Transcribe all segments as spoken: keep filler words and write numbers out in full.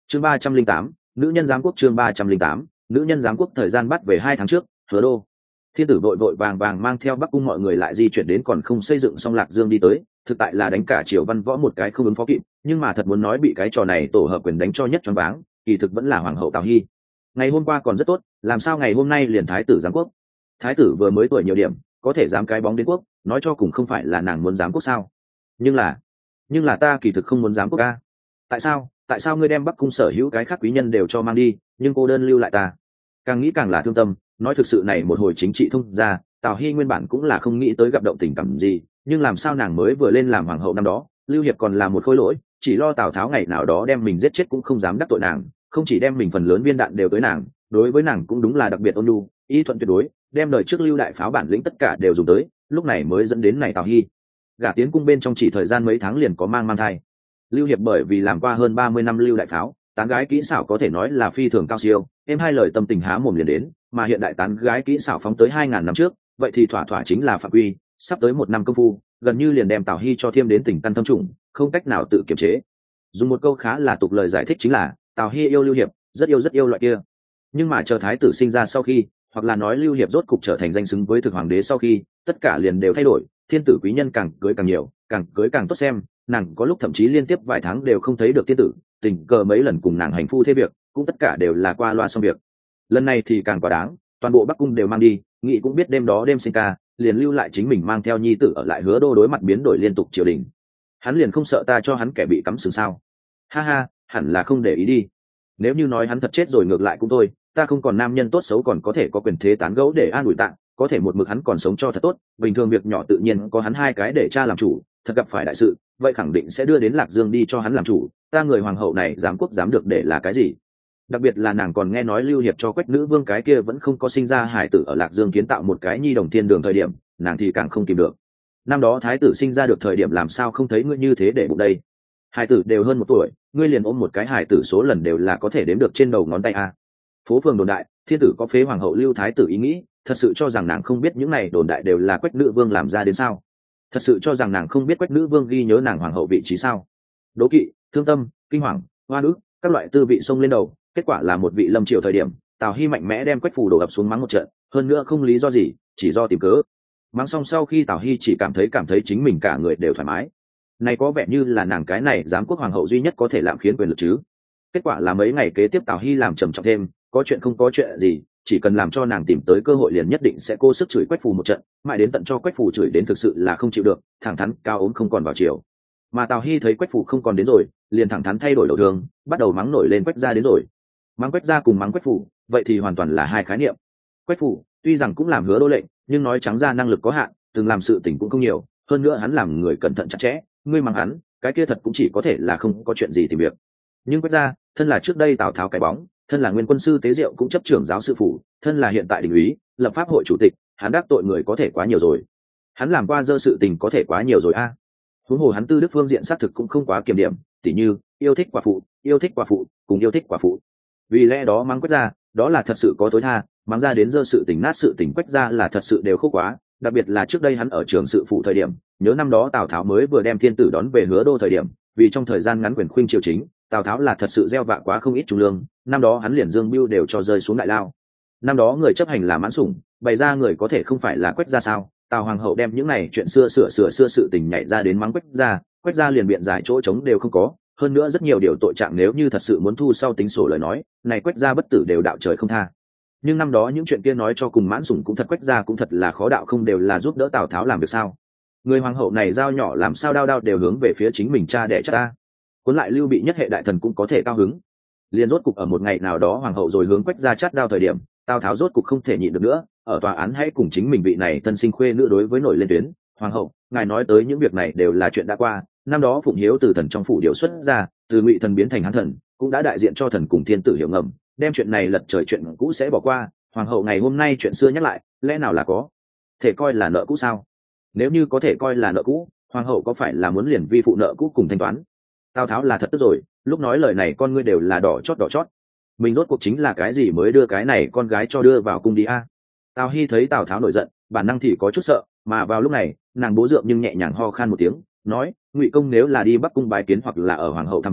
chương ba trăm linh tám nữ nhân giám quốc chương ba trăm linh tám nữ nhân giám quốc. Thời gian bắt về hai tháng trước, Hứa Đô. Thiên tử vội vội vàng vàng mang theo Bắc cung mọi người lại di chuyển đến còn không xây dựng xong Lạc Dương đi tới, thực tại là đánh cả triều văn võ một cái không ứng phó kịp, nhưng mà thật muốn nói bị cái trò này tổ hợp quyền đánh cho nhất choáng váng, kỳ thực vẫn là hoàng hậu Tào Hi. Ngày hôm qua còn rất tốt, làm sao ngày hôm nay liền thái tử giám quốc? Thái tử vừa mới tuổi nhiều điểm, có thể dám cái bóng đến quốc, nói cho cùng không phải là nàng muốn giám quốc sao? Nhưng là, nhưng là ta kỳ thực không muốn giám quốc a. Tại sao? Tại sao ngươi đem Bắc cung sở hữu cái khác quý nhân đều cho mang đi, nhưng cô đơn lưu lại ta? Càng nghĩ càng là thương tâm, nói thực sự này một hồi chính trị thông ra, Tào Hi nguyên bản cũng là không nghĩ tới gặp động tình cảm gì, nhưng làm sao nàng mới vừa lên làm hoàng hậu năm đó, Lưu Hiệp còn là một khối lỗi, chỉ lo Tào Tháo ngày nào đó đem mình giết chết cũng không dám đắc tội nàng, không chỉ đem mình phần lớn viên đạn đều tới nàng, đối với nàng cũng đúng là đặc biệt ôn nhu, y thuận tuyệt đối, đem đời trước Lưu đại pháo bản lĩnh tất cả đều dùng tới, lúc này mới dẫn đến này Tào Hi. Gả tiến cung bên trong chỉ thời gian mấy tháng liền có mang mang thai. Lưu Hiệp bởi vì làm qua hơn ba mươi năm Lưu đại pháo, tán gái kỹ xảo có thể nói là phi thường cao siêu, em hai lời tâm tình há mồm liền đến, mà hiện đại tán gái kỹ xảo phóng tới hai ngàn năm trước, vậy thì thỏa thỏa chính là phạm quy, sắp tới một năm công phu, gần như liền đem Tào Hi cho thêm đến tình căn thâm trùng, không cách nào tự kiềm chế. Dùng một câu khá là tục lời giải thích chính là, Tào Hi yêu Lưu Hiệp, rất yêu rất yêu loại kia. Nhưng mà chờ thái tử sinh ra sau khi, hoặc là nói Lưu Hiệp rốt cục trở thành danh xứng với thực hoàng đế sau khi, tất cả liền đều thay đổi, thiên tử quý nhân càng cưới càng nhiều, càng cưới càng tốt xem, nàng có lúc thậm chí liên tiếp vài tháng đều không thấy được thiên tử, tình cờ mấy lần cùng nàng hành phu thế việc, cũng tất cả đều là qua loa xong việc. Lần này thì càng quá đáng, toàn bộ Bắc cung đều mang đi, nghị cũng biết đêm đó đêm sinh ca, liền lưu lại chính mình mang theo nhi tử ở lại Hứa Đô đối mặt biến đổi liên tục triều đình. Hắn liền không sợ ta cho hắn kẻ bị cắm sừng sao? Ha ha, hẳn là không để ý đi. Nếu như nói hắn thật chết rồi ngược lại cũng thôi, ta không còn nam nhân tốt xấu còn có thể có quyền thế tán gẫu để an ủi tạng, có thể một mực hắn còn sống cho thật tốt, bình thường việc nhỏ tự nhiên có hắn hai cái để cha làm chủ, thật gặp phải đại sự, vậy khẳng định sẽ đưa đến Lạc Dương đi cho hắn làm chủ, ta người hoàng hậu này dám quốc dám được để là cái gì? Đặc biệt là nàng còn nghe nói Lưu Hiệp cho Quách nữ vương cái kia vẫn không có sinh ra hải tử ở Lạc Dương kiến tạo một cái nhi đồng thiên đường thời điểm, nàng thì càng không kìm được. Năm đó thái tử sinh ra được thời điểm làm sao không thấy ngươi như thế để bụng đây? Hải tử đều hơn một tuổi, ngươi liền ôm một cái hải tử số lần đều là có thể đếm được trên đầu ngón tay a. Phố phường đồn đại, thiên tử có phế hoàng hậu Lưu thái tử ý nghĩ, thật sự cho rằng nàng không biết những này đồn đại đều là Quách nữ vương làm ra đến sao? Thật sự cho rằng nàng không biết Quách nữ vương ghi nhớ nàng hoàng hậu vị trí sao? Đố kỵ, thương tâm, kinh hoàng, hoa ức, các loại tư vị xông lên đầu, kết quả là một vị lâm triều thời điểm, Tào Hi mạnh mẽ đem Quách phủ đổ ập xuống mắng một trận, hơn nữa không lý do gì, chỉ do tìm cớ. Mắng xong sau khi Tào Hi chỉ cảm thấy cảm thấy chính mình cả người đều thoải mái. Này có vẻ như là nàng cái này giám quốc hoàng hậu duy nhất có thể làm khiến quyền lực chứ. Kết quả là mấy ngày kế tiếp Tào Hi làm trầm trọng thêm, có chuyện không có chuyện gì, chỉ cần làm cho nàng tìm tới cơ hội liền nhất định sẽ cố sức chửi Quách phủ một trận, mãi đến tận cho Quách phủ chửi đến thực sự là không chịu được, thẳng thắn cao ốm không còn vào chiều. Mà Tào Hi thấy Quách phủ không còn đến rồi, liền thẳng thắn thay đổi đầu đường, bắt đầu mắng nổi lên Quách gia đến rồi. Mắng Quách gia cùng mắng Quách phủ, vậy thì hoàn toàn là hai khái niệm. Quách phủ tuy rằng cũng làm Hứa Đô lệnh, nhưng nói trắng ra năng lực có hạn, từng làm sự tình cũng không nhiều, hơn nữa hắn làm người cẩn thận chặt chẽ, ngươi mắng hắn, cái kia thật cũng chỉ có thể là không có chuyện gì tìm việc. Nhưng Quách gia, thân là trước đây Tào Tháo cái bóng, thân là nguyên quân sư tế diệu cũng chấp trưởng giáo sự phủ, thân là hiện tại đình úy, lập pháp hội chủ tịch, hắn đắc tội người có thể quá nhiều rồi. Hắn làm qua dơ sự tình có thể quá nhiều rồi a. À. Huống hồ hắn tư đức phương diện xác thực cũng không quá kiểm điểm, tỉ như yêu thích quả phụ, yêu thích quả phụ, cùng yêu thích quả phụ. Vì lẽ đó mắng Quách gia, đó là thật sự có tối tha, mắng ra đến dơ sự tình nát sự tình Quách gia là thật sự đều khô quá, đặc biệt là trước đây hắn ở trường sự phủ thời điểm, nhớ năm đó Tào Tháo mới vừa đem thiên tử đón về Hứa Đô thời điểm, vì trong thời gian ngắn quyền khuynh triều chính, Tào Tháo là thật sự gieo vạ quá không ít trung lương, năm đó hắn liền dương mưu đều cho rơi xuống đại lao. Năm đó người chấp hành là Mãn Sủng, bày ra người có thể không phải là Quách gia sao? Tào hoàng hậu đem những này chuyện xưa sửa sửa xưa sự tình nhảy ra đến mắng Quách gia, Quách gia liền biện giải chỗ trống đều không có, hơn nữa rất nhiều điều tội trạng nếu như thật sự muốn thu sau tính sổ lời nói, này Quách gia bất tử đều đạo trời không tha. Nhưng năm đó những chuyện kia nói cho cùng Mãn Sủng cũng thật, Quách gia cũng thật là khó đạo không đều là giúp đỡ Tào Tháo làm việc sao? Người hoàng hậu này dao nhỏ làm sao đao đao đều hướng về phía chính mình cha đẻ chắc ta. Cuốn lại Lưu Bị nhất hệ đại thần cũng có thể cao hứng. Liền rốt cục ở một ngày nào đó hoàng hậu rồi hướng Quách gia chát đao thời điểm, Tào Tháo rốt cục không thể nhịn được nữa, ở tòa án hãy cùng chính mình vị này tân sinh khuê nữ đối với nổi lên tuyến. Hoàng hậu, ngài nói tới những việc này đều là chuyện đã qua, năm đó Phụng Hiếu từ thần trong phủ điều xuất ra, từ Ngụy thần biến thành Hán thần, cũng đã đại diện cho thần cùng thiên tử hiểu ngầm, đem chuyện này lật trời chuyện cũ sẽ bỏ qua. Hoàng hậu ngày hôm nay chuyện xưa nhắc lại, lẽ nào là có thể coi là nợ cũ sao? Nếu như có thể coi là nợ cũ, hoàng hậu có phải là muốn liền vi phụ nợ cũ cùng thanh toán? Tào Tháo là thật tức rồi, lúc nói lời này con ngươi đều là đỏ chót đỏ chót. Mình rốt cuộc chính là cái gì mới đưa cái này con gái cho đưa vào cung đi a? À? Tào Hi thấy Tào Tháo nổi giận, bản năng thì có chút sợ, mà vào lúc này, nàng bố dượng nhưng nhẹ nhàng ho khan một tiếng, nói: Ngụy công nếu là đi Bắc cung bái kiến hoặc là ở hoàng hậu thăm viếng,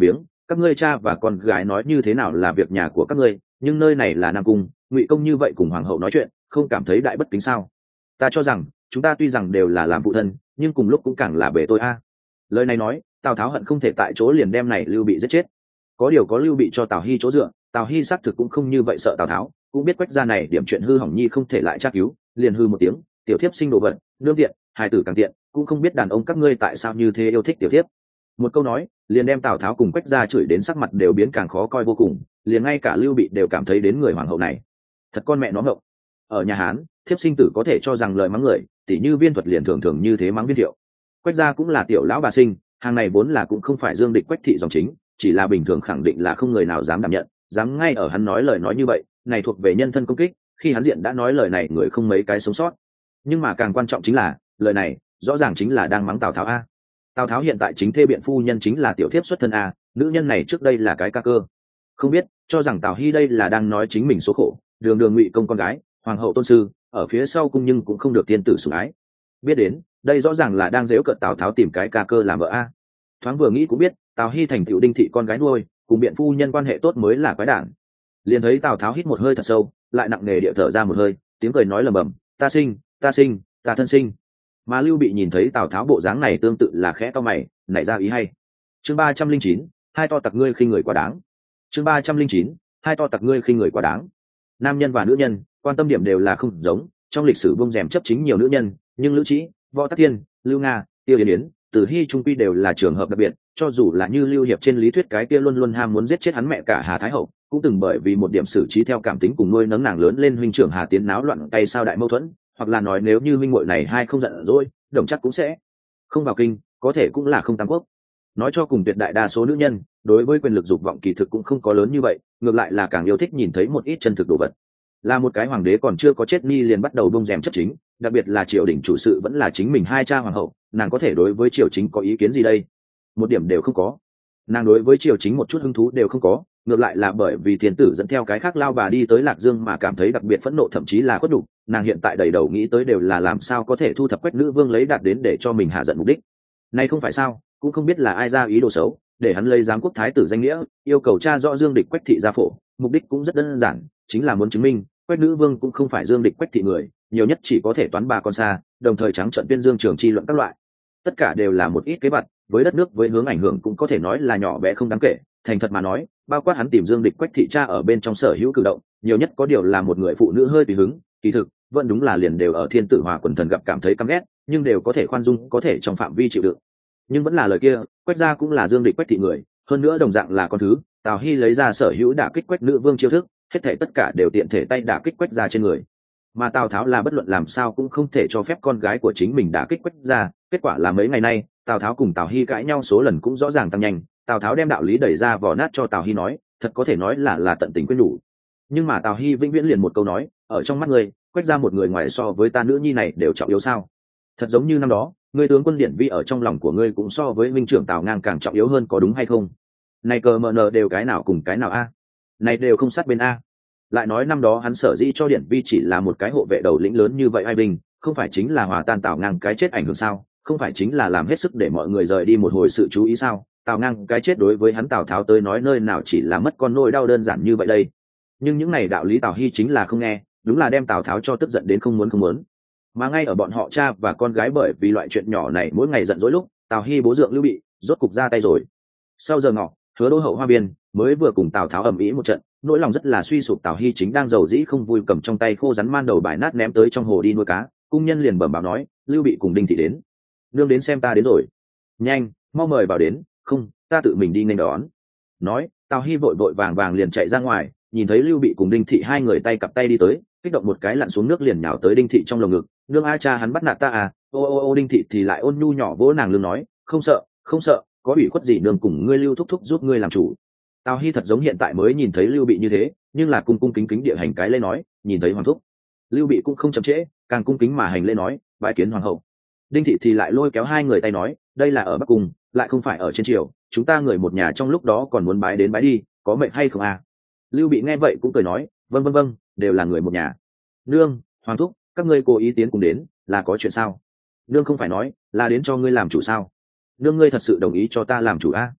các ngươi cha và con gái nói như thế nào là việc nhà của các ngươi, nhưng nơi này là nam cung, Ngụy công như vậy cùng hoàng hậu nói chuyện, không cảm thấy đại bất kính sao? Ta cho rằng chúng ta tuy rằng đều là làm phụ thân, nhưng cùng lúc cũng càng là bề tôi a. Lời này nói, Tào Tháo hận không thể tại chỗ liền đem này Lưu Bị giết chết. Có điều có Lưu Bị cho Tào Hy chỗ dựa, Tào Hy xác thực cũng không như vậy sợ Tào Tháo, cũng biết Quách gia này điểm chuyện hư hỏng nhi không thể lại tra cứu, liền hư một tiếng, tiểu thiếp sinh đồ vật, nương tiện, hài tử càng tiện, cũng không biết đàn ông các ngươi tại sao như thế yêu thích tiểu thiếp. Một câu nói, liền đem Tào Tháo cùng Quách gia chửi đến sắc mặt đều biến càng khó coi vô cùng, liền ngay cả Lưu Bị đều cảm thấy đến người hoàng hậu này, thật con mẹ nó ngộng. Ở nhà Hán, thiếp sinh tử có thể cho rằng lời mắng người, tỉ như Viên Thuật liền thường thường như thế mắng Viên Thiệu. Quách gia cũng là tiểu lão bà sinh, hàng này vốn là cũng không phải dương địch Quách thị dòng chính, chỉ là bình thường khẳng định là không người nào dám đảm nhận, dám ngay ở hắn nói lời nói như vậy, này thuộc về nhân thân công kích, khi hắn diện đã nói lời này người không mấy cái sống sót. Nhưng mà càng quan trọng chính là, lời này rõ ràng chính là đang mắng Tào Tháo a. Tào Tháo hiện tại chính thê biện phu nhân chính là tiểu thiếp xuất thân a, nữ nhân này trước đây là cái ca cơ. Không biết, cho rằng Tào Hy đây là đang nói chính mình số khổ, đường đường Ngụy công con gái, hoàng hậu tôn sư, ở phía sau cung nhưng cũng không được tiên tử sủng ái. Biết đến, đây rõ ràng là đang giễu cợt Tào Tháo tìm cái ca cơ làm vợ a. Thoáng vừa nghĩ cũng biết, Tào Hy thành tiểu Đinh thị con gái nuôi, cùng biện phu nhân quan hệ tốt mới là quái đản. Liền thấy Tào Tháo hít một hơi thật sâu, lại nặng nề địa thở ra một hơi, tiếng cười nói lầm bầm, ta sinh, ta sinh, ta thân sinh. Mà Lưu Bị nhìn thấy Tào Tháo bộ dáng này tương tự là khẽ cau mày, nảy ra ý hay. Chương ba trăm linh chín, hai to tặc ngươi khinh người quá đáng. Chương ba trăm linh chín, hai to tặc ngươi khinh người quá đáng. Nam nhân và nữ nhân, quan tâm điểm đều là không giống, trong lịch sử bông rèm chấp chính nhiều nữ nhân, nhưng Lữ Trĩ, Võ Tắc Thiên, Lưu Nga, Tiêu Yến Yến, Từ Hy trung quy đều là trường hợp đặc biệt, cho dù là như Lưu Hiệp trên lý thuyết cái kia luôn luôn ham muốn giết chết hắn mẹ cả Hà Thái Hậu, cũng từng bởi vì một điểm xử trí theo cảm tính cùng nuôi nấng nàng lớn lên huynh trưởng Hà Tiến náo loạn tay sao đại mâu thuẫn, hoặc là nói nếu như huynh muội này hai không giận dỗi, đồng chắc cũng sẽ không vào kinh, có thể cũng là không tam quốc. Nói cho cùng tuyệt đại đa số nữ nhân, đối với quyền lực dục vọng kỳ thực cũng không có lớn như vậy, ngược lại là càng yêu thích nhìn thấy một ít chân thực đồ vật. Là một cái hoàng đế còn chưa có chết ni liền bắt đầu bông rèm chấp chính, đặc biệt là triều đình chủ sự vẫn là chính mình hai cha hoàng hậu, nàng có thể đối với triều chính có ý kiến gì đây? Một điểm đều không có. Nàng đối với triều chính một chút hứng thú đều không có, ngược lại là bởi vì thiên tử dẫn theo cái khác lao bà đi tới Lạc Dương mà cảm thấy đặc biệt phẫn nộ, thậm chí là khuất nhục. Nàng hiện tại đầy đầu nghĩ tới đều là làm sao có thể thu thập Quách nữ vương lấy đạt đến để cho mình hạ giận mục đích. Nay không phải sao, cũng không biết là ai ra ý đồ xấu, để hắn lấy giám quốc thái tử danh nghĩa, yêu cầu tra rõ dương địch Quách thị gia phổ, mục đích cũng rất đơn giản, chính là muốn chứng minh Quách nữ vương cũng không phải dương địch Quách thị người, nhiều nhất chỉ có thể toán bà con xa, đồng thời trắng trợn tuyên dương trường chi luận các loại. Tất cả đều là một ít kế vật, với đất nước với hướng ảnh hưởng cũng có thể nói là nhỏ bé không đáng kể. Thành thật mà nói, bao quát hắn tìm dương địch Quách thị cha ở bên trong sở hữu cử động, nhiều nhất có điều là một người phụ nữ hơi tùy hứng, kỳ thực vẫn đúng là liền đều ở thiên tử hòa quần thần gặp cảm thấy căm ghét, nhưng đều có thể khoan dung, có thể trong phạm vi chịu đựng. Nhưng vẫn là lời kia, Quách gia cũng là dương địch Quách thị người, hơn nữa đồng dạng là con thứ. Tào Hy lấy ra sở hữu đả kích Quách nữ vương chiêu thức, hết thảy tất cả đều tiện thể tay đả kích Quách gia trên người. Mà Tào Tháo là bất luận làm sao cũng không thể cho phép con gái của chính mình đả kích Quách gia. Kết quả là mấy ngày nay, Tào Tháo cùng Tào Hy cãi nhau số lần cũng rõ ràng tăng nhanh. Tào Tháo đem đạo lý đẩy ra vò nát cho Tào Hy nói, thật có thể nói là là tận tình quyết nhủ. Nhưng mà Tào Hy vĩnh viễn liền một câu nói, ở trong mắt ngươi, Quách gia một người ngoài so với ta nữ nhi này đều trọng yếu sao? Thật giống như năm đó, ngươi tướng quân Điển Vi ở trong lòng của ngươi cũng so với minh trưởng Tào Ngang càng trọng yếu hơn, có đúng hay không? Này cờ mờ nờ đều cái nào cùng cái nào a? Này đều không sát bên a. Lại nói năm đó hắn sở dĩ cho Điển Vi chỉ là một cái hộ vệ đầu lĩnh lớn như vậy ai bình, không phải chính là hòa tan Tào Ngang cái chết ảnh hưởng sao? Không phải chính là làm hết sức để mọi người rời đi một hồi sự chú ý sao? Tào Ngang cái chết đối với hắn Tào Tháo tới nói nơi nào chỉ là mất con nỗi đau đơn giản như vậy đây. Nhưng những này đạo lý Tào Hy chính là không nghe, đúng là đem Tào Tháo cho tức giận đến không muốn không muốn. Mà ngay ở bọn họ cha và con gái bởi vì loại chuyện nhỏ này mỗi ngày giận dỗi lúc, Tào Hy bố dượng Lưu Bị rốt cục ra tay rồi. Sau giờ ngọ, Hứa Đô hậu Hoa Biên mới vừa cùng Tào Tháo ầm ĩ một trận, nỗi lòng rất là suy sụp. Tào Hy chính đang giàu dĩ không vui cầm trong tay khô rắn man đầu bài nát ném tới trong hồ đi nuôi cá, cung nhân liền bẩm báo nói, Lưu Bị cùng Đinh thị đến. Nương đến xem ta đến rồi. Nhanh, mau mời vào đến, không, ta tự mình đi nên đón. Nói, Tào Hy vội vội vàng vàng liền chạy ra ngoài, nhìn thấy Lưu Bị cùng Đinh thị hai người tay cặp tay đi tới, kích động một cái lặn xuống nước liền nhào tới Đinh thị trong lồng ngực. Nương a cha hắn bắt nạt ta à? Ô ô ô Đinh thị thì lại ôn nhu nhỏ vỗ nàng lưng nói, không sợ, không sợ, có ủy khuất gì nương cùng ngươi Lưu thúc thúc giúp ngươi làm chủ. Tào Hy thật giống hiện tại mới nhìn thấy Lưu Bị như thế, nhưng là cung cung kính kính địa hành cái lễ nói, nhìn thấy hoàng thúc. Lưu Bị cũng không chậm trễ, càng cung kính mà hành lễ nói, bái kiến hoàng hậu. Đinh thị thì lại lôi kéo hai người tay nói, đây là ở Bắc Cung, lại không phải ở trên triều, chúng ta người một nhà trong lúc đó còn muốn bái đến bái đi, có mệnh hay không à? Lưu Bị nghe vậy cũng cười nói, vâng vâng vâng, đều là người một nhà. Nương, hoàng thúc, các ngươi cố ý tiến cùng đến, là có chuyện sao? Nương không phải nói là đến cho ngươi làm chủ sao? Nương ngươi thật sự đồng ý cho ta làm chủ à?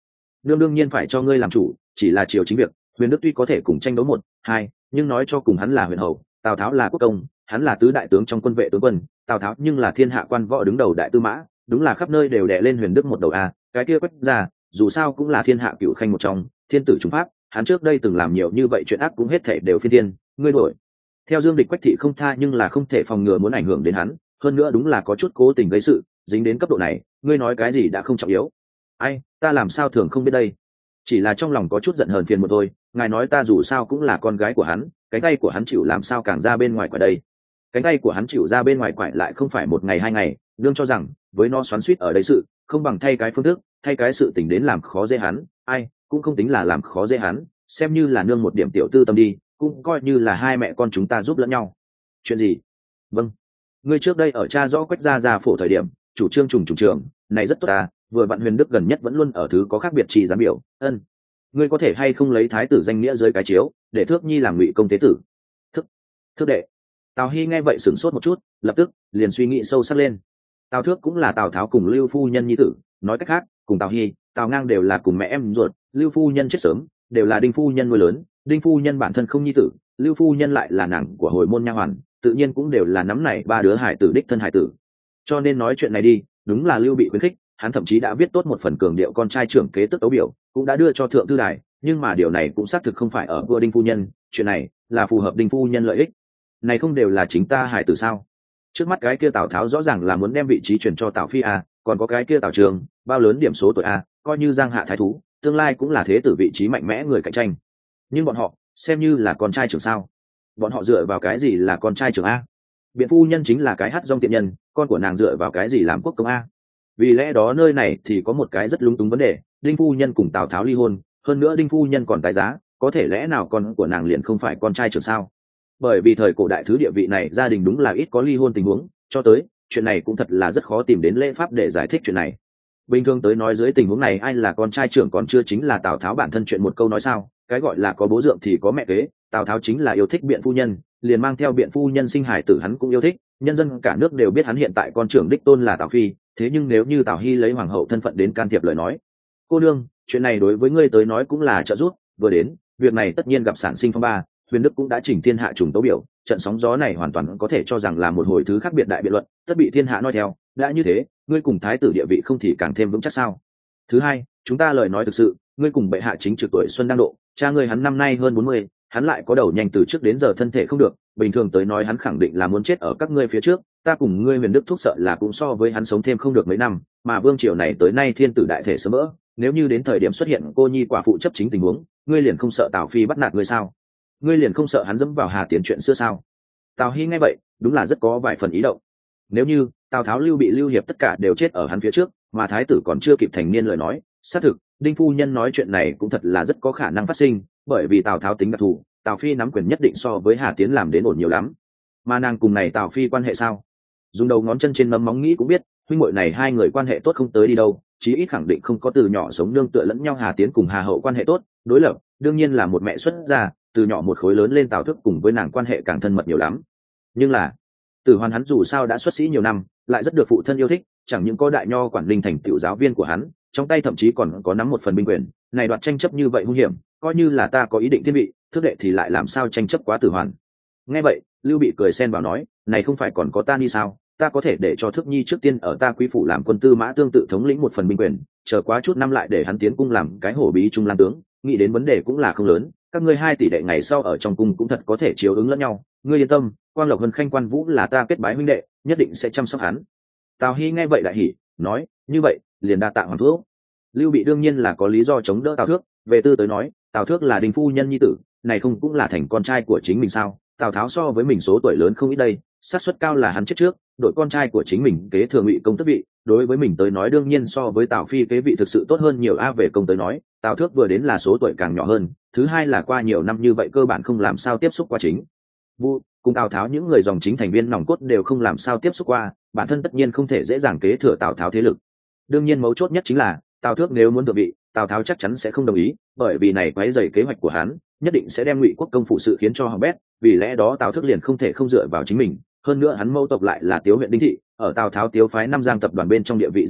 nương đương nhiên phải cho ngươi làm chủ, chỉ là triều chính việc, huyền đức tuy có thể cùng tranh đấu một hai, nhưng nói cho cùng hắn là huyền hầu, tào tháo là quốc công, hắn là tứ đại tướng trong quân vệ tướng quân, tào tháo nhưng là thiên hạ quan võ đứng đầu đại tư mã, đúng là khắp nơi đều đè lên huyền đức một đầu a. Cái kia Quách ra dù sao cũng là thiên hạ cựu khanh một trong, thiên tử trung pháp, hắn trước đây từng làm nhiều như vậy chuyện ác cũng hết thể đều phiên thiên, ngươi đổi theo Dương Địch Quách thị không tha, nhưng là không thể phòng ngừa muốn ảnh hưởng đến hắn, hơn nữa đúng là có chút cố tình gây sự, dính đến cấp độ này, ngươi nói cái gì đã không trọng yếu. Ai, ta làm sao thường không biết đây, chỉ là trong lòng có chút giận hờn phiền một thôi, ngài nói ta dù sao cũng là con gái của hắn, cánh tay của hắn chịu làm sao càng ra bên ngoài quả đây, cánh tay của hắn chịu ra bên ngoài quải lại không phải một ngày hai ngày, đương cho rằng với nó xoắn suýt ở đây sự, không bằng thay cái phương thức, thay cái sự tình đến làm khó dễ hắn, ai cũng không tính là làm khó dễ hắn, xem như là nương một điểm tiểu tư tâm đi, cũng coi như là hai mẹ con chúng ta giúp lẫn nhau. Chuyện gì? Vâng, ngươi trước đây ở cha rõ Quách gia gia phổ thời điểm, chủ trương trùng trùng trường này rất tốt à, vừa vặn huyền đức gần nhất vẫn luôn ở thứ có khác biệt chỉ giám biểu, ân ngươi có thể hay không lấy thái tử danh nghĩa dưới cái chiếu để thước nhi làm ngụy công tế tử. Thức thức đệ. Tào Hy nghe vậy sửng sốt một chút, lập tức liền suy nghĩ sâu sắc lên. Tào Thước cũng là Tào Tháo cùng Lưu phu nhân nhi tử, nói cách khác cùng Tào Hy, Tào Ngang đều là cùng mẹ em ruột, Lưu phu nhân chết sớm, đều là Đinh phu nhân nuôi lớn, Đinh phu nhân bản thân không nhi tử, Lưu phu nhân lại là nàng của hồi môn nha hoàn, tự nhiên cũng đều là nắm này ba đứa hải tử đích thân hải tử. Cho nên nói chuyện này đi, đúng là Lưu bị khuyến khích, hắn thậm chí đã viết tốt một phần cường điệu con trai trưởng kế tức tấu biểu, cũng đã đưa cho thượng thư đài, nhưng mà điều này cũng xác thực không phải ở vua Đinh phu nhân, chuyện này là phù hợp Đinh phu nhân lợi ích. Này không đều là chính ta hải tử sao? Trước mắt cái kia Tào Tháo rõ ràng là muốn đem vị trí chuyển cho Tào Phi a, còn có cái kia Tào Trường, bao lớn điểm số tuổi a, coi như giang hạ thái thú, tương lai cũng là thế tử vị trí mạnh mẽ người cạnh tranh. Nhưng bọn họ xem như là con trai trưởng sao? Bọn họ dựa vào cái gì là con trai trưởng a? Biện phu nhân chính là cái hát dong tiện nhân, con của nàng dựa vào cái gì làm quốc công a? Vì lẽ đó nơi này thì có một cái rất lúng túng vấn đề, Đinh phu nhân cùng Tào Tháo ly hôn, hơn nữa Đinh phu nhân còn tái giá, có thể lẽ nào con của nàng liền không phải con trai trưởng sao? Bởi vì thời cổ đại thứ địa vị này gia đình đúng là ít có ly hôn tình huống, cho tới chuyện này cũng thật là rất khó tìm đến lễ pháp để giải thích chuyện này. Bình thường tới nói dưới tình huống này ai là con trai trưởng còn chưa chính là Tào Tháo bản thân, chuyện một câu nói sao, cái gọi là có bố dượng thì có mẹ kế, Tào Tháo chính là yêu thích biện phu nhân, liền mang theo biện phu nhân sinh hải tử hắn cũng yêu thích, nhân dân cả nước đều biết hắn hiện tại con trưởng đích tôn là Tào Phi, thế nhưng nếu như Tào Hy lấy hoàng hậu thân phận đến can thiệp lời nói, cô nương, chuyện này đối với ngươi tới nói cũng là trợ giúp, vừa đến, việc này tất nhiên gặp sản sinh phong ba, huyền đức cũng đã chỉnh thiên hạ trùng tấu biểu, trận sóng gió này hoàn toàn có thể cho rằng là một hồi thứ khác biệt đại biện luận, tất bị thiên hạ nói theo, đã như thế, ngươi cùng thái tử địa vị không thì càng thêm vững chắc sao? Thứ hai, chúng ta lời nói thực sự, ngươi cùng bệ hạ chính trực tuổi xuân đang độ, cha ngươi hắn năm nay hơn bốn mươi, hắn lại có đầu nhanh từ trước đến giờ thân thể không được, bình thường tới nói hắn khẳng định là muốn chết ở các ngươi phía trước, ta cùng ngươi huyền đức thúc sợ là cũng so với hắn sống thêm không được mấy năm, mà vương triều này tới nay thiên tử đại thể sớm vỡ, nếu như đến thời điểm xuất hiện cô nhi quả phụ chấp chính tình huống, ngươi liền không sợ Tào Phi bắt nạt ngươi sao? Ngươi liền không sợ hắn dẫm vào Hà Tiến chuyện xưa sao? Tào Hy nghe vậy đúng là rất có vài phần ý động. Nếu như Tào Tháo Lưu bị Lưu hiệp tất cả đều chết ở hắn phía trước, mà thái tử còn chưa kịp thành niên lời nói, xác thực Đinh phu nhân nói chuyện này cũng thật là rất có khả năng phát sinh, bởi vì Tào Tháo tính đặc thù, Tào Phi nắm quyền nhất định so với Hà Tiến làm đến ổn nhiều lắm. Mà nàng cùng này Tào Phi quan hệ sao? Dùng đầu ngón chân trên nấm móng nghĩ cũng biết, huynh muội này hai người quan hệ tốt không tới đi đâu, chí ít khẳng định không có từ nhỏ sống nương tựa lẫn nhau. Hà Tiến cùng Hà Hậu quan hệ tốt, đối lập đương nhiên là một mẹ xuất gia, từ nhỏ một khối lớn lên Tào Thức cùng với nàng quan hệ càng thân mật nhiều lắm. Nhưng là Tử Hoàn hắn dù sao đã xuất sĩ nhiều năm, lại rất được phụ thân yêu thích, chẳng những có đại nho quản linh thành tiểu giáo viên của hắn, trong tay thậm chí còn có nắm một phần binh quyền, này đoạt tranh chấp như vậy hung hiểm, coi như là ta có ý định thiên vị, Thức đệ thì lại làm sao tranh chấp quá Tử Hoàn. Nghe vậy, Lưu Bị cười xen vào nói, này không phải còn có ta đi sao, ta có thể để cho Thức Nhi trước tiên ở ta quý phủ làm quân tư mã tương tự thống lĩnh một phần binh quyền, chờ quá chút năm lại để hắn tiến cung làm cái hổ bí trung lang tướng, nghĩ đến vấn đề cũng là không lớn, các ngươi hai tỷ đệ ngày sau ở trong cung cũng thật có thể chiếu ứng lẫn nhau, ngươi yên tâm, Quang Lộc Vân Khanh Quan Vũ là ta kết bái huynh đệ, nhất định sẽ chăm sóc hắn. Tào Hy nghe vậy đại hỉ, nói, như vậy, liền đa tạ hoàng thúc. Lưu Bị đương nhiên là có lý do chống đỡ Tào Thước, về tư tới nói, Tào Thước là Đinh phu nhân nhi tử, này không cũng là thành con trai của chính mình sao? Tào Tháo so với mình số tuổi lớn không ít đây, xác suất cao là hắn chết trước, đội con trai của chính mình kế thừa Ngụy công tước vị, đối với mình tới nói đương nhiên so với Tào Phi kế vị thực sự tốt hơn nhiều. A về công tới nói, Tào Thước vừa đến là số tuổi càng nhỏ hơn, thứ hai là qua nhiều năm như vậy cơ bản không làm sao tiếp xúc qua chính vụ, cùng Tào Tháo những người dòng chính thành viên nòng cốt đều không làm sao tiếp xúc qua, bản thân tất nhiên không thể dễ dàng kế thừa Tào Tháo thế lực. Đương nhiên mấu chốt nhất chính là Tào Thước nếu muốn thượng vị, Tào Tháo chắc chắn sẽ không đồng ý, bởi vì này quấy rầy kế hoạch của hắn, nhất định sẽ đem Ngụy quốc công phụ sự khiến cho hỏng bét, vì lẽ đó Tào Thước liền không thể không dựa vào chính mình, hơn nữa hắn mâu tộc lại là Tiếu huyện Đinh thị, ở Tào Tháo Tiếu phái Nam Giang tập đoàn bên trong địa vị rất nặng,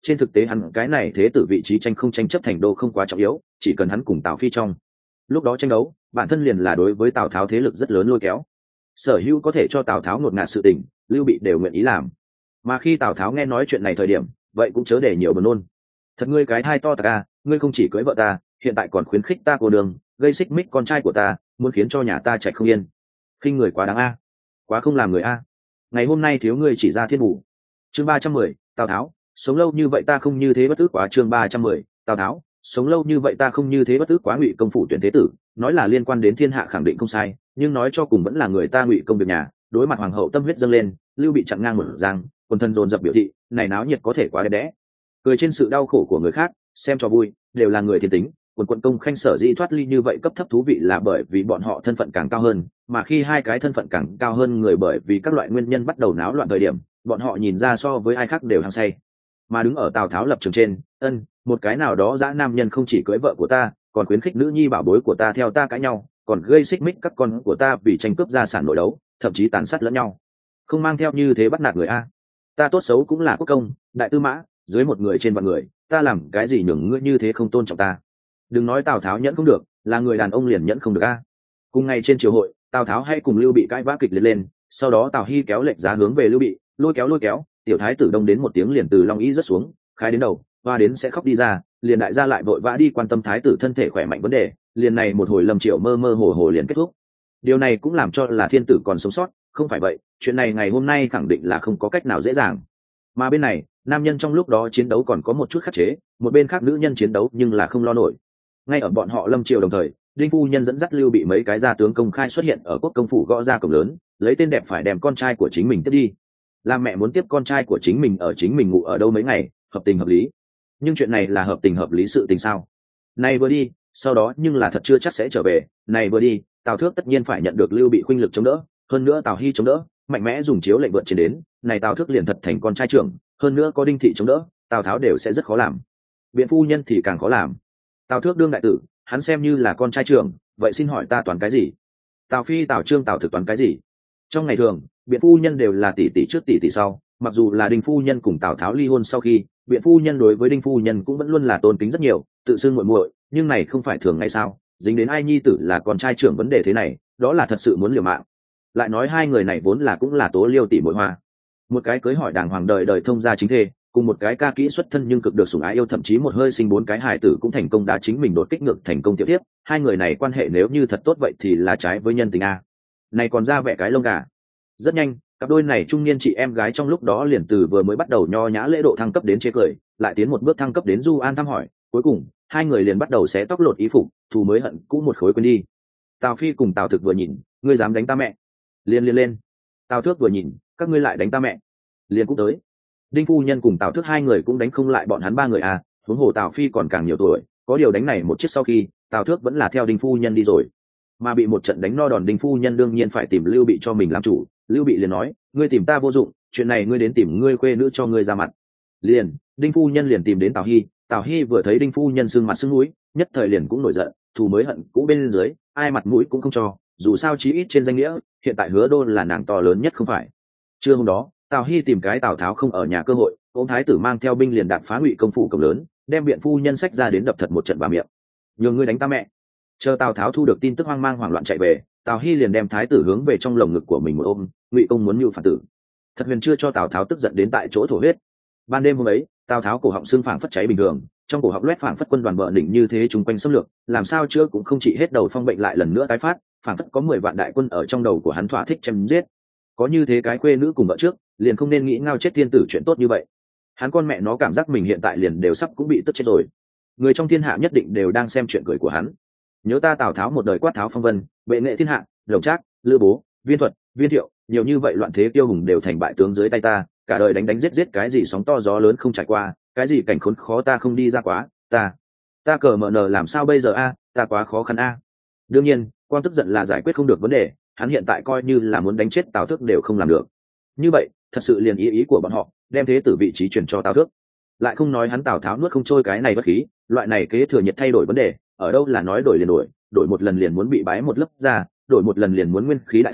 trên thực tế hắn cái này thế tử vị trí tranh không tranh chấp thành đô không quá trọng yếu, chỉ cần hắn cùng Tào Phi trong lúc đó tranh đấu, bản thân liền là đối với Tào Tháo thế lực rất lớn lôi kéo. Sở hữu có thể cho Tào Tháo ngột ngạt sự tình, Lưu Bị đều nguyện ý làm. Mà khi Tào Tháo nghe nói chuyện này thời điểm, vậy cũng chớ để nhiều buồn nôn. Thật ngươi cái thai to tạc a, ngươi không chỉ cưới vợ ta, hiện tại còn khuyến khích ta cô đường, gây xích mích con trai của ta, muốn khiến cho nhà ta chạy không yên. Khinh người quá đáng a, quá không làm người a. Ngày hôm nay thiếu ngươi chỉ ra thiên bù. Chương ba trăm mười, Tào Tháo, sống lâu như vậy ta không như thế bất tức quá. Chương ba trăm mười, Tào Tháo, sống lâu như vậy ta không như thế bất tức quá. Ngụy Công phủ tuyển thế tử, nói là liên quan đến thiên hạ khẳng định không sai, nhưng nói cho cùng vẫn là người ta Ngụy Công việc nhà, đối mặt hoàng hậu tâm huyết dâng lên, Lưu Bị chặn ngang một giang, quần thân dồn dập biểu thị, này náo nhiệt có thể quá đẹp đẽ. Cười trên sự đau khổ của người khác, xem cho vui, đều là người thiên tính. Quần quận công khanh sở dĩ thoát ly như vậy cấp thấp thú vị là bởi vì bọn họ thân phận càng cao hơn, mà khi hai cái thân phận càng cao hơn người bởi vì các loại nguyên nhân bắt đầu náo loạn thời điểm, bọn họ nhìn ra so với ai khác đều hăng say. Mà đứng ở Tào Tháo lập trường trên, ân, một cái nào đó dã nam nhân không chỉ cưới vợ của ta, còn khuyến khích nữ nhi bảo bối của ta theo ta cãi nhau, còn gây xích mích các con của ta vì tranh cướp gia sản nội đấu, thậm chí tàn sát lẫn nhau. Không mang theo như thế bắt nạt người a. Ta tốt xấu cũng là quốc công, đại tư mã, dưới một người trên vạn người, ta làm cái gì nhường ngươi như thế không tôn trọng ta. Đừng nói Tào Tháo nhẫn không được, là người đàn ông liền nhẫn không được a. Cùng ngày trên triều hội, Tào Tháo hay cùng Lưu Bị cãi vã kịch liệt lên, sau đó Tào Hy kéo lệnh giá hướng về Lưu Bị, lôi kéo lôi kéo, tiểu thái tử đông đến một tiếng liền từ long ý rớt xuống, khái đến đầu, hoa đến sẽ khóc đi ra, liền đại gia lại vội vã đi quan tâm thái tử thân thể khỏe mạnh vấn đề, liền này một hồi lâm triệu mơ mơ hồ hồ liền kết thúc. Điều này cũng làm cho là thiên tử còn sống sót, không phải vậy, chuyện này ngày hôm nay khẳng định là không có cách nào dễ dàng. Mà bên này, nam nhân trong lúc đó chiến đấu còn có một chút khắc chế, một bên khác nữ nhân chiến đấu nhưng là không lo nổi. Ngay ở bọn họ lâm triều đồng thời, Đinh phu nhân dẫn dắt Lưu Bị mấy cái gia tướng công khai xuất hiện ở quốc công phủ gõ ra cổng lớn, lấy tên đẹp phải đem con trai của chính mình tiếp đi. Làm mẹ muốn tiếp con trai của chính mình ở chính mình ngủ ở đâu mấy ngày, hợp tình hợp lý. Nhưng chuyện này là hợp tình hợp lý sự tình sao? Này vừa đi, sau đó nhưng là thật chưa chắc sẽ trở về, này vừa đi, Tào Thước tất nhiên phải nhận được Lưu Bị khuynh lực chống đỡ, hơn nữa Tào Hy chống đỡ, mạnh mẽ dùng chiếu lệnh vượt trên đến, này Tào Thước liền thật thành con trai trưởng, hơn nữa có Đinh thị chống đỡ, Tào Tháo đều sẽ rất khó làm. Biện phu nhân thì càng khó làm. Tào Thước đương đại tử, hắn xem như là con trai trưởng, vậy xin hỏi ta toàn cái gì? Tào Phi, Tào Trương, Tào Thực toàn cái gì? Trong ngày thường, biện phu nhân đều là tỷ tỷ trước tỷ tỷ sau, mặc dù là Đinh phu nhân cùng Tào Tháo ly hôn sau khi, biện phu nhân đối với Đinh phu nhân cũng vẫn luôn là tôn kính rất nhiều, tự xưng muội muội, nhưng này không phải thường ngày sao? Dính đến ai nhi tử là con trai trưởng vấn đề thế này, đó là thật sự muốn liều mạng. Lại nói hai người này vốn là cũng là tố liêu tỷ muội hoa, một cái cưới hỏi đàng hoàng đời đời thông gia chính thê, cùng một cái ca kỹ xuất thân nhưng cực được sủng ái yêu, thậm chí một hơi sinh bốn cái hài tử cũng thành công đá chính mình đột kích ngược thành công tiểu tiếp, hai người này quan hệ nếu như thật tốt vậy thì là trái với nhân tình a. Này còn ra vẻ cái lông gà. Rất nhanh, cặp đôi này trung niên chị em gái trong lúc đó liền từ vừa mới bắt đầu nho nhã lễ độ thăng cấp đến chế cười, lại tiến một bước thăng cấp đến du an thăm hỏi, cuối cùng hai người liền bắt đầu xé tóc lột ý phục, thù mới hận cũ một khối quên đi. Tào Phi cùng Tào Thực vừa nhìn, ngươi dám đánh ta mẹ, liền liền lên. Tào Thước vừa nhìn, các ngươi lại đánh ta mẹ, liền cũng tới. Đinh phu nhân cùng Tào Thước hai người cũng đánh không lại bọn hắn ba người à, huống hồ Tào Phi còn càng nhiều tuổi, có điều đánh này một chiếc sau khi, Tào Thước vẫn là theo Đinh phu nhân đi rồi, mà bị một trận đánh no đòn Đinh phu nhân đương nhiên phải tìm Lưu Bị cho mình làm chủ. Lưu Bị liền nói, ngươi tìm ta vô dụng, chuyện này ngươi đến tìm ngươi khuê nữ cho ngươi ra mặt. Liền, Đinh phu nhân liền tìm đến Tào Hy, Tào Hy vừa thấy Đinh phu nhân sưng mặt sưng mũi, nhất thời liền cũng nổi giận, thù mới hận cũ bên dưới, ai mặt mũi cũng không cho, dù sao chí ít trên danh nghĩa, hiện tại Hứa Đô là nàng to lớn nhất không phải. Trưa hôm đó, Tào Hy tìm cái Tào Tháo không ở nhà cơ hội, ông thái tử mang theo binh liền đạp phá Ngụy công phủ cổng lớn, đem biện phu nhân sách ra đến đập thật một trận vào miệng. Nhường ngươi đánh ta mẹ. Chờ Tào Tháo thu được tin tức hoang mang hoảng loạn chạy về, Tào Hy liền đem thái tử hướng về trong lồng ngực của mình một ôm, Ngụy công muốn mưu phản tử. Thật huyền chưa cho Tào Tháo tức giận đến tại chỗ thổ huyết. Ban đêm hôm ấy, Tào Tháo cổ họng xương phảng phất cháy bình thường, trong cổ họng loét phảng phất quân đoàn bợ đỉnh như thế chúng quanh xâm lược, làm sao chưa cũng không trị hết đầu phong bệnh lại lần nữa tái phát, phảng phất có mười vạn đại quân ở trong đầu của hắn thỏa thích chém giết. Có như thế cái khuê nữ cùng vợ trước, liền không nên nghĩ ngao chết thiên tử chuyện tốt như vậy. Hắn con mẹ nó cảm giác mình hiện tại liền đều sắp cũng bị tức chết rồi. Người trong thiên hạ nhất định đều đang xem chuyện cười của hắn. Nhớ ta Tào Tháo một đời quát tháo phong vân, bệ nghệ thiên hạ, Đồng Trác, Lữ Bố, Viên Thuật, Viên Thiệu, nhiều như vậy loạn thế tiêu hùng đều thành bại tướng dưới tay ta, cả đời đánh đánh giết giết cái gì sóng to gió lớn không trải qua, cái gì cảnh khốn khó ta không đi ra quá, ta, ta cờ mở nở làm sao bây giờ a, ta quá khó khăn a. Đương nhiên, quan tức giận là giải quyết không được vấn đề, hắn hiện tại coi như là muốn đánh chết Tào Thước đều không làm được. Như vậy, thật sự liền ý ý của bọn họ, đem thế tử vị trí chuyển cho Tào Thước. Lại không nói hắn Tào Tháo nuốt không trôi cái này bất khí, loại này kế thừa nhiệt thay đổi vấn đề, ở đâu là nói đổi liền đổi, đổi một lần liền muốn bị bái một lớp ra, đổi một lần liền muốn nguyên khí đại thương,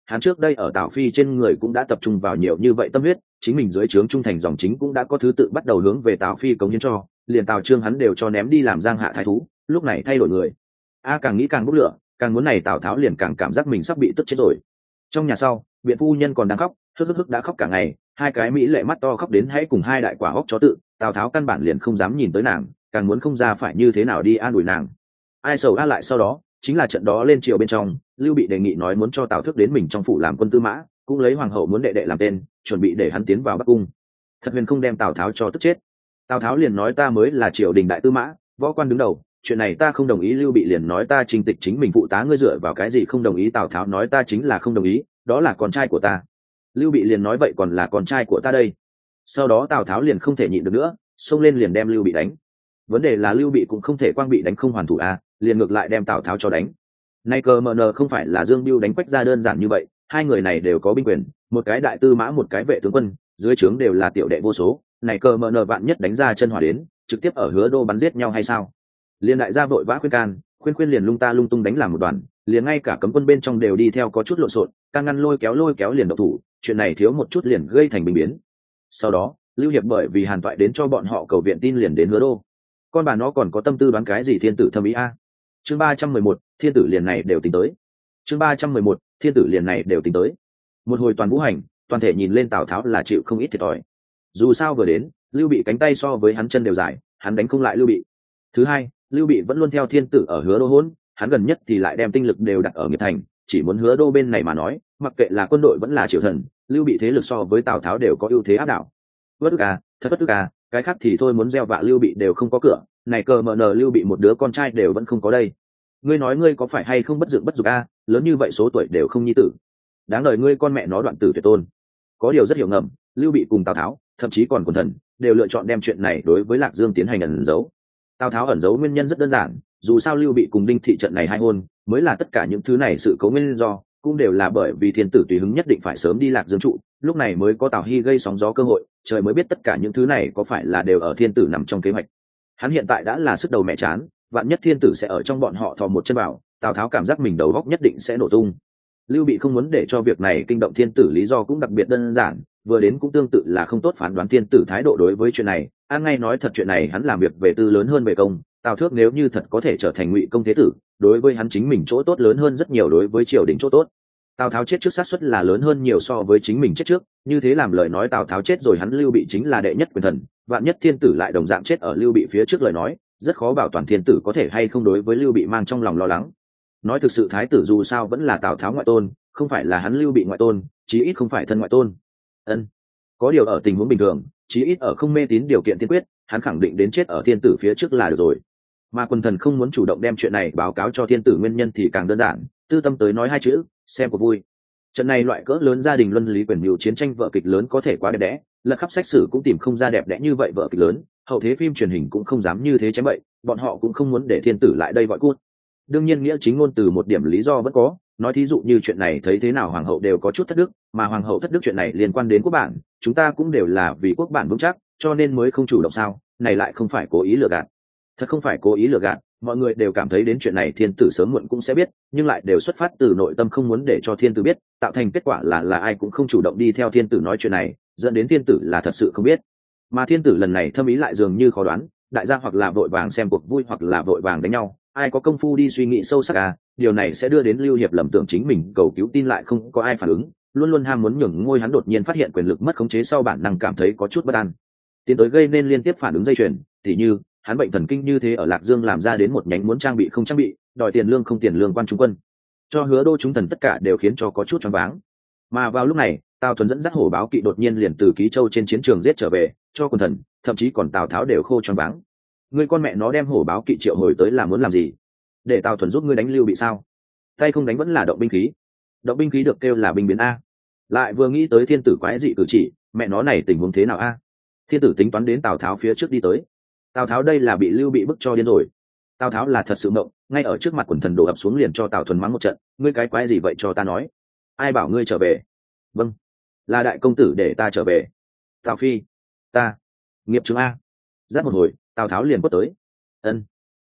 hắn trước đây ở Tào Phi trên người cũng đã tập trung vào nhiều như vậy tâm huyết, chính mình dưới trướng trung thành dòng chính cũng đã có thứ tự bắt đầu hướng về Tào Phi cống hiến cho, liền Tào Trương hắn đều cho ném đi làm giang hạ thái thú, lúc này thay đổi người. A càng nghĩ càng bốc lửa, càng muốn này Tào Tháo liền càng cảm giác mình sắp bị tức chết rồi. Trong nhà sau, biện phu nhân còn đang khóc, hức hức hức đã khóc cả ngày, hai cái mỹ lệ mắt to khóc đến hãy cùng hai đại quả hốc chó tự, Tào Tháo căn bản liền không dám nhìn tới nàng, càng muốn không ra phải như thế nào đi an ủi nàng. Ai sầu a lại sau đó, chính là trận đó lên triều bên trong, Lưu Bị đề nghị nói muốn cho Tào Thước đến mình trong phủ làm quân tư mã, cũng lấy hoàng hậu muốn đệ đệ làm tên, chuẩn bị để hắn tiến vào Bắc cung. Thật huyền không đem Tào Tháo cho tức chết. Tào Tháo liền nói ta mới là triều đình đại tư mã, võ quan đứng đầu, chuyện này ta không đồng ý. Lưu Bị liền nói ta trình tịch chính mình phụ tá ngươi dựa vào cái gì không đồng ý. Tào Tháo nói ta chính là không đồng ý, đó là con trai của ta. Lưu Bị liền nói vậy còn là con trai của ta đây. Sau đó Tào Tháo liền không thể nhịn được nữa, xông lên liền đem Lưu Bị đánh. Vấn đề là Lưu Bị cũng không thể quang bị đánh không hoàn thủ a, liền ngược lại đem Tào Tháo cho đánh. Nay cờ mờ nờ không phải là Dương Bưu đánh Quách ra đơn giản như vậy, hai người này đều có binh quyền, một cái đại tư mã một cái vệ tướng quân, dưới trướng đều là tiểu đệ vô số, này cờ mờ nờ vạn nhất đánh ra chân hỏa đến, trực tiếp ở Hứa Đô bắn giết nhau hay sao? Liên đại gia vội vã khuyên can, khuyên khuyên liền lung ta lung tung đánh làm một đoàn, liền ngay cả cấm quân bên trong đều đi theo có chút lộn xộn, can ngăn lôi kéo lôi kéo liền động thủ, chuyện này thiếu một chút liền gây thành bình biến. Sau đó, Lưu Hiệp bởi vì Hàn Toại đến cho bọn họ cầu viện tin liền đến Hứa Đô. Con bà nó còn có tâm tư đoán cái gì thiên tử thâm ý a? Chương ba trăm mười một, thiên tử liền này đều tính tới. Chương ba trăm mười một, thiên tử liền này đều tính tới. Một hồi toàn vũ hành, toàn thể nhìn lên Tào Tháo là chịu không ít thiệt thòi. Dù sao vừa đến, Lưu Bị cánh tay so với hắn chân đều dài, hắn đánh không lại Lưu Bị. Thứ hai, Lưu Bị vẫn luôn theo thiên tử ở Hứa Đô hỗn, hắn gần nhất thì lại đem tinh lực đều đặt ở Nghiệp Thành, chỉ muốn Hứa Đô bên này mà nói, mặc kệ là quân đội vẫn là triều thần, Lưu Bị thế lực so với Tào Tháo đều có ưu thế áp đảo. Bất ức à, thật bất ức à, cái khác thì thôi muốn gieo vạ Lưu Bị đều không có cửa, này cờ mờ nờ Lưu Bị một đứa con trai đều vẫn không có đây. Ngươi nói ngươi có phải hay không bất dựng bất dục a, lớn như vậy số tuổi đều không nhi tử, đáng đời ngươi con mẹ nó đoạn tử tuyệt tôn. Có điều rất hiểu ngầm, Lưu Bị cùng Tào Tháo, thậm chí còn quần thần, đều lựa chọn đem chuyện này đối với Lạc Dương tiến hành ẩn giấu. Tào Tháo ẩn giấu nguyên nhân rất đơn giản, dù sao Lưu Bị cùng Đinh Thị trận này hai hôn, mới là tất cả những thứ này sự cấu nguyên do, cũng đều là bởi vì thiên tử tùy hứng nhất định phải sớm đi Lạc Dương trụ, lúc này mới có Tào Hy gây sóng gió cơ hội, trời mới biết tất cả những thứ này có phải là đều ở thiên tử nằm trong kế hoạch. Hắn hiện tại đã là sức đầu mẹ chán, vạn nhất thiên tử sẽ ở trong bọn họ thò một chân vào, Tào Tháo cảm giác mình đầu góc nhất định sẽ nổ tung. Lưu Bị không muốn để cho việc này kinh động thiên tử lý do cũng đặc biệt đơn giản, vừa đến cũng tương tự là không tốt phán đoán thiên tử thái độ đối với chuyện này. An ngay nói thật chuyện này hắn làm việc về tư lớn hơn về công, Tào Thước nếu như thật có thể trở thành Ngụy công thế tử, đối với hắn chính mình chỗ tốt lớn hơn rất nhiều đối với triều đình chỗ tốt. Tào Tháo chết trước xác suất là lớn hơn nhiều so với chính mình chết trước, như thế làm lời nói Tào Tháo chết rồi hắn Lưu Bị chính là đệ nhất quyền thần, vạn nhất thiên tử lại đồng dạng chết ở Lưu Bị phía trước lời nói, rất khó bảo toàn thiên tử có thể hay không đối với Lưu Bị mang trong lòng lo lắng. Nói thực sự thái tử dù sao vẫn là Tào Tháo ngoại tôn, không phải là hắn Lưu Bị ngoại tôn, chí ít không phải thân ngoại tôn. Ân, có điều ở tình huống bình thường, chí ít ở không mê tín điều kiện tiên quyết, hắn khẳng định đến chết ở thiên tử phía trước là được rồi. Mà quần thần không muốn chủ động đem chuyện này báo cáo cho thiên tử nguyên nhân thì càng đơn giản, tư tâm tới nói hai chữ, xem cuộc vui. Trận này loại cỡ lớn gia đình luân lý quyền mưu chiến tranh vở kịch lớn có thể quá đẹp đẽ, lật khắp sách sử cũng tìm không ra đẹp đẽ như vậy vở kịch lớn, hậu thế phim truyền hình cũng không dám như thế chém bậy, bọn họ cũng không muốn để thiên tử lại đây gọi cút. Đương nhiên nghĩa chính ngôn từ một điểm lý do vẫn có, nói thí dụ như chuyện này thấy thế nào hoàng hậu đều có chút thất đức, mà hoàng hậu thất đức chuyện này liên quan đến quốc bản, chúng ta cũng đều là vì quốc bản vững chắc, cho nên mới không chủ động sao, này lại không phải cố ý lừa gạt. Thật không phải cố ý lừa gạt, mọi người đều cảm thấy đến chuyện này thiên tử sớm muộn cũng sẽ biết, nhưng lại đều xuất phát từ nội tâm không muốn để cho thiên tử biết, tạo thành kết quả là là ai cũng không chủ động đi theo thiên tử nói chuyện này, dẫn đến thiên tử là thật sự không biết. Mà thiên tử lần này thâm ý lại dường như khó đoán, đại gia hoặc là vội vàng xem cuộc vui hoặc là vội vàng đánh nhau, ai có công phu đi suy nghĩ sâu sắc à, điều này sẽ đưa đến Lưu Hiệp lầm tưởng chính mình cầu cứu tin lại không có ai phản ứng, luôn luôn ham muốn nhường ngôi hắn đột nhiên phát hiện quyền lực mất khống chế sau bản năng cảm thấy có chút bất an, tiến tới gây nên liên tiếp phản ứng dây chuyền, tỉ như hắn bệnh thần kinh như thế ở Lạc Dương làm ra đến một nhánh muốn trang bị không trang bị, đòi tiền lương không tiền lương quan trung quân, cho Hứa Đô chúng thần tất cả đều khiến cho có chút choáng váng. Mà vào lúc này, Tào Thuần dẫn dắt hổ báo kỵ đột nhiên liền từ Ký Châu trên chiến trường giết trở về, cho quần thần, thậm chí còn Tào Tháo đều khô choáng váng. Ngươi con mẹ nó đem hổ báo kỵ triệu hồi tới là muốn làm gì? Để Tào Thuần giúp ngươi đánh Lưu Bị sao? Tay không đánh vẫn là động binh khí. Động binh khí được kêu là binh biến a. Lại vừa nghĩ tới thiên tử quái dị cử chỉ, mẹ nó này tình huống thế nào a? Thiên tử tính toán đến Tào Tháo phía trước đi tới. Tào Tháo đây là bị Lưu Bị bức cho điên rồi. Tào Tháo là thật sự mộng, ngay ở trước mặt quần thần đổ ập xuống liền cho Tào Thuần mắng một trận, ngươi cái quái gì vậy cho ta nói? Ai bảo ngươi trở về? Vâng, là đại công tử để ta trở về. Tào Phi, ta, nghiệp chứng a. Giáp một hồi, Tào Tháo liền quất tới. Ân,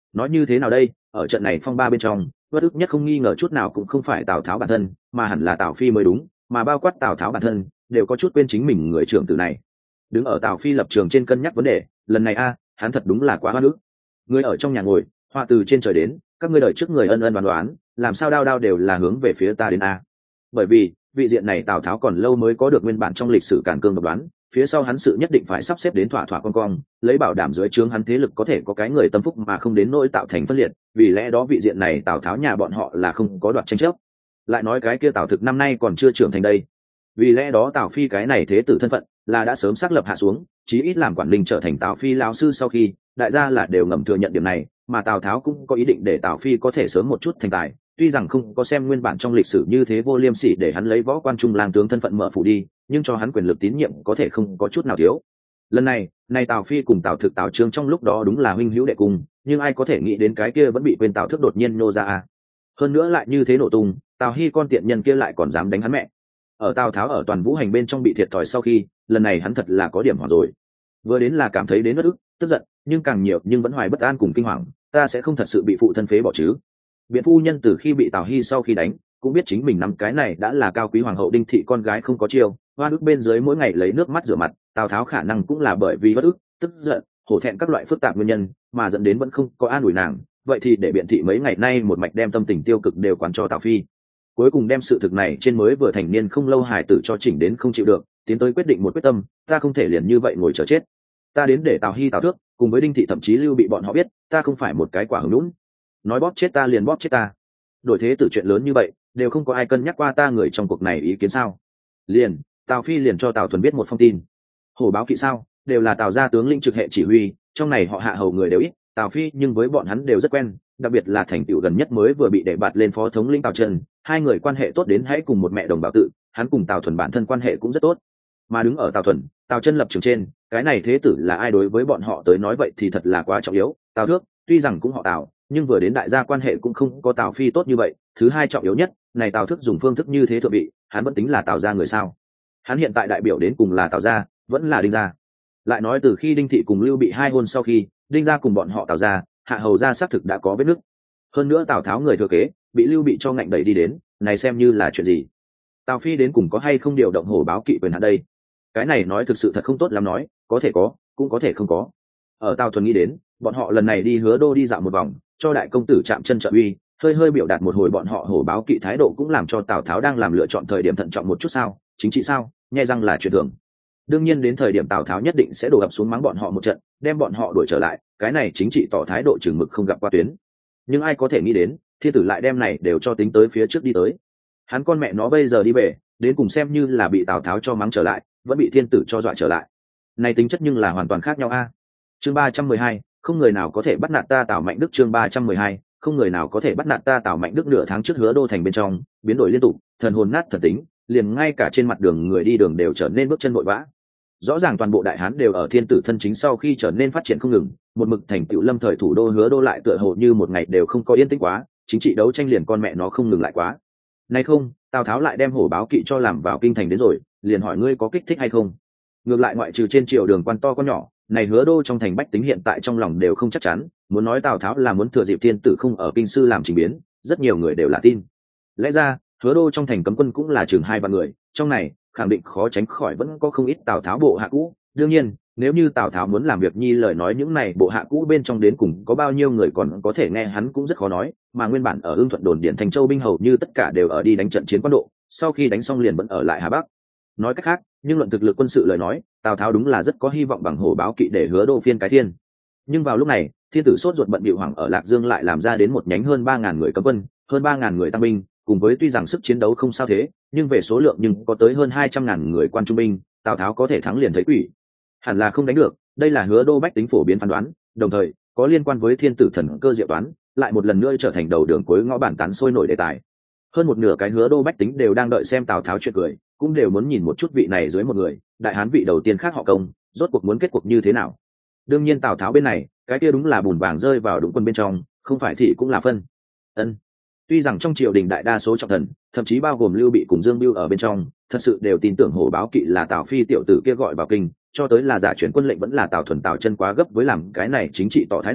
nói như thế nào đây, ở trận này phong ba bên trong, bất ức nhất không nghi ngờ chút nào cũng không phải Tào Tháo bản thân, mà hẳn là Tào Phi mới đúng, mà bao quát Tào Tháo bản thân đều có chút quên chính mình người trưởng tử này. Đứng ở Tào Phi lập trường trên cân nhắc vấn đề, lần này a, hắn thật đúng là quá hoa nước. Người ở trong nhà ngồi, họa từ trên trời đến, các ngươi đợi trước người ân ân đoán đoán, làm sao đao đao đều là hướng về phía ta đến a. Bởi vì, vị diện này Tào Tháo còn lâu mới có được nguyên bản trong lịch sử càn cương độc đoán, phía sau hắn sự nhất định phải sắp xếp đến thỏa thỏa con cong, lấy bảo đảm dưới trướng hắn thế lực có thể có cái người tâm phúc mà không đến nỗi tạo thành phân liệt, vì lẽ đó vị diện này Tào Tháo nhà bọn họ là không có đoạt tranh chấp. Lại nói cái kia Tào Thực năm nay còn chưa trưởng thành đây, vì lẽ đó Tào Phi cái này thế tử thân phận là đã sớm xác lập hạ xuống, chí ít làm quản linh trở thành Tào Phi lão sư sau khi, đại gia là đều ngầm thừa nhận điểm này, mà Tào Tháo cũng có ý định để Tào Phi có thể sớm một chút thành tài, tuy rằng không có xem nguyên bản trong lịch sử như thế vô liêm sỉ để hắn lấy võ quan trung lang tướng thân phận mở phủ đi, nhưng cho hắn quyền lực tín nhiệm có thể không có chút nào thiếu. Lần này, này Tào Phi cùng Tào Thực Tào Trương trong lúc đó đúng là huynh hữu đệ cùng, nhưng ai có thể nghĩ đến cái kia vẫn bị quên Tào Thức đột nhiên nô ra à. Hơn nữa lại như thế nổ tung, Tào Hy con tiện nhân kia lại còn dám đánh hắn mẹ. Ở Tào Tháo ở toàn vũ hành bên trong bị thiệt thòi sau khi, lần này hắn thật là có điểm hoảng rồi. Vừa đến là cảm thấy đến bất ức, tức giận, nhưng càng nhiều nhưng vẫn hoài bất an cùng kinh hoàng, ta sẽ không thật sự bị phụ thân phế bỏ chứ. Biện phu nhân từ khi bị Tào Hy sau khi đánh, cũng biết chính mình nắm cái này đã là cao quý hoàng hậu Đinh thị con gái không có chiêu, hoa ức bên dưới mỗi ngày lấy nước mắt rửa mặt. Tào Tháo khả năng cũng là bởi vì bất ức, tức giận, hổ thẹn các loại phức tạp nguyên nhân mà dẫn đến vẫn không có an ủi nàng, vậy thì để Biện thị mấy ngày nay một mạch đem tâm tình tiêu cực đều quán cho Tào Phi, cuối cùng đem sự thực này trên mới vừa thành niên không lâu hài tử cho chỉnh đến không chịu được, tiến tới quyết định một quyết tâm, ta không thể liền như vậy ngồi chờ chết, ta đến để Tào Hy Tào Thước cùng với Đinh thị thậm chí Lưu Bị bọn họ biết ta không phải một cái quả hứng lún, nói bóp chết ta liền bóp chết ta. Đổi thế tử chuyện lớn như vậy đều không có ai cân nhắc qua ta người trong cuộc này ý kiến sao? Liền Tào Phi liền cho Tào Thuần viết một phong tin. Hổ báo kỵ sao đều là Tào gia tướng lĩnh trực hệ chỉ huy, trong này họ Hạ hầu người đều ít, Tào Phi nhưng với bọn hắn đều rất quen, đặc biệt là thành tựu gần nhất mới vừa bị đề bạt lên phó thống lĩnh Tào Trần, hai người quan hệ tốt đến hãy cùng một mẹ đồng bào tự, hắn cùng Tào Thuần bản thân quan hệ cũng rất tốt. Mà đứng ở Tào Thuần, Tào Chân lập trường trên, cái này thế tử là ai đối với bọn họ tới nói vậy thì thật là quá trọng yếu. Tào Thước tuy rằng cũng họ Tào, nhưng vừa đến đại gia quan hệ cũng không có Tào Phi tốt như vậy. Thứ hai trọng yếu nhất, này Tào Thước dùng phương thức như thế thượng vị, hắn vẫn tính là Tào gia người sao? Hắn hiện tại đại biểu đến cùng là Tào gia, vẫn là Đinh gia. Lại nói từ khi Đinh thị cùng Lưu Bị hai hôn sau khi, Đinh gia cùng bọn họ Tào gia, Hạ hầu gia xác thực đã có vết nứt. Hơn nữa Tào Tháo người thừa kế bị Lưu Bị cho ngạnh đẩy đi đến, này xem như là chuyện gì? Tào Phi đến cùng có hay không điều động hổ báo kỵ quyền hạn đây? Cái này nói thực sự thật không tốt lắm nói, có thể có, cũng có thể không có. Ở Tào Thuần nghĩ đến, bọn họ lần này đi Hứa Đô đi dạo một vòng, cho đại công tử chạm chân trợ uy, hơi hơi biểu đạt một hồi bọn họ hổ báo kỵ thái độ cũng làm cho Tào Tháo đang làm lựa chọn thời điểm thận trọng một chút sao, chính trị sao, nghe răng là chuyện thường. Đương nhiên đến thời điểm Tào Tháo nhất định sẽ đổ ập xuống mắng bọn họ một trận, đem bọn họ đuổi trở lại, cái này chính trị tỏ thái độ chừng mực không gặp qua tuyến. Nhưng ai có thể nghĩ đến, thiên tử lại đem này đều cho tính tới phía trước đi tới. Hắn con mẹ nó bây giờ đi về, đến cùng xem như là bị Tào Tháo cho mắng trở lại, vẫn bị thiên tử cho dọa trở lại. Này tính chất nhưng là hoàn toàn khác nhau a. Chương ba trăm mười hai, không người nào có thể bắt nạt ta Tào Mạnh Đức. Chương ba trăm mười hai, không người nào có thể bắt nạt ta Tào Mạnh Đức. Nửa tháng trước Hứa Đô thành bên trong biến đổi liên tục, thần hồn nát thần tính, liền ngay cả trên mặt đường người đi đường đều trở nên bước chân vội vã. Rõ ràng toàn bộ đại hán đều ở thiên tử thân chính sau khi trở nên phát triển không ngừng, một mực thành tựu lâm thời thủ đô Hứa Đô lại tựa hồ như một ngày đều không có yên tĩnh quá, chính trị đấu tranh liền con mẹ nó không ngừng lại quá. Này không, Tào Tháo lại đem hổ báo kỵ cho làm vào kinh thành đến rồi, liền hỏi ngươi có kích thích hay không? Ngược lại ngoại trừ trên triều đường quan to con nhỏ, này Hứa Đô trong thành bách tính hiện tại trong lòng đều không chắc chắn, muốn nói Tào Tháo là muốn thừa dịp thiên tử không ở kinh sư làm trình biến, rất nhiều người đều là tin. Lẽ ra, Hứa Đô trong thành cấm quân cũng là chừng hai vạn người, trong này khẳng định khó tránh khỏi vẫn có không ít Tào Tháo bộ hạ cũ. Đương nhiên, nếu như Tào Tháo muốn làm việc nhi lời nói những này bộ hạ cũ bên trong đến cùng có bao nhiêu người còn có thể nghe hắn cũng rất khó nói, mà nguyên bản ở Ưng Thuận đồn điện Thành Châu binh hầu như tất cả đều ở đi đánh trận chiến quan độ, sau khi đánh xong liền vẫn ở lại Hà Bắc. Nói cách khác, nhưng luận thực lực quân sự lời nói, Tào Tháo đúng là rất có hy vọng bằng hổ báo kỵ để Hứa Đô phiên cái thiên. Nhưng vào lúc này, thiên tử sốt ruột bận bịu hoảng ở Lạc Dương lại làm ra đến một nhánh hơn ba ngàn người cấm quân, hơn ba ngàn người tăng binh, cùng với tuy rằng sức chiến đấu không sao thế, nhưng về số lượng nhưng có tới hơn hai trăm ngàn người quan trung binh, Tào Tháo có thể thắng liền thấy quỷ. Hẳn là không đánh được, đây là Hứa Đô bách tính phổ biến phán đoán, đồng thời có liên quan với thiên tử thần cơ diệu toán, lại một lần nữa trở thành đầu đường cuối ngõ bản tán sôi nổi đề tài. Hơn một nửa cái Hứa Đô bách tính đều đang đợi xem Tào Tháo chuyện cười, cũng đều muốn nhìn một chút vị này dưới một người, đại hán vị đầu tiên khác họ Công, rốt cuộc muốn kết cuộc như thế nào. Đương nhiên Tào Tháo bên này, cái kia đúng là bùn vàng rơi vào đúng quân bên trong, không phải thì cũng là phân. Ân. Tuy rằng trong triều đình đại đa số trọng thần, thậm chí bao gồm Lưu Bị cùng Dương Bưu ở bên trong, thật sự đều tin tưởng hổ báo kỵ là Tào Phi tiểu tử kia gọi vào kinh, cho tới là giả chuyển quân lệnh vẫn là Tào Thuần Tào Chân quá gấp với làm cái này chính trị tỏ thái độ,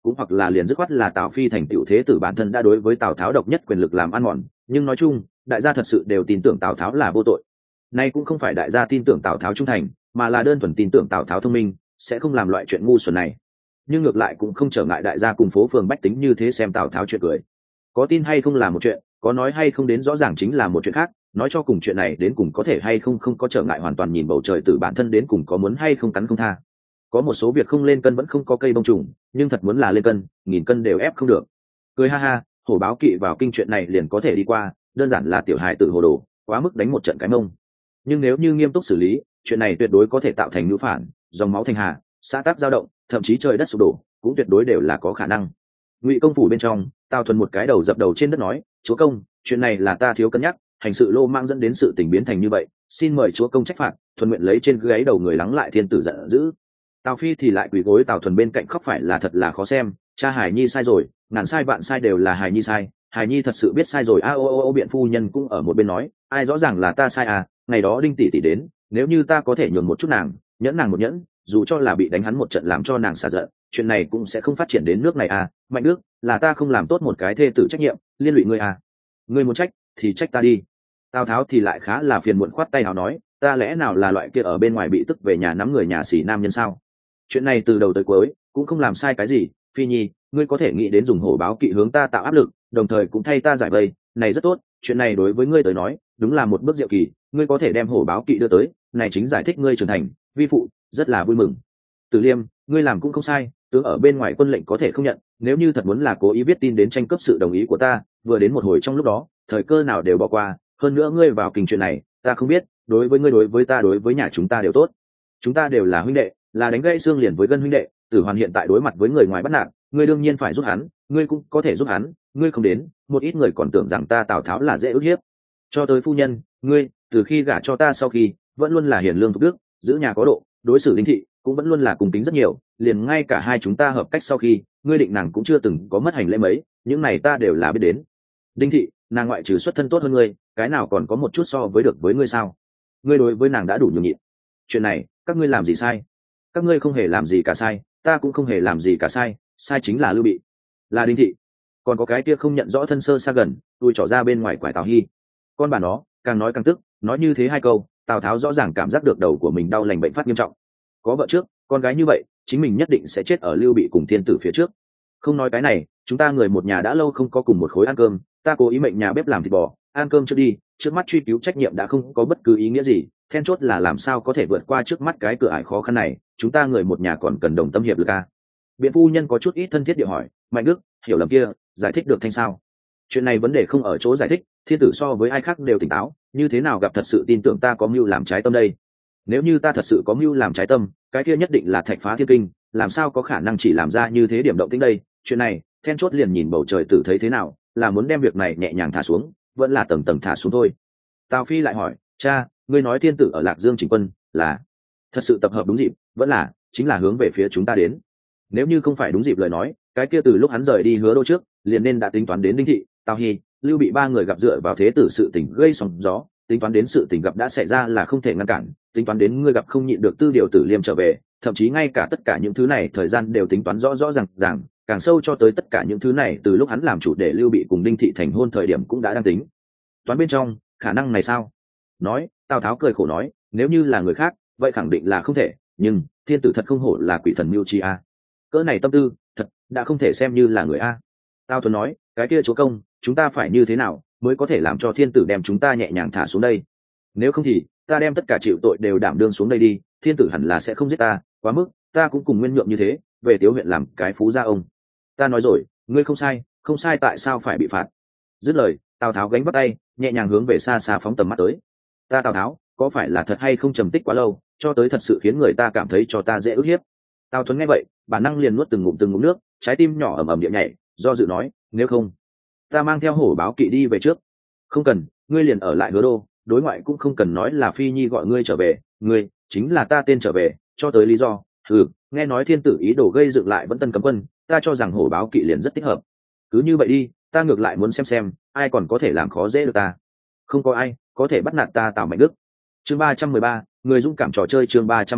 cũng hoặc là liền dứt khoát là Tào Phi thành tựu thế tử bản thân đã đối với Tào Tháo độc nhất quyền lực làm ăn mòn, nhưng nói chung đại gia thật sự đều tin tưởng Tào Tháo là vô tội. Nay cũng không phải đại gia tin tưởng Tào Tháo trung thành, mà là đơn thuần tin tưởng Tào Tháo thông minh, sẽ không làm loại chuyện ngu xuẩn này. Nhưng ngược lại cũng không trở ngại đại gia cùng phố phường bách tính như thế xem Tào Tháo chuyện cười. Có tin hay không là một chuyện, có nói hay không đến rõ ràng chính là một chuyện khác, nói cho cùng chuyện này đến cùng có thể hay không không có trở ngại hoàn toàn nhìn bầu trời từ bản thân đến cùng có muốn hay không cắn không tha. Có một số việc không lên cân vẫn không có cây bông trùng, nhưng thật muốn là lên cân, nghìn cân đều ép không được. Cười ha ha, hổ báo kỵ vào kinh chuyện này liền có thể đi qua, đơn giản là tiểu hài tử hồ đồ, quá mức đánh một trận cái mông. Nhưng nếu như nghiêm túc xử lý, chuyện này tuyệt đối có thể tạo thành ngữ phản, dòng máu thành hà, xã tác dao động, thậm chí trời đất sụp đổ, cũng tuyệt đối đều là có khả năng. Ngụy công phủ bên trong, Tào Thuần một cái đầu dập đầu trên đất nói, chúa công, chuyện này là ta thiếu cân nhắc, hành sự lô mang dẫn đến sự tình biến thành như vậy, xin mời chúa công trách phạt. Thuần nguyện lấy trên gáy đầu người lắng lại thiên tử giận dữ. Tào Phi thì lại quỳ gối Tào Thuần bên cạnh khóc phải là thật là khó xem, cha Hải Nhi sai rồi, ngàn sai vạn sai đều là Hải Nhi sai, Hải Nhi thật sự biết sai rồi. A ô ô ô biện phu nhân cũng ở một bên nói, ai rõ ràng là ta sai à, ngày đó Đinh tỷ tỷ đến, nếu như ta có thể nhường một chút nàng, nhẫn nàng một nhẫn, dù cho là bị đánh hắn một trận làm cho nàng xả giận, chuyện này cũng sẽ không phát triển đến nước này à. Mạnh Đức, là ta không làm tốt một cái thê tử trách nhiệm, liên lụy ngươi à, ngươi muốn trách thì trách ta đi. Tào Tháo thì lại khá là phiền muộn khoát tay áo nói, ta lẽ nào là loại kia ở bên ngoài bị tức về nhà nắm người nhà xỉ nam nhân sao? Chuyện này từ đầu tới cuối cũng không làm sai cái gì. Phi Nhi, ngươi có thể nghĩ đến dùng hổ báo kỵ hướng ta tạo áp lực, đồng thời cũng thay ta giải vây, này rất tốt. Chuyện này đối với ngươi tới nói đúng là một bước diệu kỳ, ngươi có thể đem hổ báo kỵ đưa tới, này chính giải thích ngươi trưởng thành, vi phụ rất là vui mừng. Tử Liêm, ngươi làm cũng không sai, tướng ở bên ngoài quân lệnh có thể không nhận, nếu như thật muốn là cố ý viết tin đến tranh cướp sự đồng ý của ta, vừa đến một hồi trong lúc đó thời cơ nào đều bỏ qua. Hơn nữa ngươi vào kinh chuyện này ta không biết, đối với ngươi đối với ta đối với nhà chúng ta đều tốt, chúng ta đều là huynh đệ, là đánh gãy xương liền với gân huynh đệ. Tử Hoàn hiện tại đối mặt với người ngoài bắt nạt, ngươi đương nhiên phải giúp hắn, ngươi cũng có thể giúp hắn, ngươi không đến, một ít người còn tưởng rằng ta Tào Tháo là dễ ức hiếp. Cho tới phu nhân, ngươi từ khi gả cho ta sau khi vẫn luôn là hiền lương thục đức, giữ nhà có độ, đối xử Đinh thị cũng vẫn luôn là cùng tính rất nhiều, liền ngay cả hai chúng ta hợp cách sau khi ngươi định nàng cũng chưa từng có mất hành lễ mấy, những này ta đều là biết đến. Đinh thị, nàng ngoại trừ xuất thân tốt hơn ngươi, cái nào còn có một chút so với được với ngươi sao? Ngươi đối với nàng đã đủ nhường nhịn. Chuyện này các ngươi làm gì sai? Các ngươi không hề làm gì cả sai, ta cũng không hề làm gì cả sai, sai chính là Lưu Bị, là Đinh thị, còn có cái kia không nhận rõ thân sơ xa gần tôi trỏ ra bên ngoài quải Tào Hy. Con bà nó càng nói càng tức, nói như thế hai câu Tào Tháo rõ ràng cảm giác được đầu của mình đau lành bệnh phát nghiêm trọng. Có vợ trước con gái như vậy, chính mình nhất định sẽ chết ở Lưu Bị cùng thiên tử phía trước. Không nói cái này, chúng ta người một nhà đã lâu không có cùng một khối ăn cơm, ta cố ý mệnh nhà bếp làm thịt bò ăn cơm trước đi, trước mắt truy cứu trách nhiệm đã không có bất cứ ý nghĩa gì, then chốt là làm sao có thể vượt qua trước mắt cái cửa ải khó khăn này, chúng ta người một nhà còn cần đồng tâm hiệp lực à. Biện phu nhân có chút ít thân thiết địa hỏi, Mạnh Đức, hiểu lầm kia giải thích được thanh sao? Chuyện này vấn đề không ở chỗ giải thích, thiên tử so với ai khác đều tỉnh táo, như thế nào gặp thật sự tin tưởng ta có mưu làm trái tâm đây? Nếu như ta thật sự có mưu làm trái tâm, cái kia nhất định là thạch phá thiên kinh, làm sao có khả năng chỉ làm ra như thế điểm động tĩnh đây? Chuyện này then chốt liền nhìn bầu trời tử thấy thế nào, là muốn đem việc này nhẹ nhàng thả xuống, vẫn là tầng tầng thả xuống thôi. Tào Phi lại hỏi, cha, ngươi nói thiên tử ở Lạc Dương chỉnh quân là thật sự tập hợp đúng dịp, vẫn là chính là hướng về phía chúng ta đến? Nếu như không phải đúng dịp lời nói, cái kia từ lúc hắn rời đi Hứa Đô trước liền nên đã tính toán đến Đinh thị, Tào Hy, Lưu Bị ba người gặp dựa vào thế tử sự tình gây sóng gió, tính toán đến sự tình gặp đã xảy ra là không thể ngăn cản, tính toán đến ngươi gặp không nhịn được Tư Điều Tử Liêm trở về, thậm chí ngay cả tất cả những thứ này thời gian đều tính toán rõ rõ ràng ràng, càng sâu cho tới tất cả những thứ này từ lúc hắn làm chủ để Lưu Bị cùng Đinh thị thành hôn thời điểm cũng đã đang tính toán bên trong, khả năng này sao? Nói, Tào Tháo cười khổ nói, nếu như là người khác vậy khẳng định là không thể, nhưng thiên tử thật không hổ là quỷ thần mưu chi a, cỡ này tâm tư thật đã không thể xem như là người a. Tào Thuần nói, cái kia chúa công, chúng ta phải như thế nào mới có thể làm cho thiên tử đem chúng ta nhẹ nhàng thả xuống đây? Nếu không thì ta đem tất cả chịu tội đều đảm đương xuống đây đi, thiên tử hẳn là sẽ không giết ta, quá mức ta cũng cùng nguyên nhượng như thế, về Tiếu huyện làm cái phú gia ông. Ta nói rồi, ngươi không sai, không sai tại sao phải bị phạt? Dứt lời, Tào Tháo gánh bắt tay, nhẹ nhàng hướng về xa xa phóng tầm mắt tới. Ta Tào Tháo, có phải là thật hay không trầm tích quá lâu, cho tới thật sự khiến người ta cảm thấy cho ta dễ ức hiếp? Tào Thuấn nghe vậy, bản năng liền nuốt từng ngụm từng ngụm nước, trái tim nhỏ ầm ầm địa nhảy, do dự nói, nếu không, ta mang theo hổ báo kỵ đi về trước. Không cần, ngươi liền ở lại Hứa Đô, đối ngoại cũng không cần nói là Phi Nhi gọi ngươi trở về, ngươi chính là ta tên trở về, cho tới lý do. Ừ, nghe nói thiên tử ý đồ gây dựng lại Vẫn Tân cấm quân, ta cho rằng hổ báo kỵ liền rất thích hợp. Cứ như vậy đi, ta ngược lại muốn xem xem ai còn có thể làm khó dễ được ta. Không có ai có thể bắt nạt ta Tào Mạnh Đức. Chương ba trăm mười ba, người dũng cảm trò chơi. Chương ba trăm mười ba,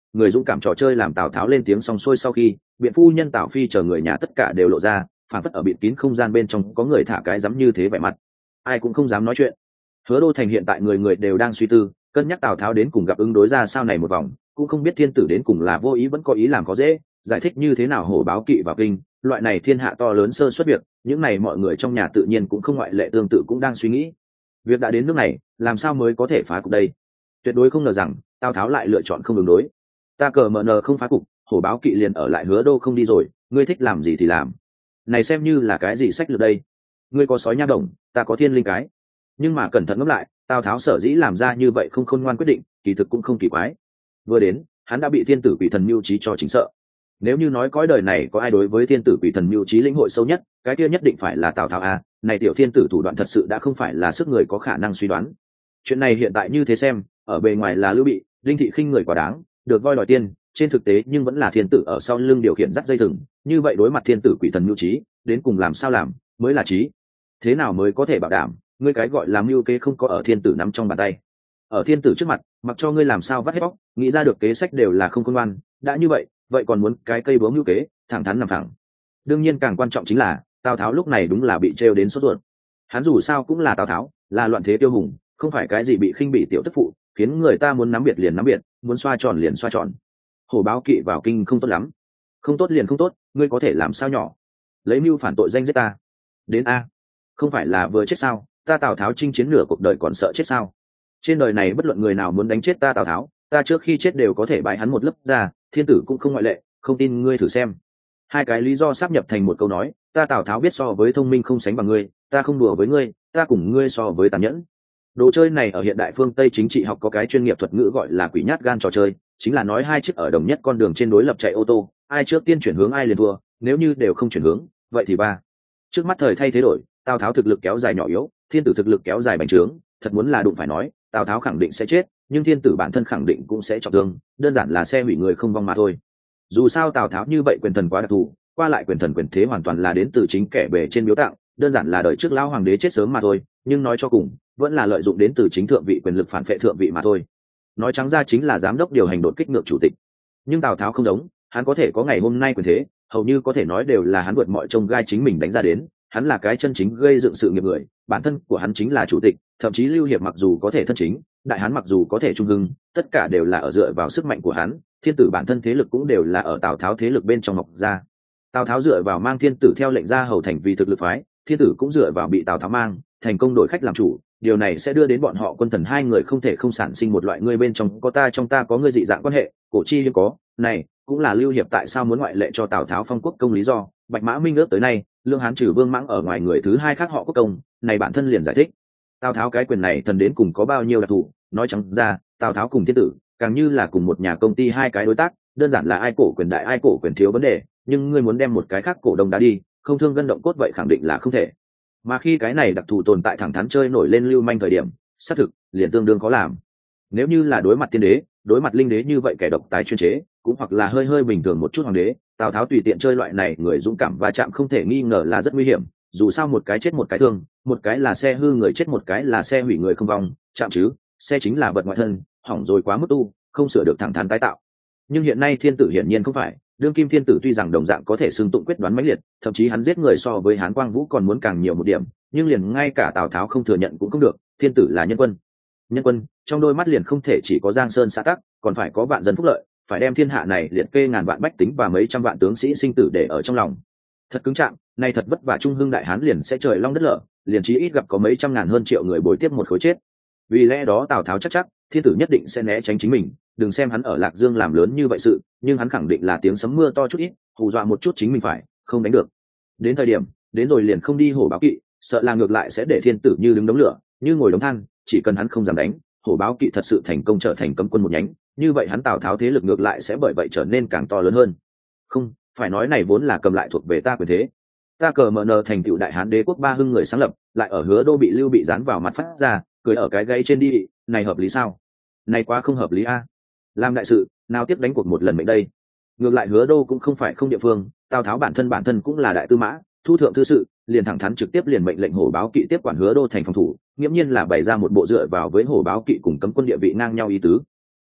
người dũng cảm trò chơi làm Tào Tháo lên tiếng xong xuôi sau khi, biện phu nhân Tào Phi chờ người nhà tất cả đều lộ ra, phản phất ở bịt kín không gian bên trong có người thả cái dám như thế vẻ mặt, ai cũng không dám nói chuyện. Hứa Đô thành hiện tại người người đều đang suy tư, cân nhắc Tào Tháo đến cùng gặp ứng đối ra sao này một vòng, cũng không biết thiên tử đến cùng là vô ý vẫn có ý làm khó dễ, giải thích như thế nào hổ báo kỵ vào kinh, loại này thiên hạ to lớn sơ suất việc, những này mọi người trong nhà tự nhiên cũng không ngoại lệ, tương tự cũng đang suy nghĩ. Việc đã đến nước này, làm sao mới có thể phá cục đây? Tuyệt đối không ngờ rằng Tào Tháo lại lựa chọn không ứng đối. Ta cờ mờ nờ không phá cục, hổ báo kỵ liền ở lại Hứa Đô không đi rồi, ngươi thích làm gì thì làm. Này xem như là cái gì sách lược đây? Ngươi có sói nha đồng, ta có thiên linh cái. Nhưng mà cẩn thận ngẫm lại, Tào Tháo sở dĩ làm ra như vậy không khôn ngoan quyết định, kỳ thực cũng không kỳ quái. Vừa đến, hắn đã bị thiên tử quỷ thần mưu trí cho chính sợ. Nếu như nói cõi đời này có ai đối với thiên tử quỷ thần mưu trí lĩnh hội sâu nhất, cái kia nhất định phải là Tào Tháo a. Này tiểu thiên tử thủ đoạn thật sự đã không phải là sức người có khả năng suy đoán. Chuyện này hiện tại như thế xem, ở bề ngoài là Lưu Bị, Đinh Thị khinh người quá đáng, được voi đòi tiên, trên thực tế nhưng vẫn là thiên tử ở sau lưng điều khiển dắt dây thừng. Như vậy đối mặt thiên tử quỷ thần mưu trí, đến cùng làm sao làm mới là trí? Thế nào mới có thể bảo đảm ngươi cái gọi là mưu kế không có ở thiên tử nắm trong bàn tay? Ở thiên tử trước mặt, mặc cho ngươi làm sao vắt hết bóc, nghĩ ra được kế sách đều là không khôn ngoan. Đã như vậy, vậy còn muốn cái cây búa mưu kế, thẳng thắn nằm thẳng. Đương nhiên càng quan trọng chính là Tào Tháo lúc này đúng là bị trêu đến sốt ruột. Hắn dù sao cũng là Tào Tháo, là loạn thế tiêu hùng, không phải cái gì bị khinh bỉ tiểu tức phụ, khiến người ta muốn nắm biệt liền nắm biệt, muốn xoa tròn liền xoa tròn. Hổ báo kỵ vào kinh không tốt lắm. Không tốt liền không tốt, ngươi có thể làm sao nhỏ? Lấy mưu phản tội danh giết ta. Đến a, không phải là vừa chết sao? Ta Tào Tháo chinh chiến nửa cuộc đời còn sợ chết sao? Trên đời này bất luận người nào muốn đánh chết ta Tào Tháo, ta trước khi chết đều có thể bãi hắn một lớp ra, thiên tử cũng không ngoại lệ, không tin ngươi thử xem. Hai cái lý do sáp nhập thành một câu nói, ta Tào Tháo biết so với thông minh không sánh bằng ngươi, ta không đùa với ngươi, ta cùng ngươi so với tàn nhẫn. Đồ chơi này ở hiện đại phương Tây chính trị học có cái chuyên nghiệp thuật ngữ gọi là quỷ nhát gan trò chơi, chính là nói hai chiếc ở đồng nhất con đường trên đối lập chạy ô tô, ai trước tiên chuyển hướng ai liền thua, nếu như đều không chuyển hướng, vậy thì ba. Trước mắt thời thay thế đổi, Tào Tháo thực lực kéo dài nhỏ yếu, thiên tử thực lực kéo dài bành trướng, thật muốn là đụng phải nói, Tào Tháo khẳng định sẽ chết, nhưng thiên tử bản thân khẳng định cũng sẽ trọng thương, đơn giản là xe hủy người không vong mà thôi. Dù sao Tào Tháo như vậy quyền thần quá đặc thù, qua lại quyền thần quyền thế hoàn toàn là đến từ chính kẻ bề trên biếu tặng, đơn giản là đời trước lão hoàng đế chết sớm mà thôi, nhưng nói cho cùng vẫn là lợi dụng đến từ chính thượng vị quyền lực phản phệ thượng vị mà thôi. Nói trắng ra chính là giám đốc điều hành đột kích ngược chủ tịch. Nhưng Tào Tháo không giống, hắn có thể có ngày hôm nay quyền thế, hầu như có thể nói đều là hắn vượt mọi trông gai chính mình đánh ra đến, hắn là cái chân chính gây dựng sự nghiệp người, bản thân của hắn chính là chủ tịch, thậm chí Lưu Hiệp mặc dù có thể thân chính, đại hán mặc dù có thể trung hưng, tất cả đều là ở dựa vào sức mạnh của hắn, thiên tử bản thân thế lực cũng đều là ở Tào Tháo thế lực bên trong mọc ra. Tào Tháo dựa vào mang thiên tử theo lệnh ra hầu thành vì thực lực phái, thiên tử cũng dựa vào bị Tào Tháo mang thành công đổi khách làm chủ, điều này sẽ đưa đến bọn họ quân thần hai người không thể không sản sinh một loại ngươi bên trong có ta trong ta có ngươi dị dạng quan hệ, cổ chi hiếm có, này cũng là Lưu Hiệp tại sao muốn ngoại lệ cho Tào Tháo phong quốc công lý do. Bạch Mã Minh ước tới nay, Lương Hán trừ Vương Mãng ở ngoài người thứ hai khác họ quốc công, này bản thân liền giải thích Tào Tháo cái quyền này thần đến cùng có bao nhiêu đặc thù. Nói trắng ra, Tào Tháo cùng thiên tử càng như là cùng một nhà công ty hai cái đối tác, đơn giản là ai cổ quyền đại ai cổ quyền thiếu vấn đề, nhưng ngươi muốn đem một cái khác cổ đông đá đi, không thương gân động cốt vậy khẳng định là không thể. Mà khi cái này đặc thù tồn tại thẳng thắn chơi nổi lên lưu manh thời điểm, xác thực liền tương đương khó làm. Nếu như là đối mặt tiên đế, đối mặt linh đế như vậy kẻ độc tài chuyên chế, cũng hoặc là hơi hơi bình thường một chút hoàng đế, Tào Tháo tùy tiện chơi loại này người dũng cảm và chạm không thể nghi ngờ là rất nguy hiểm. Dù sao một cái chết một cái thương, một cái là xe hư người chết một cái là xe hủy người không vong, chạm chứ, xe chính là vật ngoại thân, hỏng rồi quá mức tu, không sửa được thẳng thắn tái tạo. Nhưng hiện nay thiên tử hiển nhiên không phải, đương kim thiên tử tuy rằng đồng dạng có thể xưng tụng quyết đoán mãnh liệt, thậm chí hắn giết người so với Hán Quang Vũ còn muốn càng nhiều một điểm, nhưng liền ngay cả Tào Tháo không thừa nhận cũng không được, thiên tử là nhân quân. Nhân quân, trong đôi mắt liền không thể chỉ có giang sơn xã tắc, còn phải có vạn dân phúc lợi, phải đem thiên hạ này liệt kê ngàn vạn bách tính và mấy trăm vạn tướng sĩ sinh tử để ở trong lòng. Thật cứng trạng, nay thật vất vả trung hưng đại hán liền sẽ trời long đất lở, liền chí ít gặp có mấy trăm ngàn hơn triệu người bối tiếp một khối chết. Vì lẽ đó Tào Tháo chắc chắc thiên tử nhất định sẽ né tránh chính mình, đừng xem hắn ở Lạc Dương làm lớn như vậy sự, nhưng hắn khẳng định là tiếng sấm mưa to chút ít, hù dọa một chút chính mình phải không đánh được. Đến thời điểm đến rồi liền không đi hổ báo kỵ, sợ là ngược lại sẽ để thiên tử như đứng đống lửa, như ngồi đống than, chỉ cần hắn không dám đánh, hổ báo kỵ thật sự thành công trở thành cấm quân một nhánh, như vậy hắn Tào Tháo thế lực ngược lại sẽ bởi vậy trở nên càng to lớn hơn. Không phải nói này vốn là cầm lại thuộc về ta quyền thế, ta cờ mờ nờ thành tựu đại hán đế quốc ba hưng người sáng lập, lại ở Hứa Đô bị Lưu Bị dán vào mặt phát ra, cười ở cái gãy trên đi, này hợp lý sao? Này quá không hợp lý a. Làm đại sự nào tiếp đánh cuộc một lần mệnh đây. Ngược lại Hứa Đô cũng không phải không địa phương, Tào Tháo bản thân bản thân cũng là đại tư mã, thu thượng thư sự, liền thẳng thắn trực tiếp liền mệnh lệnh hổ báo kỵ tiếp quản Hứa Đô thành phòng thủ, nghiễm nhiên là bày ra một bộ dựa vào với hổ báo kỵ cùng cấm quân địa vị ngang nhau ý tứ.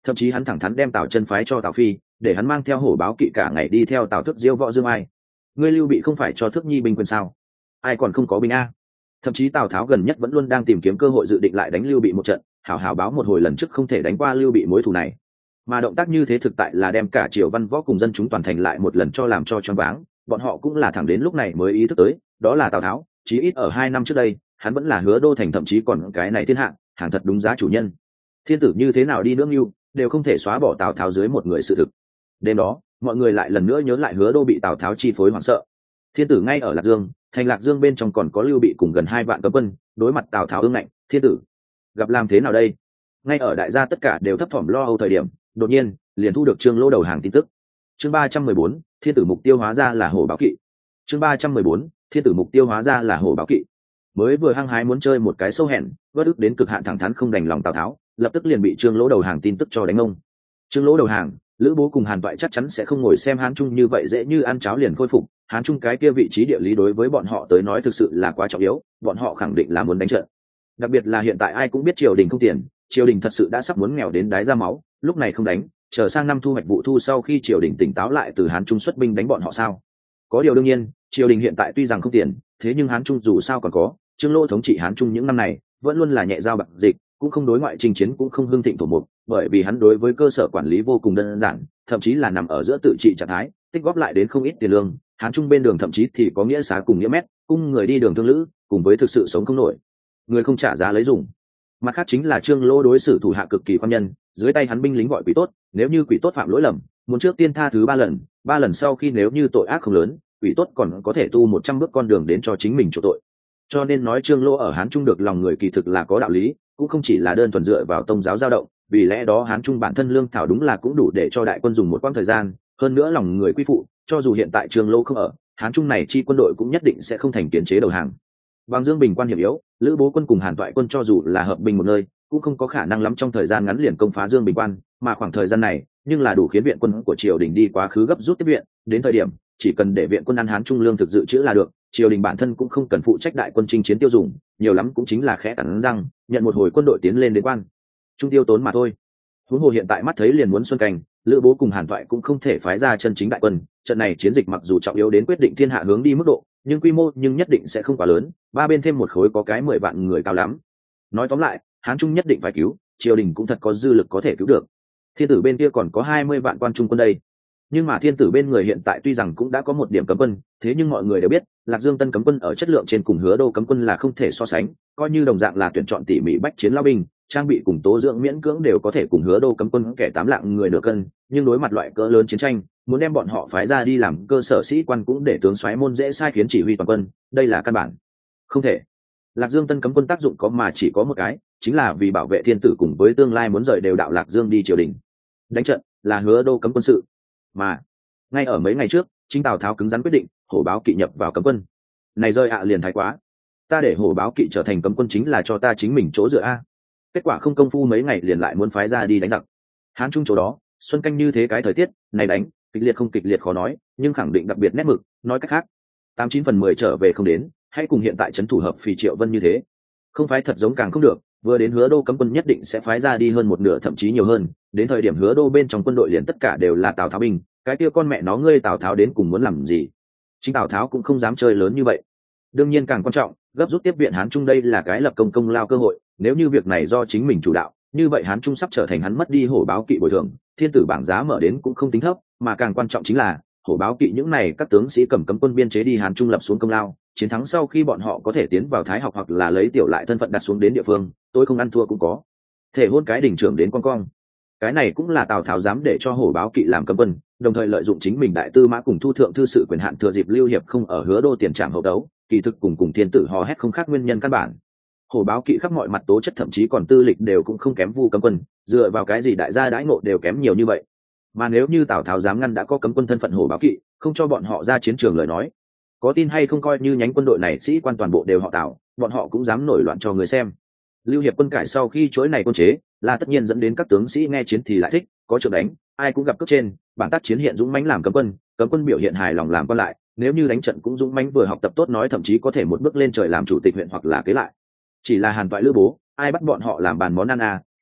thậm chí hắn thẳng thắn đem Tào Chân phái cho Tào Phi, để hắn mang theo hổ báo kỵ cả ngày đi theo Tào Thức diêu võ dương ai. Ngươi Lưu Bị không phải cho Thức Nhi binh quyền sao? Ai còn không có binh a? Thậm chí Tào Tháo gần nhất vẫn luôn đang tìm kiếm cơ hội dự định lại đánh Lưu Bị một trận, hảo hảo báo một hồi lần trước không thể đánh qua Lưu Bị mối thù này. Mà động tác như thế thực tại là đem cả triều văn võ cùng dân chúng toàn thành lại một lần cho làm cho choáng váng, bọn họ cũng là thẳng đến lúc này mới ý thức tới, đó là Tào Tháo, chí ít ở hai năm trước đây, hắn vẫn là Hứa Đô thành thậm chí còn cái này thiên hạ, hàng thật đúng giá chủ nhân. Thiên tử như thế nào đi nữa yêu, đều không thể xóa bỏ Tào Tháo dưới một người sự thực. Đêm đó, mọi người lại lần nữa nhớ lại Hứa Đô bị Tào Tháo chi phối hoảng sợ. Thiên tử ngay ở Lạc Dương, thành Lạc Dương bên trong còn có Lưu Bị cùng gần hai vạn cấm quân, đối mặt Tào Tháo ương ngạnh, thiên tử gặp làm thế nào đây? Ngay ở đại gia tất cả đều thấp thỏm lo âu thời điểm, đột nhiên liền thu được Trương Lỗ đầu hàng tin tức. Chương ba trăm mười bốn, thiên tử mục tiêu hóa ra là hổ báo kỵ. Chương ba trăm mười bốn, thiên tử mục tiêu hóa ra là hổ báo kỵ. Mới vừa hăng hái muốn chơi một cái sâu hẹn, bất ức đến cực hạn thẳng thắn không đành lòng Tào Tháo, lập tức liền bị Trương Lỗ đầu hàng tin tức cho đánh ông. Trương Lỗ đầu hàng, Lữ Bố cùng Hàn Toại chắc chắn sẽ không ngồi xem Hán Trung như vậy dễ như ăn cháo liền khôi phục. Hán Trung cái kia vị trí địa lý đối với bọn họ tới nói thực sự là quá trọng yếu, bọn họ khẳng định là muốn đánh trận. Đặc biệt là hiện tại ai cũng biết triều đình không tiền, triều đình thật sự đã sắp muốn nghèo đến đái ra máu, lúc này không đánh, chờ sang năm thu hoạch vụ thu sau khi triều đình tỉnh táo lại từ Hán Trung xuất binh đánh bọn họ sao? Có điều đương nhiên, triều đình hiện tại tuy rằng không tiền, thế nhưng Hán Trung dù sao còn có, Trương Lỗ thống trị Hán Trung những năm này, vẫn luôn là nhẹ dao bạc dịch, cũng không đối ngoại chinh chiến cũng không hưng thịnh thổ mục, bởi vì hắn đối với cơ sở quản lý vô cùng đơn giản, thậm chí là nằm ở giữa tự trị trạng thái, tích góp lại đến không ít tiền lương. Hán Trung bên đường thậm chí thì có nghĩa xá cùng nghĩa mét, cung người đi đường thương lữ, cùng với thực sự sống không nổi, người không trả giá lấy dùng. Mặt khác chính là Trương Lỗ đối xử thủ hạ cực kỳ khoan nhân, dưới tay hắn binh lính gọi quỷ tốt, nếu như quỷ tốt phạm lỗi lầm, muốn trước tiên tha thứ ba lần, ba lần sau khi nếu như tội ác không lớn, quỷ tốt còn có thể tu một trăm bước con đường đến cho chính mình chỗ tội. Cho nên nói Trương Lỗ ở Hán Trung được lòng người kỳ thực là có đạo lý, cũng không chỉ là đơn thuần dựa vào tông giáo dao động, vì lẽ đó Hán Trung bản thân lương thảo đúng là cũng đủ để cho đại quân dùng một quãng thời gian, hơn nữa lòng người quy phụ, cho dù hiện tại Trương Lỗ không ở, Hán Trung này chi quân đội cũng nhất định sẽ không thành kiến chế đầu hàng. Bằng Dương Bình quan hiểm yếu, Lữ Bố quân cùng Hàn Toại quân cho dù là hợp binh một nơi, cũng không có khả năng lắm trong thời gian ngắn liền công phá Dương Bình quan, mà khoảng thời gian này, nhưng là đủ khiến viện quân của triều đình đi quá khứ gấp rút tiếp viện, đến thời điểm chỉ cần để viện quân ăn Hán Trung lương thực dự trữ là được, triều đình bản thân cũng không cần phụ trách đại quân chinh chiến tiêu dùng, nhiều lắm cũng chính là khẽ cắn răng, nhận một hồi quân đội tiến lên đến quan trung tiêu tốn mà thôi. Huống hồ hiện tại mắt thấy liền muốn xuân canh, Lữ Bố cùng Hàn Toại cũng không thể phái ra chân chính đại quân, trận này chiến dịch mặc dù trọng yếu đến quyết định thiên hạ hướng đi mức độ, nhưng quy mô nhưng nhất định sẽ không quá lớn, ba bên thêm một khối có cái mười vạn người cao lắm. Nói tóm lại, Hán Trung nhất định phải cứu, triều đình cũng thật có dư lực có thể cứu được. Thiên tử bên kia còn có hai mươi vạn quan trung quân đây. Nhưng mà thiên tử bên người hiện tại tuy rằng cũng đã có một điểm cấm quân, thế nhưng mọi người đều biết, Lạc Dương Tân cấm quân ở chất lượng trên cùng Hứa Đô cấm quân là không thể so sánh, coi như đồng dạng là tuyển chọn tỉ mỉ bách chiến lao binh, trang bị cùng tố dưỡng miễn cưỡng đều có thể cùng Hứa Đô cấm quân kẻ tám lạng người nửa cân, nhưng đối mặt loại cỡ lớn chiến tranh, muốn đem bọn họ phái ra đi làm cơ sở sĩ quan cũng để tướng soái môn dễ sai khiến chỉ huy toàn quân, đây là căn bản không thể. Lạc Dương Tân cấm quân tác dụng có mà chỉ có một cái, chính là vì bảo vệ thiên tử cùng với tương lai muốn rời đều đạo Lạc Dương đi triều đình. Đánh trận là Hứa Đô cấm quân sự, mà ngay ở mấy ngày trước, chính Tào Tháo cứng rắn quyết định hổ báo kỵ nhập vào cấm quân. Này rơi ạ liền thái quá, ta để hổ báo kỵ trở thành cấm quân chính là cho ta chính mình chỗ dựa a. Kết quả không công phu mấy ngày liền lại muốn phái ra đi đánh giặc. Hán Trung chỗ đó, xuân canh như thế cái thời tiết này đánh kịch liệt không kịch liệt khó nói, nhưng khẳng định đặc biệt nét mực, nói cách khác tám chín phần mười trở về không đến, hãy cùng hiện tại trấn thủ hợp Phì Triệu Vân như thế, không phái thật giống càng không được. Vừa đến Hứa Đô cấm quân nhất định sẽ phái ra đi hơn một nửa thậm chí nhiều hơn, đến thời điểm Hứa Đô bên trong quân đội liền tất cả đều là Tào Tháo binh, cái kia con mẹ nó ngươi Tào Tháo đến cùng muốn làm gì? Chính Tào Tháo cũng không dám chơi lớn như vậy. Đương nhiên càng quan trọng, gấp rút tiếp viện Hán Trung đây là cái lập công công lao cơ hội, nếu như việc này do chính mình chủ đạo, như vậy Hán Trung sắp trở thành hắn mất đi hổ báo kỵ bồi thường, thiên tử bảng giá mở đến cũng không tính thấp, mà càng quan trọng chính là hổ báo kỵ những này các tướng sĩ cầm cấm quân biên chế đi Hán Trung lập xuống công lao, chiến thắng sau khi bọn họ có thể tiến vào Thái học hoặc là lấy tiểu lại thân phận đặt xuống đến địa phương, tôi không ăn thua cũng có thể hôn cái đỉnh trưởng đến con cong. Cái này cũng là Tào Tháo dám để cho hổ báo kỵ làm cấm quân, đồng thời lợi dụng chính mình đại tư mã cùng thu thượng thư sự quyền hạn thừa dịp Lưu Hiệp không ở Hứa Đô tiền trảm hậu đấu, kỳ thực cùng cùng thiên tử hò hét không khác nguyên nhân căn bản. Hổ báo kỵ khắp mọi mặt tố chất thậm chí còn tư lịch đều cũng không kém Vu cấm quân, dựa vào cái gì đại gia đãi ngộ đều kém nhiều như vậy. Mà nếu như Tào Tháo dám ngăn đã có cấm quân thân phận hổ báo kỵ, không cho bọn họ ra chiến trường lời nói, có tin hay không coi như nhánh quân đội này sĩ quan toàn bộ đều họ Tào, bọn họ cũng dám nổi loạn cho người xem. Lưu Hiệp quân cải sau khi chuỗi này quân chế, là tất nhiên dẫn đến các tướng sĩ nghe chiến thì lại thích, có trượng đánh, ai cũng gặp cấp trên, bản tác chiến hiện dũng mãnh làm cấm quân, cấm quân biểu hiện hài lòng làm quan lại, nếu như đánh trận cũng dũng mãnh vừa học tập tốt nói thậm chí có thể một bước lên trời làm chủ tịch huyện hoặc là kế lại. Chỉ là Hàn Toại Lữ Bố, ai bắt bọn họ làm bàn món ăn à,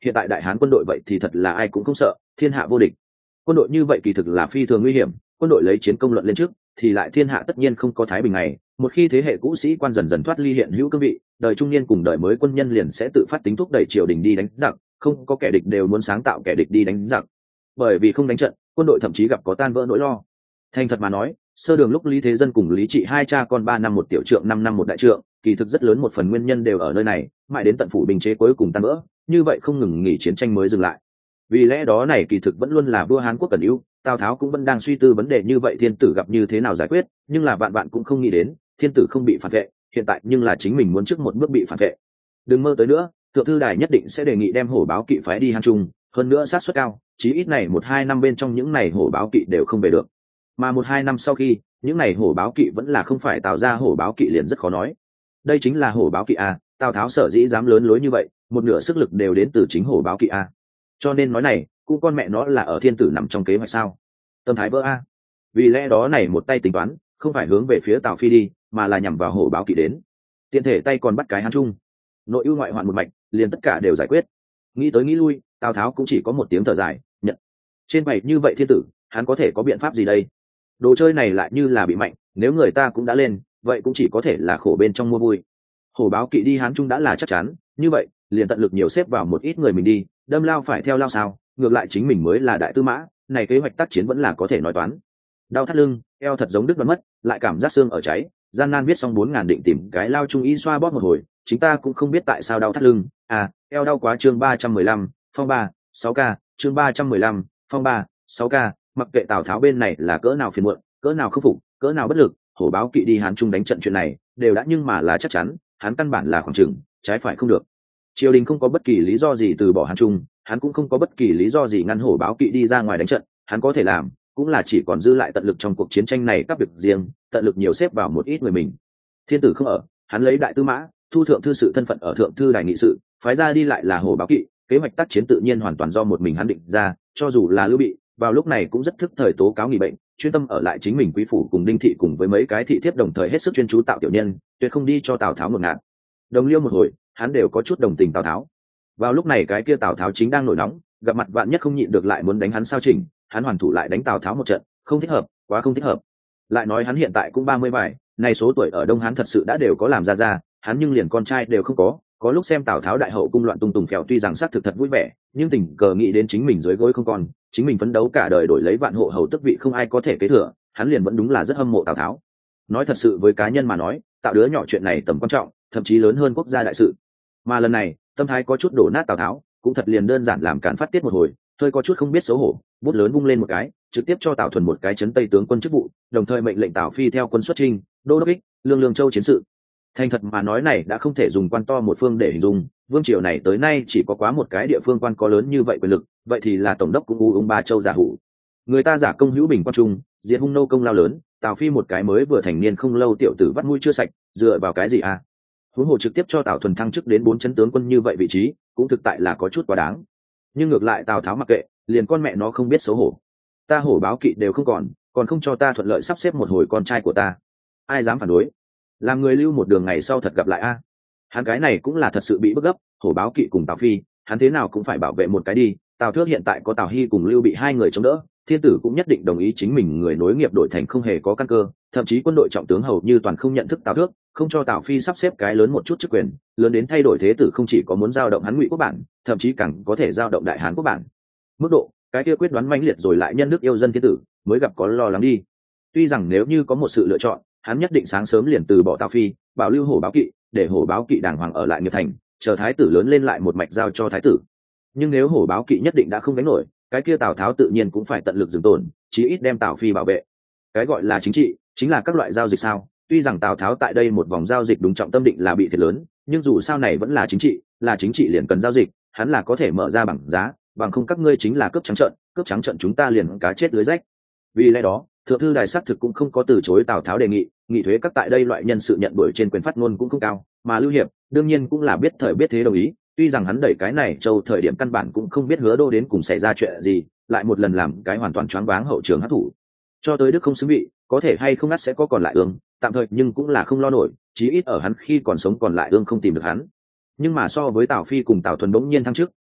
hiện tại đại hán quân đội vậy thì thật là ai cũng không sợ, thiên hạ vô địch. Quân đội như vậy kỳ thực là phi thường nguy hiểm, quân đội lấy chiến công luận lên trước thì lại thiên hạ tất nhiên không có thái bình này. Một khi thế hệ cũ sĩ quan dần dần thoát ly hiện hữu cương vị, đời trung niên cùng đời mới quân nhân liền sẽ tự phát tính thúc đẩy triều đình đi đánh giặc, không có kẻ địch đều muốn sáng tạo kẻ địch đi đánh giặc. Bởi vì không đánh trận, quân đội thậm chí gặp có tan vỡ nỗi lo. Thành thật mà nói, sơ đường lúc Lý Thế Dân cùng Lý Trị hai cha con ba năm một tiểu trượng, năm năm một đại trượng, kỳ thực rất lớn một phần nguyên nhân đều ở nơi này, mãi đến tận phủ bình chế cuối cùng tan vỡ, như vậy không ngừng nghỉ chiến tranh mới dừng lại. Vì lẽ đó này kỳ thực vẫn luôn là vua Hán quốc cần ưu, Tào Tháo cũng vẫn đang suy tư vấn đề như vậy thiên tử gặp như thế nào giải quyết, nhưng là vạn bạn cũng không nghĩ đến, thiên tử không bị phản vệ, hiện tại nhưng là chính mình muốn trước một bước bị phản vệ. Đừng mơ tới nữa, thượng thư đài nhất định sẽ đề nghị đem hổ báo kỵ phái đi Hán Trung, hơn nữa sát suất cao, chí ít này một hai năm bên trong những này hổ báo kỵ đều không về được. Mà một hai năm sau khi, những này hổ báo kỵ vẫn là không phải tạo ra hổ báo kỵ liền rất khó nói. Đây chính là hổ báo kỵ a, Tào Tháo sở dĩ dám lớn lối như vậy, một nửa sức lực đều đến từ chính hổ báo kỵ a. Cho nên nói này, cũng con mẹ nó là ở thiên tử nằm trong kế hoạch sao? Tâm thái vỡ a. Vì lẽ đó này một tay tính toán, không phải hướng về phía Tào Phi đi, mà là nhằm vào hổ báo kỵ đến. Tiện thể tay còn bắt cái Hán Trung, nội ưu ngoại hoạn một mạch, liền tất cả đều giải quyết. Nghĩ tới nghĩ lui, Tào Tháo cũng chỉ có một tiếng thở dài, nhận. Trên bày như vậy thiên tử, hắn có thể có biện pháp gì đây? Đồ chơi này lại như là bị mạnh, nếu người ta cũng đã lên, vậy cũng chỉ có thể là khổ bên trong mua vui. Hổ báo kỵ đi Hán Trung đã là chắc chắn, như vậy liền tận lực nhiều xếp vào một ít người mình đi, đâm lao phải theo lao sao, ngược lại chính mình mới là đại tư mã, này kế hoạch tác chiến vẫn là có thể nói toán. Đau thắt lưng, eo thật giống đứt đoán mất, lại cảm giác xương ở cháy, gian nan viết xong bốn ngàn định tìm cái lao trung y xoa bóp một hồi, chính ta cũng không biết tại sao đau thắt lưng, à, eo đau quá. Chương ba trăm mười lăm, phong ba, sáu k, chương ba trăm mười lăm, phong ba, sáu k, mặc kệ Tào Tháo bên này là cỡ nào phiền muộn, cỡ nào khắc phục, cỡ nào bất lực, hổ báo kỵ đi Hán Trung đánh trận chuyện này, đều đã nhưng mà là chắc chắn, hắn căn bản là khoảng chừng, trái phải không được. Triều đình không có bất kỳ lý do gì từ bỏ Hán Trung, hắn cũng không có bất kỳ lý do gì ngăn hổ báo kỵ đi ra ngoài đánh trận, hắn có thể làm, cũng là chỉ còn dư lại tận lực trong cuộc chiến tranh này các việc riêng, tận lực nhiều xếp vào một ít người mình. Thiên tử không ở, hắn lấy đại tư mã, thu thượng thư sự thân phận ở thượng thư đài nghị sự, phái ra đi lại là hổ báo kỵ, kế hoạch tác chiến tự nhiên hoàn toàn do một mình hắn định ra, cho dù là Lưu Bị, vào lúc này cũng rất thức thời tố cáo nghỉ bệnh, chuyên tâm ở lại chính mình quý phủ cùng Đinh thị cùng với mấy cái thị thiếp đồng thời hết sức chuyên chú tạo tiểu nhân, tuyệt không đi cho Tào Tháo một ngạt. Đồng liêu một hồi, hắn đều có chút đồng tình Tào Tháo. Vào lúc này cái kia Tào Tháo chính đang nổi nóng, gặp mặt vạn nhất không nhịn được lại muốn đánh hắn sao chỉnh, hắn hoàn thủ lại đánh Tào Tháo một trận, không thích hợp, quá không thích hợp. Lại nói hắn hiện tại cũng ba mươi vài, này số tuổi ở Đông Hán thật sự đã đều có làm ra ra, hắn nhưng liền con trai đều không có, có lúc xem Tào Tháo đại hậu cung loạn tung tùng phèo tuy rằng xác thực thật vui vẻ, nhưng tình cờ nghĩ đến chính mình dưới gối không còn, chính mình phấn đấu cả đời đổi lấy vạn hộ hầu tước vị không ai có thể kế thừa, hắn liền vẫn đúng là rất hâm mộ Tào Tháo. Nói thật sự với cá nhân mà nói, tạo đứa nhỏ chuyện này tầm quan trọng, thậm chí lớn hơn quốc gia đại sự. Mà lần này, tâm thái có chút đổ nát Tào Tháo, cũng thật liền đơn giản làm cản phát tiết một hồi, hơi có chút không biết xấu hổ, bút lớn vung lên một cái, trực tiếp cho Tào Thuần một cái chấn tây tướng quân chức vụ, đồng thời mệnh lệnh Tào Phi theo quân xuất chinh, đô đốc ích, lương lương châu chiến sự. Thành thật mà nói này đã không thể dùng quan to một phương để hình dung, vương triều này tới nay chỉ có quá một cái địa phương quan có lớn như vậy quyền lực, vậy thì là tổng đốc cũng u ung ba châu giả hủ. Người ta giả công hữu bình quan trung, diệt hung nô công lao lớn, Tào Phi một cái mới vừa thành niên không lâu tiểu tử vắt mũi chưa sạch, dựa vào cái gì à? Huống hồ trực tiếp cho Tào Thuần thăng chức đến bốn chấn tướng quân như vậy vị trí, cũng thực tại là có chút quá đáng. Nhưng ngược lại Tào Tháo mặc kệ, liền con mẹ nó không biết xấu hổ. Ta hổ báo kỵ đều không còn, còn không cho ta thuận lợi sắp xếp một hồi con trai của ta. Ai dám phản đối? Làm người lưu một đường ngày sau thật gặp lại a. Hắn cái này cũng là thật sự bị bức gấp, hổ báo kỵ cùng Tào Phi, hắn thế nào cũng phải bảo vệ một cái đi. Tào Thước hiện tại có Tào Hy cùng Lưu Bị hai người chống đỡ, thiên tử cũng nhất định đồng ý chính mình người nối nghiệp đổi thành không hề có căn cơ, thậm chí quân đội trọng tướng hầu như toàn không nhận thức Tào Thước, không cho Tào Phi sắp xếp cái lớn một chút chức quyền, lớn đến thay đổi thế tử không chỉ có muốn giao động hắn Ngụy quốc bản, thậm chí càng có thể giao động Đại Hán quốc bản. Mức độ, cái kia quyết đoán mãnh liệt rồi lại nhân đức yêu dân thiên tử, mới gặp có lo lắng đi. Tuy rằng nếu như có một sự lựa chọn, hắn nhất định sáng sớm liền từ bỏ Tào Phi, bảo lưu hổ báo kỵ, để hổ báo kỵ đàng hoàng ở lại nghiệp thành, chờ thái tử lớn lên lại một mạch giao cho thái tử. Nhưng nếu hổ báo kỵ nhất định đã không gánh nổi, cái kia Tào Tháo tự nhiên cũng phải tận lực dừng tồn, chí ít đem Tào Phi bảo vệ. Cái gọi là chính trị, chính là các loại giao dịch sao? Tuy rằng Tào Tháo tại đây một vòng giao dịch đúng trọng tâm định là bị thiệt lớn, nhưng dù sao này vẫn là chính trị, là chính trị liền cần giao dịch, hắn là có thể mở ra bằng giá, bằng không các ngươi chính là cướp trắng trợn, cướp trắng trợn chúng ta liền cá chết lưới rách. Vì lẽ đó, thượng thư đài xác thực cũng không có từ chối Tào Tháo đề nghị, nghị thuế các tại đây loại nhân sự nhận đuổi trên quyền phát ngôn cũng không cao, mà Lưu Hiệp đương nhiên cũng là biết thời biết thế đồng ý. Tuy rằng hắn đẩy cái này châu thời điểm căn bản cũng không biết Hứa Đô đến cùng xảy ra chuyện gì, lại một lần làm cái hoàn toàn choáng váng hậu trường hấp thủ. Cho tới đức không xứng vị, có thể hay không ngắt sẽ có còn lại ương, tạm thời nhưng cũng là không lo nổi, chí ít ở hắn khi còn sống còn lại ương không tìm được hắn. Nhưng mà so với Tào Phi cùng Tào Thuần bỗng nhiên thăng chức,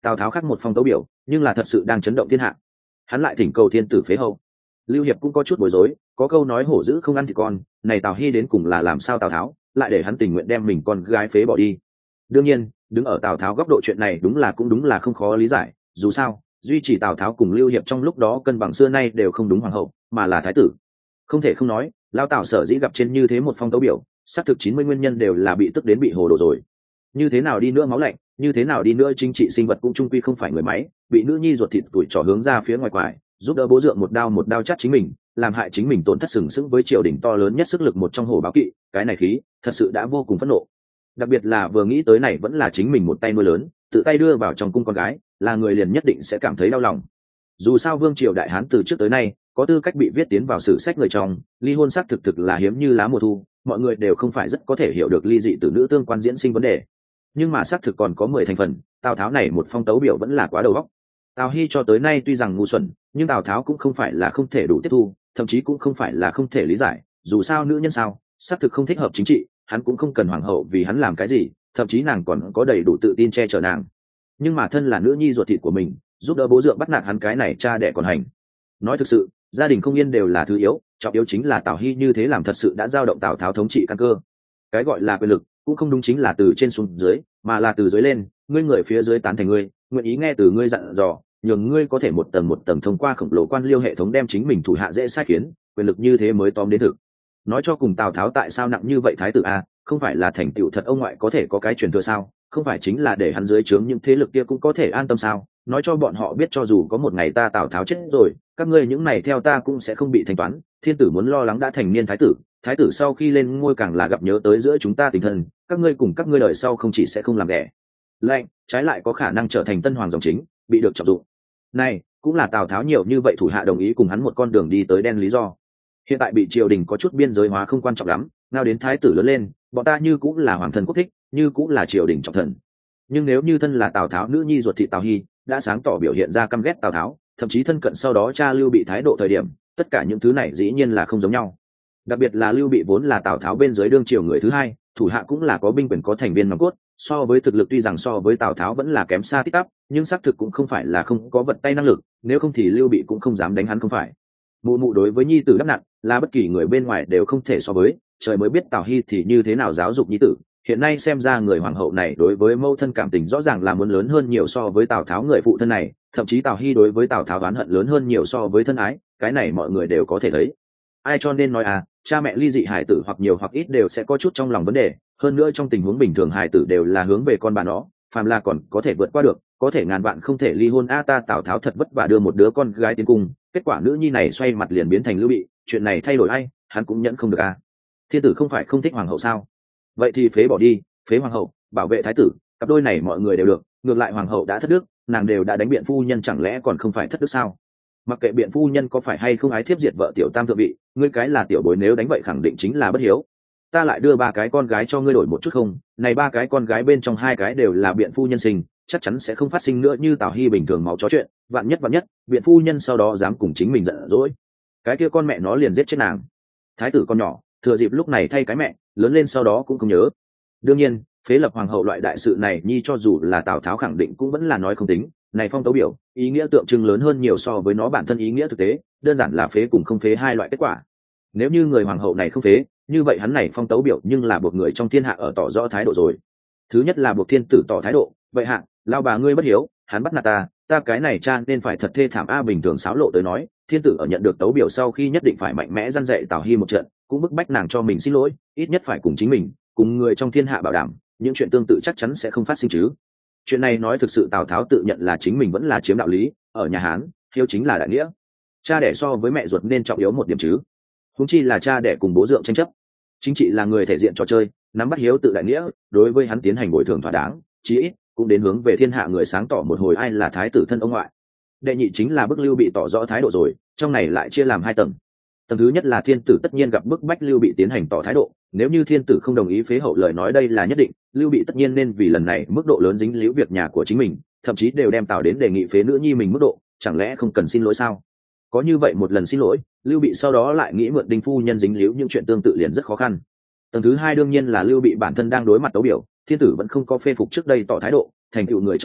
tào tháo khác một phong tấu biểu nhưng là thật sự đang chấn động thiên hạ. Hắn lại thỉnh cầu thiên tử phế hậu. Lưu Hiệp cũng có chút bối rối, có câu nói hổ dữ không ăn thịt con, này Tào Hy đến cùng là làm sao Tào Tháo lại để hắn tình nguyện đem mình con gái phế bỏ đi. Đương nhiên đứng ở Tào Tháo góc độ chuyện này đúng là cũng đúng là không khó lý giải, dù sao duy trì Tào Tháo cùng Lưu Hiệp trong lúc đó cân bằng xưa nay đều không đúng hoàng hậu mà là thái tử. Không thể không nói lao Tào sở dĩ gặp trên như thế một phong tấu biểu, xác thực chín mươi nguyên nhân đều là bị tức đến bị hồ đồ rồi. Như thế nào đi nữa máu lạnh, như thế nào đi nữa chính trị sinh vật cũng trung quy không phải người máy, bị nữ nhi ruột thịt tuổi trỏ hướng ra phía ngoài quải, giúp đỡ bố dượng một đao một đao chắt chính mình, làm hại chính mình tổn thất sừng sững với triều đình to lớn nhất sức lực một trong hổ báo kỵ, cái này khí thật sự đã vô cùng phẫn nộ. Đặc biệt là vừa nghĩ tới này vẫn là chính mình một tay nuôi lớn, tự tay đưa vào trong cung con gái, là người liền nhất định sẽ cảm thấy đau lòng. Dù sao vương triều đại hán từ trước tới nay có tư cách bị viết tiến vào sử sách người trong, ly hôn xác thực thực là hiếm như lá mùa thu, mọi người đều không phải rất có thể hiểu được ly dị tử nữ tương quan diễn sinh vấn đề. Nhưng mà xác thực còn có mười thành phần, Tào Tháo này một phong tấu biểu vẫn là quá đầu óc. Tào Hy cho tới nay tuy rằng ngu xuẩn, nhưng Tào Tháo cũng không phải là không thể đủ tiếp thu, thậm chí cũng không phải là không thể lý giải, dù sao nữ nhân sao xác thực không thích hợp chính trị, hắn cũng không cần hoàng hậu vì hắn làm cái gì, thậm chí nàng còn có đầy đủ tự tin che chở nàng. Nhưng mà thân là nữ nhi ruột thịt của mình, giúp đỡ bố dượng bắt nạt hắn cái này cha đẻ còn hành. Nói thực sự, gia đình không yên đều là thứ yếu, trọng yếu chính là Tào Hy như thế làm thật sự đã dao động Tào Tháo thống trị căn cơ. Cái gọi là quyền lực cũng không đúng chính là từ trên xuống dưới, mà là từ dưới lên, ngươi người phía dưới tán thành ngươi, nguyện ý nghe từ ngươi dặn dò, nhường ngươi có thể một tầng một tầng thông qua khổng lồ quan liêu hệ thống đem chính mình thủ hạ dễ sai khiến, quyền lực như thế mới tóm đến thực. Nói cho cùng Tào Tháo tại sao nặng như vậy thái tử a, không phải là thành tựu thật ông ngoại có thể có cái truyền thừa sao, không phải chính là để hắn dưới trướng những thế lực kia cũng có thể an tâm sao, nói cho bọn họ biết cho dù có một ngày ta Tào Tháo chết rồi, các ngươi những này theo ta cũng sẽ không bị thanh toán, thiên tử muốn lo lắng đã thành niên thái tử, thái tử sau khi lên ngôi càng là gặp nhớ tới giữa chúng ta tình thân, các ngươi cùng các ngươi đời sau không chỉ sẽ không làm đẻ lạnh, trái lại có khả năng trở thành tân hoàng dòng chính, bị được trọng dụng. Này cũng là Tào Tháo nhiều như vậy thủ hạ đồng ý cùng hắn một con đường đi tới đen lý do. Hiện tại bị triều đình có chút biên giới hóa không quan trọng lắm, nào đến thái tử lớn lên, bọn ta như cũng là hoàng thân quốc thích, như cũng là triều đình trọng thần. Nhưng nếu như thân là Tào Tháo nữ nhi ruột thịt Tào Hy đã sáng tỏ biểu hiện ra căm ghét Tào Tháo, thậm chí thân cận sau đó cha Lưu Bị thái độ thời điểm, tất cả những thứ này dĩ nhiên là không giống nhau. Đặc biệt là Lưu Bị vốn là Tào Tháo bên dưới đương triều người thứ hai, thủ hạ cũng là có binh quyền có thành viên nòng cốt, so với thực lực tuy rằng so với Tào Tháo vẫn là kém xa tích tắp, nhưng xác thực cũng không phải là không có vật tay năng lực, nếu không thì Lưu Bị cũng không dám đánh hắn không phải. Mụ mụ đối với nhi tử đắp nặng là bất kỳ người bên ngoài đều không thể so với, trời mới biết Tào Hy thì như thế nào giáo dục nhi tử. Hiện nay xem ra người hoàng hậu này đối với mâu thân cảm tình rõ ràng là muốn lớn hơn nhiều so với Tào Tháo người phụ thân này, thậm chí Tào Hy đối với Tào Tháo oán hận lớn hơn nhiều so với thân ái, cái này mọi người đều có thể thấy. Ai cho nên nói à, cha mẹ ly dị hài tử hoặc nhiều hoặc ít đều sẽ có chút trong lòng vấn đề, hơn nữa trong tình huống bình thường hài tử đều là hướng về con bà nó, phàm là còn có thể vượt qua được, có thể ngàn vạn không thể ly hôn a. Ta Tào Tháo thật vất vả đưa một đứa con gái tiến cung, kết quả nữ nhi này xoay mặt liền biến thành Lưu Bị, chuyện này thay đổi ai, hắn cũng nhẫn không được a. Thiên tử không phải không thích hoàng hậu sao? Vậy thì phế bỏ đi, phế hoàng hậu, bảo vệ thái tử, cặp đôi này mọi người đều được, ngược lại hoàng hậu đã thất đức, nàng đều đã đánh biện phu nhân chẳng lẽ còn không phải thất đức sao? Mặc kệ biện phu nhân có phải hay không ái thiếp diệt vợ tiểu tam thượng vị, ngươi cái là tiểu bối nếu đánh vậy khẳng định chính là bất hiếu. Ta lại đưa ba cái con gái cho ngươi đổi một chút không? Này ba cái con gái bên trong hai cái đều là biện phu nhân sinh, chắc chắn sẽ không phát sinh nữa như Tào Hy bình thường máu chó chuyện, vạn nhất vạn nhất, biện phu nhân sau đó dám cùng chính mình giận dỗi, cái kia con mẹ nó liền giết chết nàng. Thái tử con nhỏ, thừa dịp lúc này thay cái mẹ, lớn lên sau đó cũng không nhớ. Đương nhiên, phế lập hoàng hậu loại đại sự này nhi cho dù là Tào Tháo khẳng định cũng vẫn là nói không tính, này phong tấu biểu, ý nghĩa tượng trưng lớn hơn nhiều so với nó bản thân ý nghĩa thực tế, đơn giản là phế cùng không phế hai loại kết quả. Nếu như người hoàng hậu này không phế, như vậy hắn này phong tấu biểu nhưng là buộc người trong thiên hạ ở tỏ rõ thái độ rồi. Thứ nhất là buộc thiên tử tỏ thái độ, vậy hạ, lao bà ngươi bất hiếu, hắn bắt nạt ta, ta cái này cha nên phải thật thê thảm a. Bình thường xáo lộ tới nói, thiên tử ở nhận được tấu biểu sau khi nhất định phải mạnh mẽ răn dạy Tào Hy một trận, cũng bức bách nàng cho mình xin lỗi, ít nhất phải cùng chính mình, cùng người trong thiên hạ bảo đảm, những chuyện tương tự chắc chắn sẽ không phát sinh chứ. Chuyện này nói thực sự Tào Tháo tự nhận là chính mình vẫn là chiếm đạo lý, ở nhà Hán, hiếu chính là đại nghĩa. Cha đẻ so với mẹ ruột nên trọng yếu một điểm chứ. Huống chi là cha đẻ cùng bố dượng tranh chấp. Chính trị là người thể diện trò chơi, nắm bắt hiếu tự đại nghĩa, đối với hắn tiến hành bồi thường thỏa đáng, chí ít cũng đến hướng về thiên hạ người sáng tỏ một hồi ai là thái tử thân ông ngoại. Đệ nhị chính là bức Lưu Bị tỏ rõ thái độ rồi, trong này lại chia làm hai tầng. Tầng thứ nhất là thiên tử tất nhiên gặp bức bách Lưu Bị tiến hành tỏ thái độ, nếu như thiên tử không đồng ý phế hậu lời nói đây là nhất định, Lưu Bị tất nhiên nên vì lần này mức độ lớn dính líu việc nhà của chính mình, thậm chí đều đem Tào đến đề nghị phế nữ nhi mình mức độ, chẳng lẽ không cần xin lỗi sao? Có như vậy một lần xin lỗi, Lưu Bị sau đó lại nghĩ mượn Đinh phu nhân dính líu những chuyện tương tự liền rất khó khăn. Tầng thứ hai đương nhiên là Lưu Bị bản thân đang đối mặt tấu biểu, thiên tử vẫn không có phê phục trước đây tỏ thái độ, thành tựu người trong cuộc,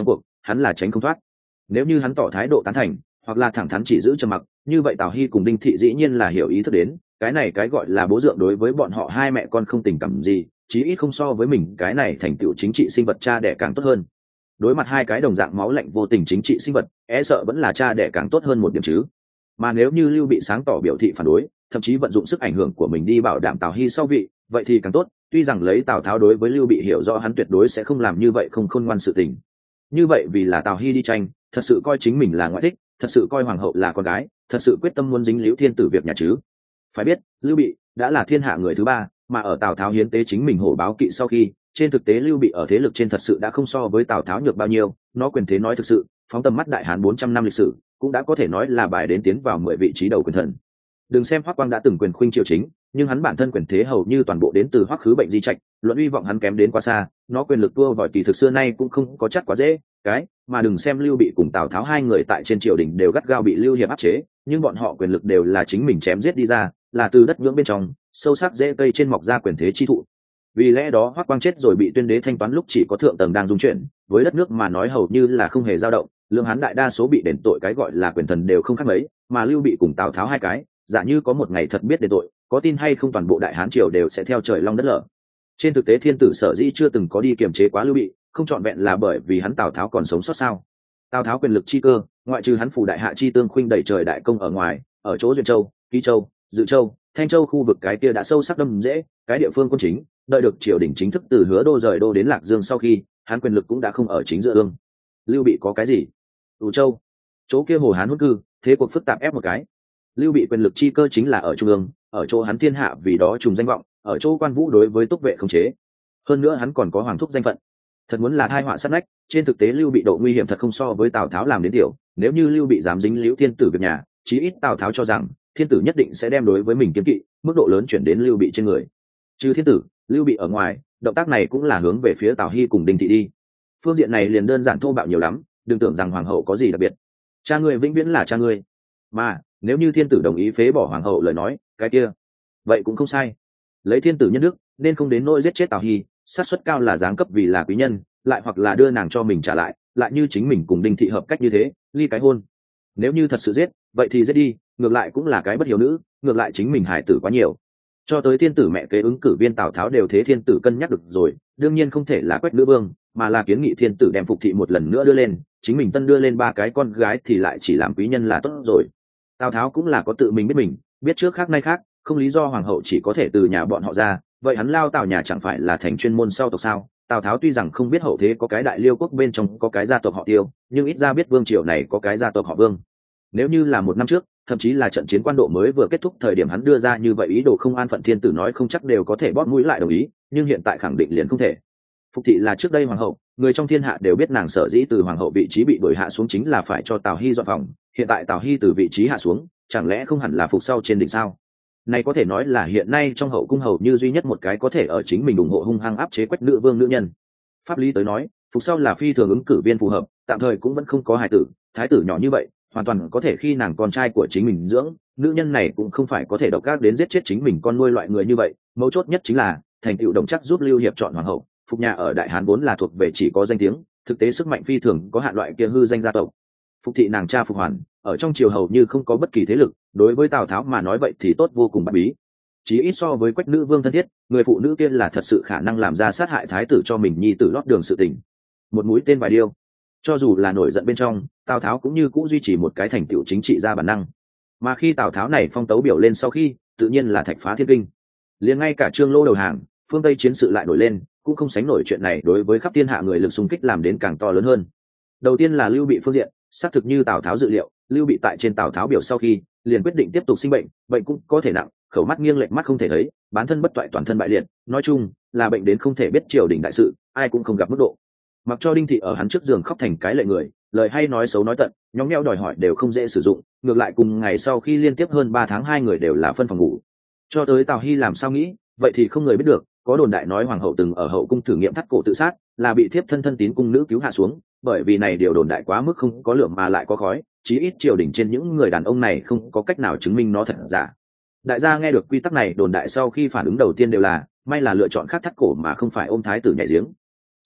hắn là tránh không thoát. Nếu như hắn tỏ thái độ tán thành hoặc là thẳng thắn chỉ giữ trầm mặc, như vậy Tào Hy cùng Đinh Thị dĩ nhiên là hiểu ý thức đến cái này cái gọi là bố dượng đối với bọn họ hai mẹ con không tình cảm gì, chí ít không so với mình cái này thành tựu chính trị sinh vật cha đẻ càng tốt hơn. Đối mặt hai cái đồng dạng máu lạnh vô tình chính trị sinh vật, e sợ vẫn là cha đẻ càng tốt hơn một điểm chứ. Mà nếu như Lưu Bị sáng tỏ biểu thị phản đối, thậm chí vận dụng sức ảnh hưởng của mình đi bảo đảm Tào Hy sau vị, vậy thì càng tốt. Tuy rằng lấy Tào Tháo đối với Lưu Bị hiểu rõ, hắn tuyệt đối sẽ không làm như vậy không khôn ngoan sự tình. Như vậy vì là Tào Hy đi tranh, thật sự coi chính mình là ngoại thích, thật sự coi hoàng hậu là con gái, thật sự quyết tâm muốn dính liễu thiên tử việc nhà chứ. Phải biết, Lưu Bị đã là thiên hạ người thứ ba, mà ở Tào Tháo hiến tế chính mình hổ báo kỵ sau khi, trên thực tế Lưu Bị ở thế lực trên thật sự đã không so với Tào Tháo nhược bao nhiêu. Nó quyền thế nói thực sự, phóng tầm mắt đại hán bốn trăm năm lịch sử, cũng đã có thể nói là bài đến tiến vào mười vị trí đầu quyền thần. Đừng xem Hoắc Quang đã từng quyền khuynh triều chính, nhưng hắn bản thân quyền thế hầu như toàn bộ đến từ Hoắc Khứ Bệnh di trạch, luận uy vọng hắn kém đến quá xa. Nó quyền lực tua vòi kỳ thực xưa nay cũng không có chắc quá dễ cái, mà đừng xem Lưu Bị cùng Tào Tháo hai người tại trên triều đình đều gắt gao bị Lưu Hiệp áp chế, nhưng bọn họ quyền lực đều là chính mình chém giết đi ra, là từ đất nhưỡng bên trong sâu sắc dễ cây trên mọc ra quyền thế chi thụ. Vì lẽ đó Hoắc Quang chết rồi bị tuyên đế thanh toán lúc chỉ có thượng tầng đang dung chuyển, với đất nước mà nói hầu như là không hề dao động, lương hán đại đa số bị đền tội cái gọi là quyền thần đều không khác mấy, mà Lưu Bị cùng Tào Tháo hai cái, giả như có một ngày thật biết đền tội, có tin hay không toàn bộ đại hán triều đều sẽ theo trời long đất lở. Trên thực tế thiên tử sở dĩ chưa từng có đi kiềm chế quá Lưu Bị, không trọn vẹn là bởi vì hắn Tào Tháo còn sống sót sao. Tào Tháo quyền lực chi cơ, ngoại trừ hắn phủ đại hạ chi tương khuynh đẩy trời đại công ở ngoài, ở chỗ Duyện Châu, Ký Châu, Dự Châu, Thanh Châu khu vực cái kia đã sâu sắc đâm dễ, cái địa phương quân chính, đợi được triều đình chính thức từ Hứa Đô rời đô đến Lạc Dương sau khi, hắn quyền lực cũng đã không ở chính giữa ương. Lưu Bị có cái gì? Ủ Châu, chỗ kia Hồ Hán hốt cư, thế cuộc phức tạp ép một cái. Lưu Bị quyền lực chi cơ chính là ở trung ương, ở chỗ hắn thiên hạ vì đó trùng danh vọng, ở chỗ quan vũ đối với túc vệ không chế. Hơn nữa hắn còn có hoàng thúc danh phận. Thật muốn là tai họa sát nách, trên thực tế Lưu Bị độ nguy hiểm thật không so với Tào Tháo làm đến tiểu, nếu như Lưu Bị dám dính liễu thiên tử việc nhà, chí ít Tào Tháo cho rằng thiên tử nhất định sẽ đem đối với mình kiêng kỵ, mức độ lớn chuyển đến Lưu Bị trên người. Trừ thiên tử, Lưu Bị ở ngoài, động tác này cũng là hướng về phía Tào Hy cùng Đinh Thị đi. Phương diện này liền đơn giản thô bạo nhiều lắm, đừng tưởng rằng hoàng hậu có gì đặc biệt. Cha ngươi vĩnh viễn là cha ngươi. Mà, nếu như thiên tử đồng ý phế bỏ hoàng hậu lời nói, cái kia, vậy cũng không sai. Lấy thiên tử nhân đức, nên không đến nỗi giết chết Tào Hy, xác suất cao là giáng cấp vì là quý nhân, lại hoặc là đưa nàng cho mình trả lại, lại như chính mình cùng Đinh Thị hợp cách như thế, ly cái hôn. Nếu như thật sự giết, vậy thì giết đi, ngược lại cũng là cái bất hiếu nữ, ngược lại chính mình hại tử quá nhiều. Cho tới thiên tử mẹ kế ứng cử viên Tào Tháo đều thế thiên tử cân nhắc được rồi, đương nhiên không thể là Quách nữ vương, mà là kiến nghị thiên tử đem Phục Thị một lần nữa đưa lên, chính mình tân đưa lên ba cái con gái thì lại chỉ làm quý nhân là tốt rồi. Tào Tháo cũng là có tự mình biết mình, biết trước khác nay khác, không lý do hoàng hậu chỉ có thể từ nhà bọn họ ra, vậy hắn lao Tào nhà chẳng phải là thành chuyên môn sau tộc sao? Tào Tháo tuy rằng không biết hậu thế có cái đại liêu quốc bên trong có cái gia tộc họ Tiêu, nhưng ít ra biết vương triều này có cái gia tộc họ Vương. Nếu như là một năm trước, thậm chí là trận chiến quan độ mới vừa kết thúc thời điểm hắn đưa ra như vậy ý đồ không an phận thiên tử nói không chắc đều có thể bóp mũi lại đồng ý, nhưng hiện tại khẳng định liền không thể. Phục Thị là trước đây hoàng hậu, người trong thiên hạ đều biết nàng sở dĩ từ hoàng hậu vị trí bị đuổi hạ xuống chính là phải cho Tào Hy dọn phòng, hiện tại Tào Hy từ vị trí hạ xuống, chẳng lẽ không hẳn là phục sau trên đỉnh sao? Này có thể nói là hiện nay trong hậu cung hầu như duy nhất một cái có thể ở chính mình ủng hộ hung hăng áp chế Quách nữ vương nữ nhân. Pháp lý tới nói, phục sau là phi thường ứng cử viên phù hợp, tạm thời cũng vẫn không có hài tử, thái tử nhỏ như vậy, hoàn toàn có thể khi nàng con trai của chính mình dưỡng, nữ nhân này cũng không phải có thể độc ác đến giết chết chính mình con nuôi loại người như vậy, mấu chốt nhất chính là thành tựu đồng chắc giúp Lưu Hiệp chọn hoàng hậu, Phục nhà ở Đại Hán vốn là thuộc về chỉ có danh tiếng, thực tế sức mạnh phi thường có hạn loại kia hư danh gia tộc. Phục Thị nàng cha Phục Hoàn, ở trong triều hầu như không có bất kỳ thế lực, đối với Tào Tháo mà nói vậy thì tốt vô cùng bất bí. Chỉ ít so với Quách nữ vương thân thiết, người phụ nữ kia là thật sự khả năng làm ra sát hại thái tử cho mình nhi tử lót đường sự tình. Một mũi tên vài điêu. Cho dù là nổi giận bên trong, Tào Tháo cũng như cũ duy trì một cái thành tựu chính trị ra bản năng. Mà khi Tào Tháo này phong tấu biểu lên sau khi, tự nhiên là thạch phá thiên kinh. Liền ngay cả Trương Lô đầu hàng, phương Tây chiến sự lại nổi lên, cũng không sánh nổi chuyện này đối với khắp thiên hạ người lực xung kích làm đến càng to lớn hơn. Đầu tiên là Lưu Bị phương diện, xác thực như Tào Tháo dự liệu, Lưu Bị tại trên Tào Tháo biểu sau khi, liền quyết định tiếp tục sinh bệnh, bệnh cũng có thể nặng, khẩu mắt nghiêng lệch mắt không thể thấy, bán thân bất toại toàn thân bại liệt, nói chung là bệnh đến không thể biết triều đình đại sự, ai cũng không gặp mức độ. Mặc cho Đinh Thị ở hắn trước giường khóc thành cái lệ người, lời hay nói xấu nói tận, nhõng nhẽo đòi hỏi đều không dễ sử dụng, ngược lại cùng ngày sau khi liên tiếp hơn ba tháng hai người đều là phân phòng ngủ. Cho tới Tào Hy làm sao nghĩ, vậy thì không người biết được, có đồn đại nói hoàng hậu từng ở hậu cung thử nghiệm thắt cổ tự sát, là bị thiếp thân thân tín cung nữ cứu hạ xuống, bởi vì này điều đồn đại quá mức không có lượng mà lại có khói, chí ít triều đình trên những người đàn ông này không có cách nào chứng minh nó thật giả. Đại gia nghe được quy tắc này đồn đại sau khi phản ứng đầu tiên đều là may là lựa chọn khác thắt cổ mà không phải ôm thái tử nhảy giếng.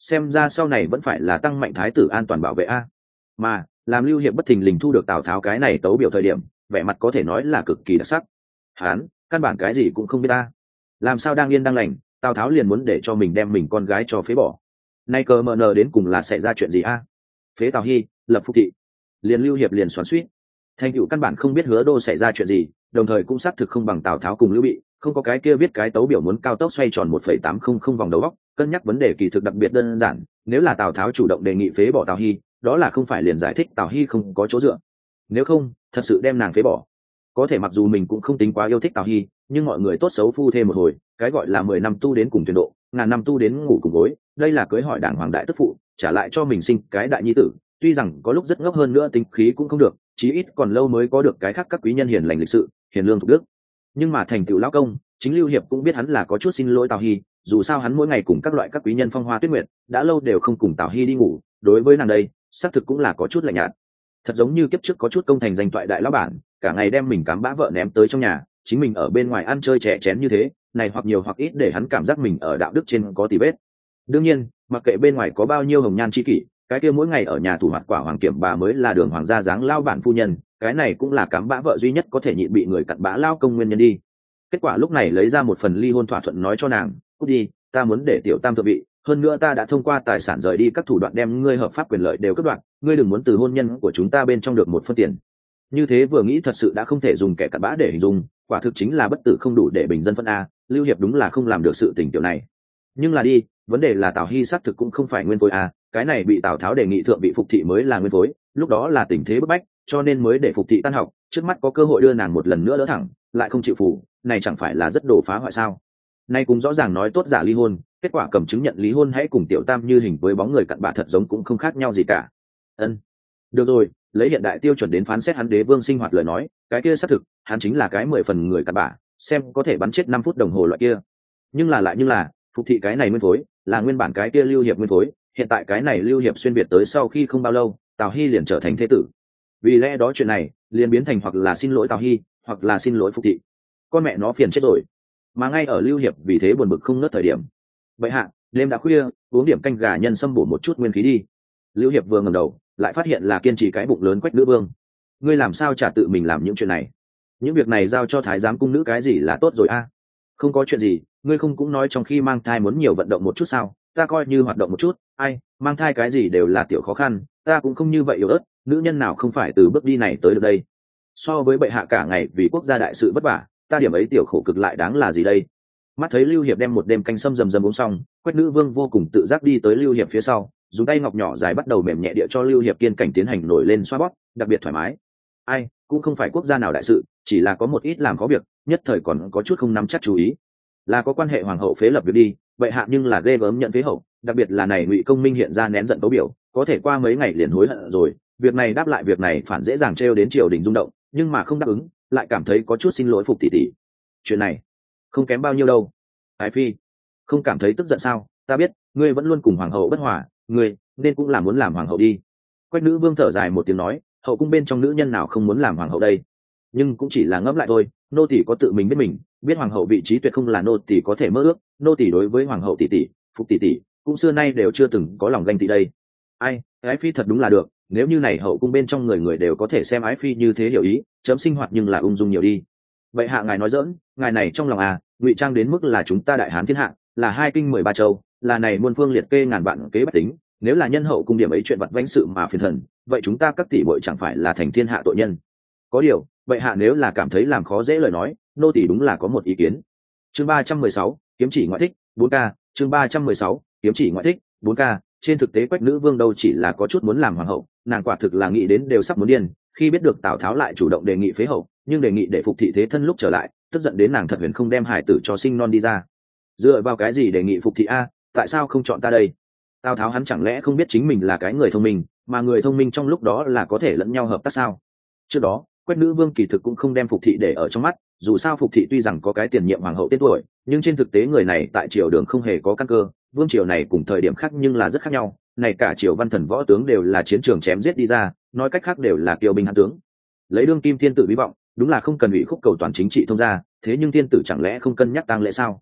xem ra sau này vẫn phải là tăng mạnh thái tử an toàn bảo vệ a. Mà làm Lưu Hiệp bất thình lình thu được Tào Tháo cái này tấu biểu thời điểm, vẻ mặt có thể nói là cực kỳ đặc sắc. Hán căn bản cái gì cũng không biết ta, làm sao đang yên đang lành Tào Tháo liền muốn để cho mình đem mình con gái cho phế bỏ. Nay cờ mờ nờ đến cùng là xảy ra chuyện gì a? Phế Tào Hy, lập Phục thị. Liền Lưu Hiệp liền xoắn xuýt. Thành Cựu căn bản không biết Hứa Đô xảy ra chuyện gì, đồng thời cũng xác thực không bằng Tào Tháo cùng Lưu Bị, không có cái kia viết cái tấu biểu muốn cao tốc xoay tròn một phẩy tám không không vòng đầu góc, cân nhắc vấn đề kỳ thực đặc biệt đơn giản. Nếu là Tào Tháo chủ động đề nghị phế bỏ Tào Hy, đó là không phải liền giải thích Tào Hy không có chỗ dựa. Nếu không, thật sự đem nàng phế bỏ. Có thể mặc dù mình cũng không tính quá yêu thích Tào Hy, nhưng mọi người tốt xấu phu thêm một hồi, cái gọi là mười năm tu đến cùng tuyển độ, ngàn năm tu đến ngủ cùng gối, đây là cưới hỏi đảng hoàng đại tức phụ, trả lại cho mình sinh cái đại nhi tử, tuy rằng có lúc rất ngốc hơn nữa tính khí cũng không được, chí ít còn lâu mới có được cái khác các quý nhân hiền lành lịch sự, hiền lương thục đức. Nhưng mà thành tựu lão công, chính Lưu Hiệp cũng biết hắn là có chút xin lỗi Tào Hy, dù sao hắn mỗi ngày cùng các loại các quý nhân phong hoa tuyết nguyệt, đã lâu đều không cùng Tào Hy đi ngủ, đối với nàng đây, xác thực cũng là có chút lạnh nhạt. Thật giống như kiếp trước có chút công thành danh toại đại lão bản, cả ngày đem mình cám bã vợ ném tới trong nhà, chính mình ở bên ngoài ăn chơi chè chén như thế, này hoặc nhiều hoặc ít để hắn cảm giác mình ở đạo đức trên có tì vết. Đương nhiên, mặc kệ bên ngoài có bao nhiêu hồng nhan chi kỷ, cái kia mỗi ngày ở nhà thủ hoạt quả hoàng kiểm bà mới là đường hoàng gia dáng lao bản phu nhân, cái này cũng là cám bã vợ duy nhất có thể nhịn bị người cặn bã lao công nguyên nhân đi. Kết quả lúc này lấy ra một phần ly hôn thỏa thuận nói cho nàng, cút đi, ta muốn để tiểu tam thượng vị, hơn nữa ta đã thông qua tài sản rời đi các thủ đoạn đem ngươi hợp pháp quyền lợi đều cắt đoạn, ngươi đừng muốn từ hôn nhân của chúng ta bên trong được một phân tiền. Như thế vừa nghĩ thật sự đã không thể dùng kẻ cặn bã để hình dung, quả thực chính là bất tử không đủ để bình dân phân a. Lưu Hiệp đúng là không làm được sự tình tiểu này. Nhưng là đi, vấn đề là Tào Hy xác thực cũng không phải nguyên phối a, cái này bị Tào Tháo đề nghị thượng vị Phục thị mới là nguyên phối, lúc đó là tình thế bức bách, cho nên mới để Phục thị tan học, trước mắt có cơ hội đưa nàng một lần nữa đỡ thẳng, lại không chịu phủ, này chẳng phải là rất đồ phá hoại sao? Nay cũng rõ ràng nói tốt giả ly hôn, kết quả cầm chứng nhận lý hôn hãy cùng tiểu tam như hình với bóng người cặn bã thật giống cũng không khác nhau gì cả. Ân, được rồi, lấy hiện đại tiêu chuẩn đến phán xét hắn đế vương sinh hoạt lời nói, cái kia xác thực, hắn chính là cái mười phần người cặn bã, xem có thể bắn chết năm phút đồng hồ loại kia. Nhưng là lại nhưng là, Phục thị cái này nguyên phối, là nguyên bản cái kia Lưu Hiệp nguyên phối, hiện tại cái này Lưu Hiệp xuyên việt tới sau khi không bao lâu, Tào Hy liền trở thành thế tử. Vì lẽ đó chuyện này, liền biến thành hoặc là xin lỗi Tào Hy, hoặc là xin lỗi Phục thị. Con mẹ nó phiền chết rồi. Mà ngay ở Lưu Hiệp vì thế buồn bực không ngớt thời điểm, vậy hạ đêm đã khuya, uống điểm canh gà nhân sâm bổ một chút nguyên khí đi. Lưu Hiệp vừa ngẩng đầu, lại phát hiện là kiên trì cái bụng lớn Quách nữ vương. Ngươi làm sao trả tự mình làm những chuyện này? Những việc này giao cho thái giám cung nữ cái gì là tốt rồi a? Không có chuyện gì, ngươi không cũng nói trong khi mang thai muốn nhiều vận động một chút sao? Ta coi như hoạt động một chút, ai, mang thai cái gì đều là tiểu khó khăn, ta cũng không như vậy yếu ớt, nữ nhân nào không phải từ bước đi này tới được đây. So với bệ hạ cả ngày vì quốc gia đại sự vất vả, ta điểm ấy tiểu khổ cực lại đáng là gì đây? Mắt thấy Lưu Hiệp đem một đêm canh sâm rầm rầm uống xong, Quách nữ vương vô cùng tự giác đi tới Lưu Hiệp phía sau, dùng tay ngọc nhỏ dài bắt đầu mềm nhẹ địa cho Lưu Hiệp kiên cảnh tiến hành nổi lên xoa bóp, đặc biệt thoải mái. Ai, cũng không phải quốc gia nào đại sự, chỉ là có một ít làm có việc, nhất thời còn có chút không nắm chắc chú ý. Là có quan hệ hoàng hậu phế lập việc đi, vậy hạ nhưng là ghê gớm nhận phế hậu, đặc biệt là này Ngụy Công Minh hiện ra nén giận tấu biểu, có thể qua mấy ngày liền hối hận rồi, việc này đáp lại việc này phản dễ dàng trêu đến triều đình rung động, nhưng mà không đáp ứng, lại cảm thấy có chút xin lỗi Phục tỷ tỷ. Chuyện này không kém bao nhiêu đâu. Ái phi, không cảm thấy tức giận sao? Ta biết ngươi vẫn luôn cùng hoàng hậu bất hòa, ngươi nên cũng là muốn làm hoàng hậu đi. Quách nữ vương thở dài một tiếng nói, hậu cung bên trong nữ nhân nào không muốn làm hoàng hậu đây? Nhưng cũng chỉ là ngẫm lại thôi, nô tỳ có tự mình biết mình, biết hoàng hậu vị trí tuyệt không là nô tỳ có thể mơ ước, nô tỳ đối với hoàng hậu tỷ tỷ, Phục tỷ tỷ, cũng xưa nay đều chưa từng có lòng ganh tị đây. Ai, ái phi thật đúng là được, nếu như này hậu cung bên trong người người đều có thể xem ái phi như thế hiểu ý, chấm sinh hoạt nhưng là ung dung nhiều đi. Vậy hạ ngài nói dỡn, ngài này trong lòng à, ngụy trang đến mức là chúng ta đại hán thiên hạ, là hai kinh mười ba châu, là này muôn phương liệt kê ngàn vạn kế bách tính, nếu là nhân hậu cung điểm ấy chuyện vặt vãnh sự mà phiền thần, vậy chúng ta các tỷ muội chẳng phải là thành thiên hạ tội nhân? Có điều, vậy hạ nếu là cảm thấy làm khó dễ lời nói, nô tỳ đúng là có một ý kiến. Chương ba trăm mười sáu, kiếm chỉ ngoại thích, bốn k, chương ba trăm mười sáu, kiếm chỉ ngoại thích, bốn k, trên thực tế Quách nữ vương đâu chỉ là có chút muốn làm hoàng hậu, nàng quả thực là nghĩ đến đều sắp muốn điên, khi biết được Tào Tháo lại chủ động đề nghị phế hậu, nhưng đề nghị để Phục thị thế thân lúc trở lại, tức giận đến nàng thật huyền không đem hải tử cho sinh non đi ra. Dựa vào cái gì đề nghị Phục thị a, tại sao không chọn ta đây? Tào Tháo hắn chẳng lẽ không biết chính mình là cái người thông minh, mà người thông minh trong lúc đó là có thể lẫn nhau hợp tác sao? Trước đó, Quách nữ vương kỳ thực cũng không đem Phục thị để ở trong mắt, dù sao Phục thị tuy rằng có cái tiền nhiệm hoàng hậu tên tuổi, nhưng trên thực tế người này tại triều đường không hề có căn cơ, vương triều này cùng thời điểm khác nhưng là rất khác nhau, này cả triều văn thần võ tướng đều là chiến trường chém giết đi ra, nói cách khác đều là kiêu binh hãn tướng. Lấy đương kim thiên tử hy vọng, đúng là không cần ủy khúc cầu toàn chính trị thông gia, thế nhưng thiên tử chẳng lẽ không cân nhắc tang lễ sao?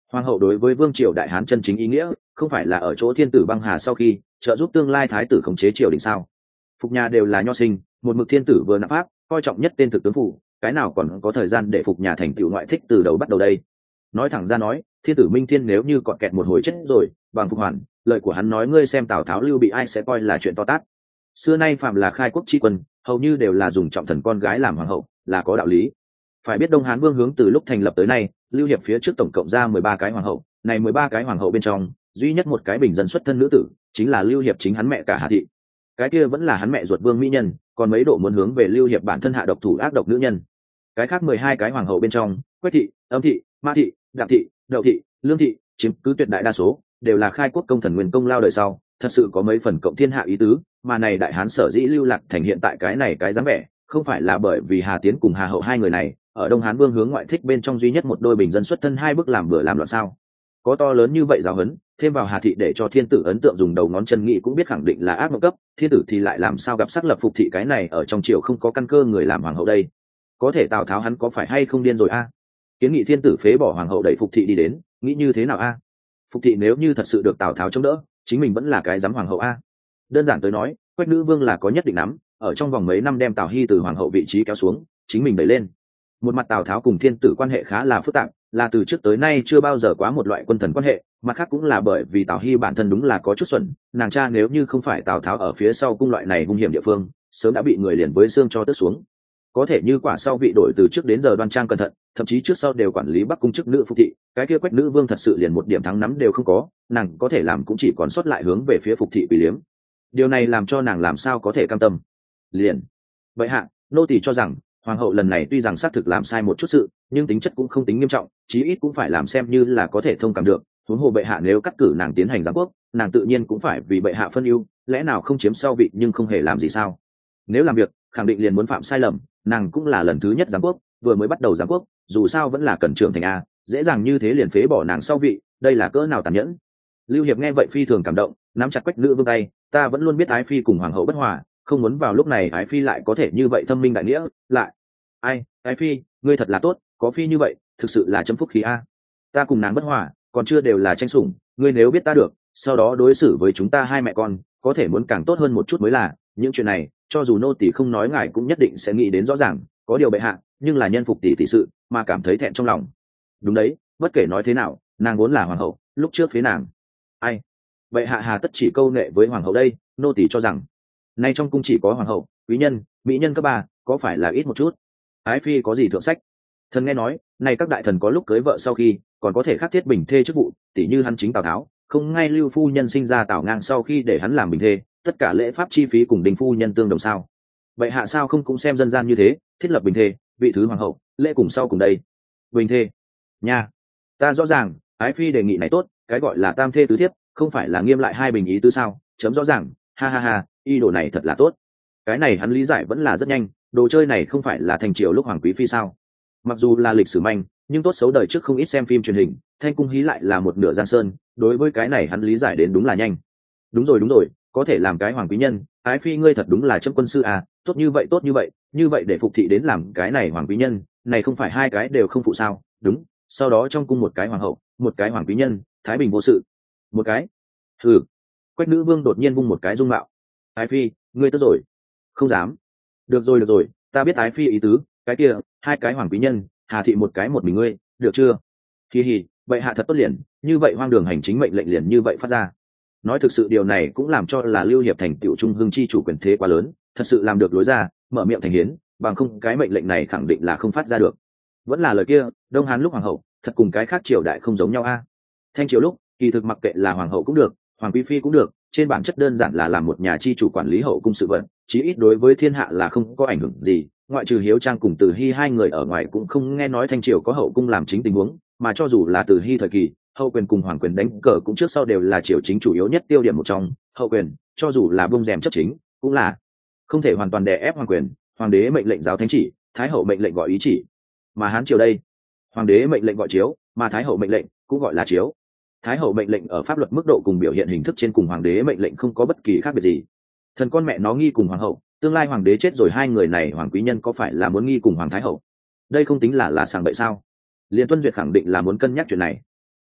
Hoàng hậu đối với vương triều đại hán chân chính ý nghĩa không phải là ở chỗ thiên tử băng hà sau khi trợ giúp tương lai thái tử khống chế triều đình sao? Phục nhà đều là nho sinh, một mực thiên tử vừa nạp pháp coi trọng nhất tên thực tướng phủ, cái nào còn có thời gian để phục nhà thành tựu ngoại thích từ đầu bắt đầu đây? Nói thẳng ra nói, thiên tử Minh Thiên nếu như cọt kẹt một hồi chết rồi, bằng phục hoàn, lời của hắn nói ngươi xem Tào Tháo Lưu Bị ai sẽ coi là chuyện to tát. Xưa nay phạm là khai quốc tri quân, hầu như đều là dùng trọng thần con gái làm hoàng hậu, là có đạo lý. Phải biết Đông Hán Vương hướng từ lúc thành lập tới nay, lưu hiệp phía trước tổng cộng ra mười ba cái hoàng hậu, này mười ba cái hoàng hậu bên trong, duy nhất một cái bình dân xuất thân nữ tử, chính là lưu hiệp chính hắn mẹ cả Hà thị. Cái kia vẫn là hắn mẹ ruột Vương mỹ nhân, còn mấy độ muốn hướng về lưu hiệp bản thân hạ độc thủ ác độc nữ nhân. Cái khác mười hai cái hoàng hậu bên trong, Quách thị, Âm thị, Ma thị, Đặng thị, Đậu thị, Lương thị, chiếm cứ tuyệt đại đa số, đều là khai quốc công thần nguyên công lao đời sau, thật sự có mấy phần cộng thiên hạ ý tứ, mà này đại hán sở dĩ lưu lạc thành hiện tại cái này cái dáng vẻ, không phải là bởi vì Hà Tiến cùng Hà Hậu hai người này, ở Đông Hán Vương hướng ngoại thích bên trong duy nhất một đôi bình dân xuất thân hai bước làm bữa làm loạn sao? Có to lớn như vậy giáo huấn, thêm vào Hà thị để cho thiên tử ấn tượng dùng đầu ngón chân nghĩ cũng biết khẳng định là ác mộng cấp, thiên tử thì lại làm sao gặp sắc lập phục thị cái này ở trong triều không có căn cơ người làm hoàng hậu đây? Có thể Tào Tháo hắn có phải hay không điên rồi a? Kiến nghị thiên tử phế bỏ hoàng hậu đẩy phục thị đi đến, nghĩ như thế nào a? Phục thị nếu như thật sự được Tào Tháo chống đỡ, chính mình vẫn là cái giám hoàng hậu a. Đơn giản tới nói, Quách nữ vương là có nhất định nắm, ở trong vòng mấy năm đem Tào Hy từ hoàng hậu vị trí kéo xuống, chính mình đẩy lên. Một mặt Tào Tháo cùng thiên tử quan hệ khá là phức tạp, là từ trước tới nay chưa bao giờ quá một loại quân thần quan hệ, mặt khác cũng là bởi vì Tào Hy bản thân đúng là có chút xuẩn, nàng cha nếu như không phải Tào Tháo ở phía sau cung loại này hung hiểm địa phương, sớm đã bị người liền với xương cho tước xuống. Có thể như quả sau vị đổi từ trước đến giờ đoan trang cẩn thận, thậm chí trước sau đều quản lý Bắc cung chức nữ Phục thị, cái kia Quách nữ vương thật sự liền một điểm thắng nắm đều không có, nàng có thể làm cũng chỉ còn sót lại hướng về phía Phục thị quỷ liếm. Điều này làm cho nàng làm sao có thể cam tâm. Liền vậy hạ, nô tỳ cho rằng hoàng hậu lần này tuy rằng xác thực làm sai một chút sự, nhưng tính chất cũng không tính nghiêm trọng, chí ít cũng phải làm xem như là có thể thông cảm được. Huống hồ bệ hạ nếu cắt cử nàng tiến hành giám quốc, nàng tự nhiên cũng phải vì bệ hạ phân ưu, lẽ nào không chiếm sau vị nhưng không hề làm gì sao? Nếu làm việc, khẳng định liền muốn phạm sai lầm, nàng cũng là lần thứ nhất giám quốc, vừa mới bắt đầu giám quốc, dù sao vẫn là cần trưởng thành a, dễ dàng như thế liền phế bỏ nàng sau vị, đây là cỡ nào tàn nhẫn. Lưu Hiệp nghe vậy phi thường cảm động, nắm chặt Quách nữ vương tay, ta vẫn luôn biết ái phi cùng hoàng hậu bất hòa, không muốn vào lúc này ái phi lại có thể như vậy thâm minh đại nghĩa, lại ai ái phi ngươi thật là tốt, có phi như vậy thực sự là chấm phúc khí a. Ta cùng nàng bất hòa còn chưa đều là tranh sủng, ngươi nếu biết ta được, sau đó đối xử với chúng ta hai mẹ con có thể muốn càng tốt hơn một chút mới là. Những chuyện này cho dù nô tỳ không nói ngài cũng nhất định sẽ nghĩ đến rõ ràng, có điều bệ hạ nhưng là nhân phục tỷ tỷ sự mà cảm thấy thẹn trong lòng. Đúng đấy, bất kể nói thế nào nàng vốn là hoàng hậu, lúc trước phế nàng ai bệ hạ hà tất chỉ câu nệ với hoàng hậu đây? Nô tỳ cho rằng nay trong cung chỉ có hoàng hậu, quý nhân, mỹ nhân cấp ba, có phải là ít một chút? Ái phi có gì thượng sách? Thần nghe nói này các đại thần có lúc cưới vợ sau khi còn có thể khắc thiết bình thê chức vụ, tỷ như hắn chính Tào Tháo không ngay lưu phu nhân sinh ra Tào Ngang sau khi để hắn làm bình thê, tất cả lễ pháp chi phí cùng đình phu nhân tương đồng sao? Vậy hạ sao không cũng xem dân gian như thế, thiết lập bình thê, vị thứ hoàng hậu, lễ cùng sau cùng đây. Bình thê nha, ta rõ ràng ái phi đề nghị này tốt, cái gọi là tam thê tứ thiếp không phải là nghiêm lại hai bình ý tứ sao? Chấm rõ ràng, ha ha ha, ý đồ này thật là tốt. Cái này hắn lý giải vẫn là rất nhanh, đồ chơi này không phải là thành triều lúc hoàng quý phi sao? Mặc dù là lịch sử manh, nhưng tốt xấu đời trước không ít xem phim truyền hình, thanh cung hí lại là một nửa giang sơn, đối với cái này hắn lý giải đến đúng là nhanh. Đúng rồi đúng rồi, có thể làm cái hoàng quý nhân, ái phi ngươi thật đúng là chấm quân sư à, tốt như vậy tốt như vậy, như vậy để phục thị đến làm cái này hoàng quý nhân, này không phải hai cái đều không phụ sao? Đúng, sau đó trong cung một cái hoàng hậu, một cái hoàng quý nhân, thái bình vô sự. Một cái? Hừ. Quách nữ vương đột nhiên vung một cái dung mạo. Ái phi, ngươi tức rồi? Không dám. Được rồi được rồi, ta biết ái phi ý tứ, cái kia hai cái hoàng quý nhân, Hà thị một cái một mình ngươi, được chưa? Hi hi, vậy hạ thật tốt liền, như vậy hoang đường hành chính mệnh lệnh liền như vậy phát ra. Nói thực sự điều này cũng làm cho là Lưu Hiệp thành tiểu trung hưng chi chủ quyền thế quá lớn, thật sự làm được lối ra, mở miệng thành hiến, bằng không cái mệnh lệnh này khẳng định là không phát ra được. Vẫn là lời kia, Đông Hán lúc hoàng hậu, thật cùng cái khác triều đại không giống nhau a. Thanh triều lúc, kỳ thực mặc kệ là hoàng hậu cũng được, hoàng quý phi cũng được, trên bản chất đơn giản là làm một nhà chi chủ quản lý hậu cung sự vận, chí ít đối với thiên hạ là không có ảnh hưởng gì, ngoại trừ Hiếu Trang cùng Từ Hy hai người ở ngoài cũng không nghe nói thanh triều có hậu cung làm chính tình huống, mà cho dù là Từ Hy thời kỳ, hậu quyền cùng hoàng quyền đánh cờ cũng trước sau đều là triều chính chủ yếu nhất tiêu điểm một trong, hậu quyền cho dù là bông rèm chấp chính cũng là không thể hoàn toàn đè ép hoàng quyền, hoàng đế mệnh lệnh giáo thánh chỉ, thái hậu mệnh lệnh gọi ý chỉ. Mà Hán triều đây, hoàng đế mệnh lệnh gọi chiếu, mà thái hậu mệnh lệnh cũng gọi là chiếu. Thái hậu mệnh lệnh ở pháp luật mức độ cùng biểu hiện hình thức trên cùng hoàng đế mệnh lệnh không có bất kỳ khác biệt gì. Thần con mẹ nó nghi cùng hoàng hậu, tương lai hoàng đế chết rồi hai người này hoàng quý nhân có phải là muốn nghi cùng hoàng thái hậu? Đây không tính là là sàng bậy sao? Liên Tuân Duyệt khẳng định là muốn cân nhắc chuyện này.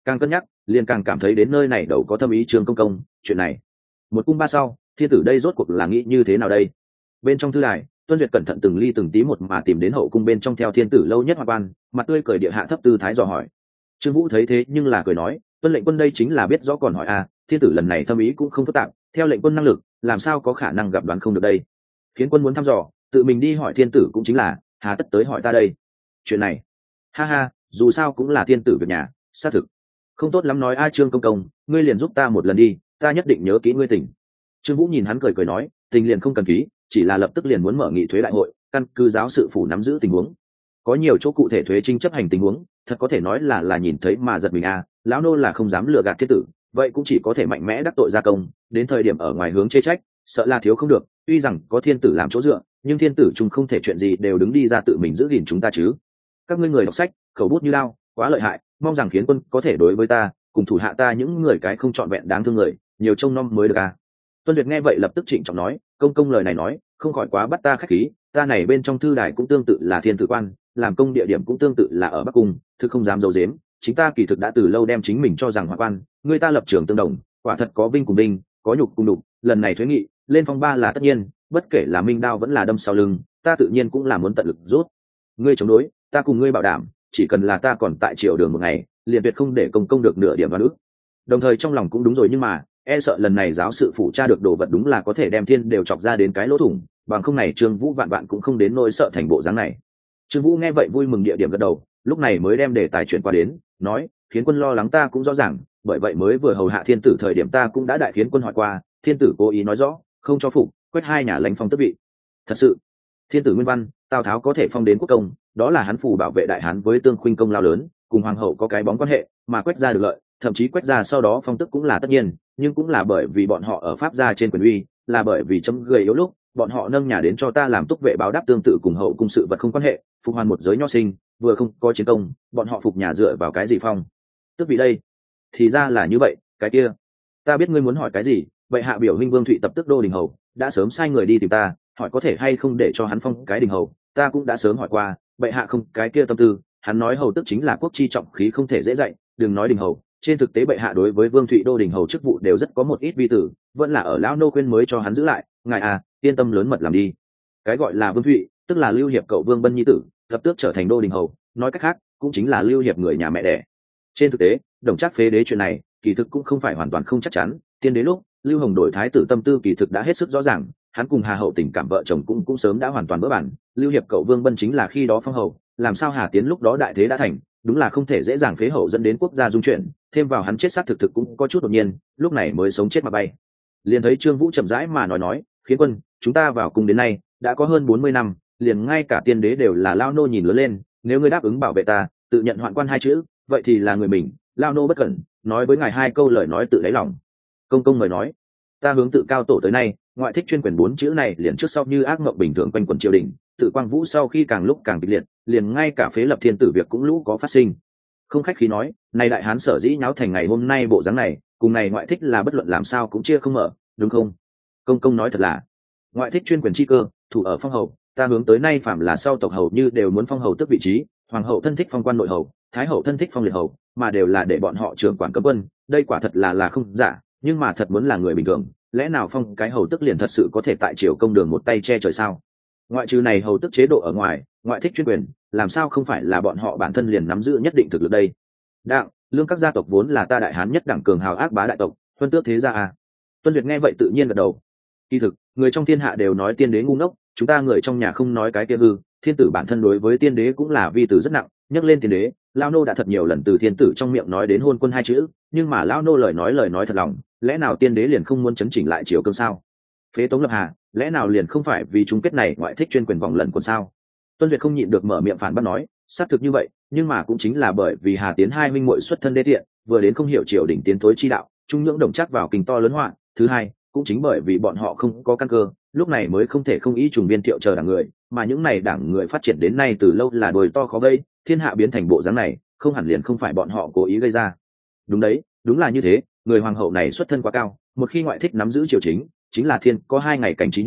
Càng cân nhắc liền càng cảm thấy đến nơi này đầu có thâm ý. Trương công công, chuyện này một cung ba sau, thiên tử đây rốt cuộc là nghĩ như thế nào đây? Bên trong thư đài, Tuân Duyệt cẩn thận từng ly từng tí một mà tìm đến hậu cung bên trong theo thiên tử lâu nhất hoa quan, mặt tươi cười địa hạ thấp tư thái dò hỏi. Trương Vũ thấy thế nhưng là cười nói, Tuân lệnh quân đây chính là biết rõ còn hỏi à, thiên tử lần này thâm ý cũng không phức tạp, theo lệnh quân năng lực làm sao có khả năng gặp đoán không được đây. Khiến quân muốn thăm dò, tự mình đi hỏi thiên tử cũng chính là, hà tất tới hỏi ta đây. Chuyện này, ha ha, dù sao cũng là thiên tử việc nhà, xác thực không tốt lắm nói. A Trương công công, ngươi liền giúp ta một lần đi, ta nhất định nhớ kỹ ngươi tình. Trương Vũ nhìn hắn cười cười nói, tình liền không cần ký, chỉ là lập tức liền muốn mở nghị thuế đại hội, căn cứ giáo sự phủ nắm giữ tình huống, có nhiều chỗ cụ thể thuế trinh chấp hành tình huống, thật có thể nói là là nhìn thấy mà giật mình. À, lão nô là không dám lừa gạt thiên tử, vậy cũng chỉ có thể mạnh mẽ đắc tội gia công, đến thời điểm ở ngoài hướng chê trách, sợ là thiếu không được. Tuy rằng có thiên tử làm chỗ dựa, nhưng thiên tử chung không thể chuyện gì đều đứng đi ra tự mình giữ gìn chúng ta chứ. Các ngươi người đọc sách khẩu bút như lao, quá lợi hại, mong rằng khiến quân có thể đối với ta cùng thủ hạ ta những người cái không trọn vẹn đáng thương người nhiều trông nom mới được. À, Tuân Duyệt nghe vậy lập tức trịnh trọng nói, công công lời này nói không khỏi quá bắt ta khách khí, ta này bên trong thư đài cũng tương tự là thiên tử quan, làm công địa điểm cũng tương tự là ở Bắc Cung, thực không dám giấu giếm, chính ta kỳ thực đã từ lâu đem chính mình cho rằng hòa quan, người ta lập trường tương đồng, quả thật có vinh cùng vinh, có nhục cùng đục, lần này thuế nghị lên phong ba là tất nhiên, bất kể là minh đao vẫn là đâm sau lưng, ta tự nhiên cũng là muốn tận lực rút. Ngươi chống đối, ta cùng ngươi bảo đảm, chỉ cần là ta còn tại triều đường một ngày, liền tuyệt không để công công được nửa điểm đoán ức. Đồng thời trong lòng cũng đúng rồi, nhưng mà e sợ lần này giáo sự phủ tra được đồ vật đúng là có thể đem thiên đều chọc ra đến cái lỗ thủng, bằng không này Trương Vũ vạn vạn cũng không đến nỗi sợ thành bộ dáng này. Trương Vũ nghe vậy vui mừng địa điểm gật đầu, lúc này mới đem đề tài chuyển qua đến, nói, khiến quân lo lắng ta cũng rõ ràng, bởi vậy mới vừa hầu hạ thiên tử thời điểm ta cũng đã đại khiến quân hỏi qua, thiên tử cố ý nói rõ không cho phục, quét hai nhà lãnh phong tước vị. Thật sự, thiên tử nguyên văn Tào Tháo có thể phong đến quốc công, đó là hắn phù bảo vệ đại hán với Tương Khuynh công lao lớn, cùng hoàng hậu có cái bóng quan hệ, mà quét ra được lợi, thậm chí quét ra sau đó phong tức cũng là tất nhiên, nhưng cũng là bởi vì bọn họ ở pháp gia trên quyền uy, là bởi vì chấm gầy yếu lúc bọn họ nâng nhà đến cho ta làm túc vệ báo đáp, tương tự cùng hậu cung sự vật không quan hệ, phục hoàn một giới nho sinh, vừa không có chiến công, bọn họ phục nhà dựa vào cái gì phong tức vị đây? Thì ra là như vậy, cái kia ta biết ngươi muốn hỏi cái gì. Vậy hạ biểu huynh Vương Thụy tập tức đô đình hầu đã sớm sai người đi tìm ta, hỏi có thể hay không để cho hắn phong cái đình hầu, ta cũng đã sớm hỏi qua, vậy hạ không cái kia tâm tư, hắn nói hầu tức chính là quốc chi trọng khí không thể dễ dạy, đừng nói đình hầu, trên thực tế bệ hạ đối với Vương Thụy đô đình hầu chức vụ đều rất có một ít vi tử, vẫn là ở lão nô khuyên mới cho hắn giữ lại. Ngài à, yên tâm lớn mật làm đi. Cái gọi là Vương Thụy tức là Lưu Hiệp cậu Vương Bân nhi tử, lập tức trở thành đô đình hầu, nói cách khác cũng chính là Lưu Hiệp người nhà mẹ đẻ. Trên thực tế Đồng Trác phế đế chuyện này kỳ thực cũng không phải hoàn toàn không chắc chắn, tiên đế lúc Lưu Hồng đổi thái tử tâm tư kỳ thực đã hết sức rõ ràng, hắn cùng Hà Hậu tình cảm vợ chồng cũng cũng sớm đã hoàn toàn vỡ bản. Lưu Hiệp cậu Vương Bân chính là khi đó phong hầu, làm sao Hà Tiến lúc đó đại thế đã thành, đúng là không thể dễ dàng phế hậu dẫn đến quốc gia dung chuyển, thêm vào hắn chết sát thực thực cũng có chút đột nhiên, lúc này mới sống chết mà bay. Liền thấy Trương Vũ chậm rãi mà nói nói, khiến quân, chúng ta vào cung đến nay đã có hơn bốn mươi năm, liền ngay cả tiên đế đều là lao nô nhìn lớn lên, nếu ngươi đáp ứng bảo vệ ta, tự nhận hoạn quan hai chữ, vậy thì là người mình, lao nô bất cẩn, nói với ngài hai câu lời nói tự đáy lòng. Công công mời nói. Ta hướng tự cao tổ tới nay, ngoại thích chuyên quyền bốn chữ này liền trước sau như ác mộng bình thường quanh quẩn triều đình, tự Quang Vũ sau khi càng lúc càng kịch liệt, liền ngay cả phế lập thiên tử việc cũng lũ có phát sinh. Không khách khí nói, này đại hán sở dĩ nháo thành ngày hôm nay bộ dáng này, cùng này ngoại thích là bất luận làm sao cũng chia không mở, đúng không? Công công nói thật là, ngoại thích chuyên quyền chi cơ, thủ ở phong hầu, ta hướng tới nay phạm là sau tộc hầu như đều muốn phong hầu tước vị trí, hoàng hậu thân thích phong quan nội hầu, thái hậu thân thích phong liệt hầu, mà đều là để bọn họ trưởng quản cấm quân, đây quả thật là là không giả, nhưng mà thật muốn là người bình thường, lẽ nào phong cái hầu tức liền thật sự có thể tại triều công đường một tay che trời sao? Ngoại trừ này hầu tức chế độ ở ngoài, ngoại thích chuyên quyền làm sao không phải là bọn họ bản thân liền nắm giữ nhất định thực lực đây? Đặng, lương các gia tộc vốn là ta đại hán nhất đẳng cường hào ác bá đại tộc, tuân tước thế gia à? Tuân Duyệt nghe vậy tự nhiên gật đầu. Kỳ thực, người trong thiên hạ đều nói tiên đế ngu ngốc, chúng ta người trong nhà không nói cái kia hư, thiên tử bản thân đối với tiên đế cũng là vi từ rất nặng, nhắc lên tiên đế, lao nô đã thật nhiều lần từ thiên tử trong miệng nói đến hôn quân hai chữ, nhưng mà lao nô lời nói lời nói thật lòng, lẽ nào tiên đế liền không muốn chấn chỉnh lại triều cương sao? Phế Tống Lập Hà, lẽ nào liền không phải vì chung kết này ngoại thích chuyên quyền vòng lần quân sao? Tuân Duyệt không nhịn được mở miệng phản bác nói, xác thực như vậy, nhưng mà cũng chính là bởi vì Hà Tiến hai minh muội xuất thân đê tiện, vừa đến không hiểu triều đình tiến thối chi đạo, trung nhưỡng Đồng Trác vào kinh to lớn họa, thứ hai cũng chính bởi vì bọn họ không có căn cơ, lúc này mới không thể không ý trùng biên thiệu chờ đảng người, mà những này đảng người phát triển đến nay từ lâu là đồi to khó gây, thiên hạ biến thành bộ dáng này, không hẳn liền không phải bọn họ cố ý gây ra. Đúng đấy, đúng là như thế, người hoàng hậu này xuất thân quá cao, một khi ngoại thích nắm giữ triều chính, chính là thiên có hai ngày cảnh trí như,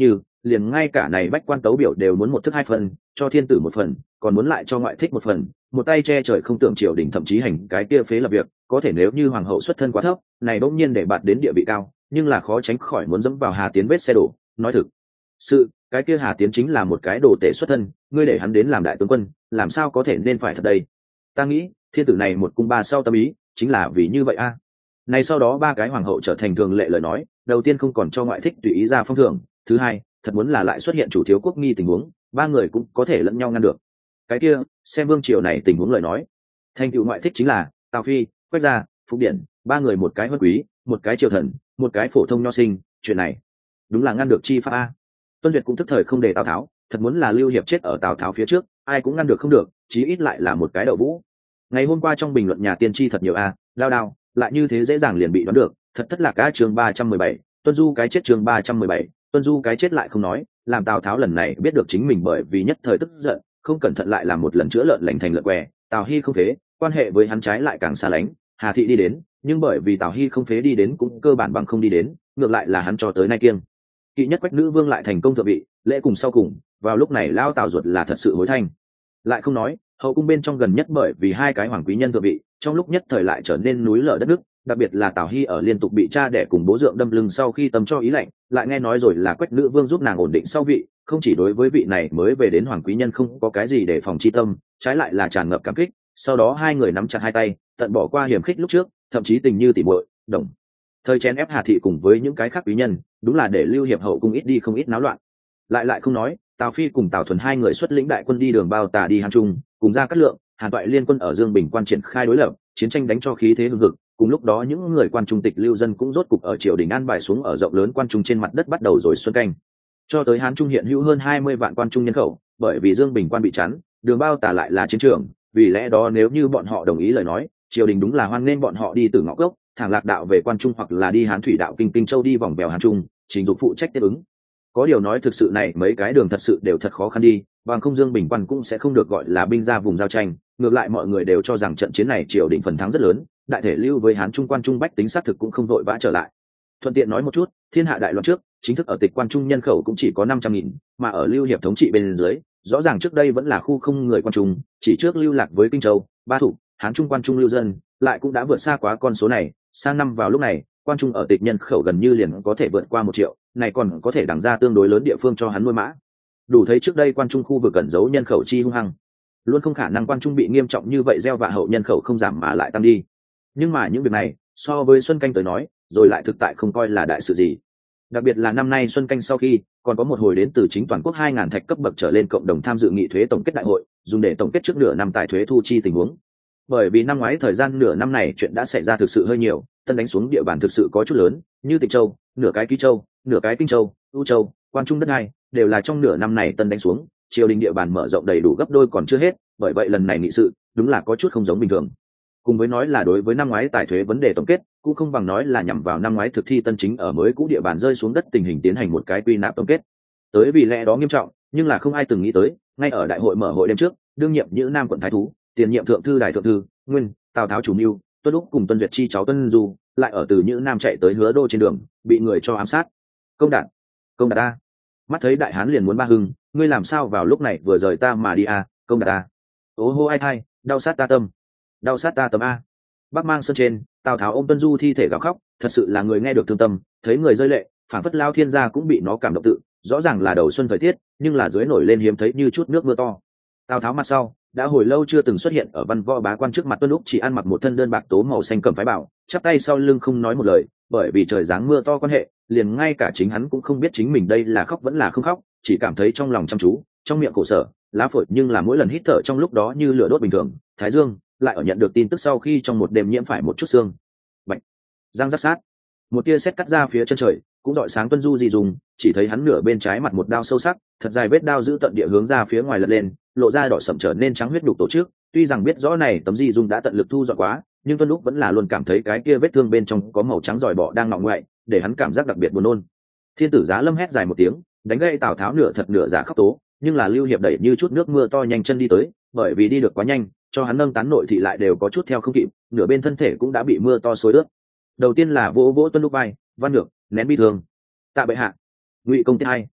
liền ngay cả này bách quan tấu biểu đều muốn một thức hai phần, cho thiên tử một phần, còn muốn lại cho ngoại thích một phần, một tay che trời không tưởng triều đình thậm chí hành cái kia phế lập việc, có thể nếu như hoàng hậu xuất thân quá thấp, này bỗng nhiên để bạt đến địa vị cao, nhưng là khó tránh khỏi muốn dẫm vào Hà Tiến vết xe đổ. Nói thực sự, cái kia Hà Tiến chính là một cái đồ tể xuất thân, ngươi để hắn đến làm đại tướng quân, làm sao có thể nên phải thật đây? Ta nghĩ, thiên tử này một cung ba sau tâm ý, chính là vì như vậy a. À. Này sau đó ba cái hoàng hậu trở thành thường lệ lời nói, đầu tiên không còn cho ngoại thích tùy ý ra phong thưởng, thứ hai, thật muốn là lại xuất hiện chủ thiếu quốc nghi tình huống, ba người cũng có thể lẫn nhau ngăn được. Cái kia, xem vương triều này tình huống lời nói, thành tựu ngoại thích chính là Tào Phi, Quách Gia, Phúc Điển, ba người một cái huân quý, một cái triều thần, một cái phổ thông nho sinh, chuyện này đúng là ngăn được chi pháp a. Tuân Duyệt cũng tức thời không để Tào Tháo, thật muốn là Lưu Hiệp chết ở Tào Tháo phía trước, ai cũng ngăn được không được, chí ít lại là một cái đậu vũ. Ngày hôm qua trong bình luận nhà tiên tri thật nhiều a, lao đao, lại như thế dễ dàng liền bị đoán được, thật thất lạc cả chương ba trăm mười bảy, Tuân Du cái chết chương ba trăm mười bảy, Tuân Du cái chết lại không nói, làm Tào Tháo lần này biết được chính mình bởi vì nhất thời tức giận, không cẩn thận lại làm một lần chữa lợn lành thành lợn què, Tào Hy không phế, quan hệ với hắn trái lại càng xa lánh, Hà Thị đi đến, nhưng bởi vì Tào Hy không phế đi đến cũng cơ bản bằng không đi đến, ngược lại là hắn cho tới nay kiêng kỵ nhất Quách nữ vương lại thành công thượng vị, lễ cùng sau cùng, vào lúc này lao Tào ruột là thật sự hối thanh. Lại không nói, hậu cung bên trong gần nhất bởi vì hai cái hoàng quý nhân thượng vị, trong lúc nhất thời lại trở nên núi lở đất nước, đặc biệt là Tào Hy ở liên tục bị cha đẻ cùng bố dượng đâm lưng sau khi tâm cho ý lệnh, lại nghe nói rồi là Quách nữ vương giúp nàng ổn định sau vị, không chỉ đối với vị này mới về đến hoàng quý nhân không có cái gì để phòng chi tâm, trái lại là tràn ngập cảm kích. Sau đó hai người nắm chặt hai tay, tận bỏ qua hiểm khích lúc trước, thậm chí tình như tỉ muội, đồng thời chèn ép Hà Thị cùng với những cái khác quý nhân, đúng là để Lưu Hiệp hậu cung ít đi không ít náo loạn. Lại lại không nói, Tào Phi cùng Tào Thuần hai người xuất lĩnh đại quân đi đường bao tà đi Hán Trung, cùng ra Cát Lượng, Hàn Toại liên quân ở Dương Bình quan triển khai đối lập, chiến tranh đánh cho khí thế hưng hực. Cùng lúc đó những người quan trung tịch lưu dân cũng rốt cục ở triều đình an bài xuống ở rộng lớn quan trung trên mặt đất bắt đầu rồi xuân canh. Cho tới Hán Trung hiện hữu hơn hai mươi vạn quan trung nhân khẩu, bởi vì Dương Bình quan bị chắn, đường bao tà lại là chiến trường, vì lẽ đó nếu như bọn họ đồng ý lời nói, triều đình đúng là hoan nghênh bọn họ đi từ ngõ gốc, thẳng lạc đạo về quan trung hoặc là đi Hán thủy đạo kinh kinh châu đi vòng bèo Hán Trung, trình dục phụ trách tiếp ứng. Có điều nói thực sự này mấy cái đường thật sự đều thật khó khăn đi, bằng không Dương Bình quan cũng sẽ không được gọi là binh ra vùng giao tranh, ngược lại mọi người đều cho rằng trận chiến này triều đình phần thắng rất lớn, đại thể lưu với Hán Trung quan trung bách tính xác thực cũng không vội vã trở lại. Thuận tiện nói một chút, thiên hạ đại loạn trước, chính thức ở tịch quan trung nhân khẩu cũng chỉ có năm trăm nghìn, mà ở Lưu Hiệp thống trị bên dưới, rõ ràng trước đây vẫn là khu không người quan trung, chỉ trước lưu lạc với Kinh Châu, Ba Thủ, Hán Trung quan trung lưu dân, lại cũng đã vượt xa quá con số này, sang năm vào lúc này, quan trung ở tịch nhân khẩu gần như liền có thể vượt qua một triệu, này còn có thể đằng ra tương đối lớn địa phương cho hắn nuôi mã. Đủ thấy trước đây quan trung khu vực cẩn giấu nhân khẩu chi hung hăng, luôn không khả năng quan trung bị nghiêm trọng như vậy gieo vạ hậu nhân khẩu không giảm mà lại tăng đi. Nhưng mà những việc này, so với Xuân Canh tới nói, rồi lại thực tại không coi là đại sự gì. Đặc biệt là năm nay Xuân Canh sau khi, còn có một hồi đến từ chính toàn quốc hai ngàn thạch cấp bậc trở lên cộng đồng tham dự nghị thuế tổng kết đại hội, dùng để tổng kết trước nửa năm tài thuế thu chi tình huống. Bởi vì năm ngoái thời gian nửa năm này chuyện đã xảy ra thực sự hơi nhiều, tân đánh xuống địa bàn thực sự có chút lớn, như Tịnh Châu, nửa cái Ký Châu, nửa cái Kinh Châu, U Châu, Quan Trung đất hai, đều là trong nửa năm này tân đánh xuống, triều đình địa bàn mở rộng đầy đủ gấp đôi còn chưa hết, bởi vậy lần này nghị sự, đúng là có chút không giống bình thường. Cùng với nói là đối với năm ngoái tài thuế vấn đề tổng kết, cũng không bằng nói là nhằm vào năm ngoái thực thi tân chính ở mới cũ địa bàn rơi xuống đất tình hình tiến hành một cái quy nạp tổng kết. Tới vì lẽ đó nghiêm trọng, nhưng là không ai từng nghĩ tới, ngay ở đại hội mở hội đêm trước, đương nhiệm Nhữ Nam quận thái thú, tiền nhiệm thượng thư đài thượng thư, nguyên Tào Tháo chủ mưu, Tuân Lúc cùng Tuân Duyệt chi cháu Tuân Du, lại ở từ Nhữ Nam chạy tới Hứa Đô trên đường, bị người cho ám sát. Công đạt, công đạt ta. Mắt thấy đại hán liền muốn ba hưng, ngươi làm sao vào lúc này vừa rời ta mà đi à, công đạt ta. Ố hô ai thai, đau sát ta tâm, đau sát ta tâm a. Bắc Mang Sơn trên, Tào Tháo ôm Tuân Du thi thể gào khóc, thật sự là người nghe được thương tâm, thấy người rơi lệ, phảng phất lao thiên gia cũng bị nó cảm động tự, rõ ràng là đầu xuân thời tiết, nhưng là dưới nổi lên hiếm thấy như chút nước mưa to. Tào Tháo mặt sau, đã hồi lâu chưa từng xuất hiện ở văn võ bá quan trước mặt Tuân Lúc chỉ ăn mặc một thân đơn bạc tố màu xanh cẩm phái bảo, chắp tay sau lưng không nói một lời, bởi vì trời giáng mưa to quan hệ, liền ngay cả chính hắn cũng không biết chính mình đây là khóc vẫn là không khóc, chỉ cảm thấy trong lòng chăm chú, trong miệng khổ sở, lá phổi nhưng là mỗi lần hít thở trong lúc đó như lửa đốt bình thường. Thái Dương lại ở nhận được tin tức sau khi trong một đêm nhiễm phải một chút xương bạch giang rắc sát, một tia sét cắt ra phía chân trời, cũng dọi sáng Tuân Du dị dùng, chỉ thấy hắn nửa bên trái mặt một đao sâu sắc, thật dài vết đao giữ tận địa hướng ra phía ngoài lật lên, lộ ra đỏ sậm trở nên trắng huyết đục tổ chức. Tuy rằng biết rõ này tấm dị dùng đã tận lực thu dọn quá, nhưng Tuân Lúc vẫn là luôn cảm thấy cái kia vết thương bên trong có màu trắng giỏi bọ đang ngọ ngoại, để hắn cảm giác đặc biệt buồn nôn. Thiên tử Giá Lâm hét dài một tiếng, đánh gây Tào Tháo nửa thật nửa giả khóc tố, nhưng là Lưu Hiệp đẩy như chút nước mưa to nhanh chân đi tới, bởi vì đi được quá nhanh, cho hắn nâng tán nội thị lại đều có chút theo không kịp, nửa bên thân thể cũng đã bị mưa to xối ướt. Đầu tiên là vỗ vỗ Tuân Lúc vai, văn ngược, nén bi thương. Tạ bệ hạ. Ngụy công tiết hai.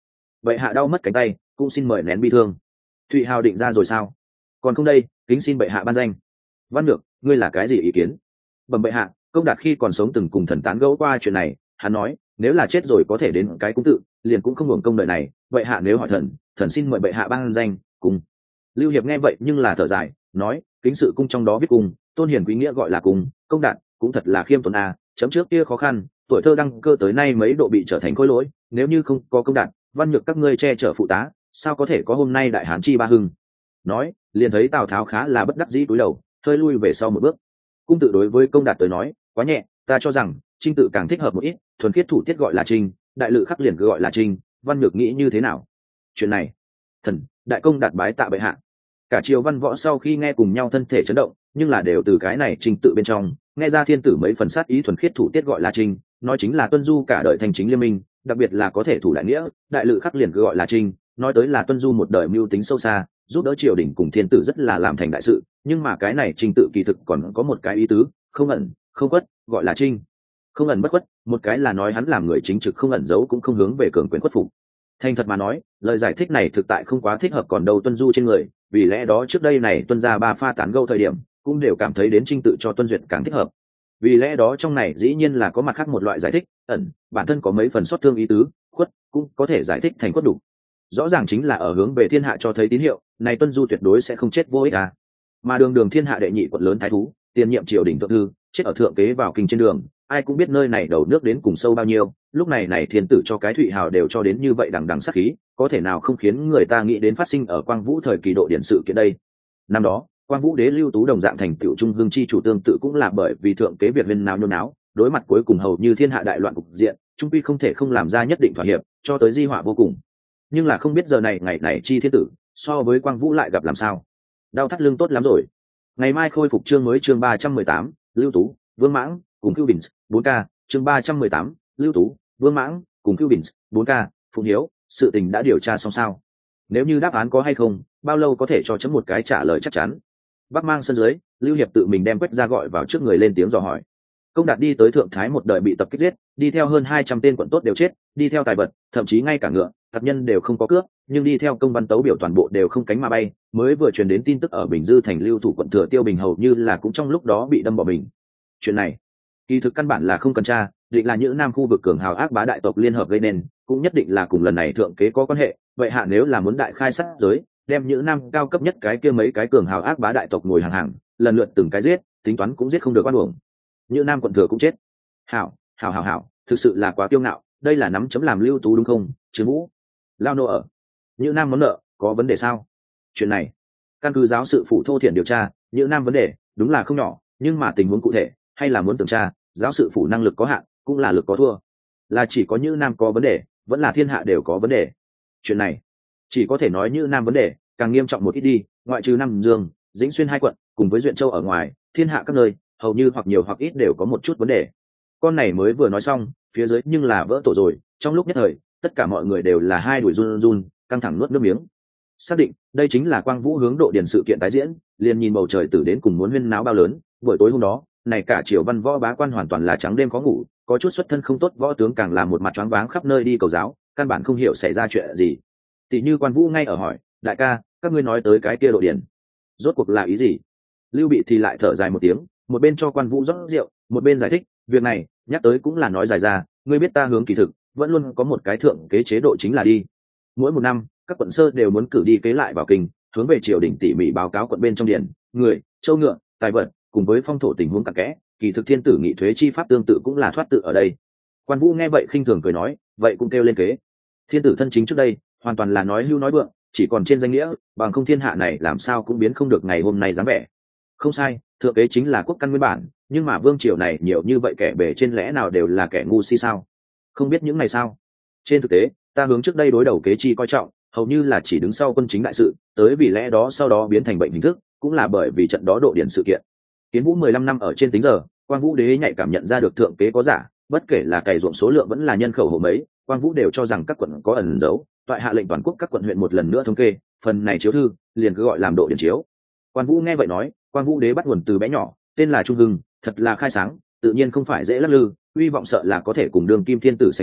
vậy hạ đau mất cánh tay cũng xin mời nén bi thương. Thụy Hào định ra rồi sao? Còn không đây, kính xin bệ hạ ban danh. Văn Nhược, ngươi là cái gì ý kiến? Bẩm bệ hạ, Công Đạt khi còn sống từng cùng thần tán gẫu qua chuyện này, hắn nói nếu là chết rồi có thể đến cái cung tự, liền cũng không hưởng công đời này. Bệ hạ nếu hỏi thần, thần xin mời bệ hạ ban danh cùng. Lưu Hiệp nghe vậy nhưng là thở dài, nói kính sự cung trong đó viết cùng, tôn hiền quý nghĩa gọi là cùng. Công Đạt cũng thật là khiêm tốn à, chấm trước kia khó khăn, tuổi thơ đăng cơ tới nay mấy độ bị trở thành khối lỗi, nếu như không có Công Đạt, Văn Nhược các ngươi che chở phụ tá, sao có thể có hôm nay đại hán chi ba hưng. Nói liền thấy Tào Tháo khá là bất đắc dĩ cúi đầu, hơi lui về sau một bước. Cung tự đối với Công Đạt tới nói quá nhẹ, ta cho rằng trinh tự càng thích hợp một ít, thuần khiết thủ tiết gọi là trinh, đại lự khắc liền cứ gọi là trinh. Văn Nhược nghĩ như thế nào? Chuyện này thần đại công đạt bái tạ bệ hạ. Cả triều văn võ sau khi nghe cùng nhau thân thể chấn động, nhưng là đều từ cái này trinh tự bên trong nghe ra thiên tử mấy phần sát ý. Thuần khiết thủ tiết gọi là trinh, nói chính là tuân du cả đời thành chính liên minh, đặc biệt là có thể thủ đại nghĩa. Đại lự khắc liền cứ gọi là trinh, nói tới là tuân du một đời mưu tính sâu xa, giúp đỡ triều đình cùng thiên tử rất là làm thành đại sự. Nhưng mà cái này trinh tự kỳ thực còn có một cái ý tứ, không ẩn không quất, gọi là trinh. Không ẩn bất khuất, một cái là nói hắn làm người chính trực, không ẩn giấu cũng không hướng về cường quyền khuất phục. Thành thật mà nói, lời giải thích này thực tại không quá thích hợp còn đâu tuân du trên người, vì lẽ đó trước đây này tuân ra ba pha tán gẫu thời điểm cũng đều cảm thấy đến trinh tự cho tuân duyệt càng thích hợp. Vì lẽ đó trong này dĩ nhiên là có mặt khác một loại giải thích, ẩn bản thân có mấy phần xót thương ý tứ, khuất cũng có thể giải thích thành khuất đủ. Rõ ràng chính là ở hướng về thiên hạ cho thấy tín hiệu, này tuân du tuyệt đối sẽ không chết vô ích à. Mà đường đường thiên hạ đệ nhị quận lớn thái thú, tiền nhiệm triều đình thượng thư, chết ở thượng kế vào kinh trên đường, ai cũng biết nơi này đầu nước đến cùng sâu bao nhiêu. Lúc này này thiên tử cho cái Thụy Hào đều cho đến như vậy đằng đằng sát khí, có thể nào không khiến người ta nghĩ đến phát sinh ở Quang Vũ thời kỳ độ điển sự kiện đây. Năm đó Quang Vũ đế Lưu Tú đồng dạng thành tựu trung hương chi chủ, tương tự cũng là bởi vì thượng kế việc viên nào nhôn náo, đối mặt cuối cùng hầu như thiên hạ đại loạn cục diện, trung quy không thể không làm ra nhất định thỏa hiệp, cho tới di họa vô cùng. Nhưng là không biết giờ này ngày này chi thiên tử so với Quang Vũ lại gặp làm sao. Đau thắt lưng tốt lắm rồi. Ngày mai khôi phục chương mới, chương ba trăm mười tám, Lưu Tú, Vương Mãng cùng Cưu Bình, bốn k, chương ba trăm mười tám, Lưu Tú, Vương Mãng cùng Cưu Bình, bốn k. Phụng Hiếu, sự tình đã điều tra xong sao? Nếu như đáp án có hay không, bao lâu có thể cho chấm một cái trả lời chắc chắn? Bắc Mang sân dưới, Lưu Hiệp tự mình đem Quách ra gọi vào trước người, lên tiếng dò hỏi. Công Đạt đi tới thượng thái một đời bị tập kích giết, đi theo hơn hai trăm tên quận tốt đều chết, đi theo tài vật, thậm chí ngay cả ngựa, tập nhân đều không có cướp, nhưng đi theo công văn tấu biểu toàn bộ đều không cánh mà bay. Mới vừa truyền đến tin tức ở Bình Dư thành lưu thủ quận thừa Tiêu Bình hầu như là cũng trong lúc đó bị đâm bỏ mình. Chuyện này kỳ thực căn bản là không cần tra, định là những nam khu vực cường hào ác bá đại tộc liên hợp gây nên, cũng nhất định là cùng lần này thượng kế có quan hệ. Vậy hạ nếu là muốn đại khai sát giới, đem những nam cao cấp nhất cái kia mấy cái cường hào ác bá đại tộc ngồi hàng hàng, lần lượt từng cái giết, tính toán cũng giết không được oan uổng. Những nam quận thừa cũng chết. Hảo, hảo hảo hảo, thực sự là quá kiêu ngạo, đây là nắm chấm làm Lưu Tú đúng không? Trương Vũ, lao nô ở. Những nam món nợ có vấn đề sao? Chuyện này căn cứ giáo sự phủ thô thiển điều tra, những nam vấn đề đúng là không nhỏ, nhưng mà tình huống cụ thể hay là muốn tưởng tra, giáo sự phủ năng lực có hạn, cũng là lực có thua. Là chỉ có những nam có vấn đề, vẫn là thiên hạ đều có vấn đề? Chuyện này chỉ có thể nói như nam vấn đề càng nghiêm trọng một ít đi, ngoại trừ Nam Dương, Dĩnh Xuyên hai quận cùng với Duyện Châu ở ngoài, thiên hạ các nơi hầu như hoặc nhiều hoặc ít đều có một chút vấn đề. Con này mới vừa nói xong, phía dưới nhưng là vỡ tổ rồi. Trong lúc nhất thời, tất cả mọi người đều là hai đuổi run run, căng thẳng nuốt nước miếng. Xác định đây chính là Quang Vũ hướng độ điền sự kiện tái diễn, liền nhìn bầu trời tử đến cùng muốn huyên náo bao lớn. Buổi tối hôm đó, này cả triều văn võ bá quan hoàn toàn là trắng đêm khó ngủ, có chút xuất thân không tốt võ tướng càng là một mặt choáng váng khắp nơi đi cầu giáo, căn bản không hiểu xảy ra chuyện gì. Tỷ như Quan Vũ ngay ở hỏi, đại ca, các ngươi nói tới cái kia độ điền, rốt cuộc là ý gì? Lưu Bị thì lại thở dài một tiếng, một bên cho Quan Vũ rót rượu, một bên giải thích, việc này nhắc tới cũng là nói dài ra, ngươi biết ta hướng kỳ thực vẫn luôn có một cái thượng kế chế độ, chính là đi mỗi một năm các quận sơ đều muốn cử đi kế lại vào kinh, hướng về triều đình tỉ mỉ báo cáo quận bên trong điển người, châu ngựa, tài vật cùng với phong thổ tình huống cặn kẽ. Kỳ thực thiên tử nghị thuế chi pháp tương tự cũng là thoát tự ở đây. Quan Vũ nghe vậy khinh thường cười nói, vậy cũng kêu lên kế. Thiên tử thân chính trước đây hoàn toàn là nói hưu nói vượng, chỉ còn trên danh nghĩa, bằng không thiên hạ này làm sao cũng biến không được ngày hôm nay dáng vẻ. Không sai, thượng kế chính là quốc căn nguyên bản, nhưng mà vương triều này nhiều như vậy kẻ bề trên lẽ nào đều là kẻ ngu si sao? Không biết những này sao? Trên thực tế, ta hướng trước đây đối đầu kế chi coi trọng, hầu như là chỉ đứng sau quân chính đại sự, tới vì lẽ đó sau đó biến thành bệnh hình thức, cũng là bởi vì trận đó độ điển sự kiện. Kiến Vũ mười lăm năm ở trên tính giờ, Quang Vũ đế nhạy cảm nhận ra được thượng kế có giả, bất kể là cày ruộng số lượng vẫn là nhân khẩu hộ mấy, Quang Vũ đều cho rằng các quận có ẩn giấu, toại hạ lệnh toàn quốc các quận huyện một lần nữa thống kê, phần này chiếu thư liền cứ gọi làm độ điển chiếu. Quan Vũ nghe vậy nói, Quang Vũ đế bắt nguồn từ bé nhỏ, tên là Trung Hưng, thật là khai sáng, tự nhiên không phải dễ lắc lư, uy vọng sợ là có thể cùng đường kim thiên tử sánh vai,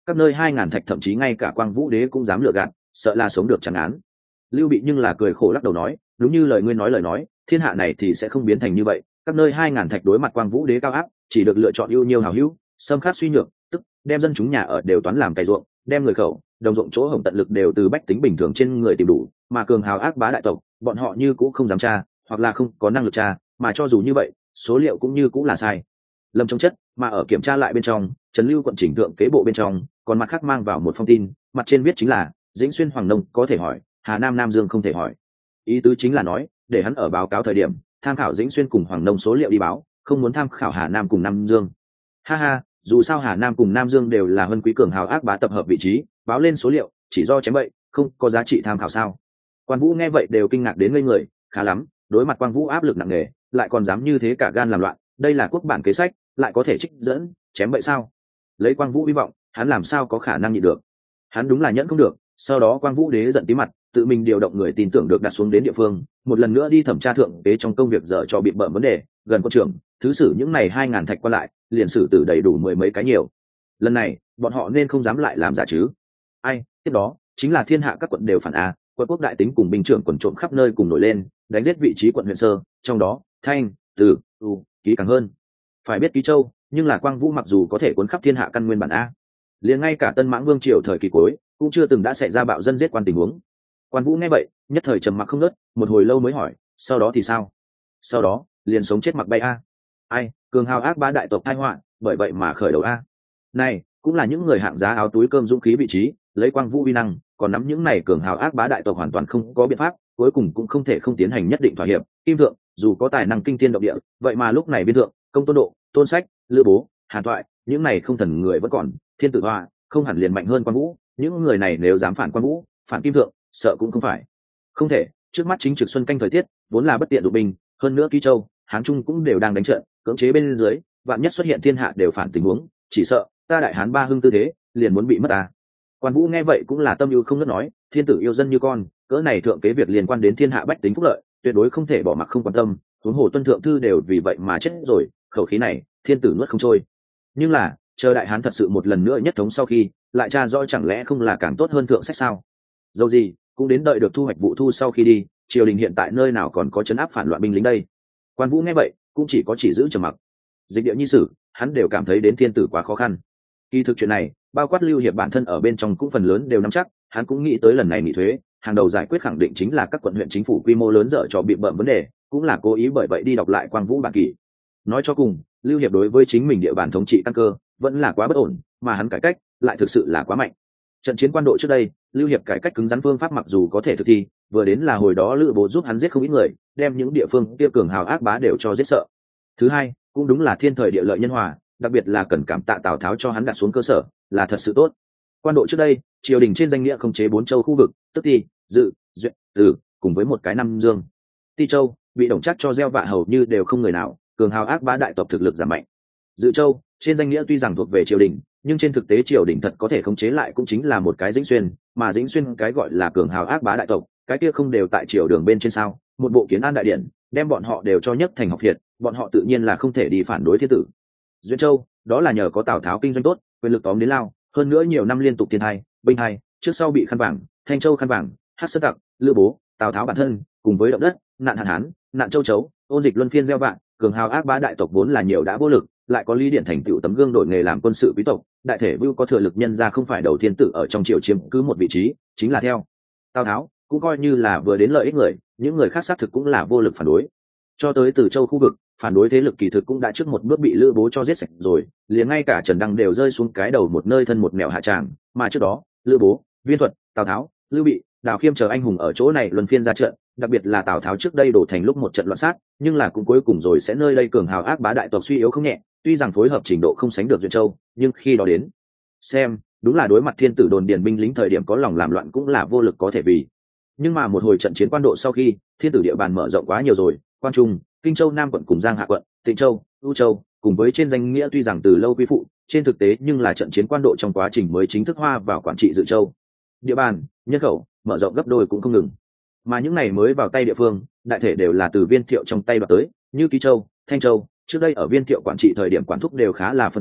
các nơi hai ngàn thạch, thậm chí ngay cả Quang Vũ Đế cũng dám lừa gạt, sợ là sống được chẳng án. Lưu Bị nhưng là cười khổ lắc đầu nói, đúng như lời ngươi nói lời nói, thiên hạ này thì sẽ không biến thành như vậy, các nơi hai ngàn thạch đối mặt Quang Vũ Đế cao áp, chỉ được lựa chọn ưu nhiêu hào hữu, xâm khắc suy nhược, tức đem dân chúng nhà ở đều toán làm cày ruộng, đem người khẩu đồng ruộng chỗ hổng tận lực đều từ bách tính bình thường trên người tìm đủ, mà cường hào ác bá đại tộc bọn họ như cũng không dám tra, hoặc là không có năng lực tra, mà cho dù như vậy số liệu cũng như cũng là sai lầm trong chất. Mà ở kiểm tra lại bên trong Trần Lưu quận chỉnh thượng kế bộ bên trong còn mặt khác mang vào một phong tin, mặt trên viết chính là Dĩnh Xuyên Hoàng Nông có thể hỏi, Hà Nam Nam Dương không thể hỏi. Ý tứ chính là nói để hắn ở báo cáo thời điểm tham khảo Dĩnh Xuyên cùng Hoàng Nông số liệu đi báo, không muốn tham khảo Hà Nam cùng Nam Dương. Ha ha, dù sao Hà Nam cùng Nam Dương đều là vân quý cường hào ác bá tập hợp vị trí, báo lên số liệu chỉ do chém bậy, không có giá trị tham khảo sao? Quan Vũ nghe vậy đều kinh ngạc đến ngây người, khá lắm, đối mặt Quang Vũ áp lực nặng nề, lại còn dám như thế cả gan làm loạn, đây là quốc bản kế sách, lại có thể trích dẫn chém bậy sao? Lấy Quang Vũ hy vọng, hắn làm sao có khả năng nhịn được? Hắn đúng là nhẫn không được. Sau đó Quang Vũ Đế giận tí mặt, tự mình điều động người tin tưởng được đặt xuống đến địa phương, một lần nữa đi thẩm tra thượng đế trong công việc dở cho bị bợm vấn đề, gần quân trưởng, thứ sử những này hai ngàn thạch qua lại, liền xử tử đầy đủ mười mấy cái nhiều. Lần này, bọn họ nên không dám lại làm giả chứ? Ai, tiếp đó chính là thiên hạ các quận đều phản a, quận quốc đại tính cùng binh trưởng quần trộm khắp nơi cùng nổi lên, đánh giết vị trí quận huyện sơ, trong đó Thanh, Từ, U, Ký càng hơn. Phải biết Ký Châu, nhưng là Quang Vũ mặc dù có thể cuốn khắp thiên hạ căn nguyên bản a, liền ngay cả Tân Mãng Vương triều thời kỳ cuối cũng chưa từng đã xảy ra bạo dân giết quan tình huống. Quan Vũ nghe vậy nhất thời trầm mặc không ngớt, một hồi lâu mới hỏi, sau đó thì sao? Sau đó liền sống chết mặc bay a. Ai, cường hào ác bá đại tộc tai họa, bởi vậy mà khởi đầu a. Này cũng là những người hạng giá áo túi cơm dũng khí vị trí, lấy Quang Vũ uy năng còn nắm những này cường hào ác bá đại tộc hoàn toàn không có biện pháp, cuối cùng cũng không thể không tiến hành nhất định thỏa hiệp. Kim Thượng dù có tài năng kinh thiên động địa, vậy mà lúc này Biên Thượng, Công Tôn Độ, Tôn Sách, Lữ Bố, Hàn Toại, những này không thần người vẫn còn, Thiên Tử Hoa không hẳn liền mạnh hơn Quang Vũ, những người này nếu dám phản Quang Vũ, phản Kim Thượng, sợ cũng không phải. Không thể, trước mắt chính trực xuân canh thời tiết, vốn là bất tiện dụng binh, hơn nữa Ký Châu, Hán Trung cũng đều đang đánh trận, cưỡng chế bên dưới, vạn nhất xuất hiện thiên hạ đều phản tình huống, chỉ sợ ta đại hán ba hưng tư thế liền muốn bị mất ta. Quan Vũ nghe vậy cũng là tâm ưu không ngớt nói, thiên tử yêu dân như con, cỡ này thượng kế việc liên quan đến thiên hạ bách tính phúc lợi, tuyệt đối không thể bỏ mặc không quan tâm, huống hồ tuân thượng thư đều vì vậy mà chết rồi, khẩu khí này thiên tử nuốt không trôi. Nhưng là chờ đại hán thật sự một lần nữa nhất thống sau khi lại tra rõ, chẳng lẽ không là càng tốt hơn thượng sách sao? Dẫu gì cũng đến đợi được thu hoạch vụ thu sau khi đi, triều đình hiện tại nơi nào còn có chấn áp phản loạn binh lính đây. Quan Vũ nghe vậy cũng chỉ có chỉ giữ trầm mặc. Dịch địa nhi sử hắn đều cảm thấy đến thiên tử quá khó khăn. Kỳ thực chuyện này bao quát Lưu Hiệp bản thân ở bên trong cũng phần lớn đều nắm chắc, hắn cũng nghĩ tới lần này nghị thuế hàng đầu giải quyết khẳng định chính là các quận huyện chính phủ quy mô lớn dở cho bị bợm vấn đề, cũng là cố ý bởi vậy đi đọc lại Quang Vũ bản kỷ. Nói cho cùng, Lưu Hiệp đối với chính mình địa bàn thống trị căn cơ vẫn là quá bất ổn, mà hắn cải cách lại thực sự là quá mạnh. Trận chiến quan độ trước đây, Lưu Hiệp cải cách cứng rắn phương pháp mặc dù có thể thực thi, vừa đến là hồi đó Lữ Bố giúp hắn giết không ít người, đem những địa phương kia cường hào ác bá đều cho giết sợ. Thứ hai, cũng đúng là thiên thời địa lợi nhân hòa, đặc biệt là cần cảm tạ Tào Tháo cho hắn đặt xuống cơ sở, là thật sự tốt. Quan độ trước đây, triều đình trên danh nghĩa khống chế bốn châu khu vực, tức Ti, Dự, Duyện, Từ, cùng với một cái Nam Dương. Ti Châu bị Đồng Trác cho gieo vạ hầu như đều không người nào, cường hào ác bá đại tộc thực lực giảm mạnh. Dự Châu trên danh nghĩa tuy rằng thuộc về triều đình, nhưng trên thực tế triều đình thật có thể khống chế lại cũng chính là một cái Dĩnh Xuyên, mà Dĩnh Xuyên cái gọi là cường hào ác bá đại tộc, cái kia không đều tại triều đường bên trên sao? Một bộ Kiến An đại điện, đem bọn họ đều cho nhất thành học việt, bọn họ tự nhiên là không thể đi phản đối thiên tử. Duyên Châu đó là nhờ có Tào Tháo kinh doanh tốt, quyền lực tóm đến lao, hơn nữa nhiều năm liên tục thiên hai, binh hai, trước sau bị khăn vàng, Thanh Châu khăn vàng, Hắc Sơn tặc, Lữ Bố, Tào Tháo bản thân, cùng với động đất, nạn hạn hán, nạn châu chấu, ôn dịch luân phiên gieo vạn, cường hào ác bá đại tộc vốn là nhiều đã vô lực, lại có Lý Điện thành tựu tấm gương đổi nghề làm quân sự quý tộc, đại thể vưu có thừa lực nhân ra không phải đầu tiên tử ở trong triều chiếm cứ một vị trí, chính là theo Tào Tháo, cũng coi như là vừa đến lợi ích người, những người khác xác thực cũng là vô lực phản đối. Cho tới Từ Châu khu vực, phản đối thế lực kỳ thực cũng đã trước một bước bị Lữ Bố cho giết sạch rồi, liền ngay cả Trần Đăng đều rơi xuống cái đầu một nơi thân một mèo hạ tràng, mà trước đó Lữ Bố, Viên Thuật, Tào Tháo, Lưu Bị, Đào Khiêm chờ anh hùng ở chỗ này luân phiên ra trận, đặc biệt là Tào Tháo trước đây đổ thành lúc một trận loạn sát, nhưng là cũng cuối cùng rồi sẽ nơi đây cường hào ác bá đại tộc suy yếu không nhẹ, tuy rằng phối hợp trình độ không sánh được Duyện Châu, nhưng khi đó đến xem, đúng là đối mặt thiên tử đồn điền binh lính thời điểm có lòng làm loạn cũng là vô lực có thể vì. Nhưng mà một hồi trận chiến quan độ sau khi, thiên tử địa bàn mở rộng quá nhiều rồi, Quan Trung, Kinh Châu Nam quận cùng Giang Hạ quận, Tịnh Châu, U Châu, cùng với trên danh nghĩa tuy rằng từ lâu quy phụ, trên thực tế nhưng là trận chiến quan độ trong quá trình mới chính thức hoa vào quản trị Dự Châu. Địa bàn, nhân khẩu mở rộng gấp đôi cũng không ngừng. Mà những này mới vào tay địa phương, đại thể đều là từ Viên Thiệu trong tay đoạt tới, như Ký Châu, Thanh Châu, trước đây ở Viên Thiệu quản trị thời điểm quản thúc đều khá là phân tán,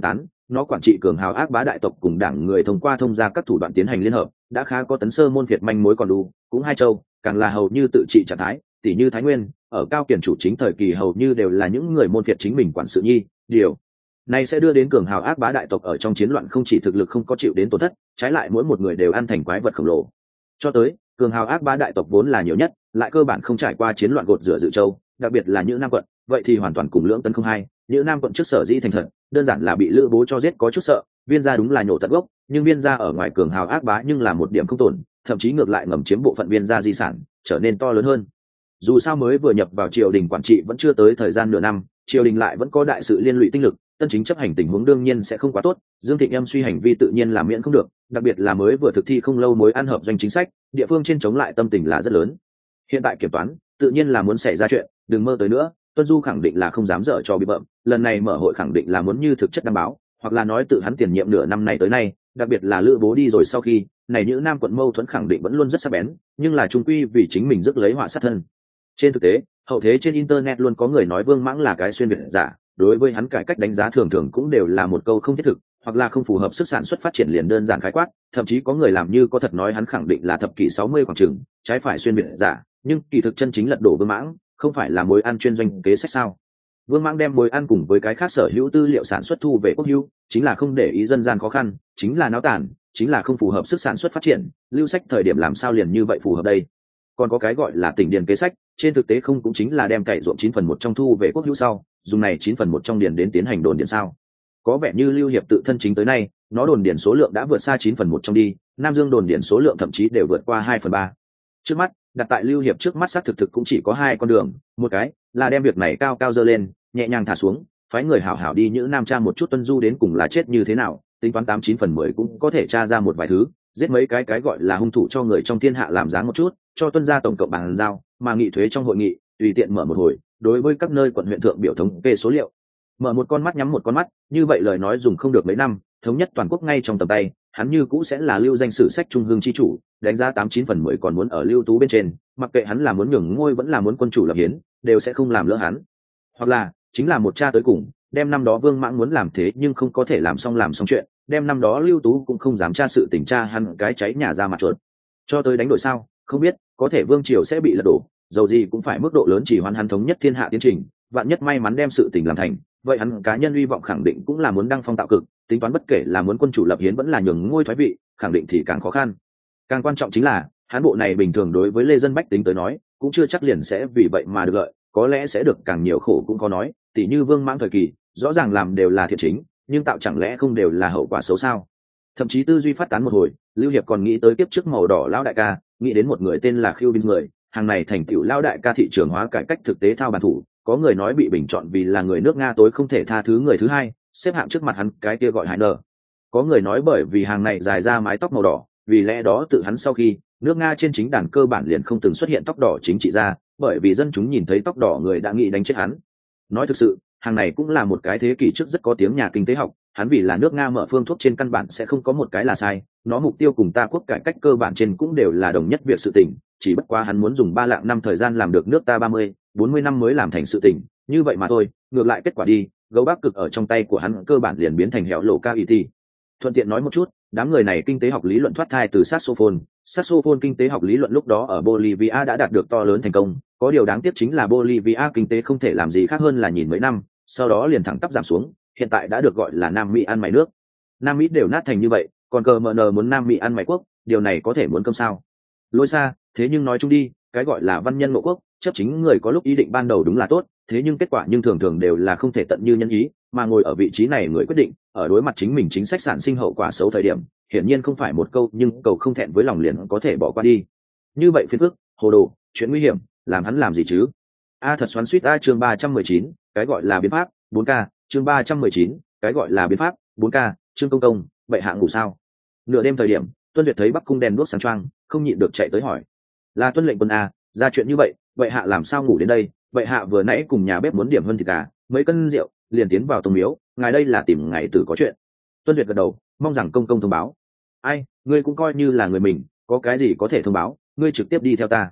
nó quản trị cường hào ác bá đại tộc cùng đảng người thông qua thông gia các thủ đoạn tiến hành liên hợp, đã khá có tấn sơ môn phiệt manh mối còn đủ, cũng hai châu càng là hầu như tự trị trạng thái, tỷ như Thái Nguyên, ở cao kiền chủ chính thời kỳ hầu như đều là những người môn phiệt chính mình quản sự nhi, điều này sẽ đưa đến cường hào ác bá đại tộc ở trong chiến loạn không chỉ thực lực không có chịu đến tổn thất, trái lại mỗi một người đều ăn thành quái vật khổng lồ. Cho tới cường hào ác bá đại tộc vốn là nhiều nhất, lại cơ bản không trải qua chiến loạn gột rửa dự châu, đặc biệt là những nam quận, vậy thì hoàn toàn cùng lưỡng tấn không hai. Những nam quận trước sở dĩ thành thật, đơn giản là bị lữ bố cho giết có chút sợ, viên gia đúng là nhổ tận gốc, nhưng viên gia ở ngoài cường hào ác bá nhưng là một điểm không tổn, thậm chí ngược lại ngầm chiếm bộ phận viên gia di sản, trở nên to lớn hơn. Dù sao mới vừa nhập vào triều đình quản trị vẫn chưa tới thời gian nửa năm, triều đình lại vẫn có đại sự liên lụy tinh lực, tân chính chấp hành tình huống đương nhiên sẽ không quá tốt, Dương Thịnh Em suy hành vi tự nhiên là miễn không được, đặc biệt là mới vừa thực thi không lâu mối ăn hợp doanh chính sách, địa phương trên chống lại tâm tình là rất lớn. Hiện tại kiểm toán, tự nhiên là muốn xảy ra chuyện, đừng mơ tới nữa, Tuân Du khẳng định là không dám dở cho bị bợm, lần này mở hội khẳng định là muốn như thực chất đảm báo, hoặc là nói tự hắn tiền nhiệm nửa năm này tới nay, đặc biệt là Lữ Bố đi rồi sau khi, này những nam quận mâu thuẫn khẳng định vẫn luôn rất sắc bén, nhưng là trung quy vì chính mình rước lấy họa sát thân. Trên thực tế, hậu thế trên internet luôn có người nói Vương Mãng là cái xuyên việt giả, đối với hắn cải cách đánh giá thường thường cũng đều là một câu không thiết thực, hoặc là không phù hợp sức sản xuất phát triển liền đơn giản khái quát, thậm chí có người làm như có thật nói hắn khẳng định là thập kỷ sáu mươi khoảng chừng, trái phải xuyên việt giả, nhưng kỳ thực chân chính lật đổ Vương Mãng, không phải là mối ăn chuyên doanh kế sách sao? Vương Mãng đem mối ăn cùng với cái khác sở hữu tư liệu sản xuất thu về quốc hữu, chính là không để ý dân gian khó khăn, chính là náo tản, chính là không phù hợp sức sản xuất phát triển, lưu sách thời điểm làm sao liền như vậy phù hợp đây? Còn có cái gọi là tỉnh điền kế sách, trên thực tế không cũng chính là đem cày ruộng chín phần một trong thu về quốc hữu sau, dùng này chín phần một trong điền đến tiến hành đồn điền sao? Có vẻ như Lưu Hiệp tự thân chính tới nay, nó đồn điền số lượng đã vượt xa chín phần một trong đi, Nam Dương đồn điền số lượng thậm chí đều vượt qua hai phần ba. Trước mắt, đặt tại Lưu Hiệp trước mắt xác thực thực cũng chỉ có hai con đường, một cái là đem việc này cao cao dơ lên, nhẹ nhàng thả xuống, phái người hảo hảo đi những nam tra một chút Tuân Du đến cùng là chết như thế nào, tính toán tám chín phần mười cũng có thể tra ra một vài thứ, giết mấy cái cái gọi là hung thủ cho người trong thiên hạ làm dáng một chút, cho Tuân gia tổng cộng bàn giao, mà nghị thuế trong hội nghị, tùy tiện mở một hồi, đối với các nơi quận huyện thượng biểu thống kê số liệu. Mở một con mắt nhắm một con mắt, như vậy lời nói dùng không được mấy năm, thống nhất toàn quốc ngay trong tầm tay, hắn như cũ sẽ là lưu danh sử sách trung hương chi chủ, đánh giá tám chín phần mười còn muốn ở Lưu Tú bên trên, mặc kệ hắn là muốn nhường ngôi vẫn là muốn quân chủ lập hiến, đều sẽ không làm lỡ hắn. Hoặc là, chính là một cha tới cùng, đem năm đó Vương Mãng muốn làm thế nhưng không có thể làm xong làm xong chuyện, đem năm đó Lưu Tú cũng không dám tra sự tình tra hắn cái cháy nhà ra mặt chuột. Cho tới đánh đổi sao, không biết, có thể Vương triều sẽ bị lật đổ, dầu gì cũng phải mức độ lớn chỉ hoàn hắn thống nhất thiên hạ tiến trình, vạn nhất may mắn đem sự tình làm thành, vậy hắn cá nhân hy vọng khẳng định cũng là muốn đăng phong tạo cực, tính toán bất kể là muốn quân chủ lập hiến vẫn là nhường ngôi thoái vị, khẳng định thì càng khó khăn. Càng quan trọng chính là, hắn bộ này bình thường đối với lê dân bách tính tới nói, cũng chưa chắc liền sẽ vì vậy mà được lợi, có lẽ sẽ được càng nhiều khổ cũng có nói, tỉ như Vương Mãng thời kỳ, rõ ràng làm đều là thiện chính, nhưng tạo chẳng lẽ không đều là hậu quả xấu sao? Thậm chí tư duy phát tán một hồi, Lưu Hiệp còn nghĩ tới kiếp trước màu đỏ lão đại ca, nghĩ đến một người tên là Khiêu Binh người, hàng này thành tựu lão đại ca thị trường hóa cải cách thực tế thao bản thủ, có người nói bị bình chọn vì là người nước Nga tối không thể tha thứ người thứ hai, xếp hạng trước mặt hắn cái kia gọi Hải Nở. Có người nói bởi vì hàng này dài ra mái tóc màu đỏ, vì lẽ đó tự hắn sau khi nước Nga trên chính đàn cơ bản liền không từng xuất hiện tóc đỏ chính trị ra, bởi vì dân chúng nhìn thấy tóc đỏ người đã nghĩ đánh chết hắn. Nói thực sự, hàng này cũng là một cái thế kỷ trước rất có tiếng nhà kinh tế học, hắn vì là nước Nga mở phương thuốc trên căn bản sẽ không có một cái là sai, nó mục tiêu cùng ta quốc cải cách cơ bản trên cũng đều là đồng nhất việc sự tình, chỉ bất quá hắn muốn dùng ba lạng năm thời gian làm được nước ta ba mươi, bốn mươi năm mới làm thành sự tình, như vậy mà thôi, ngược lại kết quả đi, gấu Bắc Cực ở trong tay của hắn cơ bản liền biến thành hẻo lộ cao y thi. Thuận tiện nói một chút, đám người này kinh tế học lý luận thoát thai từ saxophone, saxophone kinh tế học lý luận lúc đó ở Bolivia đã đạt được to lớn thành công, có điều đáng tiếc chính là Bolivia kinh tế không thể làm gì khác hơn là nhìn mấy năm, sau đó liền thẳng tắp giảm xuống, hiện tại đã được gọi là Nam Mỹ ăn mày nước. Nam Mỹ đều nát thành như vậy, còn cờ mờ nờ muốn Nam Mỹ ăn mày quốc, điều này có thể muốn cơm sao? Lối xa, thế nhưng nói chung đi, cái gọi là văn nhân ngộ quốc, chấp chính người có lúc ý định ban đầu đúng là tốt, thế nhưng kết quả nhưng thường thường đều là không thể tận như nhân ý, mà ngồi ở vị trí này người quyết định, ở đối mặt chính mình chính sách sản sinh hậu quả xấu thời điểm, hiển nhiên không phải một câu nhưng cầu không thẹn với lòng liền có thể bỏ qua đi. Như vậy phiền phức, hồ đồ, chuyện nguy hiểm, làm hắn làm gì chứ? A thật xoắn xuýt a chương ba trăm mười chín, cái gọi là biến pháp, bốn k, chương ba trăm mười chín, cái gọi là biến pháp, bốn k, chương công công, vậy hạ ngủ sao? Nửa đêm thời điểm, Tuân Duyệt thấy Bắc cung đèn đuốc sáng choang, không nhịn được chạy tới hỏi. Là Tuân lệnh quân a, ra chuyện như vậy, vậy hạ làm sao ngủ đến đây? Vậy hạ vừa nãy cùng nhà bếp muốn điểm hơn thịt gà, mấy cân rượu, liền tiến vào tông miếu, ngài đây là tìm ngày tử có chuyện. Tuân Duyệt gật đầu, mong rằng công công thông báo. Ai, ngươi cũng coi như là người mình, có cái gì có thể thông báo, ngươi trực tiếp đi theo ta.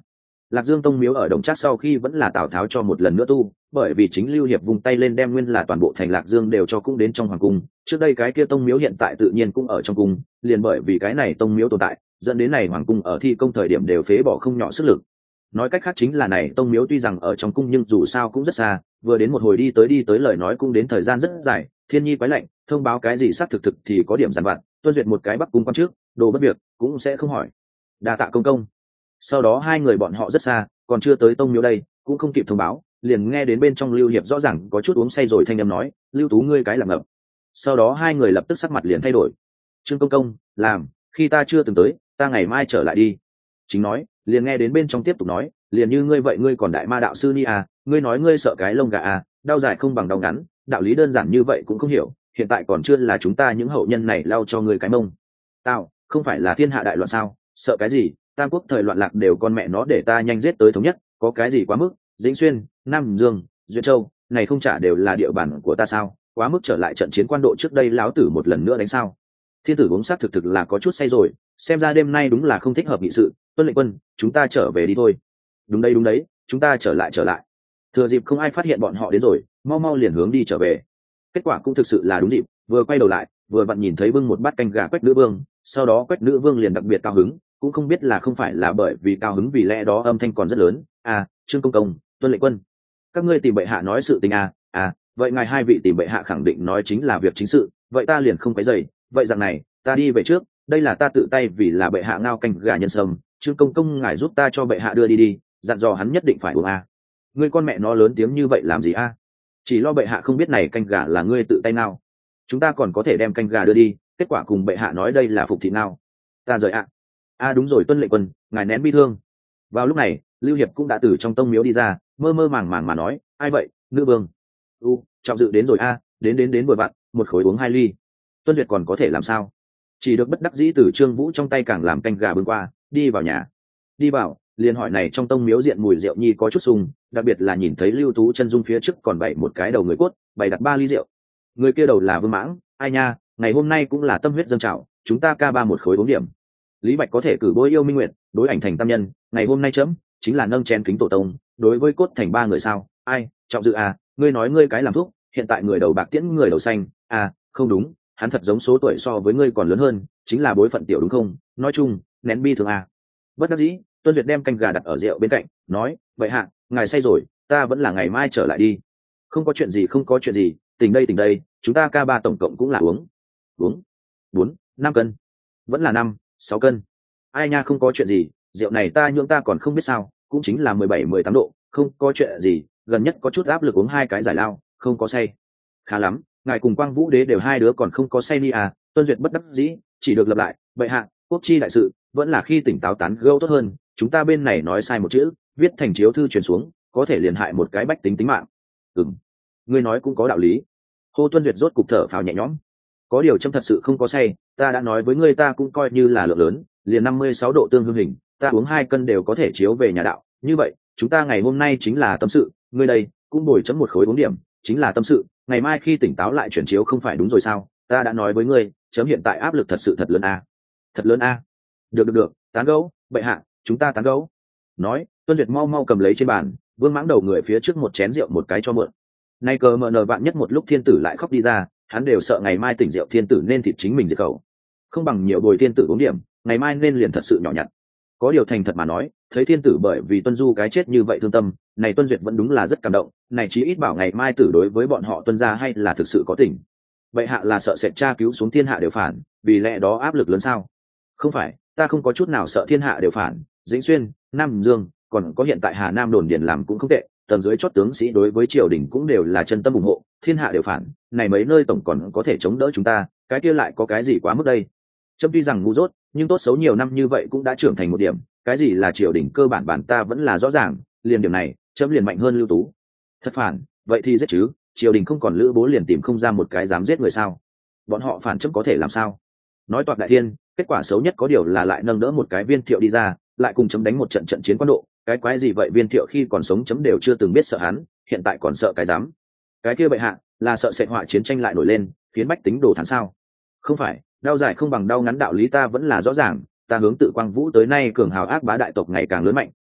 Lạc Dương tông miếu ở Đồng Trác sau khi vẫn là Tào Tháo cho một lần nữa tu, bởi vì chính Lưu Hiệp vung tay lên đem nguyên là toàn bộ thành Lạc Dương đều cho cũng đến trong hoàng cung. Trước đây cái kia tông miếu hiện tại tự nhiên cũng ở trong cung, liền bởi vì cái này tông miếu tồn tại, dẫn đến này hoàng cung ở thi công thời điểm đều phế bỏ không nhỏ sức lực. Nói cách khác chính là này tông miếu tuy rằng ở trong cung nhưng dù sao cũng rất xa, vừa đến một hồi đi tới đi tới lời nói cũng đến thời gian rất dài. Thiên nhi quái lạnh, thông báo cái gì xác thực thực thì có điểm giàn vặt, tuân duyệt một cái Bắc cung quan trước, đồ bất việc cũng sẽ không hỏi. Đa tạ công công. Sau đó hai người bọn họ rất xa, còn chưa tới tông miếu đây, cũng không kịp thông báo, liền nghe đến bên trong Lưu Hiệp rõ ràng có chút uống say rồi thanh âm nói, Lưu Tú ngươi cái làm ngậm. Sau đó hai người lập tức sắc mặt liền thay đổi. Trương công công, làm, khi ta chưa từng tới, ta ngày mai trở lại đi. Chính nói, liền nghe đến bên trong tiếp tục nói, liền như ngươi vậy ngươi còn đại ma đạo sư ni à, ngươi nói ngươi sợ cái lông gà à, đau dài không bằng đau ngắn, đạo lý đơn giản như vậy cũng không hiểu, hiện tại còn chưa là chúng ta những hậu nhân này lau cho ngươi cái mông. Tao, không phải là thiên hạ đại loạn sao, sợ cái gì, tam quốc thời loạn lạc đều con mẹ nó để ta nhanh giết tới thống nhất, có cái gì quá mức, Dĩnh Xuyên, Nam Dương, Duyên Châu, này không trả đều là địa bàn của ta sao, quá mức trở lại trận chiến quan độ trước đây láo tử một lần nữa đánh sao. Thiên tử uống sát thực thực là có chút say rồi, xem ra đêm nay đúng là không thích hợp nghị sự, tuân lệnh quân, chúng ta trở về đi thôi. Đúng đấy đúng đấy, chúng ta trở lại trở lại. Thừa dịp không ai phát hiện bọn họ đến rồi, mau mau liền hướng đi trở về. Kết quả cũng thực sự là đúng dịp, vừa quay đầu lại, vừa vặn nhìn thấy bưng một bát canh gà Quách nữ vương, sau đó Quách nữ vương liền đặc biệt cao hứng, cũng không biết là không phải là bởi vì cao hứng vì lẽ đó âm thanh còn rất lớn. À, Trương công công, tuân lệnh quân, các ngươi tìm bệ hạ nói sự tình à, à, vậy ngài hai vị tìm bệ hạ khẳng định nói chính là việc chính sự, vậy ta liền không phải dày, vậy rằng này, ta đi về trước, đây là ta tự tay vì là bệ hạ ngao canh gà nhân sâm, Trương công công ngài giúp ta cho bệ hạ đưa đi đi, dặn dò hắn nhất định phải uống à. Ngươi con mẹ nó lớn tiếng như vậy làm gì à? Chỉ lo bệ hạ không biết này canh gà là ngươi tự tay nào, chúng ta còn có thể đem canh gà đưa đi, kết quả cùng bệ hạ nói đây là phục thị nào, ta rời ạ. À. À đúng rồi tuân lệnh quân, ngài nén bi thương. Vào lúc này Lưu Hiệp cũng đã từ trong tông miếu đi ra, mơ mơ màng màng mà nói, ai vậy, nữ vương? U, trọng dự đến rồi a, à, đến đến đến vừa vặn, một khối uống hai ly. Tuân duyệt còn có thể làm sao? Chỉ được bất đắc dĩ từ Trương Vũ trong tay càng làm canh gà bưng qua, đi vào nhà. Đi vào, liền hỏi này trong tông miếu diện mùi rượu nhi có chút sùng, đặc biệt là nhìn thấy Lưu Tú chân dung phía trước còn bày một cái đầu người cốt, bày đặt ba ly rượu. Người kia đầu là Vương Mãng, ai nha, ngày hôm nay cũng là tâm huyết dâng trào, chúng ta ca ba một khối uống điểm. Lý Bạch có thể cử bôi yêu minh nguyện, đối ảnh thành tam nhân, ngày hôm nay chấm chính là nâng chén kính tổ tông, đối với cốt thành ba người sao? Ai, trọng dự à, ngươi nói ngươi cái làm thuốc, hiện tại người đầu bạc tiễn người đầu xanh, à, không đúng, hắn thật giống số tuổi so với ngươi còn lớn hơn, chính là bối phận tiểu đúng không? Nói chung, nén bi thường à. Bất đắc dĩ, Tuân Duyệt đem canh gà đặt ở rượu bên cạnh, nói, vậy hạ, ngài say rồi, ta vẫn là ngày mai trở lại đi. Không có chuyện gì không có chuyện gì, tỉnh đây tỉnh đây, chúng ta ca ba tổng cộng cũng là uống, uống, bốn, năm cân, vẫn là năm, sáu cân. Ai nha không có chuyện gì, rượu này ta nhượng ta còn không biết sao, cũng chính là mười bảy mười tám độ, không có chuyện gì, gần nhất có chút áp lực uống hai cái giải lao, không có say. Khá lắm, ngài cùng Quang Vũ Đế đều hai đứa còn không có say đi à? Tuân Duyệt bất đắc dĩ, chỉ được lặp lại, vậy hạ, quốc chi đại sự, vẫn là khi tỉnh táo tán gẫu tốt hơn, chúng ta bên này nói sai một chữ, viết thành chiếu thư truyền xuống, có thể liền hại một cái bách tính tính mạng. Ừm, ngươi nói cũng có đạo lý. Hô Tuân Duyệt rốt cục thở phào nhẹ nhõm. Có điều trâm thật sự không có say, ta đã nói với ngươi ta cũng coi như là lượng lớn, liền năm mươi sáu độ tương hương hình, ta uống hai cân đều có thể chiếu về nhà đạo, như vậy, chúng ta ngày hôm nay chính là tâm sự, ngươi đây, cũng bồi chấm một khối uống điểm, chính là tâm sự, ngày mai khi tỉnh táo lại chuyển chiếu không phải đúng rồi sao? Ta đã nói với ngươi, chấm hiện tại áp lực thật sự thật lớn a. Thật lớn a. Được được được, tán gẫu, bệ hạ, chúng ta tán gẫu. Nói, Tuân Duyệt mau mau cầm lấy trên bàn, Vương Mãng đầu người phía trước một chén rượu một cái cho mượn. Nay cờ mờ nờ vạn nhất một lúc thiên tử lại khóc đi ra, hắn đều sợ ngày mai tỉnh rượu thiên tử nên thịt chính mình diệt khẩu. Không bằng nhiều bồi thiên tử uống điểm, ngày mai nên liền thật sự nhỏ nhặt. Có điều thành thật mà nói, thấy thiên tử bởi vì Tuân Du cái chết như vậy thương tâm, này Tuân Duyệt vẫn đúng là rất cảm động, này chí ít bảo ngày mai tử đối với bọn họ Tuân gia hay là thực sự có tình. Vậy hạ là sợ sẽ tra cứu xuống thiên hạ đều phản, vì lẽ đó áp lực lớn sao? Không phải, ta không có chút nào sợ thiên hạ đều phản, Dĩnh Xuyên, Nam Dương, còn có hiện tại Hà Nam đồn điền làm cũng không tệ, tầng dưới chót tướng sĩ đối với triều đình cũng đều là chân tâm ủng hộ, thiên hạ đều phản, này mấy nơi tổng còn có thể chống đỡ chúng ta, cái kia lại có cái gì quá mức đây? Trâm tuy rằng ngu dốt, nhưng tốt xấu nhiều năm như vậy cũng đã trưởng thành một điểm, cái gì là triều đình cơ bản bản ta vẫn là rõ ràng, liền điểm này, Trâm liền mạnh hơn Lưu Tú. Thật phản, vậy thì giết chứ, triều đình không còn Lữ Bố liền tìm không ra một cái dám giết người sao? Bọn họ phản Trâm có thể làm sao? Nói toạc đại thiên, kết quả xấu nhất có điều là lại nâng đỡ một cái Viên Thiệu đi ra, lại cùng chấm đánh một trận trận chiến quan độ, cái quái gì vậy Viên Thiệu khi còn sống chấm đều chưa từng biết sợ hắn, hiện tại còn sợ cái dám. Cái kia bệ hạ, là sợ sệt họa chiến tranh lại nổi lên, khiến bách tính đồ thán sao? Không phải, đau dài không bằng đau ngắn đạo lý ta vẫn là rõ ràng, ta hướng tự Quang Vũ tới nay cường hào ác bá đại tộc ngày càng lớn mạnh,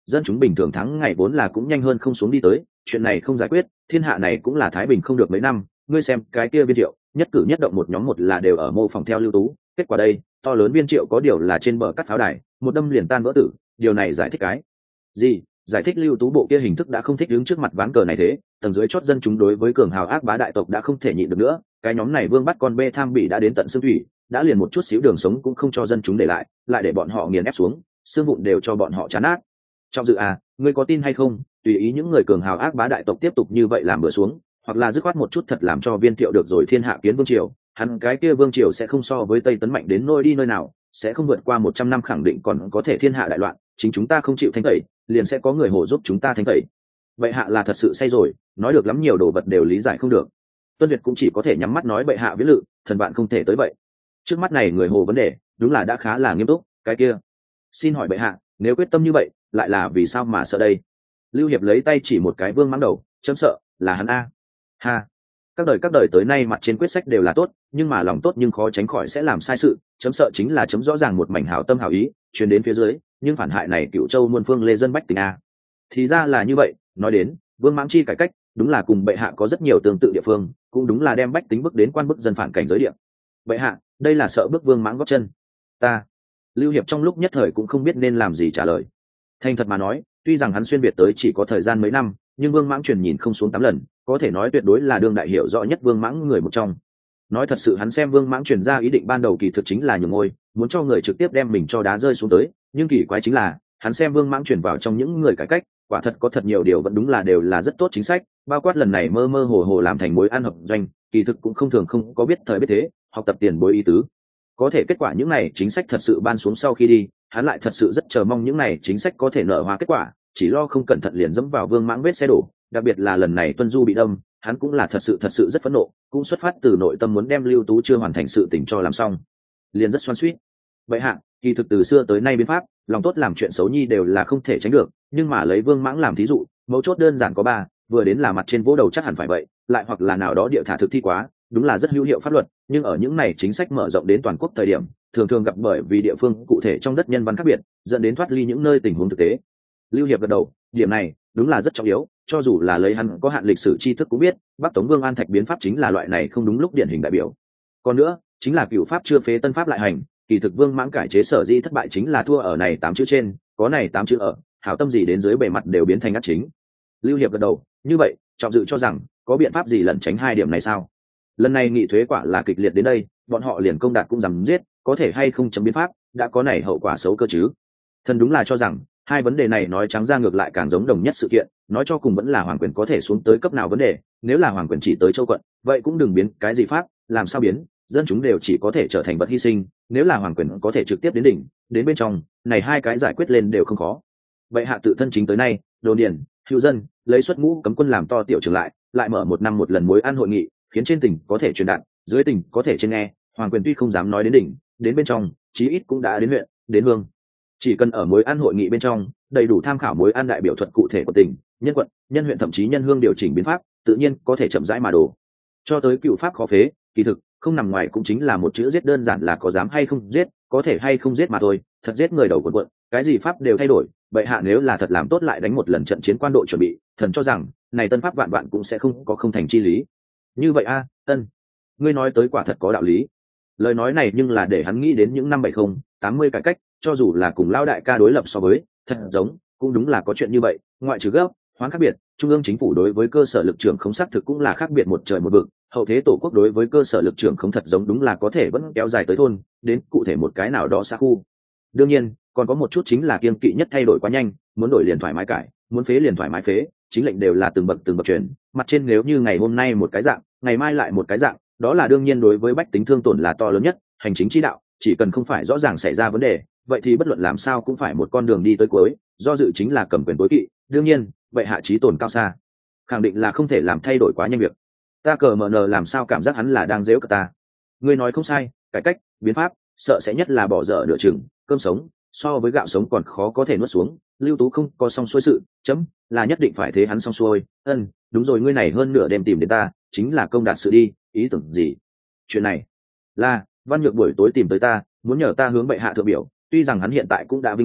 dân chúng bình thường thắng ngày vốn là cũng nhanh hơn không xuống đi tới, chuyện này không giải quyết, thiên hạ này cũng là thái bình không được mấy năm. Ngươi xem cái kia Viên Thiệu, nhất cử nhất động một nhóm một là đều ở mô phỏng theo Lưu Tú, kết quả đây, to lớn Viên Triệu có điều là trên bờ cắt pháo đài, một đâm liền tan vỡ tử. Điều này giải thích cái gì? Giải thích Lưu Tú bộ kia hình thức đã không thích đứng trước mặt ván cờ này thế, tầng dưới chót dân chúng đối với cường hào ác bá đại tộc đã không thể nhịn được nữa, cái nhóm này vương bắt con bê tham bị đã đến tận xương thủy, đã liền một chút xíu đường sống cũng không cho dân chúng để lại, lại để bọn họ nghiền ép xuống, xương vụn đều cho bọn họ chán nát. Trong dự à, ngươi có tin hay không, tùy ý những người cường hào ác bá đại tộc tiếp tục như vậy làm bừa xuống, hoặc là dứt khoát một chút thật làm cho Viên Thiệu được rồi thiên hạ kiến vương triều, hắn cái kia vương triều sẽ không so với Tây Tấn mạnh đến nôi đi nơi nào, sẽ không vượt qua một trăm năm khẳng định còn có thể thiên hạ đại loạn, chính chúng ta không chịu thanh tẩy, liền sẽ có người hộ giúp chúng ta thanh tẩy. Bệ hạ là thật sự say rồi, nói được lắm nhiều đồ vật đều lý giải không được. Tuân Việt cũng chỉ có thể nhắm mắt nói bệ hạ viễn lự, thần bạn không thể tới vậy. Trước mắt này người hồ vấn đề, đúng là đã khá là nghiêm túc, cái kia. Xin hỏi bệ hạ, nếu quyết tâm như vậy, lại là vì sao mà sợ đây? Lưu Hiệp lấy tay chỉ một cái Vương Mãng đầu, chấm sợ, là hắn a. Ha. Các đời các đời tới nay mặt trên quyết sách đều là tốt, nhưng mà lòng tốt nhưng khó tránh khỏi sẽ làm sai sự, chấm sợ chính là chấm rõ ràng một mảnh hảo tâm hảo ý, truyền đến phía dưới, nhưng phản hại này Cựu Châu muôn phương lê dân bách tính a. Thì ra là như vậy, nói đến, Vương Mãng chi cải cách, đúng là cùng bệ hạ có rất nhiều tương tự địa phương, cũng đúng là đem bách tính bước đến quan bức dân phản cảnh giới địa. Bệ hạ, đây là sợ bước Vương Mãng gót chân. Ta. Lưu Hiệp trong lúc nhất thời cũng không biết nên làm gì trả lời. Thành thật mà nói, tuy rằng hắn xuyên việt tới chỉ có thời gian mấy năm, nhưng Vương Mãng truyền nhìn không xuống tám lần, có thể nói tuyệt đối là đương đại hiểu rõ nhất Vương Mãng người một trong. Nói thật sự hắn xem Vương Mãng truyền ra ý định ban đầu kỳ thực chính là nhường ngôi, muốn cho người trực tiếp đem mình cho đá rơi xuống tới, nhưng kỳ quái chính là, hắn xem Vương Mãng truyền vào trong những người cải cách, quả thật có thật nhiều điều vẫn đúng là đều là rất tốt chính sách, bao quát lần này mơ mơ hồ hồ làm thành mối ăn hợp doanh, kỳ thực cũng không thường không có biết thời biết thế, học tập tiền bối ý tứ. Có thể kết quả những này chính sách thật sự ban xuống sau khi đi, hắn lại thật sự rất chờ mong những này chính sách có thể nở hoa kết quả, chỉ lo không cẩn thận liền dẫm vào Vương Mãng vết xe đổ, đặc biệt là lần này Tuân Du bị đâm, hắn cũng là thật sự thật sự rất phẫn nộ, cũng xuất phát từ nội tâm muốn đem Lưu Tú chưa hoàn thành sự tình cho làm xong, liền rất xoắn xuýt. Vậy hạ, kỳ thực từ xưa tới nay biến pháp, lòng tốt làm chuyện xấu nhi đều là không thể tránh được, nhưng mà lấy Vương Mãng làm thí dụ, mấu chốt đơn giản có ba, vừa đến là mặt trên vỗ đầu chắc hẳn phải vậy, lại hoặc là nào đó địa thả thực thi quá, đúng là rất hữu hiệu pháp luật, nhưng ở những này chính sách mở rộng đến toàn quốc thời điểm, thường thường gặp bởi vì địa phương cụ thể trong đất nhân văn khác biệt, dẫn đến thoát ly những nơi tình huống thực tế. Lưu Hiệp gật đầu, điểm này đúng là rất trọng yếu, cho dù là lấy hắn có hạn lịch sử tri thức cũng biết, Bắc Tống Vương An Thạch biến pháp chính là loại này không đúng lúc điển hình đại biểu. Còn nữa, chính là cựu pháp chưa phế tân pháp lại hành, kỳ thực Vương Mãng cải chế sở dĩ thất bại chính là thua ở này tám chữ trên, có này tám chữ ở, hảo tâm gì đến dưới bề mặt đều biến thành ác chính. Lưu Hiệp gật đầu, như vậy, trọng dự cho rằng có biện pháp gì lẩn tránh hai điểm này sao? Lần này nghị thuế quả là kịch liệt đến đây, bọn họ liền công đạt cũng dám giết, có thể hay không chấm biến pháp, đã có này hậu quả xấu cơ chứ? Thần đúng là cho rằng hai vấn đề này nói trắng ra ngược lại càng giống đồng nhất sự kiện, nói cho cùng vẫn là hoàng quyền có thể xuống tới cấp nào vấn đề, nếu là hoàng quyền chỉ tới châu quận, vậy cũng đừng biến cái gì pháp, làm sao biến, dân chúng đều chỉ có thể trở thành vật hy sinh, nếu là hoàng quyền có thể trực tiếp đến đỉnh, đến bên trong, này hai cái giải quyết lên đều không khó. Vậy hạ tự thân chính tới nay, đồn điền, hữu dân, lấy xuất ngũ cấm quân làm to tiểu trưởng lại, lại mở một năm một lần mối ăn hội nghị, khiến trên tỉnh có thể truyền đạt, dưới tỉnh có thể trên nghe, hoàng quyền tuy không dám nói đến đỉnh, đến bên trong, chí ít cũng đã đến huyện, đến hương. Chỉ cần ở mối ăn hội nghị bên trong, đầy đủ tham khảo mối ăn đại biểu thuật cụ thể của tỉnh, nhân quận, nhân huyện thậm chí nhân hương điều chỉnh biến pháp, tự nhiên có thể chậm rãi mà đổ. Cho tới cựu pháp khó phế, kỳ thực không nằm ngoài cũng chính là một chữ giết, đơn giản là có dám hay không giết, có thể hay không giết mà thôi, thật giết người đầu quần quận, cái gì pháp đều thay đổi, vậy hạ nếu là thật làm tốt lại đánh một lần trận chiến quan độ chuẩn bị, thần cho rằng này tân pháp vạn vạn cũng sẽ không có không thành chi lý. Như vậy a, à, Tân, ngươi nói tới quả thật có đạo lý. Lời nói này nhưng là để hắn nghĩ đến những năm bảy không, tám mươi cải cách, cho dù là cùng lao đại ca đối lập so với, thật giống, cũng đúng là có chuyện như vậy, ngoại trừ gấp, hoán khác biệt, trung ương chính phủ đối với cơ sở lực trưởng không xác thực cũng là khác biệt một trời một vực, hậu thế tổ quốc đối với cơ sở lực trưởng không thật giống đúng là có thể vẫn kéo dài tới thôn, đến cụ thể một cái nào đó xã khu. Đương nhiên, còn có một chút chính là kiêng kỵ nhất thay đổi quá nhanh, muốn đổi liền thoải mái cải, muốn phế liền thoải mái phế, chính lệnh đều là từng bậc từng bậc truyền, mặt trên nếu như ngày hôm nay một cái dạng, ngày mai lại một cái dạng, đó là đương nhiên đối với bách tính thương tổn là to lớn nhất, hành chính chi đạo, chỉ cần không phải rõ ràng xảy ra vấn đề, vậy thì bất luận làm sao cũng phải một con đường đi tới cuối, do dự chính là cầm quyền tối kỵ, đương nhiên, vậy hạ chí tồn cao xa, khẳng định là không thể làm thay đổi quá nhanh việc. Ta cờ mờ nờ làm sao cảm giác hắn là đang giễu cợt ta. Ngươi nói không sai, cải cách, biến pháp, sợ sẽ nhất là bỏ dở nửa chừng, cơm sống, so với gạo sống còn khó có thể nuốt xuống, Lưu Tú không có xong xuôi sự, chấm, là nhất định phải thế hắn xong xuôi, ân, đúng rồi, ngươi này hơn nửa đêm tìm đến ta, chính là công đạt sự đi, ý tưởng gì? Chuyện này, là, Văn Nhược buổi tối tìm tới ta, muốn nhờ ta hướng bệ hạ thượng biểu, tuy rằng hắn hiện tại cũng đã vinh lui,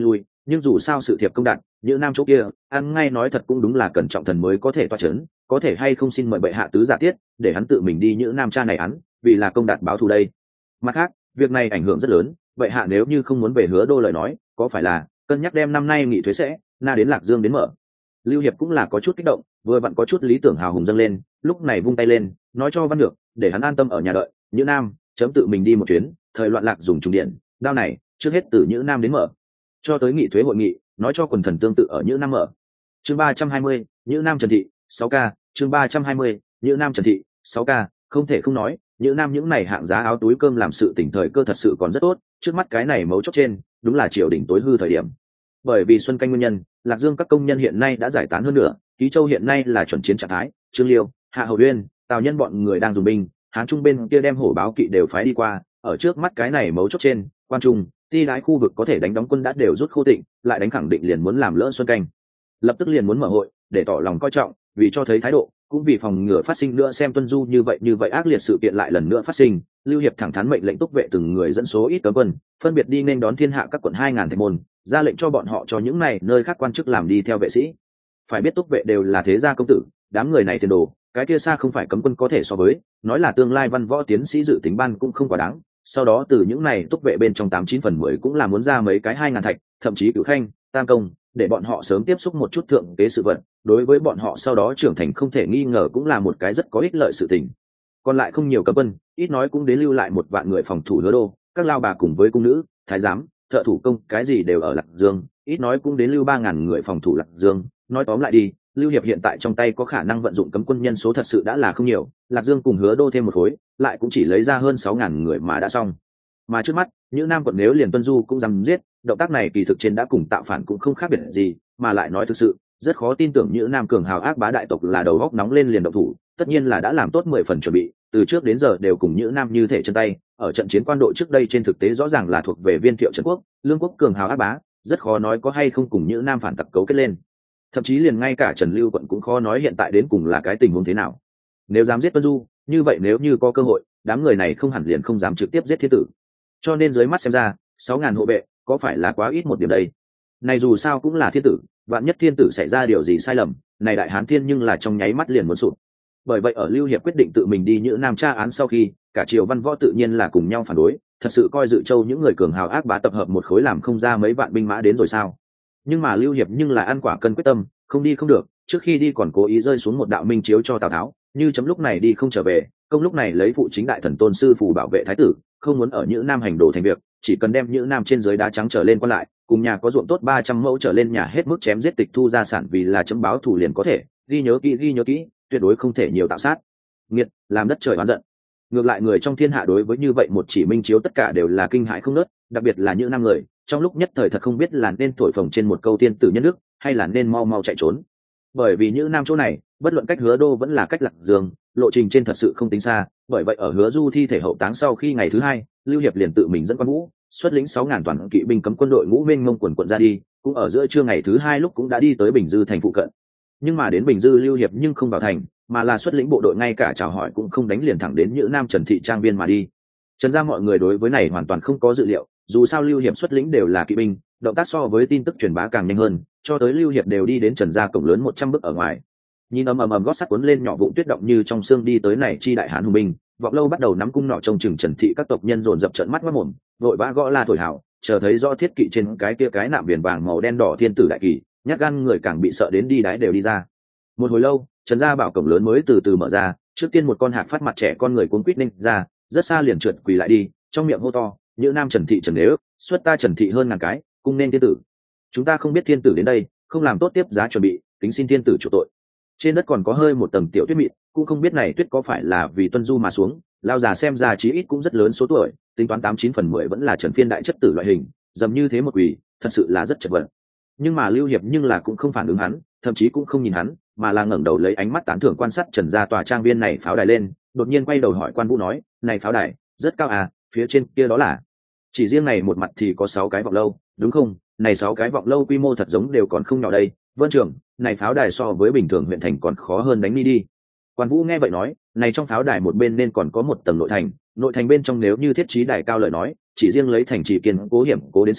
nhưng dù sao sự thiệp công đạt, như nam chỗ kia ăn ngay nói thật cũng đúng là cẩn trọng thần mới có thể toa chấn, có thể hay không xin mời bệ hạ tứ giả tiết để hắn tự mình đi như nam cha này hắn vì là công đạt báo thù đây. Mặt khác việc này ảnh hưởng rất lớn, bệ hạ nếu như không muốn về Hứa Đô lời nói, có phải là cân nhắc đem năm nay nghị thuế sẽ na đến Lạc Dương đến mở. Lưu Hiệp cũng là có chút kích động, vừa vặn có chút lý tưởng hào hùng dâng lên, lúc này vung tay lên nói cho Văn Nhược để hắn an tâm ở nhà đợi, Nhữ Nam chấm tự mình đi một chuyến, thời loạn lạc dùng trùng điện đao này trước hết từ Nhữ Nam đến mở, cho tới nghị thuế hội nghị nói cho quần thần tương tự ở Nhữ Nam mở. Chương ba trăm hai mươi, Nhữ Nam Trần Thị sáu k. Chương ba trăm hai mươi, Nhữ Nam Trần Thị sáu k. Không thể không nói, Nhữ Nam những này hạng giá áo túi cơm làm sự tỉnh thời cơ thật sự còn rất tốt, trước mắt cái này mấu chốt trên đúng là triều đỉnh tối hư thời điểm. Bởi vì xuân canh nguyên nhân, Lạc Dương các công nhân hiện nay đã giải tán hơn nữa, Ký Châu hiện nay là chuẩn chiến trạng thái, Trương Liêu, Hạ Hầu Uyên, Tào Nhân bọn người đang dùng binh, Hán Trung bên kia đem hổ báo kỵ đều phái đi qua, ở trước mắt cái này mấu chốt trên, quan trung, ti đái khu vực có thể đánh đóng quân đã đều rút khô tịnh, lại đánh khẳng định liền muốn làm lỡ xuân canh. Lập tức liền muốn mở hội, để tỏ lòng coi trọng, vì cho thấy thái độ, cũng vì phòng ngừa phát sinh nữa xem tuân du như vậy như vậy ác liệt sự kiện lại lần nữa phát sinh, Lưu Hiệp thẳng thắn mệnh lệnh túc vệ từng người dẫn số ít cấm quân, phân biệt đi nên đón thiên hạ các quận hai ngàn thạch môn, ra lệnh cho bọn họ cho những này nơi khác quan chức làm đi theo vệ sĩ. Phải biết túc vệ đều là thế gia công tử, đám người này tiền đồ, cái kia xa không phải cấm quân có thể so với, nói là tương lai văn võ tiến sĩ dự tính ban cũng không quá đáng. Sau đó từ những này túc vệ bên trong tám chín phần mười cũng là muốn ra mấy cái hai ngàn thạch, thậm chí cửu khanh, tam công, để bọn họ sớm tiếp xúc một chút thượng kế sự vận, đối với bọn họ sau đó trưởng thành không thể nghi ngờ cũng là một cái rất có ích lợi sự tình. Còn lại không nhiều cấm quân, ít nói cũng đến lưu lại một vạn người phòng thủ Hứa Đô, các lao bà cùng với cung nữ, thái giám, thợ thủ công, cái gì đều ở Lạc Dương, ít nói cũng đến lưu ba ngàn người phòng thủ Lạc Dương. Nói tóm lại đi, Lưu Hiệp hiện tại trong tay có khả năng vận dụng cấm quân nhân số thật sự đã là không nhiều, Lạc Dương cùng Hứa Đô thêm một khối, lại cũng chỉ lấy ra hơn sáu ngàn người mà đã xong. Mà trước mắt, những nam quận nếu liền tuân du cũng dám giết, động tác này kỳ thực trên đã cùng tạo phản cũng không khác biệt gì, mà lại nói thực sự rất khó tin tưởng những nam cường hào ác bá đại tộc là đầu góc nóng lên liền động thủ, tất nhiên là đã làm tốt mười phần chuẩn bị, từ trước đến giờ đều cùng những nam như thể chân tay. Ở trận chiến quan độ trước đây trên thực tế rõ ràng là thuộc về Viên Thiệu Trần Quốc, Lương Quốc cường hào ác bá, rất khó nói có hay không cùng những nam phản tặc cấu kết lên. Thậm chí liền ngay cả Trần Lưu quận cũng khó nói hiện tại đến cùng là cái tình huống thế nào. Nếu dám giết Tuân Du, như vậy nếu như có cơ hội, đám người này không hẳn liền không dám trực tiếp giết thiên tử. Cho nên dưới mắt xem ra, sáu ngàn hộ vệ có phải là quá ít một điểm đây? Này dù sao cũng là thiên tử, vạn nhất thiên tử xảy ra điều gì sai lầm, này đại hán thiên nhưng là trong nháy mắt liền muốn sụp. Bởi vậy ở Lưu Hiệp quyết định tự mình đi Nhữ Nam tra án sau khi, cả triều văn võ tự nhiên là cùng nhau phản đối, thật sự coi Dự Châu những người cường hào ác bá tập hợp một khối làm không ra mấy vạn binh mã đến rồi sao? Nhưng mà Lưu Hiệp nhưng là ăn quả cân quyết tâm, không đi không được, trước khi đi còn cố ý rơi xuống một đạo minh chiếu cho Tào Tháo, như chấm lúc này đi không trở về, công lúc này lấy phụ chính đại thần tôn sư phù bảo vệ thái tử, không muốn ở Nhữ Nam hành đồ thành việc, chỉ cần đem Nhữ Nam trên dưới đá trắng trở lên quan lại, cùng nhà có ruộng tốt ba trăm mẫu trở lên nhà hết mức chém giết tịch thu gia sản vì là chấm báo thù liền có thể, ghi nhớ kỹ ghi nhớ kỹ, tuyệt đối không thể nhiều tạo sát nghiệt, làm đất trời oán giận. Ngược lại người trong thiên hạ đối với như vậy một chỉ minh chiếu tất cả đều là kinh hãi không nớt, đặc biệt là Nhữ Nam người, trong lúc nhất thời thật không biết là nên thổi phồng trên một câu tiên tử nhân đức, hay là nên mau mau chạy trốn. Bởi vì Nhữ Nam chỗ này, bất luận cách Hứa Đô vẫn là cách Lạc Dương, lộ trình trên thật sự không tính xa, bởi vậy ở Hứa Du thi thể hậu táng sau khi ngày thứ hai, Lưu Hiệp liền tự mình dẫn quan vũ, xuất lĩnh sáu ngàn toàn kỵ binh cấm quân đội ngũ mênh mông quần quận ra đi, cũng ở giữa trưa ngày thứ hai lúc cũng đã đi tới Bình Dư thành phụ cận. Nhưng mà đến Bình Dư Lưu Hiệp nhưng không vào thành, mà là xuất lĩnh bộ đội ngay cả chào hỏi cũng không đánh liền thẳng đến Nhữ Nam Trần Thị trang viên mà đi. Trần gia mọi người đối với này hoàn toàn không có dự liệu, dù sao Lưu Hiệp xuất lĩnh đều là kỵ binh, động tác so với tin tức truyền bá càng nhanh hơn, cho tới Lưu Hiệp đều đi đến Trần gia cổng lớn một trăm bước ở ngoài. Nhìn ầm ầm ầm gót sắt cuốn lên nhỏ vụn tuyết động như trong xương đi tới này chi đại hán hùng binh, Vọng Lâu bắt đầu nắm cung nỏ trông chừng Trần Thị các tộc nhân dồn dập trợn mắt mắt mồm, vội vã gõ la thổi hào, chờ thấy rõ thiết kỵ trên cái kia cái nạm viền vàng màu đen đỏ thiên tử đại kỳ, nhát gan người càng bị sợ đến đi đái đều đi ra. Một hồi lâu, Trần gia bảo cổng lớn mới từ từ mở ra, trước tiên một con hạc phát mặt trẻ con người cuốn quýt ninh ra, rất xa liền trượt quỳ lại đi, trong miệng hô to, Nhữ Nam Trần Thị Trần Đế ước, xuất ta Trần Thị hơn ngàn cái, cung nên thiên tử. Chúng ta không biết thiên tử đến đây, không làm tốt tiếp giá chuẩn bị, tính xin thiên tử chủ tội. Trên đất còn có hơi một tầng tiểu tuyết mịn, cũng không biết này tuyết có phải là vì tuân du mà xuống, lao già xem ra chí ít cũng rất lớn số tuổi, tính toán tám chín phần mười vẫn là Trần Phiên đại chất tử loại hình, dầm như thế một quỳ, thật sự là rất chật vật. Nhưng mà Lưu Hiệp nhưng là cũng không phản ứng hắn, thậm chí cũng không nhìn hắn, mà là ngẩng đầu lấy ánh mắt tán thưởng quan sát Trần gia tòa trang viên này pháo đài lên, đột nhiên quay đầu hỏi quan vũ nói, này pháo đài rất cao à, phía trên kia đó là? Chỉ riêng này một mặt thì có sáu cái vọng lâu, đúng không? Này sáu cái vọng lâu quy mô thật giống đều còn không nhỏ đây. Vân trưởng, này pháo đài so với bình thường huyện thành còn khó hơn đánh đi đi. Quan vũ nghe vậy nói, này trong pháo đài một bên nên còn có một tầng nội thành, nội thành bên trong nếu như thiết trí đài cao lời nói, chỉ riêng lấy thành trì kiên cố hiểm cố đến xem,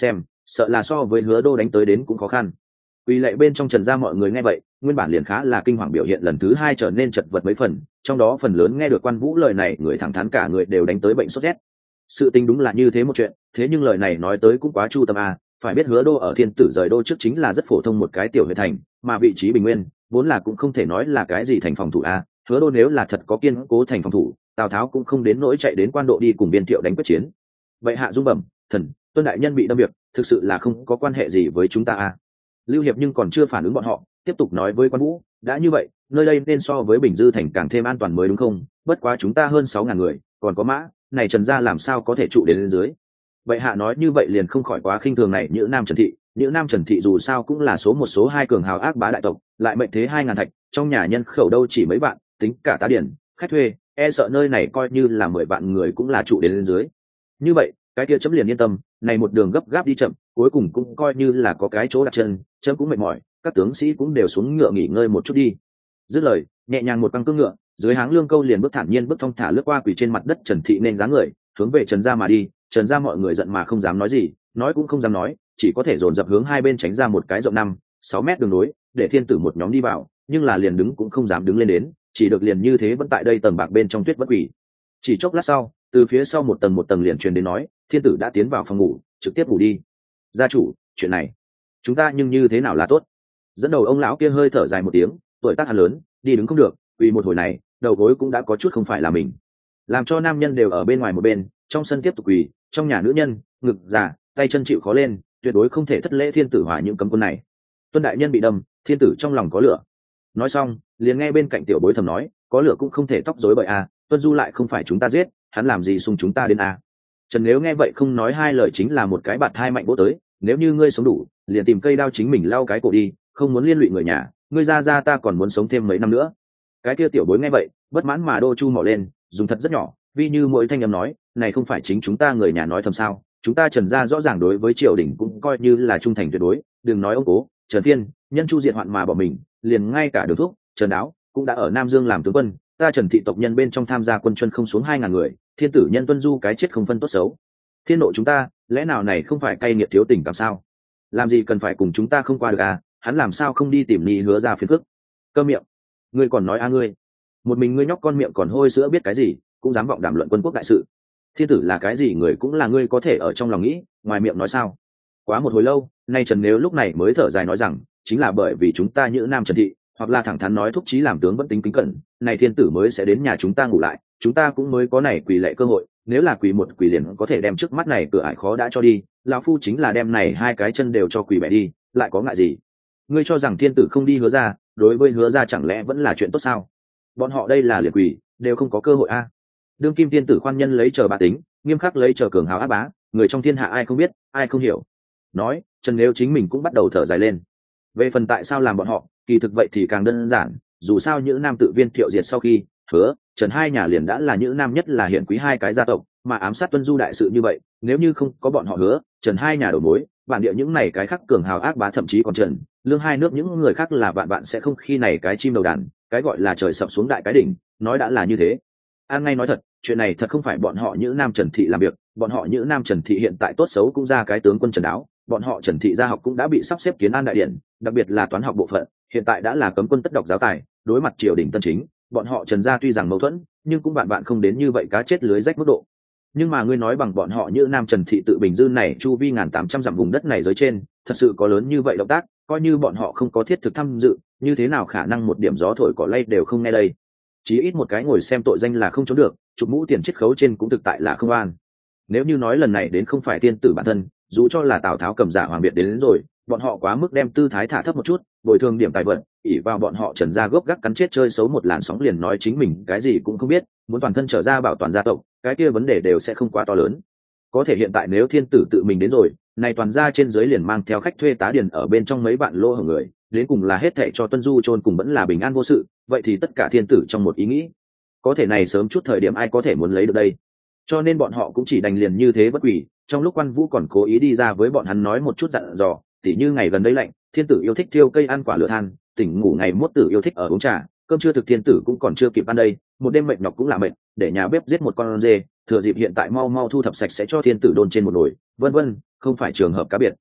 sợ là so với Hứa Đô đánh tới đến cũng khó khăn. Quỳ lạy bên trong Trần gia mọi người nghe vậy, nguyên bản liền khá là kinh hoàng biểu hiện lần thứ hai trở nên chật vật mấy phần, trong đó phần lớn nghe được Quan Vũ lời này, người thẳng thắn cả người đều đánh tới bệnh sốt rét. Sự tình đúng là như thế một chuyện, thế nhưng lời này nói tới cũng quá chu tâm a, phải biết Hứa Đô ở Thiên Tử rời đô trước chính là rất phổ thông một cái tiểu huyện thành, mà vị trí bình nguyên, vốn là cũng không thể nói là cái gì thành phòng thủ a, Hứa Đô nếu là thật có kiên cố thành phòng thủ, Tào Tháo cũng không đến nỗi chạy đến Quan Độ đi cùng Biên Thiệu đánh quyết chiến. Vậy hạ dung bẩm, thần, Tuân đại nhân bị đâm việc, thực sự là không có quan hệ gì với chúng ta a. Lưu Hiệp nhưng còn chưa phản ứng bọn họ, tiếp tục nói với Quan Vũ, đã như vậy, nơi đây nên so với Bình Dư thành càng thêm an toàn mới đúng không? Bất quá chúng ta hơn sáu ngàn người, còn có mã, này Trần gia làm sao có thể trụ đến lên dưới? Vậy hạ nói như vậy liền không khỏi quá khinh thường này Nhữ Nam Trần thị, Nhữ Nam Trần thị dù sao cũng là số một số hai cường hào ác bá đại tộc, lại mệnh thế hai ngàn thạch, trong nhà nhân khẩu đâu chỉ mấy vạn, tính cả tá điển, khách thuê, e sợ nơi này coi như là mười vạn người cũng là trụ đến lên dưới. Như vậy, cái kia chấm liền yên tâm, này một đường gấp gáp đi chậm, cuối cùng cũng coi như là có cái chỗ đặt chân, chấm cũng mệt mỏi, các tướng sĩ cũng đều xuống ngựa nghỉ ngơi một chút đi. Dứt lời, nhẹ nhàng một băng cương ngựa, dưới háng lương câu liền bước thản nhiên bước thong thả lướt qua quỳ trên mặt đất Trần thị nên dáng người, hướng về Trần gia mà đi. Trần gia mọi người giận mà không dám nói gì, nói cũng không dám nói, chỉ có thể dồn dập hướng hai bên tránh ra một cái rộng năm, sáu mét đường nối, để Thiên Tử một nhóm đi vào, nhưng là liền đứng cũng không dám đứng lên đến, chỉ được liền như thế vẫn tại đây tầng bạc bên trong tuyết bất quỷ. Chỉ chốc lát sau, từ phía sau một tầng một tầng liền truyền đến nói, Thiên Tử đã tiến vào phòng ngủ, trực tiếp ngủ đi. Gia chủ, chuyện này, chúng ta nhưng như thế nào là tốt? Dẫn đầu ông lão kia hơi thở dài một tiếng, tuổi tác hắn lớn, đi đứng không được, vì một hồi này, đầu gối cũng đã có chút không phải là mình. Làm cho nam nhân đều ở bên ngoài một bên, trong sân tiếp tục quỳ, trong nhà nữ nhân, ngực già, tay chân chịu khó lên, tuyệt đối không thể thất lễ Thiên Tử hòa những cấm quân này. Tuân đại nhân bị đâm, Thiên Tử trong lòng có lửa. Nói xong, liền nghe bên cạnh tiểu bối thầm nói, có lửa cũng không thể tóc rối bời a, Tuân Du lại không phải chúng ta giết, hắn làm gì xung chúng ta đến a. Trần nếu nghe vậy không nói hai lời chính là một cái bạt hai mạnh vỗ tới, nếu như ngươi sống đủ, liền tìm cây đao chính mình lau cái cổ đi, không muốn liên lụy người nhà, ngươi ra ra ta còn muốn sống thêm mấy năm nữa. Cái kia tiểu bối nghe vậy, bất mãn mà đô chu mỏ lên, dùng thật rất nhỏ, vì như mỗi thanh âm nói, này không phải chính chúng ta người nhà nói thầm sao? Chúng ta Trần gia rõ ràng đối với triều đình cũng coi như là trung thành tuyệt đối, đừng nói ông cố, Trần Thiên, nhân chu diện hoạn mà bỏ mình, liền ngay cả Đường Thúc, Trần Đáo cũng đã ở Nam Dương làm tướng quân, ta Trần thị tộc nhân bên trong tham gia quân chuân không xuống hai ngàn người, Thiên Tử nhân Tuân Du cái chết không phân tốt xấu. Thiên nộ chúng ta, lẽ nào này không phải cay nghiệt thiếu tình cảm sao? Làm gì cần phải cùng chúng ta không qua được à? Hắn làm sao không đi tìm Ni Hứa ra phiền phức? Cơ miệng, ngươi còn nói a ngươi, một mình ngươi nhóc con miệng còn hôi sữa biết cái gì, cũng dám vọng đàm luận quân quốc đại sự. Thiên tử là cái gì người cũng là ngươi có thể ở trong lòng nghĩ, ngoài miệng nói sao? Quá một hồi lâu, nay Trần nếu lúc này mới thở dài nói rằng, chính là bởi vì chúng ta Nhữ Nam Trần thị, hoặc là thẳng thắn nói thúc chí làm tướng vẫn tính kính cẩn, này Thiên tử mới sẽ đến nhà chúng ta ngủ lại, chúng ta cũng mới có này quỳ lệ cơ hội. Nếu là quỳ một quỳ liền có thể đem trước mắt này cửa ải khó đã cho đi, lão phu chính là đem này hai cái chân đều cho quỳ bẻ đi, lại có ngại gì? Ngươi cho rằng Thiên tử không đi Hứa ra, đối với Hứa ra chẳng lẽ vẫn là chuyện tốt sao? Bọn họ đây là liệt quỳ, đều không có cơ hội a. À. Đương kim Thiên tử khoan nhân lấy chờ bá tính, nghiêm khắc lấy chờ cường hào áp bá, người trong thiên hạ ai không biết, ai không hiểu. Nói, Trần nếu chính mình cũng bắt đầu thở dài lên. Về phần tại sao làm bọn họ, kỳ thực vậy thì càng đơn giản, dù sao Nhữ Nam tự Viên Thiệu diệt sau khi, Hứa, Trần hai nhà liền đã là Nhữ Nam nhất là hiện quý hai cái gia tộc, mà ám sát Tuân Du đại sự như vậy, nếu như không có bọn họ Hứa, Trần hai nhà đầu mối, bản địa những này cái khác cường hào ác bá thậm chí còn Trần, Lương hai nước những người khác là vạn vạn sẽ không khi này cái chim đầu đàn, cái gọi là trời sập xuống đại cái đỉnh, nói đã là như thế. An ngay nói thật, chuyện này thật không phải bọn họ Nhữ Nam Trần thị làm việc, bọn họ Nhữ Nam Trần thị hiện tại tốt xấu cũng ra cái tướng quân Trần Đáo, bọn họ Trần thị gia học cũng đã bị sắp xếp kiến an đại điển, đặc biệt là toán học bộ phận, hiện tại đã là cấm quân tất đọc giáo tài, đối mặt triều đình tân chính, bọn họ Trần gia tuy rằng mâu thuẫn, nhưng cũng bạn bạn không đến như vậy cá chết lưới rách mức độ. Nhưng mà ngươi nói bằng bọn họ Nhữ Nam Trần thị tự Bình Dư này chu vi ngàn tám trăm dặm vùng đất này dưới trên, thật sự có lớn như vậy động tác, coi như bọn họ không có thiết thực tham dự, như thế nào khả năng một điểm gió thổi cỏ lay đều không nghe đây. Chí ít một cái ngồi xem tội danh là không trốn được, chụp mũ tiền chiết khấu trên cũng thực tại là không an. Nếu như nói lần này đến không phải tiên tử bản thân, dù cho là Tào Tháo cầm giả hoàng biệt đến, đến rồi, bọn họ quá mức đem tư thái thả thấp một chút, bồi thường điểm tài vận, ỉ vào bọn họ Trần gia gốc gác cắn chết chơi xấu một làn sóng liền nói chính mình cái gì cũng không biết, muốn toàn thân trở ra bảo toàn gia tộc, cái kia vấn đề đều sẽ không quá to lớn. Có thể hiện tại nếu thiên tử tự mình đến rồi, này toàn gia trên dưới liền mang theo khách thuê tá điền ở bên trong mấy vạn lô hưởng người, đến cùng là hết thệ cho Tuân Du chôn cùng vẫn là bình an vô sự, vậy thì tất cả thiên tử trong một ý nghĩ. Có thể này sớm chút thời điểm ai có thể muốn lấy được đây. Cho nên bọn họ cũng chỉ đành liền như thế bất quỷ, trong lúc Quan Vũ còn cố ý đi ra với bọn hắn nói một chút dặn dò, tỉ như ngày gần đây lạnh, thiên tử yêu thích thiêu cây ăn quả lửa than, tỉnh ngủ ngày mốt tử yêu thích ở uống trà, cơm trưa thực thiên tử cũng còn chưa kịp ăn đây, một đêm mệt nhọc cũng là mệt, để nhà bếp giết một con dê, thừa dịp hiện tại mau mau thu thập sạch sẽ cho thiên tử đôn trên một nồi, vân vân, không phải trường hợp cá biệt.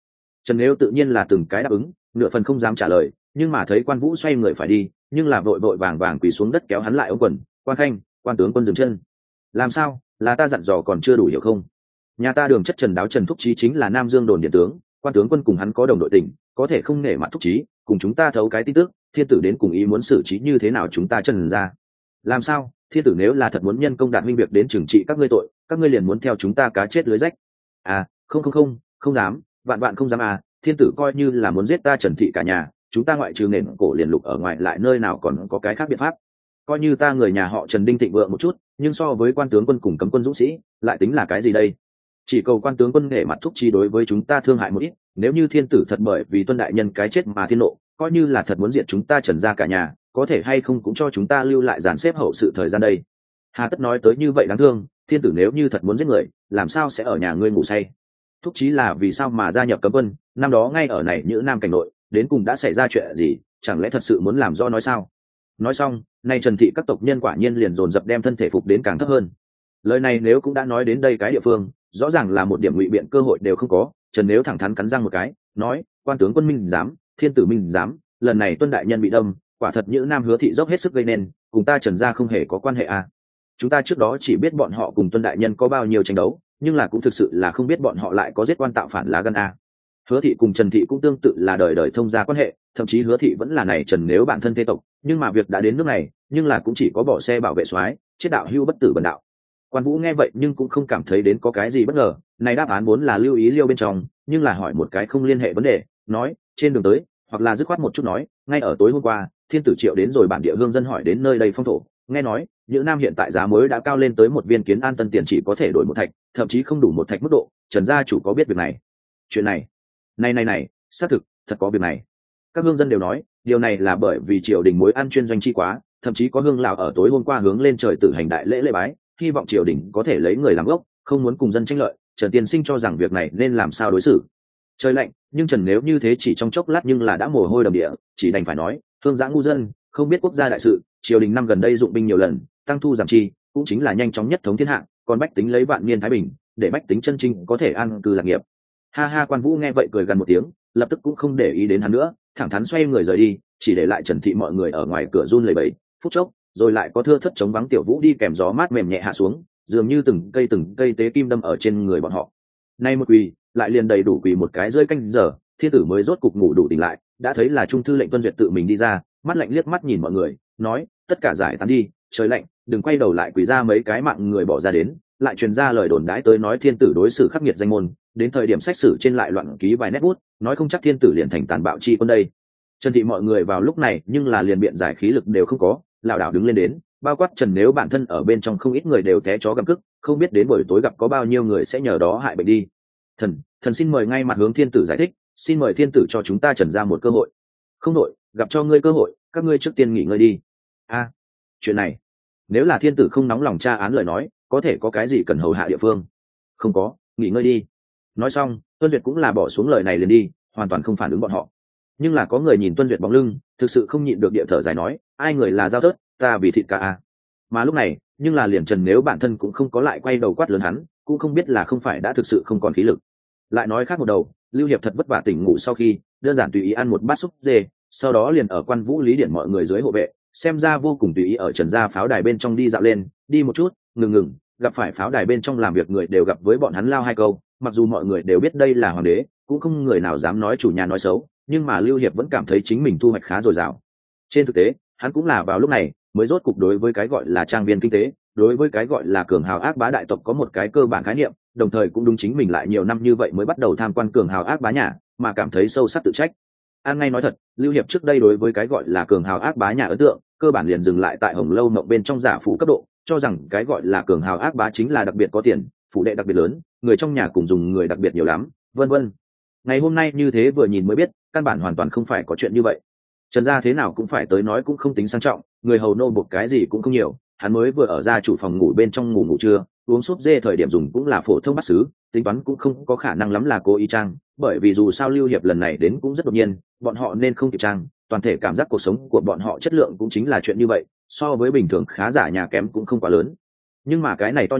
Trần Nếu tự nhiên là từng cái đáp ứng, nửa phần không dám trả lời, nhưng mà thấy Quan Vũ xoay người phải đi, nhưng là vội vội vàng vàng quỳ xuống đất kéo hắn lại ống quần. Quan Khanh, quan tướng quân dừng chân. Làm sao, là ta dặn dò còn chưa đủ hiểu không? Nhà ta Đường Chất Trần Đáo Trần Thúc Chí chính là Nam Dương đồn điện tướng, quan tướng quân cùng hắn có đồng đội tình, có thể không nể mặt Thúc Chí, cùng chúng ta thấu cái tin tức, thiên tử đến cùng ý muốn xử trí như thế nào chúng ta Trần ra. Làm sao, thiên tử nếu là thật muốn nhân công đạt minh việc đến trừng trị các ngươi tội, các ngươi liền muốn theo chúng ta cá chết lưới rách. À, không không không, không dám, vạn vạn không dám à, thiên tử coi như là muốn giết ta Trần thị cả nhà, chúng ta ngoại trừ nền cổ liền lục ở ngoài lại nơi nào còn có cái khác biện pháp. Coi như ta người nhà họ Trần Đinh thịnh vượng một chút, nhưng so với quan tướng quân cùng cấm quân dũng sĩ, lại tính là cái gì đây? Chỉ cầu quan tướng quân nể mặt Thúc Chí đối với chúng ta thương hại một ít, nếu như thiên tử thật bởi vì tuân đại nhân cái chết mà thiên nộ, coi như là thật muốn diệt chúng ta Trần gia cả nhà, có thể hay không cũng cho chúng ta lưu lại dàn xếp hậu sự thời gian đây. Hà tất nói tới như vậy đáng thương, thiên tử nếu như thật muốn giết người, làm sao sẽ ở nhà ngươi ngủ say? Thúc Chí là vì sao mà gia nhập cấm quân, năm đó ngay ở này Nhữ Nam cảnh nội, đến cùng đã xảy ra chuyện gì, chẳng lẽ thật sự muốn làm rõ nói sao? Nói xong, nay Trần thị các tộc nhân quả nhiên liền dồn dập đem thân thể phục đến càng thấp hơn. Lời này nếu cũng đã nói đến đây cái địa phương, rõ ràng là một điểm ngụy biện cơ hội đều không có. Trần Nếu thẳng thắn cắn răng một cái, nói: quan tướng quân minh dám, thiên tử minh dám, lần này tuân đại nhân bị đâm, quả thật Nhữ Nam Hứa thị dốc hết sức gây nên, cùng ta Trần gia không hề có quan hệ à. Chúng ta trước đó chỉ biết bọn họ cùng tuân đại nhân có bao nhiêu tranh đấu, nhưng là cũng thực sự là không biết bọn họ lại có giết quan tạo phản lá gan à. Hứa thị cùng Trần thị cũng tương tự là đời đời thông gia quan hệ, thậm chí Hứa thị vẫn là này Trần Nếu bản thân thế tộc, nhưng mà việc đã đến nước này, nhưng là cũng chỉ có bỏ xe bảo vệ soái, chết đạo hưu bất tử bần đạo. Quan Vũ nghe vậy nhưng cũng không cảm thấy đến có cái gì bất ngờ, này đáp án vốn là lưu ý liêu bên trong, nhưng là hỏi một cái không liên hệ vấn đề, nói trên đường tới, hoặc là dứt khoát một chút nói, ngay ở tối hôm qua, thiên tử triệu đến rồi bản địa hương dân hỏi đến nơi đây phong thổ, nghe nói Nhữ Nam hiện tại giá muối đã cao lên tới một viên kiến an tân tiền chỉ có thể đổi một thạch, thậm chí không đủ một thạch mức độ. Trần gia chủ có biết việc này? Chuyện này, này này này, xác thực, thật có việc này. Các hương dân đều nói, điều này là bởi vì triều đình muối ăn chuyên doanh chi quá, thậm chí có hương lão ở tối hôm qua hướng lên trời tử hành đại lễ lễ bái, hy vọng triều đình có thể lấy người làm gốc, không muốn cùng dân tranh lợi. Trần tiên sinh cho rằng việc này nên làm sao đối xử. Trời lạnh, nhưng Trần nếu như thế chỉ trong chốc lát nhưng là đã mồ hôi đầm địa, chỉ đành phải nói, hương giã ngu dân, không biết quốc gia đại sự, triều đình năm gần đây dụng binh nhiều lần, tăng thu giảm chi, cũng chính là nhanh chóng nhất thống thiên hạ, còn bách tính lấy vạn niên thái bình, để bách tính chân chính có thể an cư lạc nghiệp. Ha ha, Quan Vũ nghe vậy cười gần một tiếng, lập tức cũng không để ý đến hắn nữa, thẳng thắn xoay người rời đi, chỉ để lại Trần thị mọi người ở ngoài cửa run lẩy bẩy. Phút chốc, rồi lại có thưa thất chống vắng tiểu vũ đi kèm gió mát mềm nhẹ hạ xuống, dường như từng cây từng cây tế kim đâm ở trên người bọn họ. Nay một quỳ, lại liền đầy đủ quỳ một cái rơi canh giờ, thiên tử mới rốt cục ngủ đủ tỉnh lại, đã thấy là trung thư lệnh Tuân Duyệt tự mình đi ra, mắt lạnh liếc mắt nhìn mọi người, nói: tất cả giải tán đi, trời lạnh, đừng quay đầu lại quỳ ra mấy cái mạng người bỏ ra đến, lại truyền ra lời đồn đãi tới nói thiên tử đối xử khắc nghiệt danh môn, đến thời điểm xét xử trên lại loạn ký vài nét bút, nói không chắc thiên tử liền thành tàn bạo chi quân đây. Trần thị mọi người vào lúc này nhưng là liền biện giải khí lực đều không có, lảo đảo đứng lên đến, bao quát Trần nếu bản thân ở bên trong không ít người đều té chó gặm cức, không biết đến buổi tối gặp có bao nhiêu người sẽ nhờ đó hại bệnh đi. Thần, thần xin mời ngay mặt hướng thiên tử giải thích, xin mời thiên tử cho chúng ta Trần ra một cơ hội. Không nội, gặp cho ngươi cơ hội, các ngươi trước tiên nghỉ ngơi đi. A, à, chuyện này, nếu là thiên tử không nóng lòng tra án lời nói, có thể có cái gì cần hầu hạ địa phương? Không có, nghỉ ngơi đi. Nói xong, Tuân Duyệt cũng là bỏ xuống lời này liền đi, hoàn toàn không phản ứng bọn họ. Nhưng là có người nhìn Tuân Duyệt bóng lưng, thực sự không nhịn được địa thở dài nói, ai người là giao thớt, ta vì thịt ca a. Mà lúc này, nhưng là liền Trần nếu bản thân cũng không có lại quay đầu quát lớn hắn, cũng không biết là không phải đã thực sự không còn khí lực. Lại nói khác một đầu, Lưu Hiệp thật vất vả tỉnh ngủ sau khi, đơn giản tùy ý ăn một bát súp dê, sau đó liền ở Quan Vũ Lý Điển mọi người dưới hộ vệ, xem ra vô cùng tùy ý ở Trần gia pháo đài bên trong đi dạo lên, đi một chút, ngừng ngừng, gặp phải pháo đài bên trong làm việc người đều gặp với bọn hắn lao hai câu, mặc dù mọi người đều biết đây là hoàng đế, cũng không người nào dám nói chủ nhà nói xấu, nhưng mà Lưu Hiệp vẫn cảm thấy chính mình thu hoạch khá dồi dào. Trên thực tế, hắn cũng là vào lúc này mới rốt cục đối với cái gọi là trang viên kinh tế, đối với cái gọi là cường hào ác bá đại tộc có một cái cơ bản khái niệm, đồng thời cũng đúng chính mình lại nhiều năm như vậy mới bắt đầu tham quan cường hào ác bá nhà, mà cảm thấy sâu sắc tự trách. An ngay nói thật, Lưu Hiệp trước đây đối với cái gọi là cường hào ác bá nhà ấn tượng, cơ bản liền dừng lại tại Hồng Lâu Mộng bên trong giả phủ cấp độ, cho rằng cái gọi là cường hào ác bá chính là đặc biệt có tiền, phủ đệ đặc biệt lớn, người trong nhà cùng dùng người đặc biệt nhiều lắm, vân vân. Ngày hôm nay như thế vừa nhìn mới biết, căn bản hoàn toàn không phải có chuyện như vậy. Trần gia thế nào cũng phải tới nói cũng không tính sang trọng, người hầu nô bộc cái gì cũng không nhiều, hắn mới vừa ở gia chủ phòng ngủ bên trong ngủ ngủ trưa, uống súp dê thời điểm dùng cũng là phổ thông bát sứ, tính toán cũng không có khả năng lắm là cố ý trang, bởi vì dù sao Lưu Hiệp lần này đến cũng rất đột nhiên, bọn họ nên không kịp trang, toàn thể cảm giác cuộc sống của bọn họ chất lượng cũng chính là chuyện như vậy, so với bình thường khá giả nhà kém cũng không quá lớn. Nhưng mà cái này to nhỏ,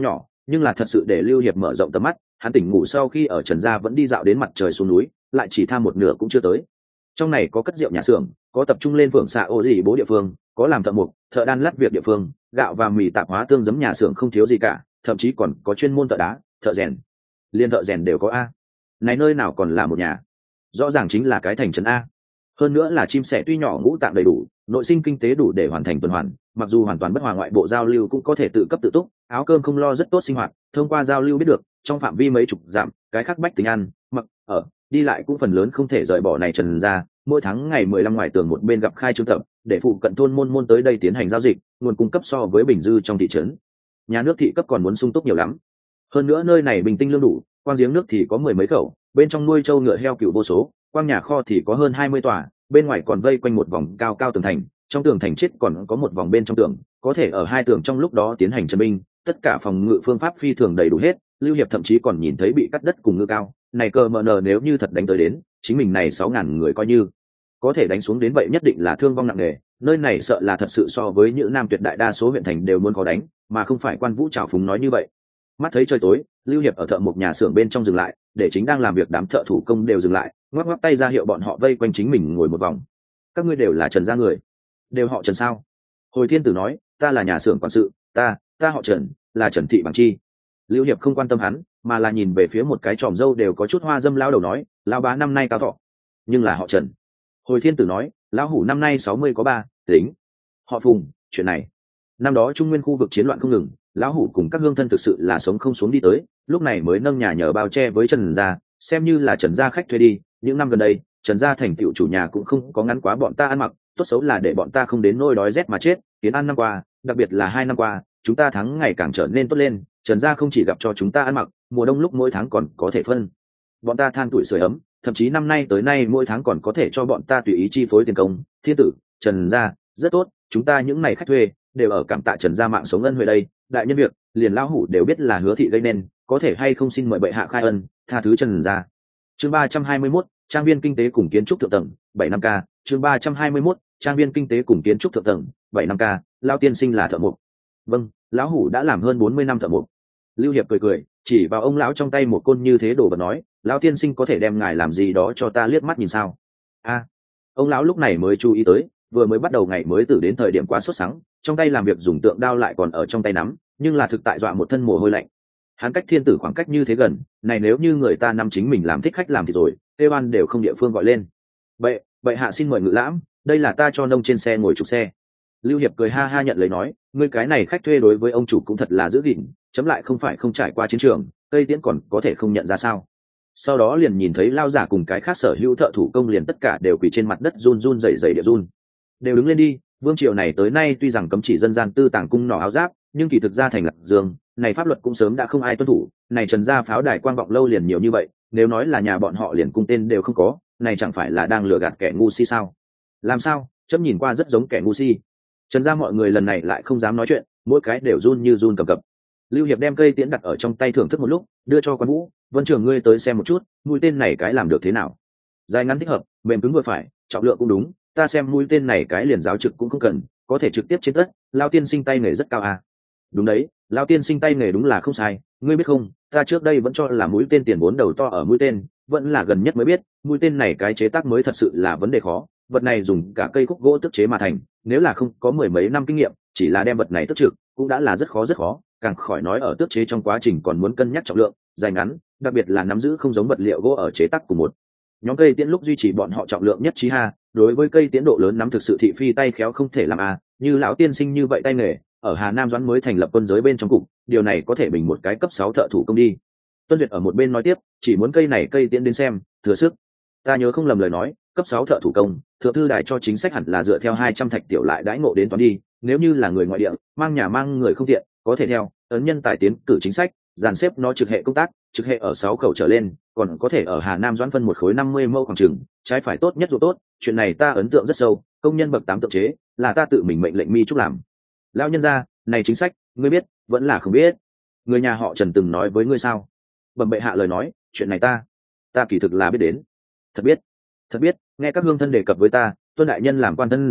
nhưng là thật sự để Lưu Hiệp mở rộng tầm mắt, hắn tỉnh ngủ sau khi ở Trần gia vẫn đi dạo đến mặt trời xuống núi, lại chỉ tham một nửa cũng chưa tới. Trong này có cất rượu nhà xưởng, có tập trung lên phường xạ ô gì bố địa phương, có làm thợ mộc, thợ đan lát việc địa phương, gạo và mì tạp hóa tương giấm nhà xưởng không thiếu gì cả, thậm chí còn có chuyên môn thợ đá, thợ rèn, liên thợ rèn đều có a. Này nơi nào còn là một nhà, rõ ràng chính là cái thành trấn a. Hơn nữa là chim sẻ tuy nhỏ ngũ tạng đầy đủ, nội sinh kinh tế đủ để hoàn thành tuần hoàn, mặc dù hoàn toàn bất hòa ngoại bộ giao lưu cũng có thể tự cấp tự túc, áo cơm không lo rất tốt sinh hoạt, thông qua giao lưu biết được trong phạm vi mấy chục dặm, cái khác bách tính ăn mặc ở đi lại cũng phần lớn không thể rời bỏ này Trần ra. Mỗi tháng ngày mười lăm ngoài tường một bên gặp khai trương tập để phụ cận thôn môn môn tới đây tiến hành giao dịch, nguồn cung cấp so với bình dư trong thị trấn nhà nước thị cấp còn muốn sung túc nhiều lắm. Hơn nữa nơi này bình tinh lương đủ, quang giếng nước thì có mười mấy khẩu, bên trong nuôi trâu ngựa heo cừu vô số, quang nhà kho thì có hơn hai mươi tòa, bên ngoài còn vây quanh một vòng cao cao tường thành, trong tường thành chết còn có một vòng bên trong tường, có thể ở hai tường trong lúc đó tiến hành trấn binh, tất cả phòng ngự phương pháp phi thường đầy đủ hết. Lưu Hiệp thậm chí còn nhìn thấy bị cắt đất cùng ngư cao, này cơ mờ nờ nếu như thật đánh tới đến, chính mình này sáu ngàn người coi như có thể đánh xuống đến vậy nhất định là thương vong nặng nề. Nơi này sợ là thật sự so với những nam tuyệt đại đa số huyện thành đều muốn có đánh, mà không phải Quan Vũ trào phúng nói như vậy. Mắt thấy trời tối, Lưu Hiệp ở thợ một nhà xưởng bên trong dừng lại, để chính đang làm việc đám thợ thủ công đều dừng lại, ngoắc ngoắc tay ra hiệu bọn họ vây quanh chính mình ngồi một vòng. Các ngươi đều là Trần gia người? Đều họ Trần sao? Hồi Thiên Tử nói, ta là nhà xưởng quản sự, ta, ta họ Trần, là Trần Thị Bằng Chi. Lưu Hiệp không quan tâm hắn, mà là nhìn về phía một cái tròm râu đều có chút hoa dâm lao đầu nói, lão bá năm nay cao thọ, nhưng là họ Trần. Hồi Thiên Tử nói, lão hủ năm nay sáu mươi có ba, tính. Họ Phùng, chuyện này, năm đó Trung Nguyên khu vực chiến loạn không ngừng, lão hủ cùng các hương thân thực sự là sống không xuống đi tới, lúc này mới nâng nhà nhờ bao che với Trần gia, xem như là Trần gia khách thuê đi. Những năm gần đây, Trần gia thành tựu chủ nhà cũng không có ngắn quá bọn ta ăn mặc, tốt xấu là để bọn ta không đến nỗi đói rét mà chết. Tiến ăn năm qua, đặc biệt là hai năm qua, chúng ta thắng ngày càng trở nên tốt lên. Trần gia không chỉ gặp cho chúng ta ăn mặc, mùa đông lúc mỗi tháng còn có thể phân bọn ta than tuổi sưởi ấm, thậm chí năm nay tới nay mỗi tháng còn có thể cho bọn ta tùy ý chi phối tiền công. Thiên tử, Trần gia rất tốt, chúng ta những ngày khách thuê đều ở cảm tạ Trần gia mạng sống ân huệ đây. Đại nhân việc liền lão hủ đều biết là Hứa thị gây nên, có thể hay không xin mời bệ hạ khai ân tha thứ Trần gia. Chương ba trăm hai mươi mốt, trang viên kinh tế cùng kiến trúc thượng tầng, bảy năm k. Chương ba trăm hai mươi mốt, trang viên kinh tế cùng kiến trúc thượng tầng, bảy năm k. Lão tiên sinh là thợ mộc? Vâng, lão hủ đã làm hơn bốn mươi năm thợ mộc. Lưu Hiệp cười cười, chỉ vào ông lão trong tay một côn như thế đồ vật nói, lão tiên sinh có thể đem ngài làm gì đó cho ta liếc mắt nhìn sao? A, à, ông lão lúc này mới chú ý tới, vừa mới bắt đầu ngày mới tử đến thời điểm quá sốt sắng, trong tay làm việc dùng tượng đao lại còn ở trong tay nắm, nhưng là thực tại dọa một thân mồ hôi lạnh. Hắn cách Thiên tử khoảng cách như thế gần, này nếu như người ta nắm chính mình làm thích khách làm thì rồi, tê oan đều không địa phương gọi lên. Bệ, bệ hạ xin mời ngự lãm, đây là ta cho nông trên xe ngồi trục xe. Lưu Hiệp cười ha ha nhận lấy nói, ngươi cái này khách thuê đối với ông chủ cũng thật là giữ gìn, chấm lại không phải không trải qua chiến trường, cây tiễn còn có thể không nhận ra sao? Sau đó liền nhìn thấy lao giả cùng cái khác sở hữu thợ thủ công liền tất cả đều quỳ trên mặt đất run run rẩy rẩy địa run. Đều đứng lên đi, vương triều này tới nay tuy rằng cấm chỉ dân gian tư tàng cung nỏ áo giáp, nhưng kỳ thực ra thành Lạc Dương, này pháp luật cũng sớm đã không ai tuân thủ, này Trần gia pháo đài quang vọng lâu liền nhiều như vậy, nếu nói là nhà bọn họ liền cung tên đều không có, này chẳng phải là đang lừa gạt kẻ ngu si sao? Làm sao? Chấm nhìn qua rất giống kẻ ngu si. Trần gia mọi người lần này lại không dám nói chuyện, mỗi cái đều run như run cầm cập. Lưu Hiệp đem cây tiễn đặt ở trong tay thưởng thức một lúc, đưa cho Quan Vũ, Vân Trường ngươi tới xem một chút, mũi tên này cái làm được thế nào? Dài ngắn thích hợp, mềm cứng vừa phải, trọng lượng cũng đúng, ta xem mũi tên này cái liền giáo trực cũng không cần, có thể trực tiếp trên tất. Lao tiên sinh tay nghề rất cao à? Đúng đấy, Lao tiên sinh tay nghề đúng là không sai, ngươi biết không, ta trước đây vẫn cho là mũi tên tiền vốn đầu to ở mũi tên, vẫn là gần nhất mới biết, mũi tên này cái chế tác mới thật sự là vấn đề khó. Vật này dùng cả cây khúc gỗ tức chế mà thành, nếu là không có mười mấy năm kinh nghiệm, chỉ là đem vật này tức trực cũng đã là rất khó rất khó, càng khỏi nói ở tước chế trong quá trình còn muốn cân nhắc trọng lượng, dài ngắn, đặc biệt là nắm giữ không giống vật liệu gỗ ở chế tác của một nhóm cây tiễn lúc duy trì bọn họ trọng lượng nhất trí ha. Đối với cây tiễn độ lớn nắm thực sự thị phi tay khéo không thể làm a, như lão tiên sinh như vậy tay nghề, ở Hà Nam Doãn mới thành lập quân giới bên trong cục, điều này có thể bình một cái cấp sáu thợ thủ công đi. Tuân Duyệt ở một bên nói tiếp, chỉ muốn cây này cây tiễn đến xem, thừa sức. Ta nhớ không lầm lời nói, cấp sáu thợ thủ công, thượng thư đài cho chính sách hẳn là dựa theo hai trăm thạch tiểu lại đãi ngộ đến toán đi, nếu như là người ngoại địa, mang nhà mang người không tiện, có thể theo ấn nhân tài tiến cử chính sách, dàn xếp nó trực hệ công tác, trực hệ ở sáu khẩu trở lên, còn có thể ở Hà Nam Doãn phân một khối năm mươi mẫu khoảng chừng, trái phải tốt nhất dù tốt, chuyện này ta ấn tượng rất sâu, công nhân bậc tám tự chế, là ta tự mình mệnh lệnh mi chúc làm. Lão nhân gia, này chính sách, ngươi biết, vẫn là không biết. Người nhà họ Trần từng nói với ngươi sao? Bẩm bệ hạ lời nói, chuyện này ta, ta kỳ thực là biết đến. Thật biết, thật biết, nghe các hương thân đề cập với ta, Tuân đại nhân làm quan thân dân,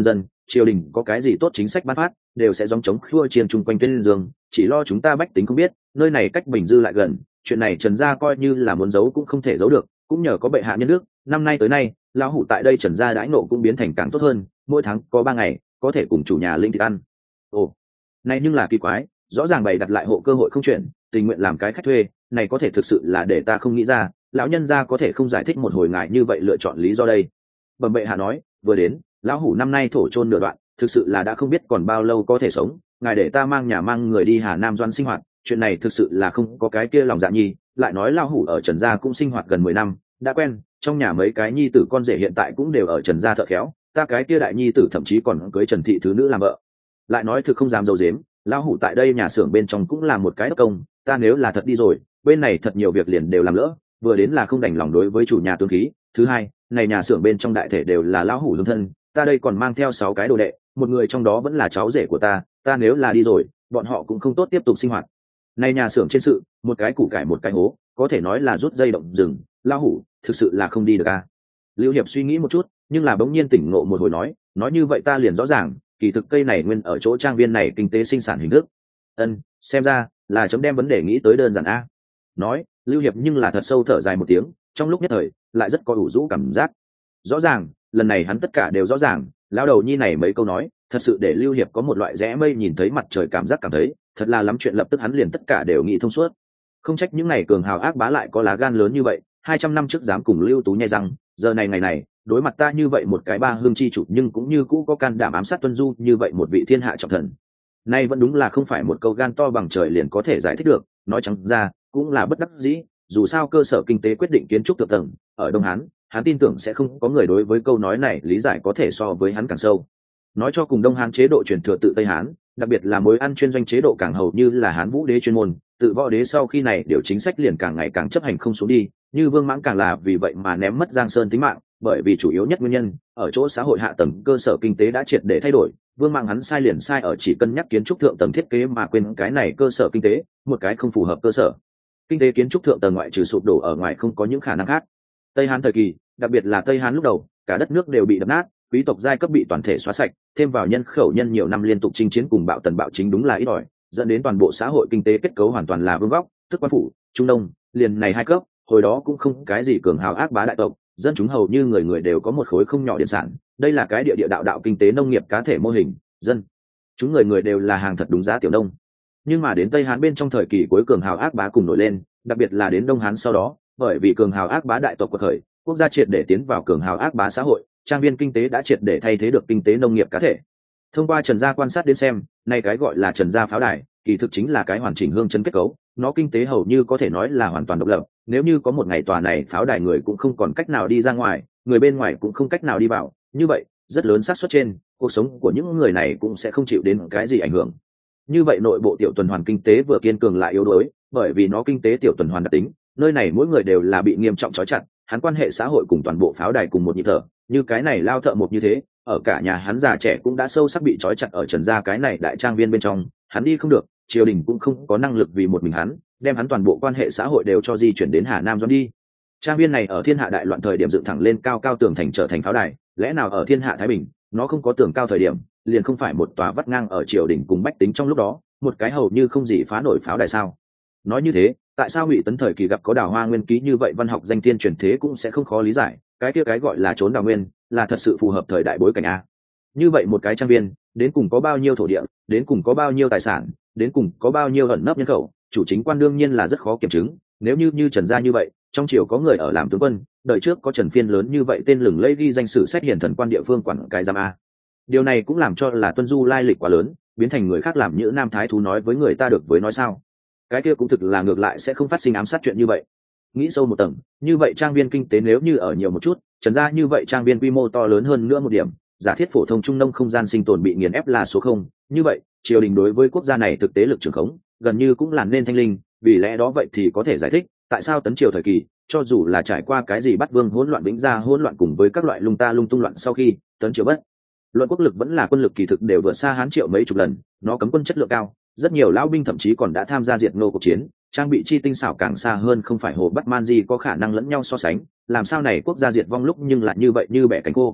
triều đình có cái gì tốt chính sách ban phát đều sẽ dòng chống khua chiên chung quanh tên giường, chỉ lo chúng ta bách tính không biết. Nơi này cách Bình Dư lại gần, chuyện này Trần gia coi như là muốn giấu cũng không thể giấu được, cũng nhờ có bệ hạ nhân nước, năm nay tới nay lão hủ tại đây Trần gia đãi nộ cũng biến thành càng tốt hơn, mỗi tháng có ba ngày có thể cùng chủ nhà linh thịt ăn. Ồ, này nhưng là kỳ quái, rõ ràng bày đặt lại hộ cơ hội không chuyển, tình nguyện làm cái khách thuê, này có thể thực sự là để ta không nghĩ ra, lão nhân gia có thể không giải thích một hồi ngại như vậy lựa chọn lý do đây. Bẩm bệ hạ nói, vừa đến lão hủ năm nay thổ chôn nửa đoạn, thực sự là đã không biết còn bao lâu có thể sống, ngài để ta mang nhà mang người đi Hà Nam Doan sinh hoạt, chuyện này thực sự là không có cái kia lòng dạ nhi. Lại nói lão hủ ở Trần gia cũng sinh hoạt gần mười năm, đã quen, trong nhà mấy cái nhi tử con rể hiện tại cũng đều ở Trần gia thợ khéo, ta cái kia đại nhi tử thậm chí còn cưới Trần thị thứ nữ làm vợ. Lại nói thực không dám dâu dếm, lão hủ tại đây nhà xưởng bên trong cũng là một cái đốc công, ta nếu là thật đi rồi, bên này thật nhiều việc liền đều làm lỡ, vừa đến là không đành lòng đối với chủ nhà tương khí, thứ hai, này nhà xưởng bên trong đại thể đều là lão hủ lương thân, ta đây còn mang theo sáu cái đồ đệ, một người trong đó vẫn là cháu rể của ta, ta nếu là đi rồi, bọn họ cũng không tốt tiếp tục sinh hoạt. Này nhà xưởng trên sự, một cái củ cải một cái hố, có thể nói là rút dây động rừng, lão hủ thực sự là không đi được a. Lưu Hiệp suy nghĩ một chút, nhưng là bỗng nhiên tỉnh ngộ một hồi nói, nói như vậy ta liền rõ ràng, kỳ thực cây này nguyên ở chỗ trang viên này kinh tế sinh sản hình thức. Ân, xem ra là chấm đem vấn đề nghĩ tới đơn giản a. Nói, Lưu Hiệp nhưng là thật sâu thở dài một tiếng, trong lúc nhất thời lại rất có ủ rũ cảm giác. Rõ ràng, lần này hắn tất cả đều rõ ràng, lão đầu nhi này mấy câu nói, thật sự để Lưu Hiệp có một loại rẽ mây nhìn thấy mặt trời cảm giác cảm thấy, thật là lắm chuyện lập tức hắn liền tất cả đều nghĩ thông suốt. Không trách những ngày cường hào ác bá lại có lá gan lớn như vậy, hai trăm năm trước dám cùng Lưu Tú nhai răng, giờ này ngày này, đối mặt ta như vậy một cái ba hương chi chủ nhưng cũng như cũ có can đảm ám sát Tuân Du như vậy một vị thiên hạ trọng thần. Nay vẫn đúng là không phải một câu gan to bằng trời liền có thể giải thích được, nói trắng ra, cũng là bất đắc dĩ, dù sao cơ sở kinh tế quyết định kiến trúc thượng tầng, ở Đông Hán, hắn tin tưởng sẽ không có người đối với câu nói này lý giải có thể so với hắn càng sâu. Nói cho cùng Đông Hán chế độ truyền thừa tự Tây Hán, đặc biệt là mối ăn chuyên doanh chế độ càng hầu như là Hán Vũ đế chuyên môn, tự võ đế sau khi này điều chính sách liền càng ngày càng chấp hành không xuống đi, như Vương Mãng càng là vì vậy mà ném mất Giang Sơn tính mạng, bởi vì chủ yếu nhất nguyên nhân, ở chỗ xã hội hạ tầng cơ sở kinh tế đã triệt để thay đổi, Vương Mãng hắn sai liền sai ở chỉ cân nhắc kiến trúc thượng tầng thiết kế mà quên cái này cơ sở kinh tế, một cái không phù hợp cơ sở kinh tế kiến trúc thượng tầng ngoại trừ sụp đổ ở ngoài không có những khả năng khác. Tây Hán thời kỳ, đặc biệt là Tây Hán lúc đầu, cả đất nước đều bị đập nát, quý tộc giai cấp bị toàn thể xóa sạch, thêm vào nhân khẩu nhân nhiều năm liên tục chinh chiến cùng bạo tần bạo chính đúng là ít ỏi, dẫn đến toàn bộ xã hội kinh tế kết cấu hoàn toàn là vương góc, tức quan phủ, trung đông, liền này hai cấp, hồi đó cũng không cái gì cường hào ác bá đại tộc, dân chúng hầu như người người đều có một khối không nhỏ điện sản, đây là cái địa địa đạo đạo kinh tế nông nghiệp cá thể mô hình, dân chúng người người đều là hàng thật đúng giá tiểu nông. Nhưng mà đến Tây Hán bên trong thời kỳ cuối cường hào ác bá cùng nổi lên, đặc biệt là đến Đông Hán sau đó, bởi vì cường hào ác bá đại tộc quật khởi, quốc gia triệt để tiến vào cường hào ác bá xã hội, trang viên kinh tế đã triệt để thay thế được kinh tế nông nghiệp cá thể. Thông qua Trần gia quan sát đến xem, nay cái gọi là Trần gia pháo đài, kỳ thực chính là cái hoàn chỉnh hương chấn kết cấu, nó kinh tế hầu như có thể nói là hoàn toàn độc lập, nếu như có một ngày tòa này pháo đài người cũng không còn cách nào đi ra ngoài, người bên ngoài cũng không cách nào đi vào, như vậy, rất lớn xác suất trên, cuộc sống của những người này cũng sẽ không chịu đến cái gì ảnh hưởng. Như vậy nội bộ tiểu tuần hoàn kinh tế vừa kiên cường lại yếu đuối, bởi vì nó kinh tế tiểu tuần hoàn đặc tính, nơi này mỗi người đều là bị nghiêm trọng trói chặt, hắn quan hệ xã hội cùng toàn bộ pháo đài cùng một nhịp thở, như cái này lao thợ một như thế, ở cả nhà hắn già trẻ cũng đã sâu sắc bị trói chặt ở Trần gia cái này đại trang viên bên trong, hắn đi không được, triều đình cũng không có năng lực vì một mình hắn, đem hắn toàn bộ quan hệ xã hội đều cho di chuyển đến Hà Nam Doan đi. Trang viên này ở thiên hạ đại loạn thời điểm dựng thẳng lên cao cao tường thành trở thành pháo đài, lẽ nào ở thiên hạ thái bình, nó không có tường cao thời điểm, liền không phải một tòa vắt ngang ở triều đình cùng bách tính trong lúc đó, một cái hầu như không gì phá nổi pháo đài sao? Nói như thế, tại sao Ngụy Tấn thời kỳ gặp có Đào Hoa Nguyên ký như vậy văn học danh thiên truyền thế cũng sẽ không khó lý giải, cái kia cái gọi là trốn Đào Nguyên, là thật sự phù hợp thời đại bối cảnh a. Như vậy một cái trang viên, đến cùng có bao nhiêu thổ địa, đến cùng có bao nhiêu tài sản, đến cùng có bao nhiêu ẩn nấp nhân khẩu, chủ chính quan đương nhiên là rất khó kiểm chứng, nếu như như Trần gia như vậy, trong triều có người ở làm tướng quân, đời trước có Trần Phiên lớn như vậy tên lừng lẫy ghi danh sử sách hiển thần quan địa phương quản cái giám a. Điều này cũng làm cho là Tuân Du lai lịch quá lớn, biến thành người khác làm như nam thái thú nói với người ta được với nói sao, cái kia cũng thực là ngược lại sẽ không phát sinh ám sát chuyện như vậy. Nghĩ sâu một tầng, như vậy trang viên kinh tế nếu như ở nhiều một chút, Trần gia như vậy trang viên quy mô to lớn hơn nữa một điểm, giả thiết phổ thông trung nông không gian sinh tồn bị nghiền ép là số không, như vậy triều đình đối với quốc gia này thực tế lực trưởng khống gần như cũng là nên thanh linh, vì lẽ đó vậy thì có thể giải thích tại sao tấn triều thời kỳ, cho dù là trải qua cái gì bắt vương hỗn loạn vĩnh gia hỗn loạn cùng với các loại lung ta lung tung loạn sau khi tấn triều bất luận quốc lực vẫn là quân lực kỳ thực đều vượt xa Hán Triệu mấy chục lần, nó cấm quân chất lượng cao, rất nhiều lão binh thậm chí còn đã tham gia diệt nô cuộc chiến, trang bị chi tinh xảo càng xa hơn không phải Hồ Bắc Man gì có khả năng lẫn nhau so sánh, làm sao này quốc gia diệt vong lúc nhưng lại như vậy như bẻ cánh khô.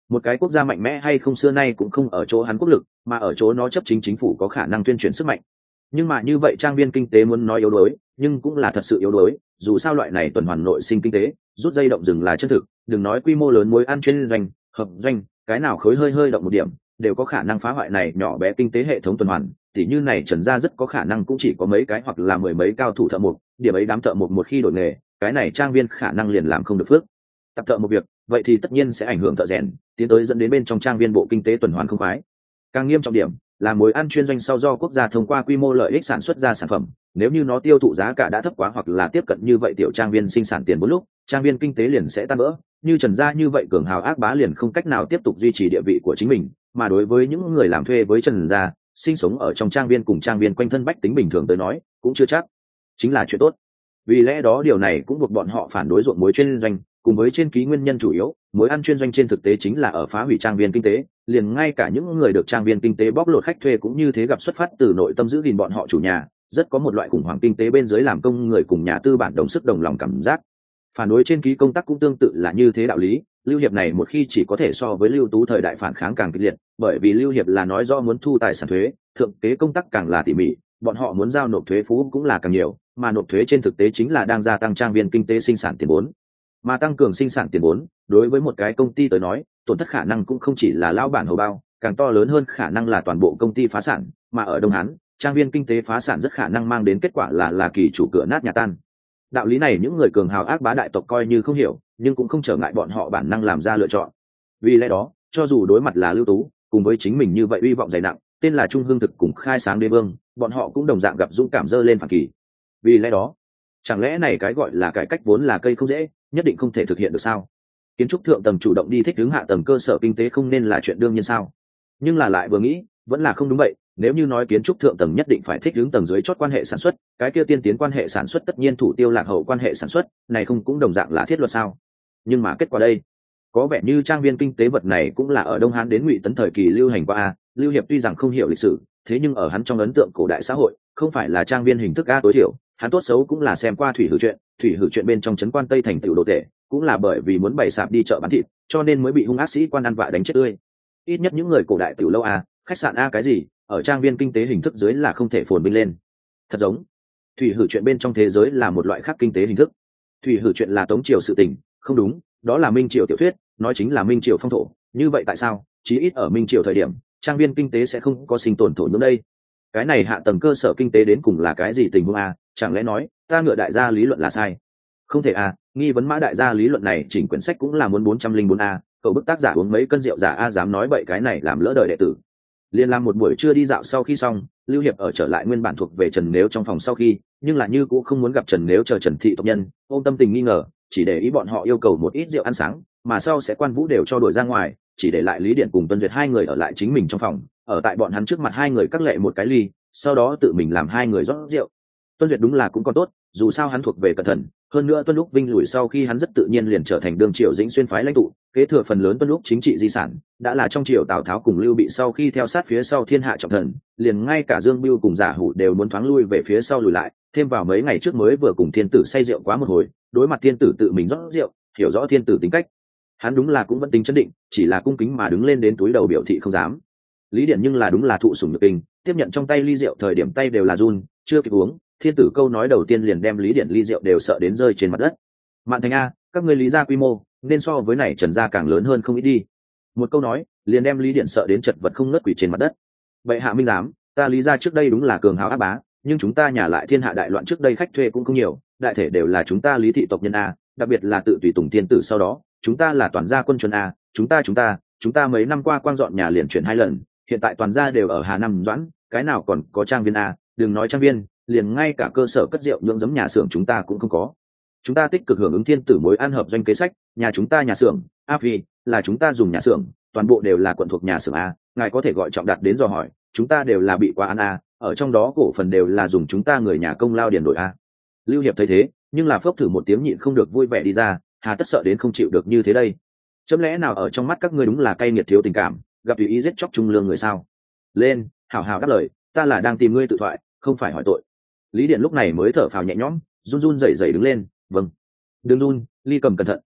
Một cái quốc gia mạnh mẽ hay không xưa nay cũng không ở chỗ hắn quốc lực, mà ở chỗ nó chấp chính chính phủ có khả năng tuyên truyền sức mạnh. Nhưng mà như vậy trang viên kinh tế muốn nói yếu đuối, nhưng cũng là thật sự yếu đuối, dù sao loại này tuần hoàn nội sinh kinh tế, rút dây động rừng là chân thực, đừng nói quy mô lớn mối ăn chuyên doanh, hợp doanh, cái nào khối hơi hơi động một điểm, đều có khả năng phá hoại này nhỏ bé kinh tế hệ thống tuần hoàn. Tỷ như này Trần gia rất có khả năng cũng chỉ có mấy cái hoặc là mười mấy cao thủ thợ mộc, điểm ấy đám thợ mộc một khi đổi nghề, cái này trang viên khả năng liền làm không được phước. Tập thợ một việc, vậy thì tất nhiên sẽ ảnh hưởng thợ rèn, tiến tới dẫn đến bên trong trang viên bộ kinh tế tuần hoàn không khoái. Càng nghiêm trọng điểm là mối ăn chuyên doanh sau do quốc gia thông qua quy mô lợi ích sản xuất ra sản phẩm, nếu như nó tiêu thụ giá cả đã thấp quá hoặc là tiếp cận như vậy tiểu trang viên sinh sản tiền bốn lúc, trang viên kinh tế liền sẽ tan vỡ. Như Trần gia như vậy cường hào ác bá liền không cách nào tiếp tục duy trì địa vị của chính mình, mà đối với những người làm thuê với Trần gia, sinh sống ở trong trang viên cùng trang viên quanh thân bách tính bình thường tới nói, cũng chưa chắc chính là chuyện tốt. Vì lẽ đó điều này cũng buộc bọn họ phản đối ruộng muối chuyên doanh, cùng với trên ký nguyên nhân chủ yếu, muối ăn chuyên doanh trên thực tế chính là ở phá hủy trang viên kinh tế, liền ngay cả những người được trang viên kinh tế bóc lột khách thuê cũng như thế gặp xuất phát từ nội tâm giữ gìn bọn họ chủ nhà, rất có một loại khủng hoảng kinh tế bên dưới làm công người cùng nhà tư bản đồng sức đồng lòng cảm giác. Phản đối trên ký công tác cũng tương tự là như thế đạo lý, lưu hiệp này một khi chỉ có thể so với Lưu Tú thời đại phản kháng càng kịch liệt, bởi vì lưu hiệp là nói rõ muốn thu tài sản thuế, thượng kế công tác càng là tỉ mỉ, bọn họ muốn giao nộp thuế phú cũng là càng nhiều, mà nộp thuế trên thực tế chính là đang gia tăng trang viên kinh tế sinh sản tiền vốn. Mà tăng cường sinh sản tiền vốn, đối với một cái công ty tới nói, tổn thất khả năng cũng không chỉ là lao bản hầu bao, càng to lớn hơn khả năng là toàn bộ công ty phá sản, mà ở Đông Hán, trang viên kinh tế phá sản rất khả năng mang đến kết quả là là kỳ chủ cửa nát nhà tan. Đạo lý này những người cường hào ác bá đại tộc coi như không hiểu, nhưng cũng không trở ngại bọn họ bản năng làm ra lựa chọn. Vì lẽ đó, cho dù đối mặt là Lưu Tú, cùng với chính mình như vậy uy vọng dày nặng, tên là Trung Hưng Thực cùng khai sáng đế vương, bọn họ cũng đồng dạng gặp dũng cảm dơ lên phản kỳ. Vì lẽ đó, chẳng lẽ này cái gọi là cải cách vốn là cây không dễ, nhất định không thể thực hiện được sao? Kiến trúc thượng tầng chủ động đi thích ứng hạ tầng cơ sở kinh tế không nên là chuyện đương nhiên sao? Nhưng là lại vừa nghĩ, vẫn là không đúng vậy. Nếu như nói kiến trúc thượng tầng nhất định phải thích ứng tầng dưới chót quan hệ sản xuất, cái kia tiên tiến quan hệ sản xuất tất nhiên thủ tiêu lạc hậu quan hệ sản xuất, này không cũng đồng dạng là thiết luật sao? Nhưng mà kết quả đây, có vẻ như trang viên kinh tế vật này cũng là ở Đông Hán đến Ngụy Tấn thời kỳ lưu hành qua a. Lưu Hiệp tuy rằng không hiểu lịch sử, thế nhưng ở hắn trong ấn tượng cổ đại xã hội, không phải là trang viên hình thức a tối thiểu, hắn tốt xấu cũng là xem qua thủy hử chuyện, thủy hử chuyện bên trong trấn quan Tây thành tiểu đồ tể, cũng là bởi vì muốn bày sạp đi chợ bán thịt, cho nên mới bị hung ác sĩ quan ăn vạ đánh chết tươi. Ít nhất những người cổ đại tiểu lâu a, khách sạn a cái gì, ở trang viên kinh tế hình thức dưới là không thể phồn vinh lên. Thật giống, thủy hử chuyện bên trong thế giới là một loại khác kinh tế hình thức. Thủy hử chuyện là Tống triều sự tình, không đúng, đó là Minh triều tiểu thuyết, nói chính là Minh triều phong thổ. Như vậy tại sao, chí ít ở Minh triều thời điểm, trang viên kinh tế sẽ không có sinh tồn thổ nhưỡng đây? Cái này hạ tầng cơ sở kinh tế đến cùng là cái gì tình huống a? Chẳng lẽ nói ta ngựa đại gia lý luận là sai? Không thể a, nghi vấn mã đại gia lý luận này chỉnh quyển sách cũng là muốn bốn trăm linh bốn a, cậu bức tác giả uống mấy cân rượu giả a dám nói bậy cái này làm lỡ đời đệ tử. Liên làm một buổi trưa đi dạo sau khi xong, Lưu Hiệp ở trở lại nguyên bản thuộc về Trần Nếu trong phòng sau khi, nhưng là như cũng không muốn gặp Trần Nếu chờ Trần thị tộc nhân, ôm tâm tình nghi ngờ, chỉ để ý bọn họ yêu cầu một ít rượu ăn sáng, mà sau sẽ quan vũ đều cho đuổi ra ngoài, chỉ để lại Lý Điển cùng Tuân Duyệt hai người ở lại chính mình trong phòng, ở tại bọn hắn trước mặt hai người cắt lệ một cái ly, sau đó tự mình làm hai người rót rượu. Tuân Duyệt đúng là cũng còn tốt, dù sao hắn thuộc về cẩn thận, hơn nữa Tuân Lúc Vinh lùi sau khi hắn rất tự nhiên liền trở thành đường triều Dĩnh xuyên phái lãnh tụ, kế thừa phần lớn Tuân Lúc chính trị di sản, đã là trong triều Tào Tháo cùng Lưu Bị sau khi theo sát phía sau thiên hạ trọng thần, liền ngay cả Dương Bưu cùng Giả Hủ đều muốn thoáng lui về phía sau lùi lại, thêm vào mấy ngày trước mới vừa cùng thiên tử say rượu quá một hồi, đối mặt thiên tử tự mình rót rượu, hiểu rõ thiên tử tính cách, hắn đúng là cũng vẫn tính chấn định, chỉ là cung kính mà đứng lên đến túi đầu biểu thị không dám. Lý Điển nhưng là đúng là thụ sủng nhược kinh, tiếp nhận trong tay ly rượu thời điểm tay đều là run, chưa kịp uống, thiên tử câu nói đầu tiên liền đem Lý Điển ly rượu đều sợ đến rơi trên mặt đất. Mạn Thành a, các ngươi Lý gia quy mô nên so với này Trần gia càng lớn hơn không ít đi. Một câu nói liền đem Lý Điển sợ đến chật vật không ngớt quỳ trên mặt đất. Vậy hạ minh giám, ta Lý gia trước đây đúng là cường hào áp bá, nhưng chúng ta nhà lại thiên hạ đại loạn trước đây khách thuê cũng không nhiều, đại thể đều là chúng ta Lý thị tộc nhân a, đặc biệt là tự tùy tùng thiên tử sau đó, chúng ta là toàn gia quân chuân a, chúng ta chúng ta, chúng ta mấy năm qua quang dọn nhà liền chuyển hai lần, hiện tại toàn gia đều ở Hà Nam Doãn, cái nào còn có trang viên a, đừng nói trang viên, liền ngay cả cơ sở cất rượu nhưỡng giấm nhà xưởng chúng ta cũng không có. Chúng ta tích cực hưởng ứng thiên tử mối ăn hợp doanh kế sách, nhà chúng ta nhà xưởng, a phi, là chúng ta dùng nhà xưởng, toàn bộ đều là quận thuộc nhà xưởng a, ngài có thể gọi trọng đặt đến dò hỏi, chúng ta đều là bị quá ăn a, ở trong đó cổ phần đều là dùng chúng ta người nhà công lao điền đổi a. Lưu Hiệp thấy thế, nhưng là phốc thử một tiếng nhịn không được vui vẻ đi ra, hà tất sợ đến không chịu được như thế đây. Chấm lẽ nào ở trong mắt các ngươi đúng là cay nghiệt thiếu tình cảm, gặp tùy ý giết chóc trung lương người sao? Lên, hảo hảo đáp lời, ta là đang tìm ngươi tự thoại, không phải hỏi tội. Lý Điển lúc này mới thở phào nhẹ nhõm, run run rẩy rẩy đứng lên, vâng. Đừng run, Ly Cầm cẩn thận,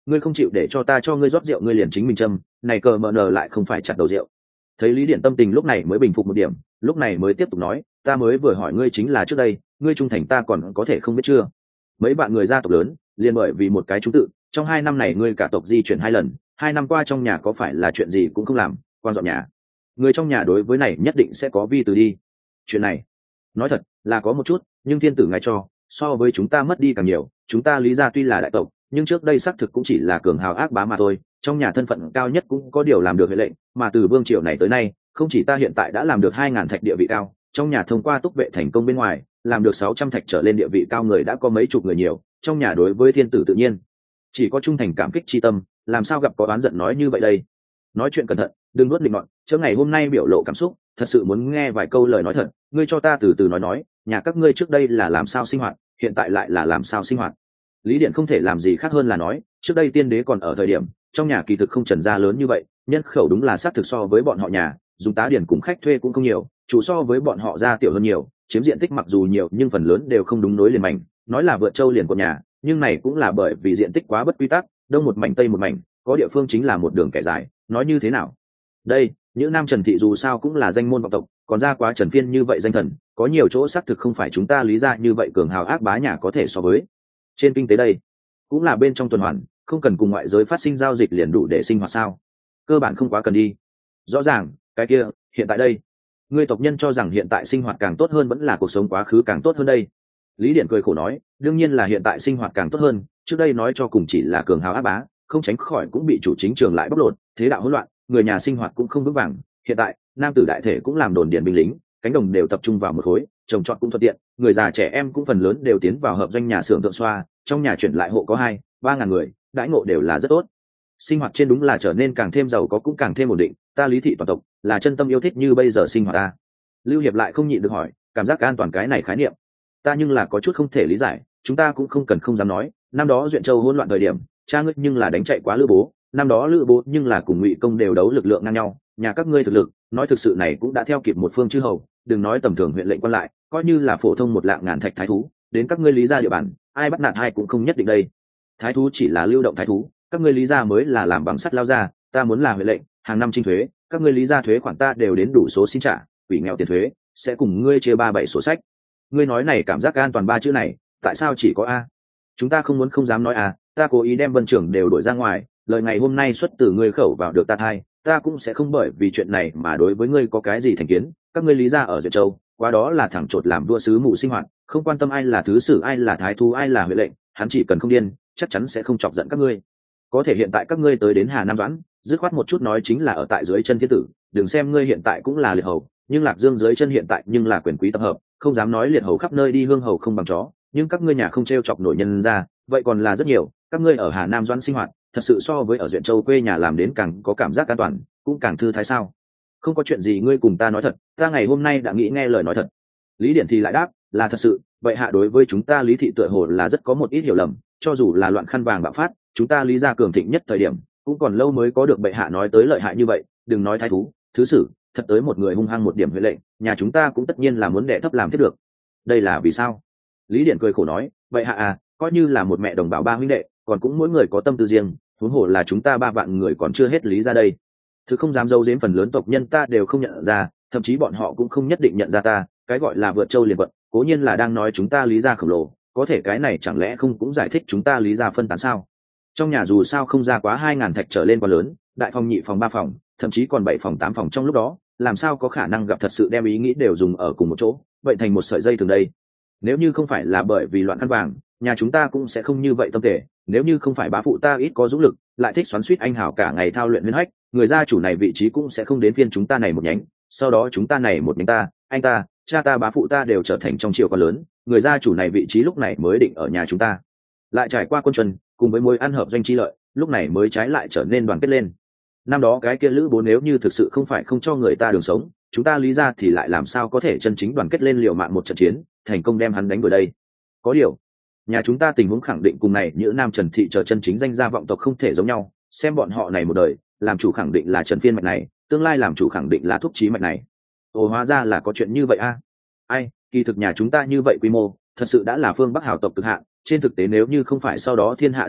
ngươi không chịu để cho ta cho ngươi rót rượu ngươi liền chính mình châm, này cờ mờ nờ lại không phải chặt đầu rượu. Thấy Lý Điện tâm tình lúc này mới bình phục một điểm, lúc này mới tiếp tục nói, ta mới vừa hỏi ngươi chính là trước đây ngươi trung thành ta còn có thể không biết chưa? Mấy bạn người gia tộc lớn liền bởi vì một cái trung tự, trong hai năm này ngươi cả tộc di chuyển hai lần, hai năm qua trong nhà có phải là chuyện gì cũng không làm, quan dọn nhà. Người trong nhà đối với này nhất định sẽ có vi từ đi. Chuyện này nói thật là có một chút, nhưng thiên tử ngài cho so với chúng ta mất đi càng nhiều. Chúng ta Lý gia tuy là đại tộc, nhưng trước đây xác thực cũng chỉ là cường hào ác bá mà thôi. Trong nhà thân phận cao nhất cũng có điều làm được huệ lệnh, mà từ vương triều này tới nay, không chỉ ta hiện tại đã làm được hai ngàn thạch địa vị cao, trong nhà thông qua túc vệ thành công bên ngoài, làm được sáu trăm thạch trở lên địa vị cao người đã có mấy chục người nhiều. Trong nhà đối với thiên tử tự nhiên chỉ có trung thành cảm kích chi tâm, làm sao gặp có oán giận nói như vậy đây? Nói chuyện cẩn thận, đừng nuốt định ngọn. Chớ ngày hôm nay biểu lộ cảm xúc, thật sự muốn nghe vài câu lời nói thật. Ngươi cho ta từ từ nói nói, nhà các ngươi trước đây là làm sao sinh hoạt, hiện tại lại là làm sao sinh hoạt? Lý Điện không thể làm gì khác hơn là nói, trước đây tiên đế còn ở thời điểm, trong nhà kỳ thực không trần gia lớn như vậy, nhân khẩu đúng là xác thực so với bọn họ nhà, dùng tá điển cùng khách thuê cũng không nhiều, chủ so với bọn họ gia tiểu hơn nhiều, chiếm diện tích mặc dù nhiều nhưng phần lớn đều không đúng nối liền mảnh, nói là vượt châu liền của nhà, nhưng này cũng là bởi vì diện tích quá bất quy tắc, đông một mảnh tây một mảnh, có địa phương chính là một đường kẻ dài, nói như thế nào? Đây, những nam Trần thị dù sao cũng là danh môn vọng tộc, còn ra quá Trần Phiên như vậy danh thần, có nhiều chỗ xác thực không phải chúng ta Lý gia như vậy cường hào ác bá nhà có thể so với. Trên kinh tế đây, cũng là bên trong tuần hoàn, không cần cùng ngoại giới phát sinh giao dịch liền đủ để sinh hoạt sao? Cơ bản không quá cần đi. Rõ ràng, cái kia, hiện tại đây, ngươi tộc nhân cho rằng hiện tại sinh hoạt càng tốt hơn vẫn là cuộc sống quá khứ càng tốt hơn đây. Lý Điện cười khổ nói, đương nhiên là hiện tại sinh hoạt càng tốt hơn, trước đây nói cho cùng chỉ là cường hào ác bá, không tránh khỏi cũng bị chủ chính trường lại bóc lột, thế đạo hỗn loạn, người nhà sinh hoạt cũng không vững vàng. Hiện tại, nam tử đại thể cũng làm đồn điền binh lính, cánh đồng đều tập trung vào một khối, trồng trọt cũng thuận tiện, người già trẻ em cũng phần lớn đều tiến vào hợp doanh nhà xưởng thượng xoa, trong nhà chuyển lại hộ có hai, ba ngàn người, đãi ngộ đều là rất tốt. Sinh hoạt trên đúng là trở nên càng thêm giàu có cũng càng thêm ổn định, ta Lý thị toàn tộc là chân tâm yêu thích như bây giờ sinh hoạt ta. Lưu Hiệp lại không nhịn được hỏi, cảm giác an toàn cái này khái niệm, ta nhưng là có chút không thể lý giải, chúng ta cũng không cần không dám nói, năm đó Duyện Châu hỗn loạn thời điểm, cha ngươi nhưng là đánh chạy quá Lữ Bố, năm đó Lữ Bố nhưng là cùng Ngụy Công đều đấu lực lượng ngang nhau, nhà các ngươi thực lực, nói thực sự này cũng đã theo kịp một phương chư hầu, đừng nói tầm thường huyện lệnh quan lại, coi như là phổ thông một lạng ngàn thạch thái thú, đến các ngươi Lý gia địa bàn, ai bắt nạt ai cũng không nhất định đây. Thái thú chỉ là lưu động thái thú, các ngươi Lý gia mới là làm bằng sắt lao ra, ta muốn là huyện lệnh, hàng năm trinh thuế, các ngươi Lý gia thuế khoản ta đều đến đủ số xin trả, quỷ nghèo tiền thuế, sẽ cùng ngươi chia ba bảy sổ sách. Ngươi nói này cảm giác an toàn ba chữ này, tại sao chỉ có a? Chúng ta không muốn không dám nói a, ta cố ý đem Vân trưởng đều đuổi ra ngoài, lời ngày hôm nay xuất từ ngươi khẩu vào được ta thay, ta cũng sẽ không bởi vì chuyện này mà đối với ngươi có cái gì thành kiến. Các ngươi Lý gia ở Duyệt Châu, qua đó là thẳng chột làm vua sứ mù sinh hoạt, không quan tâm ai là thứ sử ai là thái thú ai là huệ lệnh, hắn chỉ cần không điên, chắc chắn sẽ không chọc giận các ngươi. Có thể hiện tại các ngươi tới đến Hà Nam Doãn, dứt khoát một chút nói chính là ở tại dưới chân thiên tử, đừng xem ngươi hiện tại cũng là liệt hầu, nhưng Lạc Dương dưới chân hiện tại nhưng là quyền quý tập hợp, không dám nói liệt hầu khắp nơi đi hương hầu không bằng chó, nhưng các ngươi nhà không trêu chọc nổi nhân ra, vậy còn là rất nhiều. Các ngươi ở Hà Nam Doãn sinh hoạt, thật sự so với ở Duyện Châu quê nhà làm đến càng có cảm giác an toàn, cũng càng thư thái sao? Không có chuyện gì ngươi cùng ta nói thật, ta ngày hôm nay đã nghĩ nghe lời nói thật. Lý Điện thì lại đáp, là thật sự, vậy hạ đối với chúng ta Lý thị tựa hồ là rất có một ít hiểu lầm, cho dù là loạn khăn vàng bạo phát, chúng ta Lý gia cường thịnh nhất thời điểm, cũng còn lâu mới có được bệ hạ nói tới lợi hại như vậy, đừng nói thái thú, thứ sử, thật tới một người hung hăng một điểm huệ lệnh, nhà chúng ta cũng tất nhiên là muốn đệ thấp làm thiết được. Đây là vì sao? Lý Điện cười khổ nói, vậy hạ à, coi như là một mẹ đồng bào ba huynh đệ, còn cũng mỗi người có tâm tư riêng, huống hồ là chúng ta ba vạn người còn chưa hết lý ra đây. Thứ không dám giấu giếm phần lớn tộc nhân ta đều không nhận ra, thậm chí bọn họ cũng không nhất định nhận ra ta, cái gọi là vượt châu liền vận, cố nhiên là đang nói chúng ta Lý gia khổng lồ, có thể cái này chẳng lẽ không cũng giải thích chúng ta Lý gia phân tán sao? Trong nhà dù sao không ra quá hai ngàn thạch trở lên quá lớn, đại phòng nhị phòng ba phòng, thậm chí còn bảy phòng tám phòng trong lúc đó, làm sao có khả năng gặp thật sự đem ý nghĩ đều dùng ở cùng một chỗ, vậy thành một sợi dây thường đây. Nếu như không phải là bởi vì loạn khăn vàng, nhà chúng ta cũng sẽ không như vậy tâm thể, nếu như không phải bá phụ ta ít có dũng lực, lại thích xoắn xuýt anh hảo cả ngày thao luyện huyễn hách, người gia chủ này vị trí cũng sẽ không đến phiên chúng ta này một nhánh, sau đó chúng ta này một nhánh ta, anh ta, cha ta bá phụ ta đều trở thành trong triều quá lớn, người gia chủ này vị trí lúc này mới định ở nhà chúng ta. Lại trải qua quân chuẩn, cùng với mối ăn hợp doanh chi lợi, lúc này mới trái lại trở nên đoàn kết lên. Năm đó cái kia Lữ Bố nếu như thực sự không phải không cho người ta đường sống, chúng ta Lý gia thì lại làm sao có thể chân chính đoàn kết lên liều mạng một trận chiến, thành công đem hắn đánh vào đây. Có điều, nhà chúng ta tình huống khẳng định cùng này những nam Trần thị chờ chân chính danh gia vọng tộc không thể giống nhau, xem bọn họ này một đời, làm chủ khẳng định là Trần Phiên mạch này, tương lai làm chủ khẳng định là Thúc Chí mạch này. Ồ, hóa ra là có chuyện như vậy a. À? Ai, kỳ thực nhà chúng ta như vậy quy mô, thật sự đã là phương Bắc hào tộc cực hạn, trên thực tế nếu như không phải sau đó thiên hạ đại loạn,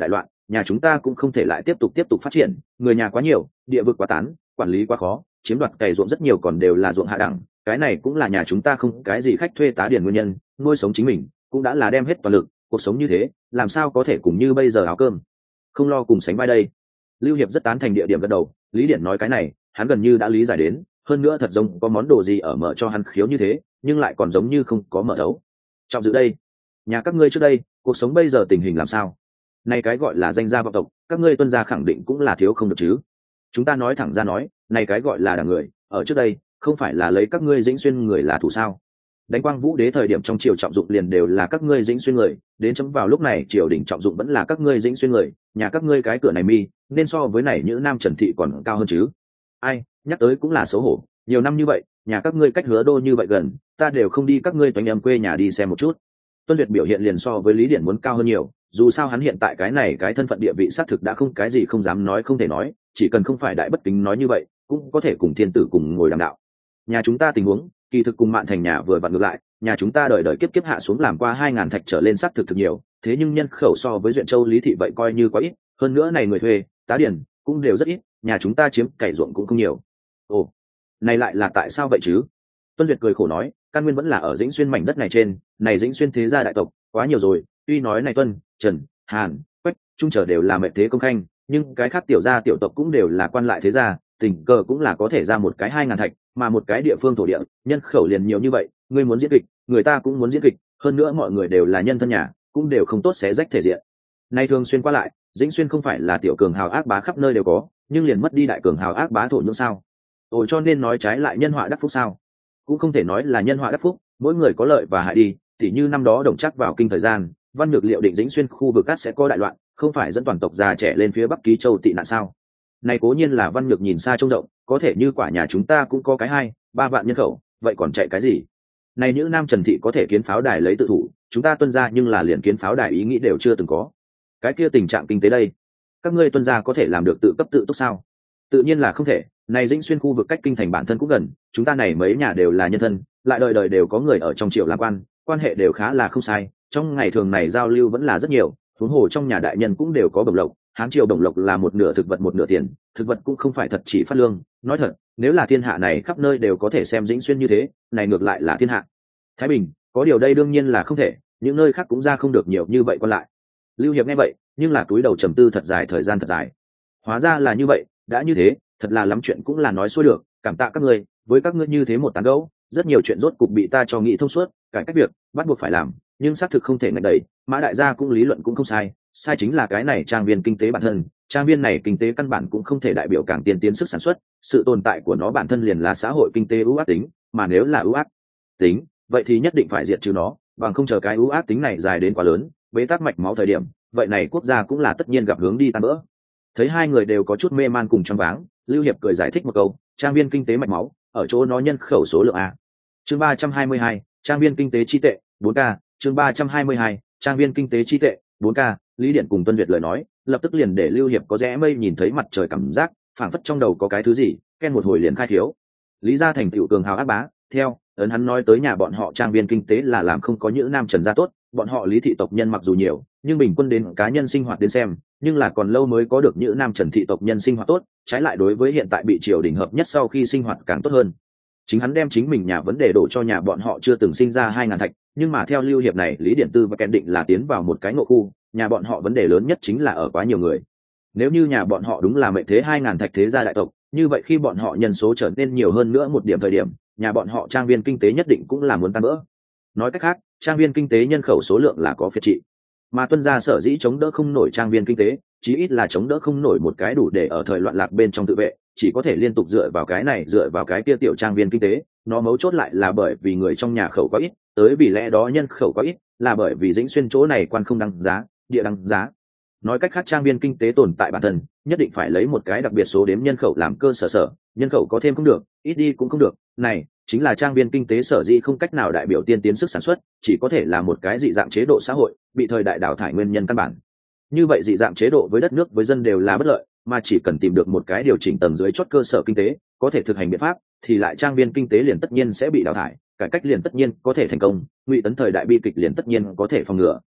nhà chúng ta cũng không thể lại tiếp tục tiếp tục phát triển, người nhà quá nhiều, địa vực quá tán, quản lý quá khó, chiếm đoạt cày ruộng rất nhiều còn đều là ruộng hạ đẳng, cái này cũng là nhà chúng ta không cái gì khách thuê tá điền nguyên nhân, nuôi sống chính mình cũng đã là đem hết toàn lực, cuộc sống như thế làm sao có thể cùng như bây giờ áo cơm không lo cùng sánh vai đây. Lưu Hiệp rất tán thành địa điểm gật đầu, Lý Điển nói cái này hắn gần như đã lý giải đến, hơn nữa thật giống có món đồ gì ở mở cho hắn khiếu như thế, nhưng lại còn giống như không có mở đấu. Trọng dự đây, nhà các ngươi trước đây cuộc sống bây giờ tình hình làm sao? Này cái gọi là danh gia vọng tộc, các ngươi tuân gia khẳng định cũng là thiếu không được chứ? Chúng ta nói thẳng ra nói, này cái gọi là đảng người ở trước đây không phải là lấy các ngươi Dĩnh Xuyên người là thủ sao? Đánh Quang Vũ Đế thời điểm trong triều trọng dụng liền đều là các ngươi Dĩnh Xuyên người, đến chấm vào lúc này triều đình trọng dụng vẫn là các ngươi Dĩnh Xuyên người, nhà các ngươi cái cửa này mi nên so với này những nam Trần thị còn cao hơn chứ? Ai nhắc tới cũng là xấu hổ, nhiều năm như vậy nhà các ngươi cách Hứa Đô như vậy gần, ta đều không đi các ngươi toánh âm quê nhà đi xem một chút. Tuân Duyệt biểu hiện liền so với Lý Điển muốn cao hơn nhiều, dù sao hắn hiện tại cái này cái thân phận địa vị xác thực đã không cái gì không dám nói không thể nói, chỉ cần không phải đại bất kính nói như vậy cũng có thể cùng thiên tử cùng ngồi đàm đạo. Nhà chúng ta tình huống kỳ thực cùng Mạn Thành nhà vừa vặn ngược lại, nhà chúng ta đời đời kiếp kiếp hạ xuống làm qua hai ngàn thạch trở lên xác thực thực nhiều, thế nhưng nhân khẩu so với Duyện Châu Lý thị vậy coi như quá ít, hơn nữa này người thuê tá điển cũng đều rất ít, nhà chúng ta chiếm cày ruộng cũng không nhiều. Ồ, này lại là tại sao vậy chứ? Tuân Duyệt cười khổ nói, căn nguyên vẫn là ở Dĩnh Xuyên mảnh đất này trên, này Dĩnh Xuyên thế gia đại tộc quá nhiều rồi, tuy nói này Tuân, Trần, Hàn, Quách, Trung trở đều là mệnh thế công khanh, nhưng cái khác tiểu gia tiểu tộc cũng đều là quan lại thế gia, tình cờ cũng là có thể ra một cái hai ngàn thạch, mà một cái địa phương thổ địa nhân khẩu liền nhiều như vậy, ngươi muốn diễn kịch người ta cũng muốn diễn kịch, hơn nữa mọi người đều là nhân thân nhà, cũng đều không tốt xé rách thể diện. Nay thường xuyên qua lại, Dĩnh Xuyên không phải là tiểu cường hào ác bá khắp nơi đều có, nhưng liền mất đi đại cường hào ác bá thổ nhưỡng sao? Ôi cho nên nói trái lại nhân họa đắc phúc sao? Cũng không thể nói là nhân họa đắc phúc, mỗi người có lợi và hại đi, tỉ như năm đó Đồng Trác vào kinh thời gian, Văn Nhược liệu định Dĩnh Xuyên khu vực cát sẽ có đại loạn, không phải dẫn toàn tộc già trẻ lên phía Bắc Ký Châu tị nạn sao? Này cố nhiên là Văn Nhược nhìn xa trông rộng, có thể như quả nhà chúng ta cũng có cái hai ba vạn nhân khẩu, vậy còn chạy cái gì? Này những nam Trần thị có thể kiến pháo đài lấy tự thủ, chúng ta Tuân gia nhưng là liền kiến pháo đài ý nghĩ đều chưa từng có. Cái kia tình trạng kinh tế đây, các ngươi Tuân gia có thể làm được tự cấp tự túc sao? Tự nhiên là không thể. Này Dĩnh Xuyên khu vực cách kinh thành bản thân cũng gần, chúng ta này mấy nhà đều là nhân thân, lại đời đời đều có người ở trong triều làm quan, quan hệ đều khá là không sai, trong ngày thường này giao lưu vẫn là rất nhiều, huống hồ trong nhà đại nhân cũng đều có bổng lộc, hán triều bổng lộc là một nửa thực vật một nửa tiền, thực vật cũng không phải thật chỉ phát lương, nói thật, nếu là thiên hạ này khắp nơi đều có thể xem Dĩnh Xuyên như thế, này ngược lại là thiên hạ thái bình, có điều đây đương nhiên là không thể, những nơi khác cũng ra không được nhiều như vậy quan lại. Lưu Hiệp nghe vậy nhưng là túi đầu trầm tư thật dài thời gian thật dài, hóa ra là như vậy, đã như thế thật là lắm chuyện cũng là nói xuôi được, cảm tạ các ngươi, với các ngươi như thế một tán gẫu, rất nhiều chuyện rốt cục bị ta cho nghĩ thông suốt, cải cách việc bắt buộc phải làm, nhưng xác thực không thể ngạch đẩy, Mã đại gia cũng lý luận cũng không sai, sai chính là cái này trang viên kinh tế bản thân, trang viên này kinh tế căn bản cũng không thể đại biểu càng tiên tiến sức sản xuất, sự tồn tại của nó bản thân liền là xã hội kinh tế ưu ác tính, mà nếu là ưu ác tính, vậy thì nhất định phải diệt trừ nó, bằng không chờ cái ưu ác tính này dài đến quá lớn, bế tắc mạch máu thời điểm, vậy này quốc gia cũng là tất nhiên gặp hướng đi tan vỡ. Thấy hai người đều có chút mê man cùng choáng váng, Lưu Hiệp cười giải thích một câu, trang viên kinh tế mạch máu, ở chỗ nó nhân khẩu số lượng a. Chương ba trăm hai mươi hai, trang viên kinh tế chi tệ, bốn k, chương ba trăm hai mươi hai, trang viên kinh tế chi tệ, bốn k, Lý Điển cùng Tuân Duyệt lời nói, lập tức liền để Lưu Hiệp có rẽ mây nhìn thấy mặt trời cảm giác, phảng phất trong đầu có cái thứ gì, ken một hồi liền khai thiếu. Lý gia thành tựu cường hào ác bá, theo ấn hắn nói tới nhà bọn họ trang viên kinh tế là làm không có những nam trần gia tốt, bọn họ Lý thị tộc nhân mặc dù nhiều, nhưng bình quân đến cá nhân sinh hoạt đến xem, nhưng là còn lâu mới có được những nam trần thị tộc nhân sinh hoạt tốt, trái lại đối với hiện tại bị triều đình hợp nhất sau khi sinh hoạt càng tốt hơn. Chính hắn đem chính mình nhà vấn đề đổ cho nhà bọn họ chưa từng sinh ra hai ngàn thạch, nhưng mà theo Lưu Hiệp này Lý Điển Tư và kèn định là tiến vào một cái ngộ khu, nhà bọn họ vấn đề lớn nhất chính là ở quá nhiều người. Nếu như nhà bọn họ đúng là mệnh thế hai ngàn thạch thế gia đại tộc, như vậy khi bọn họ nhân số trở nên nhiều hơn nữa một điểm thời điểm, nhà bọn họ trang viên kinh tế nhất định cũng là muốn tan vỡ. Nói cách khác, trang viên kinh tế nhân khẩu số lượng là có phiệt trị, mà Tuân gia sở dĩ chống đỡ không nổi trang viên kinh tế, chí ít là chống đỡ không nổi một cái đủ để ở thời loạn lạc bên trong tự vệ, chỉ có thể liên tục dựa vào cái này dựa vào cái kia tiểu trang viên kinh tế. Nó mấu chốt lại là bởi vì người trong nhà khẩu quá ít, tới vì lẽ đó nhân khẩu quá ít, là bởi vì Dĩnh Xuyên chỗ này quan không đăng giá, địa đăng giá. Nói cách khác, trang viên kinh tế tồn tại bản thân nhất định phải lấy một cái đặc biệt số đếm nhân khẩu làm cơ sở sở, nhân khẩu có thêm không được, ít đi cũng không được, này chính là trang viên kinh tế sở dĩ không cách nào đại biểu tiên tiến sức sản xuất, chỉ có thể là một cái dị dạng chế độ xã hội, bị thời đại đào thải nguyên nhân căn bản. Như vậy dị dạng chế độ với đất nước với dân đều là bất lợi, mà chỉ cần tìm được một cái điều chỉnh tầng dưới chốt cơ sở kinh tế, có thể thực hành biện pháp, thì lại trang viên kinh tế liền tất nhiên sẽ bị đào thải, cải cách liền tất nhiên có thể thành công, ngụy tấn thời đại bi kịch liền tất nhiên có thể phòng ngừa.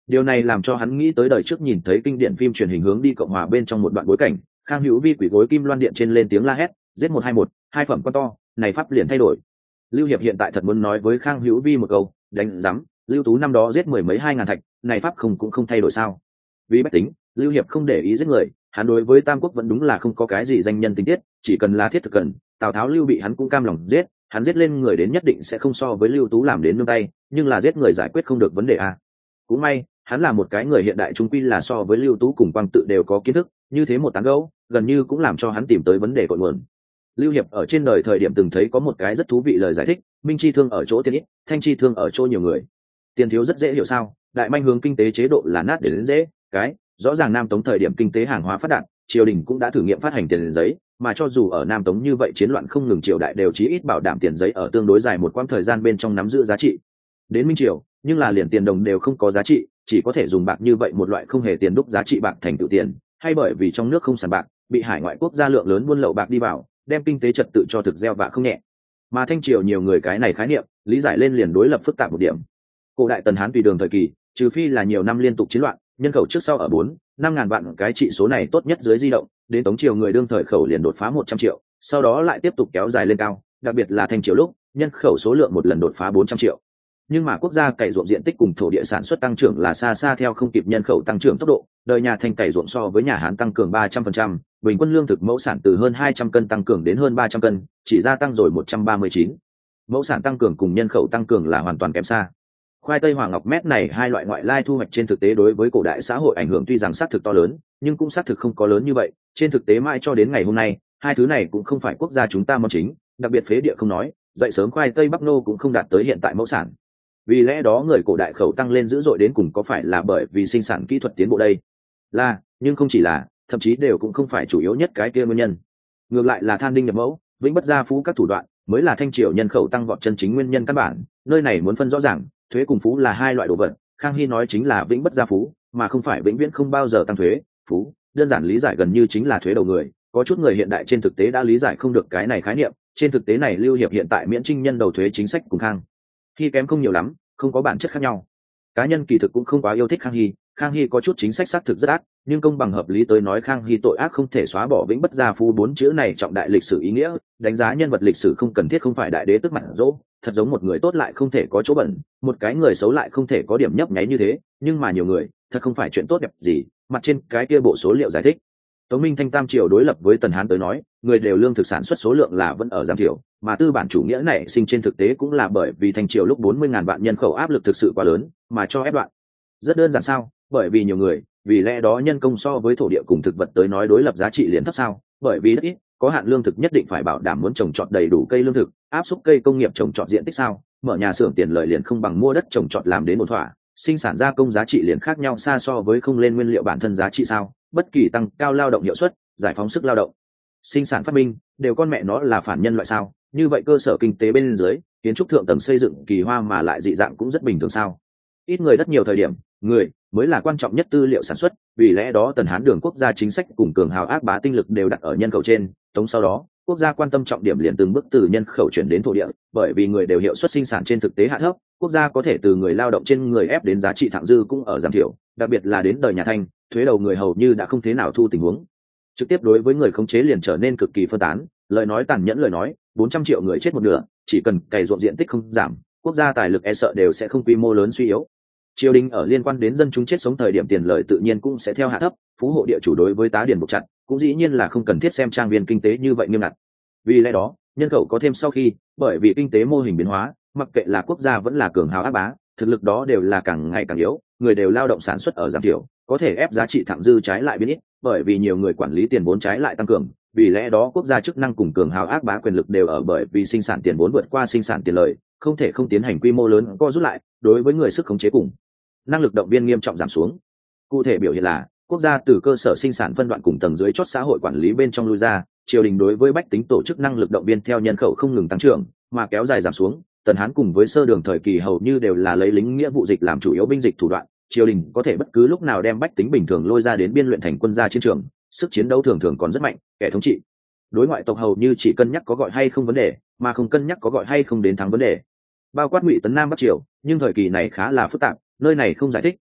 Điều này làm cho hắn nghĩ tới đời trước nhìn thấy kinh điển phim truyền hình hướng đi cộng hòa bên trong một đoạn bối cảnh, Khang Hữu Vi quỷ gối kim loan điện trên lên tiếng la hét, giết một hai một, hai phẩm con to, này pháp liền thay đổi. Lưu Hiệp hiện tại thật muốn nói với Khang Hữu Vi một câu, đánh rắm, Lưu Tú năm đó giết mười mấy hai ngàn thạch, này pháp không cũng không thay đổi sao? Vì bách tính, Lưu Hiệp không để ý giết người, hắn đối với Tam Quốc vẫn đúng là không có cái gì danh nhân tình tiết, chỉ cần là thiết thực cần, Tào Tháo Lưu Bị hắn cũng cam lòng giết, hắn giết lên người đến nhất định sẽ không so với Lưu Tú làm đến nương tay, nhưng là giết người giải quyết không được vấn đề à? Cũng may, hắn là một cái người hiện đại trung quy là so với Lưu Tú cùng Quang Tự đều có kiến thức, như thế một tán gẫu, gần như cũng làm cho hắn tìm tới vấn đề cội nguồn. Lưu Hiệp ở trên đời thời điểm từng thấy có một cái rất thú vị lời giải thích, minh chi thương ở chỗ tiền ít, thanh chi thương ở chỗ nhiều người. Tiền thiếu rất dễ hiểu sao, đại manh hướng kinh tế chế độ là nát để đến dễ, cái, rõ ràng Nam Tống thời điểm kinh tế hàng hóa phát đạt, triều đình cũng đã thử nghiệm phát hành tiền giấy, mà cho dù ở Nam Tống như vậy chiến loạn không ngừng, triều đại đều chí ít bảo đảm tiền giấy ở tương đối dài một quãng thời gian bên trong nắm giữ giá trị. Đến Minh Triều, nhưng là liền tiền đồng đều không có giá trị, chỉ có thể dùng bạc như vậy một loại không hề tiền đúc giá trị bạc thành tựu tiền, hay bởi vì trong nước không sản bạc, bị hải ngoại quốc gia lượng lớn buôn lậu bạc đi vào, đem kinh tế trật tự cho thực gieo vạ không nhẹ. Mà Thanh Triều nhiều người cái này khái niệm lý giải lên liền đối lập phức tạp một điểm. Cổ đại Tần Hán tùy đường thời kỳ, trừ phi là nhiều năm liên tục chiến loạn, nhân khẩu trước sau ở bốn năm ngàn vạn, cái trị số này tốt nhất dưới di động, đến Tống Triều người đương thời khẩu liền đột phá một trăm triệu, sau đó lại tiếp tục kéo dài lên cao, đặc biệt là Thanh Triều lúc, nhân khẩu số lượng một lần đột phá bốn trăm triệu. Nhưng mà quốc gia cày ruộng diện tích cùng thổ địa sản xuất tăng trưởng là xa xa theo không kịp nhân khẩu tăng trưởng tốc độ, đời nhà Thanh cày ruộng so với nhà Hán tăng cường ba trăm phần trăm, bình quân lương thực mẫu sản từ hơn hai trăm cân tăng cường đến hơn ba trăm cân, chỉ gia tăng rồi một trăm ba mươi chín. Mẫu sản tăng cường cùng nhân khẩu tăng cường là hoàn toàn kém xa. Khoai tây hoàng ngọc mét này hai loại ngoại lai thu hoạch trên thực tế đối với cổ đại xã hội ảnh hưởng tuy rằng xác thực to lớn, nhưng cũng xác thực không có lớn như vậy. Trên thực tế mãi cho đến ngày hôm nay, hai thứ này cũng không phải quốc gia chúng ta mong chính, đặc biệt phế địa không nói, dậy sớm khoai tây bắp nô cũng không đạt tới hiện tại mẫu sản. Vì lẽ đó người cổ đại khẩu tăng lên dữ dội đến cùng có phải là bởi vì sinh sản kỹ thuật tiến bộ đây? Là, nhưng không chỉ là, thậm chí đều cũng không phải chủ yếu nhất cái kia nguyên nhân. Ngược lại là than đinh nhập mẫu, vĩnh bất gia phú các thủ đoạn mới là Thanh Triều nhân khẩu tăng vọt chân chính nguyên nhân căn bản. Nơi này muốn phân rõ ràng, thuế cùng phú là hai loại đồ vật. Khang Hy nói chính là vĩnh bất gia phú, mà không phải vĩnh viễn không bao giờ tăng thuế. Phú đơn giản lý giải gần như chính là thuế đầu người. Có chút người hiện đại trên thực tế đã lý giải không được cái này khái niệm. Trên thực tế này Lưu Hiệp hiện tại miễn trinh nhân đầu thuế chính sách cùng Khang Hy kém không nhiều lắm, không có bản chất khác nhau. Cá nhân kỳ thực cũng không quá yêu thích Khang Hy. Khang Hy có chút chính sách xác thực rất ác, nhưng công bằng hợp lý tới nói Khang Hy tội ác không thể xóa bỏ vĩnh bất gia phú bốn chữ này trọng đại lịch sử ý nghĩa. Đánh giá nhân vật lịch sử không cần thiết không phải đại đế tức mặt dỗ, thật giống một người tốt lại không thể có chỗ bẩn, một cái người xấu lại không thể có điểm nhấp nháy như thế, nhưng mà nhiều người thật không phải chuyện tốt đẹp gì. Mặt trên cái kia bộ số liệu giải thích, Tống Minh Thanh Tam Triều đối lập với Tần Hán tới nói, người đều lương thực sản xuất số lượng là vẫn ở giảm thiểu, mà tư bản chủ nghĩa này sinh trên thực tế cũng là bởi vì Thanh Triều lúc bốn mươi ngàn vạn nhân khẩu áp lực thực sự quá lớn, mà cho ép đoạn. Rất đơn giản sao? Bởi vì nhiều người, vì lẽ đó nhân công so với thổ địa cùng thực vật tới nói đối lập giá trị liền thấp sao? Bởi vì đất ít, có hạn lương thực nhất định phải bảo đảm muốn trồng trọt đầy đủ cây lương thực, áp suất cây công nghiệp trồng trọt diện tích sao? Mở nhà xưởng tiền lợi liền không bằng mua đất trồng trọt làm đến một thỏa, sinh sản gia công giá trị liền khác nhau xa so với không lên nguyên liệu bản thân giá trị sao? Bất kỳ tăng cao lao động hiệu suất, giải phóng sức lao động, sinh sản phát minh đều con mẹ nó là phản nhân loại sao? Như vậy cơ sở kinh tế bên dưới, kiến trúc thượng tầng xây dựng kỳ hoa mà lại dị dạng cũng rất bình thường sao? Ít người đất nhiều thời điểm, người mới là quan trọng nhất tư liệu sản xuất, vì lẽ đó Tần Hán Đường quốc gia chính sách cùng cường hào ác bá tinh lực đều đặt ở nhân khẩu trên. Tống sau đó, quốc gia quan tâm trọng điểm liền từng bước từ nhân khẩu chuyển đến thổ địa, bởi vì người đều hiệu suất sinh sản trên thực tế hạ thấp, quốc gia có thể từ người lao động trên người ép đến giá trị thặng dư cũng ở giảm thiểu, đặc biệt là đến đời nhà Thanh, thuế đầu người hầu như đã không thế nào thu tình huống. Trực tiếp đối với người khống chế liền trở nên cực kỳ phân tán, lời nói tàn nhẫn lời nói, bốn trăm triệu người chết một nửa, chỉ cần cày ruộng diện tích không giảm, quốc gia tài lực e sợ đều sẽ không quy mô lớn suy yếu. Triều đình ở liên quan đến dân chúng chết sống thời điểm tiền lợi tự nhiên cũng sẽ theo hạ thấp, phú hộ địa chủ đối với tá điền buộc chặt, cũng dĩ nhiên là không cần thiết xem trang viên kinh tế như vậy nghiêm ngặt. Vì lẽ đó, nhân khẩu có thêm sau khi, bởi vì kinh tế mô hình biến hóa, mặc kệ là quốc gia vẫn là cường hào ác bá, thực lực đó đều là càng ngày càng yếu, người đều lao động sản xuất ở giảm thiểu, có thể ép giá trị thặng dư trái lại biến ít, bởi vì nhiều người quản lý tiền vốn trái lại tăng cường, vì lẽ đó quốc gia chức năng cùng cường hào ác bá quyền lực đều ở bởi vì sinh sản tiền vốn vượt qua sinh sản tiền lợi, không thể không tiến hành quy mô lớn co rút lại, đối với người sức khống chế cùng năng lực động viên nghiêm trọng giảm xuống. Cụ thể biểu hiện là quốc gia từ cơ sở sinh sản phân đoạn cùng tầng dưới chót xã hội quản lý bên trong lui ra, triều đình đối với bách tính tổ chức năng lực động viên theo nhân khẩu không ngừng tăng trưởng mà kéo dài giảm xuống. Tần Hán cùng với sơ đường thời kỳ hầu như đều là lấy lính nghĩa vụ dịch làm chủ yếu binh dịch thủ đoạn, triều đình có thể bất cứ lúc nào đem bách tính bình thường lôi ra đến biên luyện thành quân gia chiến trường, sức chiến đấu thường thường còn rất mạnh. Kẻ thống trị đối ngoại tộc hầu như chỉ cân nhắc có gọi hay không vấn đề, mà không cân nhắc có gọi hay không đến thắng vấn đề, bao quát Ngụy Tấn Nam Bắc Triều. Nhưng thời kỳ này khá là phức tạp, nơi này không giải thích,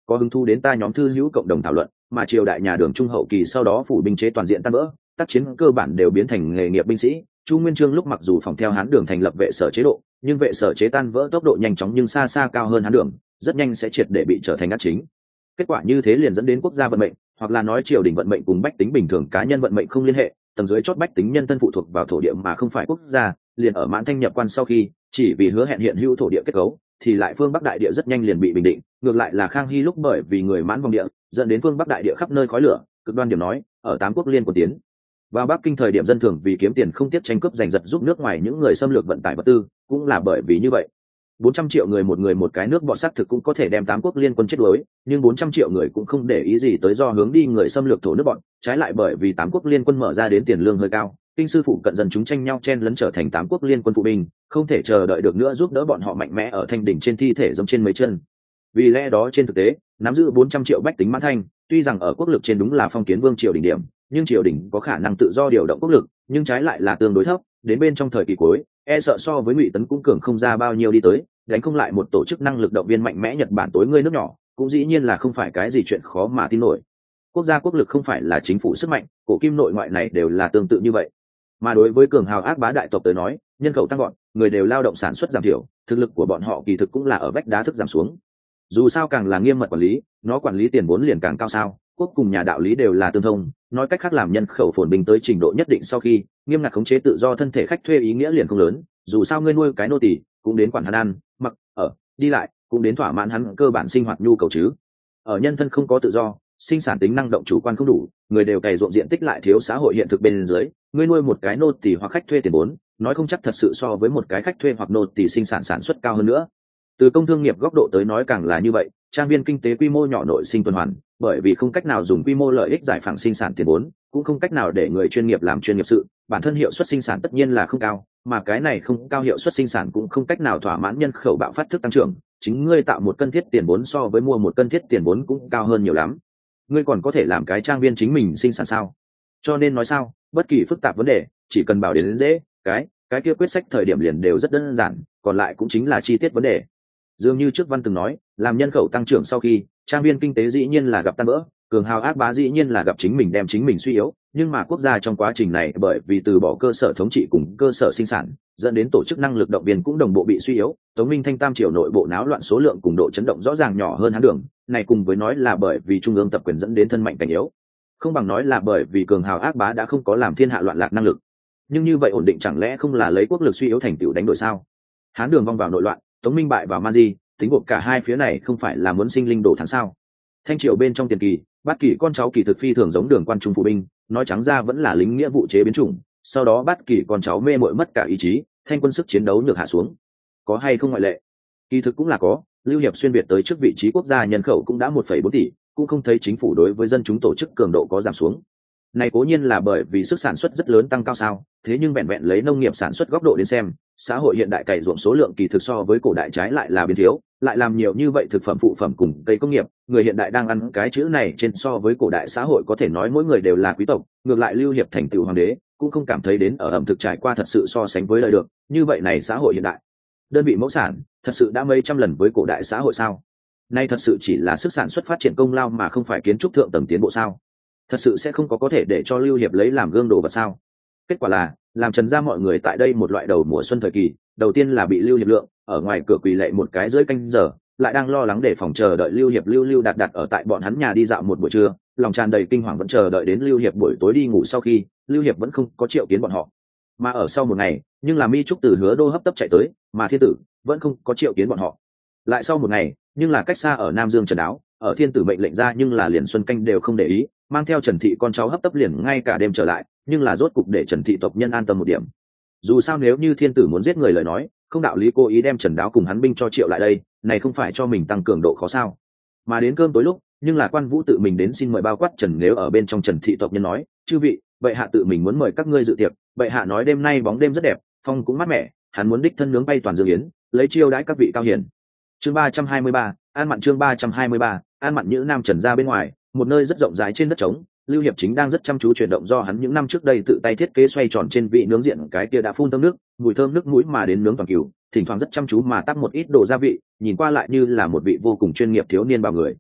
có hứng thú đến ta nhóm thư hữu cộng đồng thảo luận, mà triều đại nhà Đường trung hậu kỳ sau đó phủ binh chế toàn diện tan vỡ, tác chiến cơ bản đều biến thành nghề nghiệp binh sĩ. Chu Nguyên Chương lúc mặc dù phòng theo Hán Đường thành lập vệ sở chế độ, nhưng vệ sở chế tan vỡ tốc độ nhanh chóng nhưng xa xa cao hơn Hán Đường, rất nhanh sẽ triệt để bị trở thành ác chính. Kết quả như thế liền dẫn đến quốc gia vận mệnh, hoặc là nói triều đình vận mệnh cùng bách tính bình thường cá nhân vận mệnh không liên hệ, tầng dưới chót bách tính nhân thân phụ thuộc vào thổ địa mà không phải quốc gia, liền ở Mãn Thanh nhập quan sau khi, chỉ vì hứa hẹn hiện hữu thổ địa kết cấu, thì lại phương Bắc đại địa rất nhanh liền bị bình định, ngược lại là Khang Hy lúc bởi vì người Mãn vòng địa, dẫn đến phương Bắc đại địa khắp nơi khói lửa, cực đoan điểm nói, ở tám quốc liên quân tiến vào Bắc Kinh thời điểm dân thường vì kiếm tiền không tiếc tranh cướp giành giật giúp nước ngoài những người xâm lược vận tải vật tư, cũng là bởi vì như vậy. bốn trăm triệu người một người một cái nước bọn xác thực cũng có thể đem tám quốc liên quân chết đuối, nhưng bốn trăm triệu người cũng không để ý gì tới do hướng đi người xâm lược thổ nước bọn, trái lại bởi vì tám quốc liên quân mở ra đến tiền lương hơi cao, kinh sư phụ cận dần chúng tranh nhau chen lấn trở thành tám quốc liên quân phụ binh, không thể chờ đợi được nữa giúp đỡ bọn họ mạnh mẽ ở thanh đỉnh trên thi thể giống trên mấy chân. Vì lẽ đó trên thực tế, nắm giữ bốn trăm triệu bách tính Mãn Thanh, tuy rằng ở quốc lực trên đúng là phong kiến vương triều đỉnh điểm, nhưng triều đình có khả năng tự do điều động quốc lực, nhưng trái lại là tương đối thấp, đến bên trong thời kỳ cuối, e sợ so với Ngụy Tấn cũng cường không ra bao nhiêu đi tới, đánh không lại một tổ chức năng lực động viên mạnh mẽ Nhật Bản tối ngươi nước nhỏ, cũng dĩ nhiên là không phải cái gì chuyện khó mà tin nổi. Quốc gia quốc lực không phải là chính phủ sức mạnh, cổ kim nội ngoại này đều là tương tự như vậy. Mà đối với cường hào ác bá đại tộc tới nói, nhân khẩu tăng gọn, người đều lao động sản xuất giảm thiểu, thực lực của bọn họ kỳ thực cũng là ở vách đá thức giảm xuống. Dù sao càng là nghiêm mật quản lý, nó quản lý tiền vốn liền càng cao sao, quốc cùng nhà đạo lý đều là tương thông, nói cách khác làm nhân khẩu phồn bình tới trình độ nhất định sau khi, nghiêm ngặt khống chế tự do thân thể khách thuê ý nghĩa liền không lớn, dù sao ngươi nuôi cái nô tỳ cũng đến quản hắn ăn, mặc, ở, đi lại, cũng đến thỏa mãn hắn cơ bản sinh hoạt nhu cầu chứ. Ở nhân thân không có tự do, sinh sản tính năng động chủ quan không đủ, người đều cày ruộng diện tích lại thiếu xã hội hiện thực bên dưới, ngươi nuôi một cái nô tỳ hoặc khách thuê tiền vốn, nói không chắc thật sự so với một cái khách thuê hoặc nô tỳ sinh sản sản xuất cao hơn nữa. Từ công thương nghiệp góc độ tới nói càng là như vậy, trang viên kinh tế quy mô nhỏ nội sinh tuần hoàn, bởi vì không cách nào dùng quy mô lợi ích giải phẳng sinh sản tiền vốn, cũng không cách nào để người chuyên nghiệp làm chuyên nghiệp sự, bản thân hiệu suất sinh sản tất nhiên là không cao, mà cái này không cao hiệu suất sinh sản cũng không cách nào thỏa mãn nhân khẩu bạo phát thức tăng trưởng, chính ngươi tạo một cân thiết tiền vốn so với mua một cân thiết tiền vốn cũng cao hơn nhiều lắm. Ngươi còn có thể làm cái trang viên chính mình sinh sản sao? Cho nên nói sao, bất kỳ phức tạp vấn đề, chỉ cần bảo đến, đến dễ, cái cái kia quyết sách thời điểm liền đều rất đơn giản, còn lại cũng chính là chi tiết vấn đề. Dường như trước văn từng nói, làm nhân khẩu tăng trưởng sau khi, trang viên kinh tế dĩ nhiên là gặp tan vỡ, cường hào ác bá dĩ nhiên là gặp chính mình đem chính mình suy yếu, nhưng mà quốc gia trong quá trình này bởi vì từ bỏ cơ sở thống trị cùng cơ sở sinh sản, dẫn đến tổ chức năng lực động viên cũng đồng bộ bị suy yếu, Tống Minh Thanh Tam triều nội bộ náo loạn số lượng cùng độ chấn động rõ ràng nhỏ hơn Hán Đường, này cùng với nói là bởi vì trung ương tập quyền dẫn đến thân mạnh cảnh yếu, không bằng nói là bởi vì cường hào ác bá đã không có làm thiên hạ loạn lạc năng lực. Nhưng như vậy ổn định chẳng lẽ không là lấy quốc lực suy yếu thành tựu đánh đổi sao? Hán Đường vong vào nội loạn, Tống Minh bại vào Man Di, tính gộp cả hai phía này không phải là muốn sinh linh đổ thắng sao? Thanh triều bên trong tiền kỳ, Bát Kỳ con cháu kỳ thực phi thường giống Đường quan trung phụ binh, nói trắng ra vẫn là lính nghĩa vụ chế biến chủng, sau đó Bát Kỳ con cháu mê muội mất cả ý chí, thanh quân sức chiến đấu nhược hạ xuống. Có hay không ngoại lệ? Kỳ thực cũng là có, Lưu Hiệp xuyên việt tới trước vị trí quốc gia nhân khẩu cũng đã một phẩy bốn tỷ, cũng không thấy chính phủ đối với dân chúng tổ chức cường độ có giảm xuống. Này cố nhiên là bởi vì sức sản xuất rất lớn tăng cao sao, thế nhưng vẹn vẹn lấy nông nghiệp sản xuất góc độ đến xem, xã hội hiện đại cày ruộng số lượng kỳ thực so với cổ đại trái lại là biến thiếu, lại làm nhiều như vậy thực phẩm phụ phẩm cùng cây công nghiệp, người hiện đại đang ăn cái chữ này trên so với cổ đại xã hội có thể nói mỗi người đều là quý tộc, ngược lại Lưu Hiệp thành tựu hoàng đế, cũng không cảm thấy đến ở ẩm thực trải qua thật sự so sánh với lời được, như vậy này xã hội hiện đại, đơn vị mẫu sản, thật sự đã mấy trăm lần với cổ đại xã hội sao? Nay thật sự chỉ là sức sản xuất phát triển công lao mà không phải kiến trúc thượng tầng tiến bộ sao? Thật sự sẽ không có có thể để cho Lưu Hiệp lấy làm gương đồ vật sao? Kết quả là làm Trần gia mọi người tại đây một loại đầu mùa xuân thời kỳ, đầu tiên là bị Lưu Hiệp lượng ở ngoài cửa quỳ lệ một cái rưỡi canh giờ, lại đang lo lắng để phòng chờ đợi Lưu Hiệp lưu lưu đặt đặt ở tại bọn hắn nhà đi dạo một buổi trưa, lòng tràn đầy kinh hoàng vẫn chờ đợi đến Lưu Hiệp buổi tối đi ngủ sau khi, Lưu Hiệp vẫn không có triệu kiến bọn họ. Mà ở sau một ngày, nhưng là Mi Trúc từ Hứa Đô hấp tấp chạy tới, mà Thiên Tử vẫn không có triệu kiến bọn họ. Lại sau một ngày, nhưng là cách xa ở Nam Dương Trần Đáo, ở Thiên Tử mệnh lệnh ra nhưng là liền Xuân Canh đều không để ý, mang theo Trần thị con cháu hấp tấp liền ngay cả đêm trở lại, nhưng là rốt cục để Trần thị tộc nhân an tâm một điểm. Dù sao nếu như Thiên Tử muốn giết người lời nói, không đạo lý cố ý đem Trần Đáo cùng hắn binh cho triệu lại đây, này không phải cho mình tăng cường độ khó sao? Mà đến cơm tối lúc, nhưng là Quan Vũ tự mình đến xin mời bao quát Trần nếu ở bên trong Trần thị tộc nhân nói, chư vị, bệ hạ tự mình muốn mời các ngươi dự tiệc, bệ hạ nói đêm nay bóng đêm rất đẹp, phong cũng mát mẻ, hắn muốn đích thân nướng bay toàn dương yến, lấy chiêu đãi các vị cao hiển. Chương ba trăm hai mươi ba, An Mặn chương ba trăm hai mươi ba, An Mặn Nhữ Nam Trần ra bên ngoài, một nơi rất rộng rãi trên đất trống, Lưu Hiệp chính đang rất chăm chú chuyển động do hắn những năm trước đây tự tay thiết kế xoay tròn trên vị nướng diện cái kia đã phun thơm nước, mùi thơm nước mũi mà đến nướng toàn cừu, thỉnh thoảng rất chăm chú mà tắc một ít đồ gia vị, nhìn qua lại như là một vị vô cùng chuyên nghiệp thiếu niên bao người.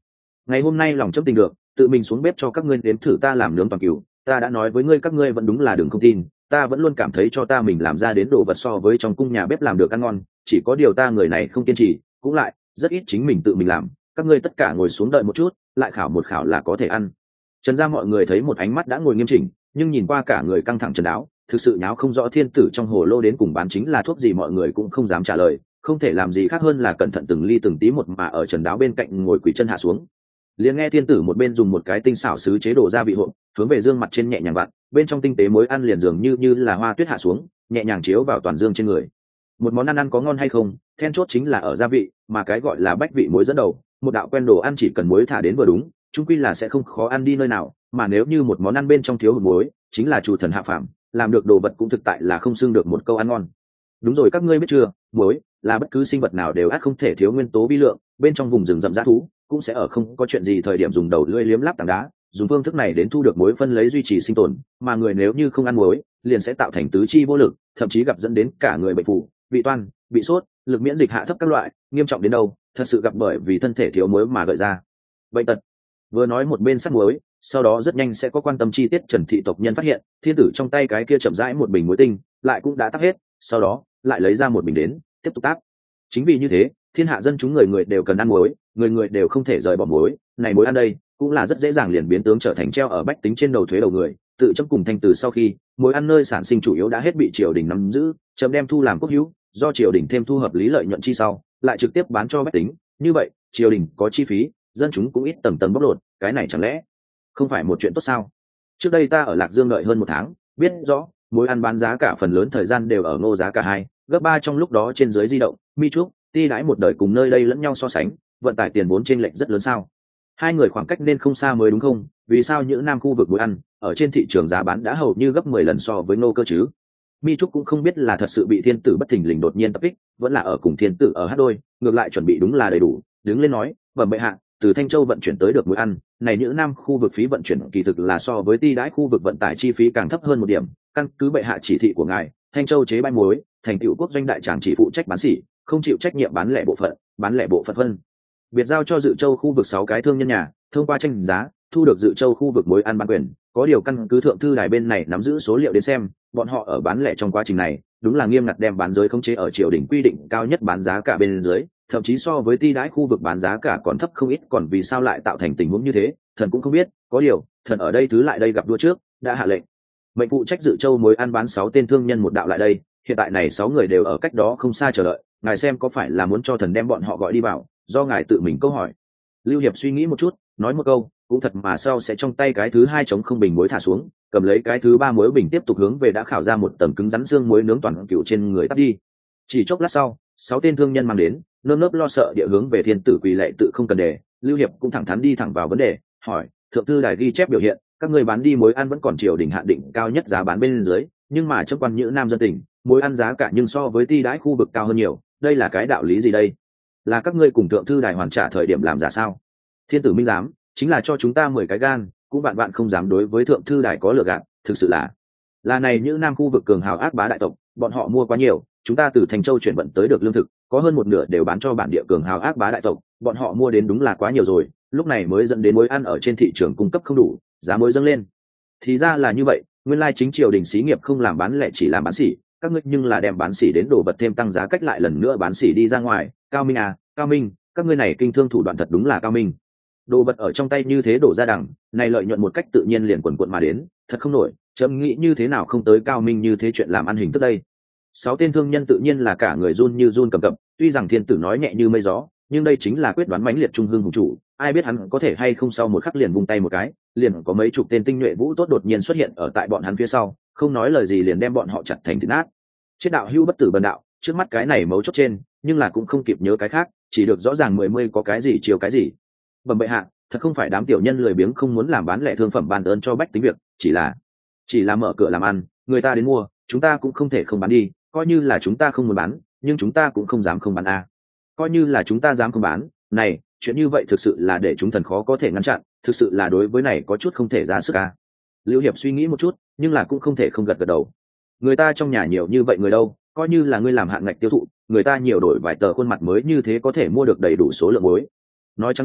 ngày hôm nay lòng chấm tình được, tự mình xuống bếp cho các ngươi nếm thử ta làm nướng toàn cừu. Ta đã nói với ngươi các ngươi vẫn đúng là đừng không tin, ta vẫn luôn cảm thấy cho ta mình làm ra đến đồ vật so với trong cung nhà bếp làm được ăn ngon, chỉ có điều ta người này không kiên trì, cũng lại rất ít chính mình tự mình làm. Các ngươi tất cả ngồi xuống đợi một chút, lại khảo một khảo là có thể ăn. Trần gia mọi người thấy một ánh mắt đã ngồi nghiêm chỉnh, nhưng nhìn qua cả người căng thẳng trần đáo, thực sự nháo không rõ thiên tử trong hồ lô đến cùng bán chính là thuốc gì, mọi người cũng không dám trả lời, không thể làm gì khác hơn là cẩn thận từng ly từng tí một mà ở trần đáo bên cạnh ngồi quỳ chân hạ xuống. Liền nghe thiên tử một bên dùng một cái tinh xảo sứ chế độ gia vị hộp hướng về dương mặt trên nhẹ nhàng vặn, bên trong tinh tế muối ăn liền dường như như là hoa tuyết hạ xuống, nhẹ nhàng chiếu vào toàn dương trên người. Một món ăn ăn có ngon hay không, then chốt chính là ở gia vị, mà cái gọi là bách vị muối dẫn đầu, một đạo quen đồ ăn chỉ cần muối thả đến vừa đúng, chung quy là sẽ không khó ăn đi nơi nào, mà nếu như một món ăn bên trong thiếu hụt muối, chính là chủ thần hạ phàm, làm được đồ vật cũng thực tại là không xưng được một câu ăn ngon. Đúng rồi, các ngươi biết chưa, muối là bất cứ sinh vật nào đều ắt không thể thiếu nguyên tố vi lượng, bên trong vùng rừng rậm rã thú cũng sẽ ở không có chuyện gì thời điểm dùng đầu lưỡi liếm láp tảng đá, dùng phương thức này đến thu được muối phân lấy duy trì sinh tồn, mà người nếu như không ăn muối, liền sẽ tạo thành tứ chi vô lực, thậm chí gặp dẫn đến cả người bệnh phụ, bị toan, bị sốt, lực miễn dịch hạ thấp các loại, nghiêm trọng đến đâu, thật sự gặp bởi vì thân thể thiếu muối mà gợi ra bệnh tật. Vừa nói một bên sắc muối, sau đó rất nhanh sẽ có quan tâm chi tiết Trần thị tộc nhân phát hiện, thiên tử trong tay cái kia chậm rãi một bình muối tinh, lại cũng đã tắc hết, sau đó lại lấy ra một bình đến, tiếp tục tác. Chính vì như thế, thiên hạ dân chúng người người đều cần ăn muối, người người đều không thể rời bỏ muối, này muối ăn đây, cũng là rất dễ dàng liền biến tướng trở thành treo ở bách tính trên đầu thuế đầu người, tự chấm cùng thanh từ sau khi, muối ăn nơi sản sinh chủ yếu đã hết bị triều đình nắm giữ, chấm đem thu làm quốc hữu, do triều đình thêm thu hợp lý lợi nhuận chi sau, lại trực tiếp bán cho bách tính, như vậy, triều đình có chi phí, dân chúng cũng ít tầng tầng bóc lột, cái này chẳng lẽ không phải một chuyện tốt sao? Trước đây ta ở Lạc Dương đợi hơn một tháng, biết rõ muối ăn bán giá cả phần lớn thời gian đều ở ngô giá cả hai gấp ba, trong lúc đó trên dưới di động, mi trúc ti đãi một đời cùng nơi đây lẫn nhau so sánh, vận tải tiền vốn trên lệch rất lớn sao? Hai người khoảng cách nên không xa mới đúng không? Vì sao những nam khu vực muối ăn ở trên thị trường giá bán đã hầu như gấp mười lần so với ngô cơ chứ? Mi trúc cũng không biết là thật sự bị thiên tử bất thình lình đột nhiên tập kích, vẫn là ở cùng thiên tử ở hát đôi, ngược lại chuẩn bị đúng là đầy đủ, đứng lên nói, bẩm bệ hạ, từ Thanh Châu vận chuyển tới được muối ăn, này những nam khu vực phí vận chuyển kỳ thực là so với ti đãi khu vực vận tải chi phí càng thấp hơn một điểm, căn cứ bệ hạ chỉ thị của ngài, Thanh Châu chế bãi muối, thành tựu quốc doanh đại tràng chỉ phụ trách bán sỉ, không chịu trách nhiệm bán lẻ bộ phận, bán lẻ bộ phận phân biệt giao cho Dự Châu khu vực sáu cái thương nhân nhà, thông qua tranh giá, thu được Dự Châu khu vực muối ăn bán quyền, có điều căn cứ thượng thư đài bên này nắm giữ số liệu đến xem, bọn họ ở bán lẻ trong quá trình này, đúng là nghiêm ngặt đem bán giới khống chế ở triều đình quy định cao nhất bán giá cả bên dưới, thậm chí so với ti đãi khu vực bán giá cả còn thấp không ít, còn vì sao lại tạo thành tình huống như thế, thần cũng không biết, có điều, thần ở đây thứ lại đây gặp đua trước, đã hạ lệnh. Mệnh phụ trách Dự Châu muối ăn bán sáu tên thương nhân một đạo lại đây, hiện tại này sáu người đều ở cách đó không xa chờ đợi, ngài xem có phải là muốn cho thần đem bọn họ gọi đi vào, do ngài tự mình câu hỏi. Lưu Hiệp suy nghĩ một chút, nói một câu, cũng thật mà sau sẽ trong tay cái thứ hai chống không bình muối thả xuống, cầm lấy cái thứ ba muối bình tiếp tục hướng về đã khảo ra một tầng cứng rắn xương muối nướng toàn cựu trên người tắt đi. Chỉ chốc lát sau, sáu tên thương nhân mang đến, nơm nớp lo sợ địa hướng về thiên tử quỳ lệ tự không cần đề. Lưu Hiệp cũng thẳng thắn đi thẳng vào vấn đề, hỏi, thượng thư đài ghi chép biểu hiện, các người bán đi muối ăn vẫn còn triều đình hạn định cao nhất giá bán bên dưới, nhưng mà trong quan nhữ nam dân tỉnh, muối ăn giá cả nhưng so với ti đãi khu vực cao hơn nhiều, đây là cái đạo lý gì đây? Là các ngươi cùng thượng thư đài hoàn trả thời điểm làm giả sao? Thiên tử minh giám, chính là cho chúng ta mười cái gan, cũng bạn bạn không dám đối với thượng thư đài có lừa gạt, thực sự là là này những nam khu vực cường hào ác bá đại tộc, bọn họ mua quá nhiều, chúng ta từ Thành Châu chuyển vận tới được lương thực, có hơn một nửa đều bán cho bản địa cường hào ác bá đại tộc, bọn họ mua đến đúng là quá nhiều rồi, lúc này mới dẫn đến muối ăn ở trên thị trường cung cấp không đủ, giá muối dâng lên. Thì ra là như vậy, nguyên lai chính triều đình xí nghiệp không làm bán lẻ chỉ làm bán sỉ, các ngươi nhưng là đem bán sỉ đến đồ vật thêm tăng giá cách lại lần nữa bán sỉ đi ra ngoài, cao minh à, cao minh, các ngươi này kinh thương thủ đoạn thật đúng là cao minh. Đồ vật ở trong tay như thế đổ ra đằng, này lợi nhuận một cách tự nhiên liền quần quận mà đến, thật không nổi, chấm nghĩ như thế nào không tới cao minh như thế chuyện làm ăn hình thức đây. Sáu tên thương nhân tự nhiên là cả người run như run cầm cập, tuy rằng thiên tử nói nhẹ như mây gió, nhưng đây chính là quyết đoán mãnh liệt trung hương hùng chủ, ai biết hắn có thể hay không sau một khắc liền vung tay một cái, liền có mấy chục tên tinh nhuệ vũ tốt đột nhiên xuất hiện ở tại bọn hắn phía sau, không nói lời gì liền đem bọn họ chặt thành thịt nát. Chết đạo hưu bất tử bần đạo, trước mắt cái này mấu chốt trên, nhưng là cũng không kịp nhớ cái khác, chỉ được rõ ràng mười mươi có cái gì chiều cái gì. Bẩm bệ hạ, thật không phải đám tiểu nhân lười biếng không muốn làm bán lẻ thương phẩm ban ơn cho bách tính việc, chỉ là chỉ là mở cửa làm ăn, người ta đến mua, chúng ta cũng không thể không bán đi, coi như là chúng ta không muốn bán, nhưng chúng ta cũng không dám không bán a. Coi như là chúng ta dám không bán, này, chuyện như vậy thực sự là để chúng thần khó có thể ngăn chặn, thực sự là đối với này có chút không thể ra sức a. Lưu Hiệp suy nghĩ một chút, nhưng là cũng không thể không gật gật đầu. Người ta trong nhà nhiều như vậy người đâu, coi như là ngươi làm hạn ngạch tiêu thụ, người ta nhiều đổi vài tờ khuôn mặt mới như thế có thể mua được đầy đủ số lượng muối. Nói trắng ra,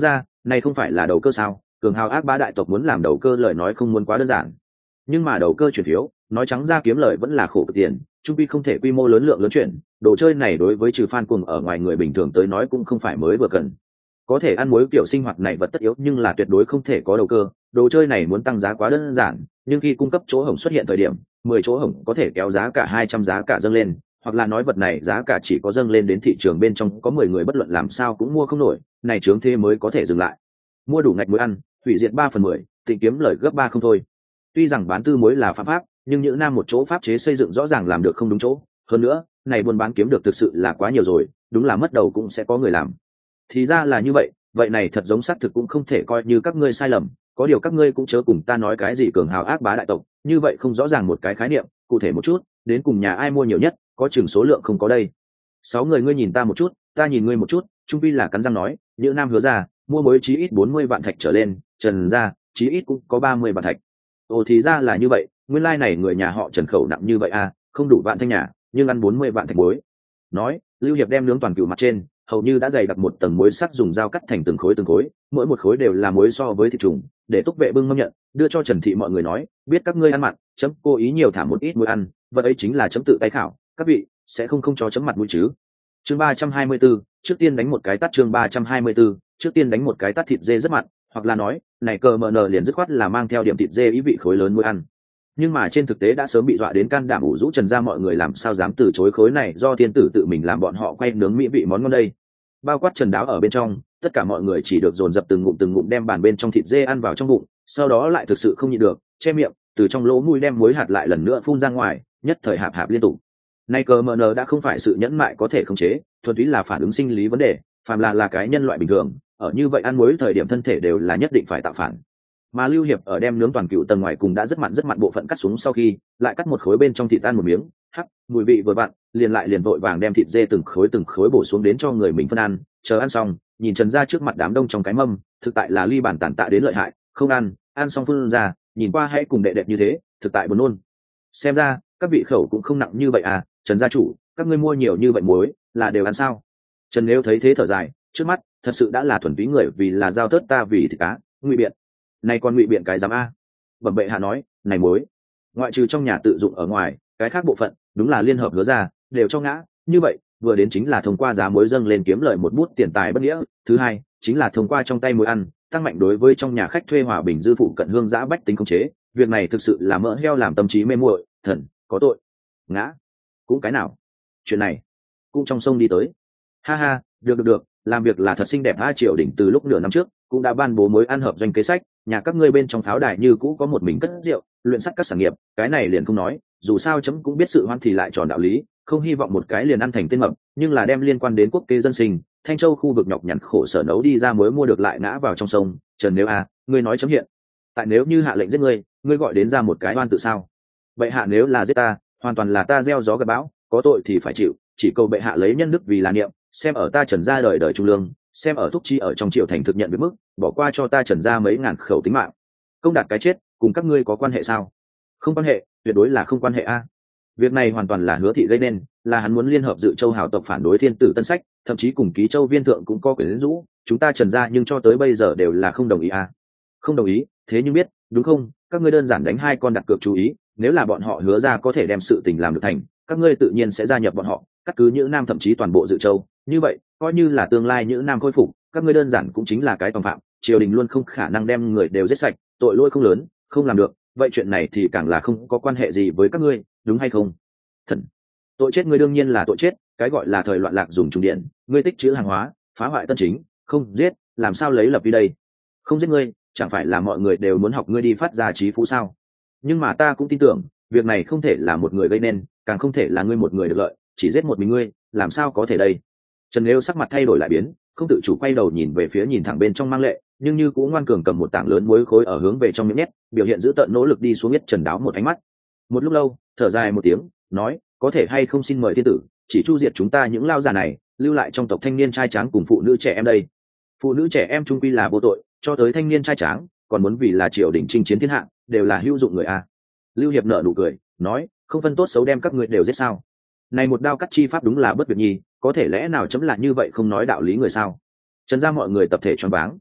này không phải là đầu cơ sao? Cường hào ác bá đại tộc muốn làm đầu cơ lời nói không muốn quá đơn giản, nhưng mà đầu cơ chuyển phiếu nói trắng ra kiếm lời vẫn là khổ cực tiền, trung quy không thể quy mô lớn lượng lớn chuyển. Đồ chơi này đối với trừ fan cuồng ở ngoài người bình thường tới nói cũng không phải mới vừa cần. Có thể ăn muối kiểu sinh hoạt này vật tất yếu, nhưng là tuyệt đối không thể có đầu cơ. Đồ chơi này muốn tăng giá quá đơn giản, nhưng khi cung cấp chỗ hổng xuất hiện thời điểm, mười chỗ hổng có thể kéo giá cả hai trăm giá cả dâng lên, hoặc là nói vật này giá cả chỉ có dâng lên đến thị trường bên trong có mười người bất luận làm sao cũng mua không nổi, này chướng thế mới có thể dừng lại. Mua đủ ngạch muối ăn, hủy diệt ba phần mười, tịnh kiếm lời gấp ba không thôi. Tuy rằng bán tư muối là phạm pháp, nhưng những nam một chỗ pháp chế xây dựng rõ ràng làm được không đúng chỗ. Hơn nữa, này buôn bán kiếm được thực sự là quá nhiều rồi, đúng là mất đầu cũng sẽ có người làm. Thì ra là như vậy, vậy này thật giống xác thực cũng không thể coi như các ngươi sai lầm. Có điều các ngươi cũng chớ cùng ta nói cái gì cường hào ác bá đại tộc, như vậy không rõ ràng một cái khái niệm cụ thể một chút, đến cùng nhà ai mua nhiều nhất, có chừng số lượng không có đây. Sáu người ngươi nhìn ta một chút, ta nhìn ngươi một chút, trung pi là cắn răng nói, những nam hứa ra mua mới chí ít bốn mươi vạn thạch trở lên, Trần ra chí ít cũng có ba mươi vạn thạch. Ồ thì ra là như vậy, nguyên lai này người nhà họ Trần khẩu nặng như vậy à, không đủ vạn thanh nhà, nhưng ăn bốn mươi vạn thạch muối. Nói, Lưu Hiệp đem nướng toàn cừu mặt trên, hầu như đã dày đặc một tầng muối sắc dùng dao cắt thành từng khối từng khối, mỗi một khối đều là muối so với thịt trùng, để Túc Vệ bưng mâm nhận, đưa cho Trần thị mọi người nói, biết các ngươi ăn mặn, chấm cố ý nhiều thả một ít muối ăn, vật ấy chính là chấm tự tay khảo, các vị sẽ không không cho chấm mặt mũi chứ. Chương ba trăm hai mươi 34, trước tiên đánh một cái tát chương ba trăm hai mươi 34, trước tiên đánh một cái tát thịt dê rất mặn, hoặc là nói, này cờ mờ nờ liền dứt khoát là mang theo điểm thịt dê ý vị khối lớn muối ăn. Nhưng mà trên thực tế đã sớm bị dọa đến can đảm ủ rũ Trần ra mọi người làm sao dám từ chối khối này do thiên tử tự mình làm bọn họ quay nướng mỹ vị món ngon đây. Bao quát Trần Đáo ở bên trong, tất cả mọi người chỉ được dồn dập từng ngụm từng ngụm đem bàn bên trong thịt dê ăn vào trong bụng, sau đó lại thực sự không nhịn được, che miệng, từ trong lỗ mũi đem muối hạt lại lần nữa phun ra ngoài, nhất thời hạp hạp liên tục. Nay cờ mờ nờ đã không phải sự nhẫn mại có thể khống chế, thuần túy là phản ứng sinh lý vấn đề, phàm là là cái nhân loại bình thường, ở như vậy ăn muối thời điểm thân thể đều là nhất định phải tạo phản. Mà Lưu Hiệp ở đem nướng toàn cừu tầng ngoài cùng đã rất mặn rất mặn bộ phận cắt xuống sau khi, lại cắt một khối bên trong thịt ăn một miếng, hắc, mùi vị vừa vặn, liền lại liền vội vàng đem thịt dê từng khối từng khối bổ xuống đến cho người mình phân ăn, chờ ăn xong, nhìn Trần ra trước mặt đám đông trong cái mâm, thực tại là ly bản tàn tạ đến lợi hại, không ăn, ăn xong phun ra, nhìn qua hãy cùng đệ đẹp như thế, thực tại buồn nôn. Xem ra, các vị khẩu cũng không nặng như vậy à, Trần gia chủ, các ngươi mua nhiều như vậy muối, là đều ăn sao? Trần nếu thấy thế thở dài, trước mắt, thật sự đã là thuần túy người vì là giao tớt ta vì thịt cá, ngụy biện. Này còn ngụy biện cái dám a? Bẩm bệ hạ nói, này muối, ngoại trừ trong nhà tự dụng ở ngoài, cái khác bộ phận, đúng là liên hợp hứa ra, đều cho ngã, như vậy, vừa đến chính là thông qua giá muối dâng lên kiếm lời một bút tiền tài bất nghĩa, thứ hai, chính là thông qua trong tay muối ăn, tăng mạnh đối với trong nhà khách thuê hòa bình dư phụ cận hương giã bách tính khống chế, việc này thực sự là mỡ heo làm tâm trí mê muội, thần, có tội. Ngã, cũng cái nào? Chuyện này, cũng trong sông đi tới. Ha ha, được được được, làm việc là thật xinh đẹp. A Triều Đình từ lúc nửa năm trước cũng đã ban bố muối ăn hợp doanh kế sách, nhà các ngươi bên trong pháo đài như cũ có một mình cất rượu, luyện sắt các sản nghiệp, cái này liền không nói, dù sao chấm cũng biết sự hoan thì lại tròn đạo lý, không hy vọng một cái liền ăn thành tên mập, nhưng là đem liên quan đến quốc kế dân sinh, Thanh Châu khu vực nhọc nhằn khổ sở nấu đi ra muối mua được lại ngã vào trong sông. Trần nếu a, ngươi nói chấm hiện, tại nếu như hạ lệnh giết ngươi, ngươi gọi đến ra một cái oan tự sao? Bệ hạ nếu là giết ta, hoàn toàn là ta gieo gió gặt bão, có tội thì phải chịu, chỉ cầu bệ hạ lấy nhân đức vì là niệm, xem ở ta Trần gia đời đời trung lương, xem ở thúc chi ở trong triều thành thực nhận với mức, bỏ qua cho ta Trần gia mấy ngàn khẩu tính mạng. Công đạt cái chết cùng các ngươi có quan hệ sao? Không quan hệ, tuyệt đối là không quan hệ a. Việc này hoàn toàn là Hứa thị gây nên, là hắn muốn liên hợp dự châu hào tộc phản đối thiên tử Tân Sách, thậm chí cùng ký châu viên thượng cũng có quyền lính rũ, chúng ta Trần gia nhưng cho tới bây giờ đều là không đồng ý a. Không đồng ý, thế nhưng biết, đúng không? Các ngươi đơn giản đánh hai con đặt cược chú ý, nếu là bọn họ hứa ra có thể đem sự tình làm được thành, các ngươi tự nhiên sẽ gia nhập bọn họ, cắt cứ Nhữ Nam thậm chí toàn bộ dự châu, như vậy, coi như là tương lai Nhữ Nam khôi phục, các ngươi đơn giản cũng chính là cái tòng phạm, triều đình luôn không khả năng đem người đều giết sạch, tội lỗi không lớn, không làm được, vậy chuyện này thì càng là không có quan hệ gì với các ngươi, đúng hay không? Thần, tội chết ngươi đương nhiên là tội chết, cái gọi là thời loạn lạc dùng trùng điện, ngươi tích trữ hàng hóa, phá hoại tân chính, không giết, làm sao lấy lập đi đây? Không giết ngươi, chẳng phải là mọi người đều muốn học ngươi đi phát ra trí phú sao? Nhưng mà ta cũng tin tưởng, việc này không thể là một người gây nên, càng không thể là ngươi một người được lợi, chỉ giết một mình ngươi, làm sao có thể đây? Trần Nếu sắc mặt thay đổi lại biến, không tự chủ quay đầu nhìn về phía nhìn thẳng bên trong Mang Lệ, nhưng như cũng ngoan cường cầm một tảng lớn muối khối ở hướng về trong miệng nhét, biểu hiện giữ tợn nỗ lực đi xuống nhất Trần Đáo một ánh mắt. Một lúc lâu, thở dài một tiếng, nói, có thể hay không xin mời thiên tử, chỉ chu diệt chúng ta những lao già này, lưu lại trong tộc thanh niên trai tráng cùng phụ nữ trẻ em đây. Phụ nữ trẻ em trung quy là vô tội, cho tới thanh niên trai tráng, còn muốn vì là triều đình chinh chiến thiên hạ, đều là hữu dụng người a. Lưu Hiệp nở nụ cười, nói, không phân tốt xấu đem các ngươi đều giết sao? Này một đao cắt chi pháp đúng là bất việc nhi, có thể lẽ nào chấm là như vậy không nói đạo lý người sao? Trần ra mọi người tập thể choáng váng.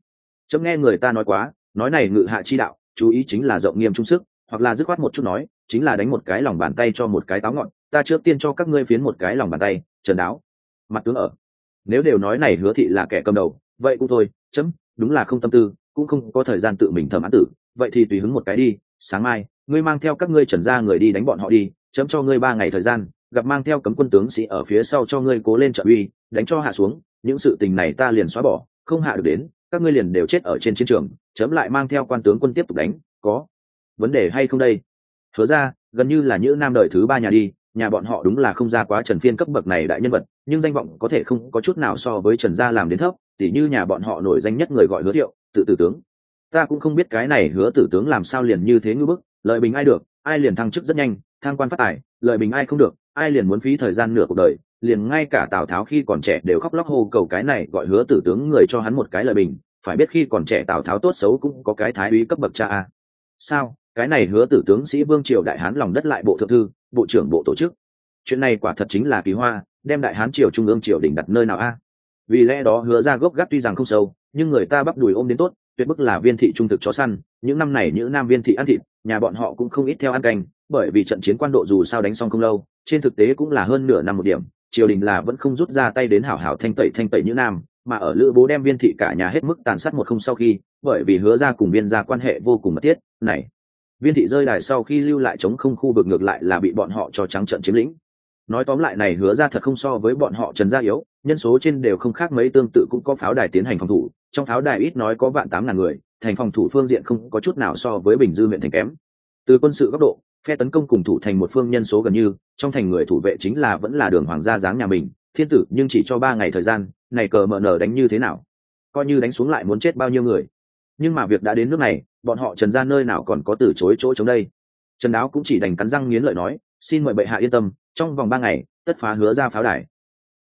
Chấm nghe người ta nói quá, nói này ngự hạ chi đạo chú ý chính là rộng nghiêm trung sức, hoặc là dứt khoát một chút nói chính là đánh một cái lòng bàn tay cho một cái táo ngọn. Ta trước tiên cho các ngươi phiến một cái lòng bàn tay. Trần Đáo mặt tướng ở. Nếu đều nói này Hứa thị là kẻ cầm đầu, vậy cũng thôi, chấm đúng là không tâm tư, cũng không có thời gian tự mình thẩm án tử, vậy thì tùy hứng một cái đi. Sáng mai ngươi mang theo các ngươi Trần gia người đi đánh bọn họ đi, chấm cho ngươi ba ngày thời gian, gặp mang theo cấm quân tướng sĩ ở phía sau cho ngươi cố lên trợ uy, đánh cho hạ xuống, những sự tình này ta liền xóa bỏ, không hạ được đến các ngươi liền đều chết ở trên chiến trường, chấm lại mang theo quan tướng quân tiếp tục đánh, có vấn đề hay không đây? Hứa ra gần như là những nam đời thứ ba nhà đi, nhà bọn họ đúng là không ra quá Trần Phiên cấp bậc này đại nhân vật, nhưng danh vọng có thể không có chút nào so với Trần gia làm đến thấp, tỉ như nhà bọn họ nổi danh nhất người gọi Hứa Thiệu, tự tử tướng. Ta cũng không biết cái này Hứa tử tướng làm sao liền như thế ngư bức, lợi bình ai được ai liền thăng chức rất nhanh, thăng quan phát tài, lợi bình ai không được ai liền muốn phí thời gian nửa cuộc đời, liền ngay cả Tào Tháo khi còn trẻ đều khóc lóc hô cầu cái này gọi Hứa tử tướng người cho hắn một cái lợi bình. Phải biết khi còn trẻ Tào Tháo tốt xấu cũng có cái thái úy cấp bậc cha a. Sao cái này Hứa tử tướng sĩ vương triều đại hán lòng đất lại bộ thượng thư, bộ trưởng bộ tổ chức, chuyện này quả thật chính là kỳ hoa, đem đại hán triều trung ương triều đình đặt nơi nào a? Vì lẽ đó Hứa ra gốc gác tuy rằng không sâu, nhưng người ta bắp đùi ôm đến tốt, tuyệt bức là viên thị trung thực chó săn. Những năm này những nam viên thị ăn thịt, nhà bọn họ cũng không ít theo ăn canh, bởi vì trận chiến quan độ dù sao đánh xong không lâu, trên thực tế cũng là hơn nửa năm một điểm, triều đình là vẫn không rút ra tay đến hảo hảo thanh tẩy thanh tẩy những nam, mà ở Lữ Bố đem viên thị cả nhà hết mức tàn sát một không sau khi, bởi vì Hứa ra cùng viên gia quan hệ vô cùng mật thiết, này viên thị rơi đài sau khi lưu lại chống không khu vực ngược lại là bị bọn họ cho trắng trận chiếm lĩnh. Nói tóm lại này Hứa ra thật không so với bọn họ Trần gia yếu, nhân số trên đều không khác mấy, tương tự cũng có pháo đài tiến hành phòng thủ, trong pháo đài ít nói có vạn tám ngàn người, thành phòng thủ phương diện không có chút nào so với Bình Dư huyện thành kém. Từ quân sự góc độ, phe tấn công cùng thủ thành một phương nhân số gần như, trong thành người thủ vệ chính là vẫn là Đường hoàng gia dáng nhà mình, thiên tử nhưng chỉ cho ba ngày thời gian, này cờ mở nở đánh như thế nào? Coi như đánh xuống lại muốn chết bao nhiêu người. Nhưng mà việc đã đến nước này, bọn họ Trần gia nơi nào còn có từ chối chỗ chống đây? Trần Đáo cũng chỉ đành cắn răng nghiến lợi nói, xin mời bệ hạ yên tâm, trong vòng ba ngày tất phá Hứa ra pháo đài.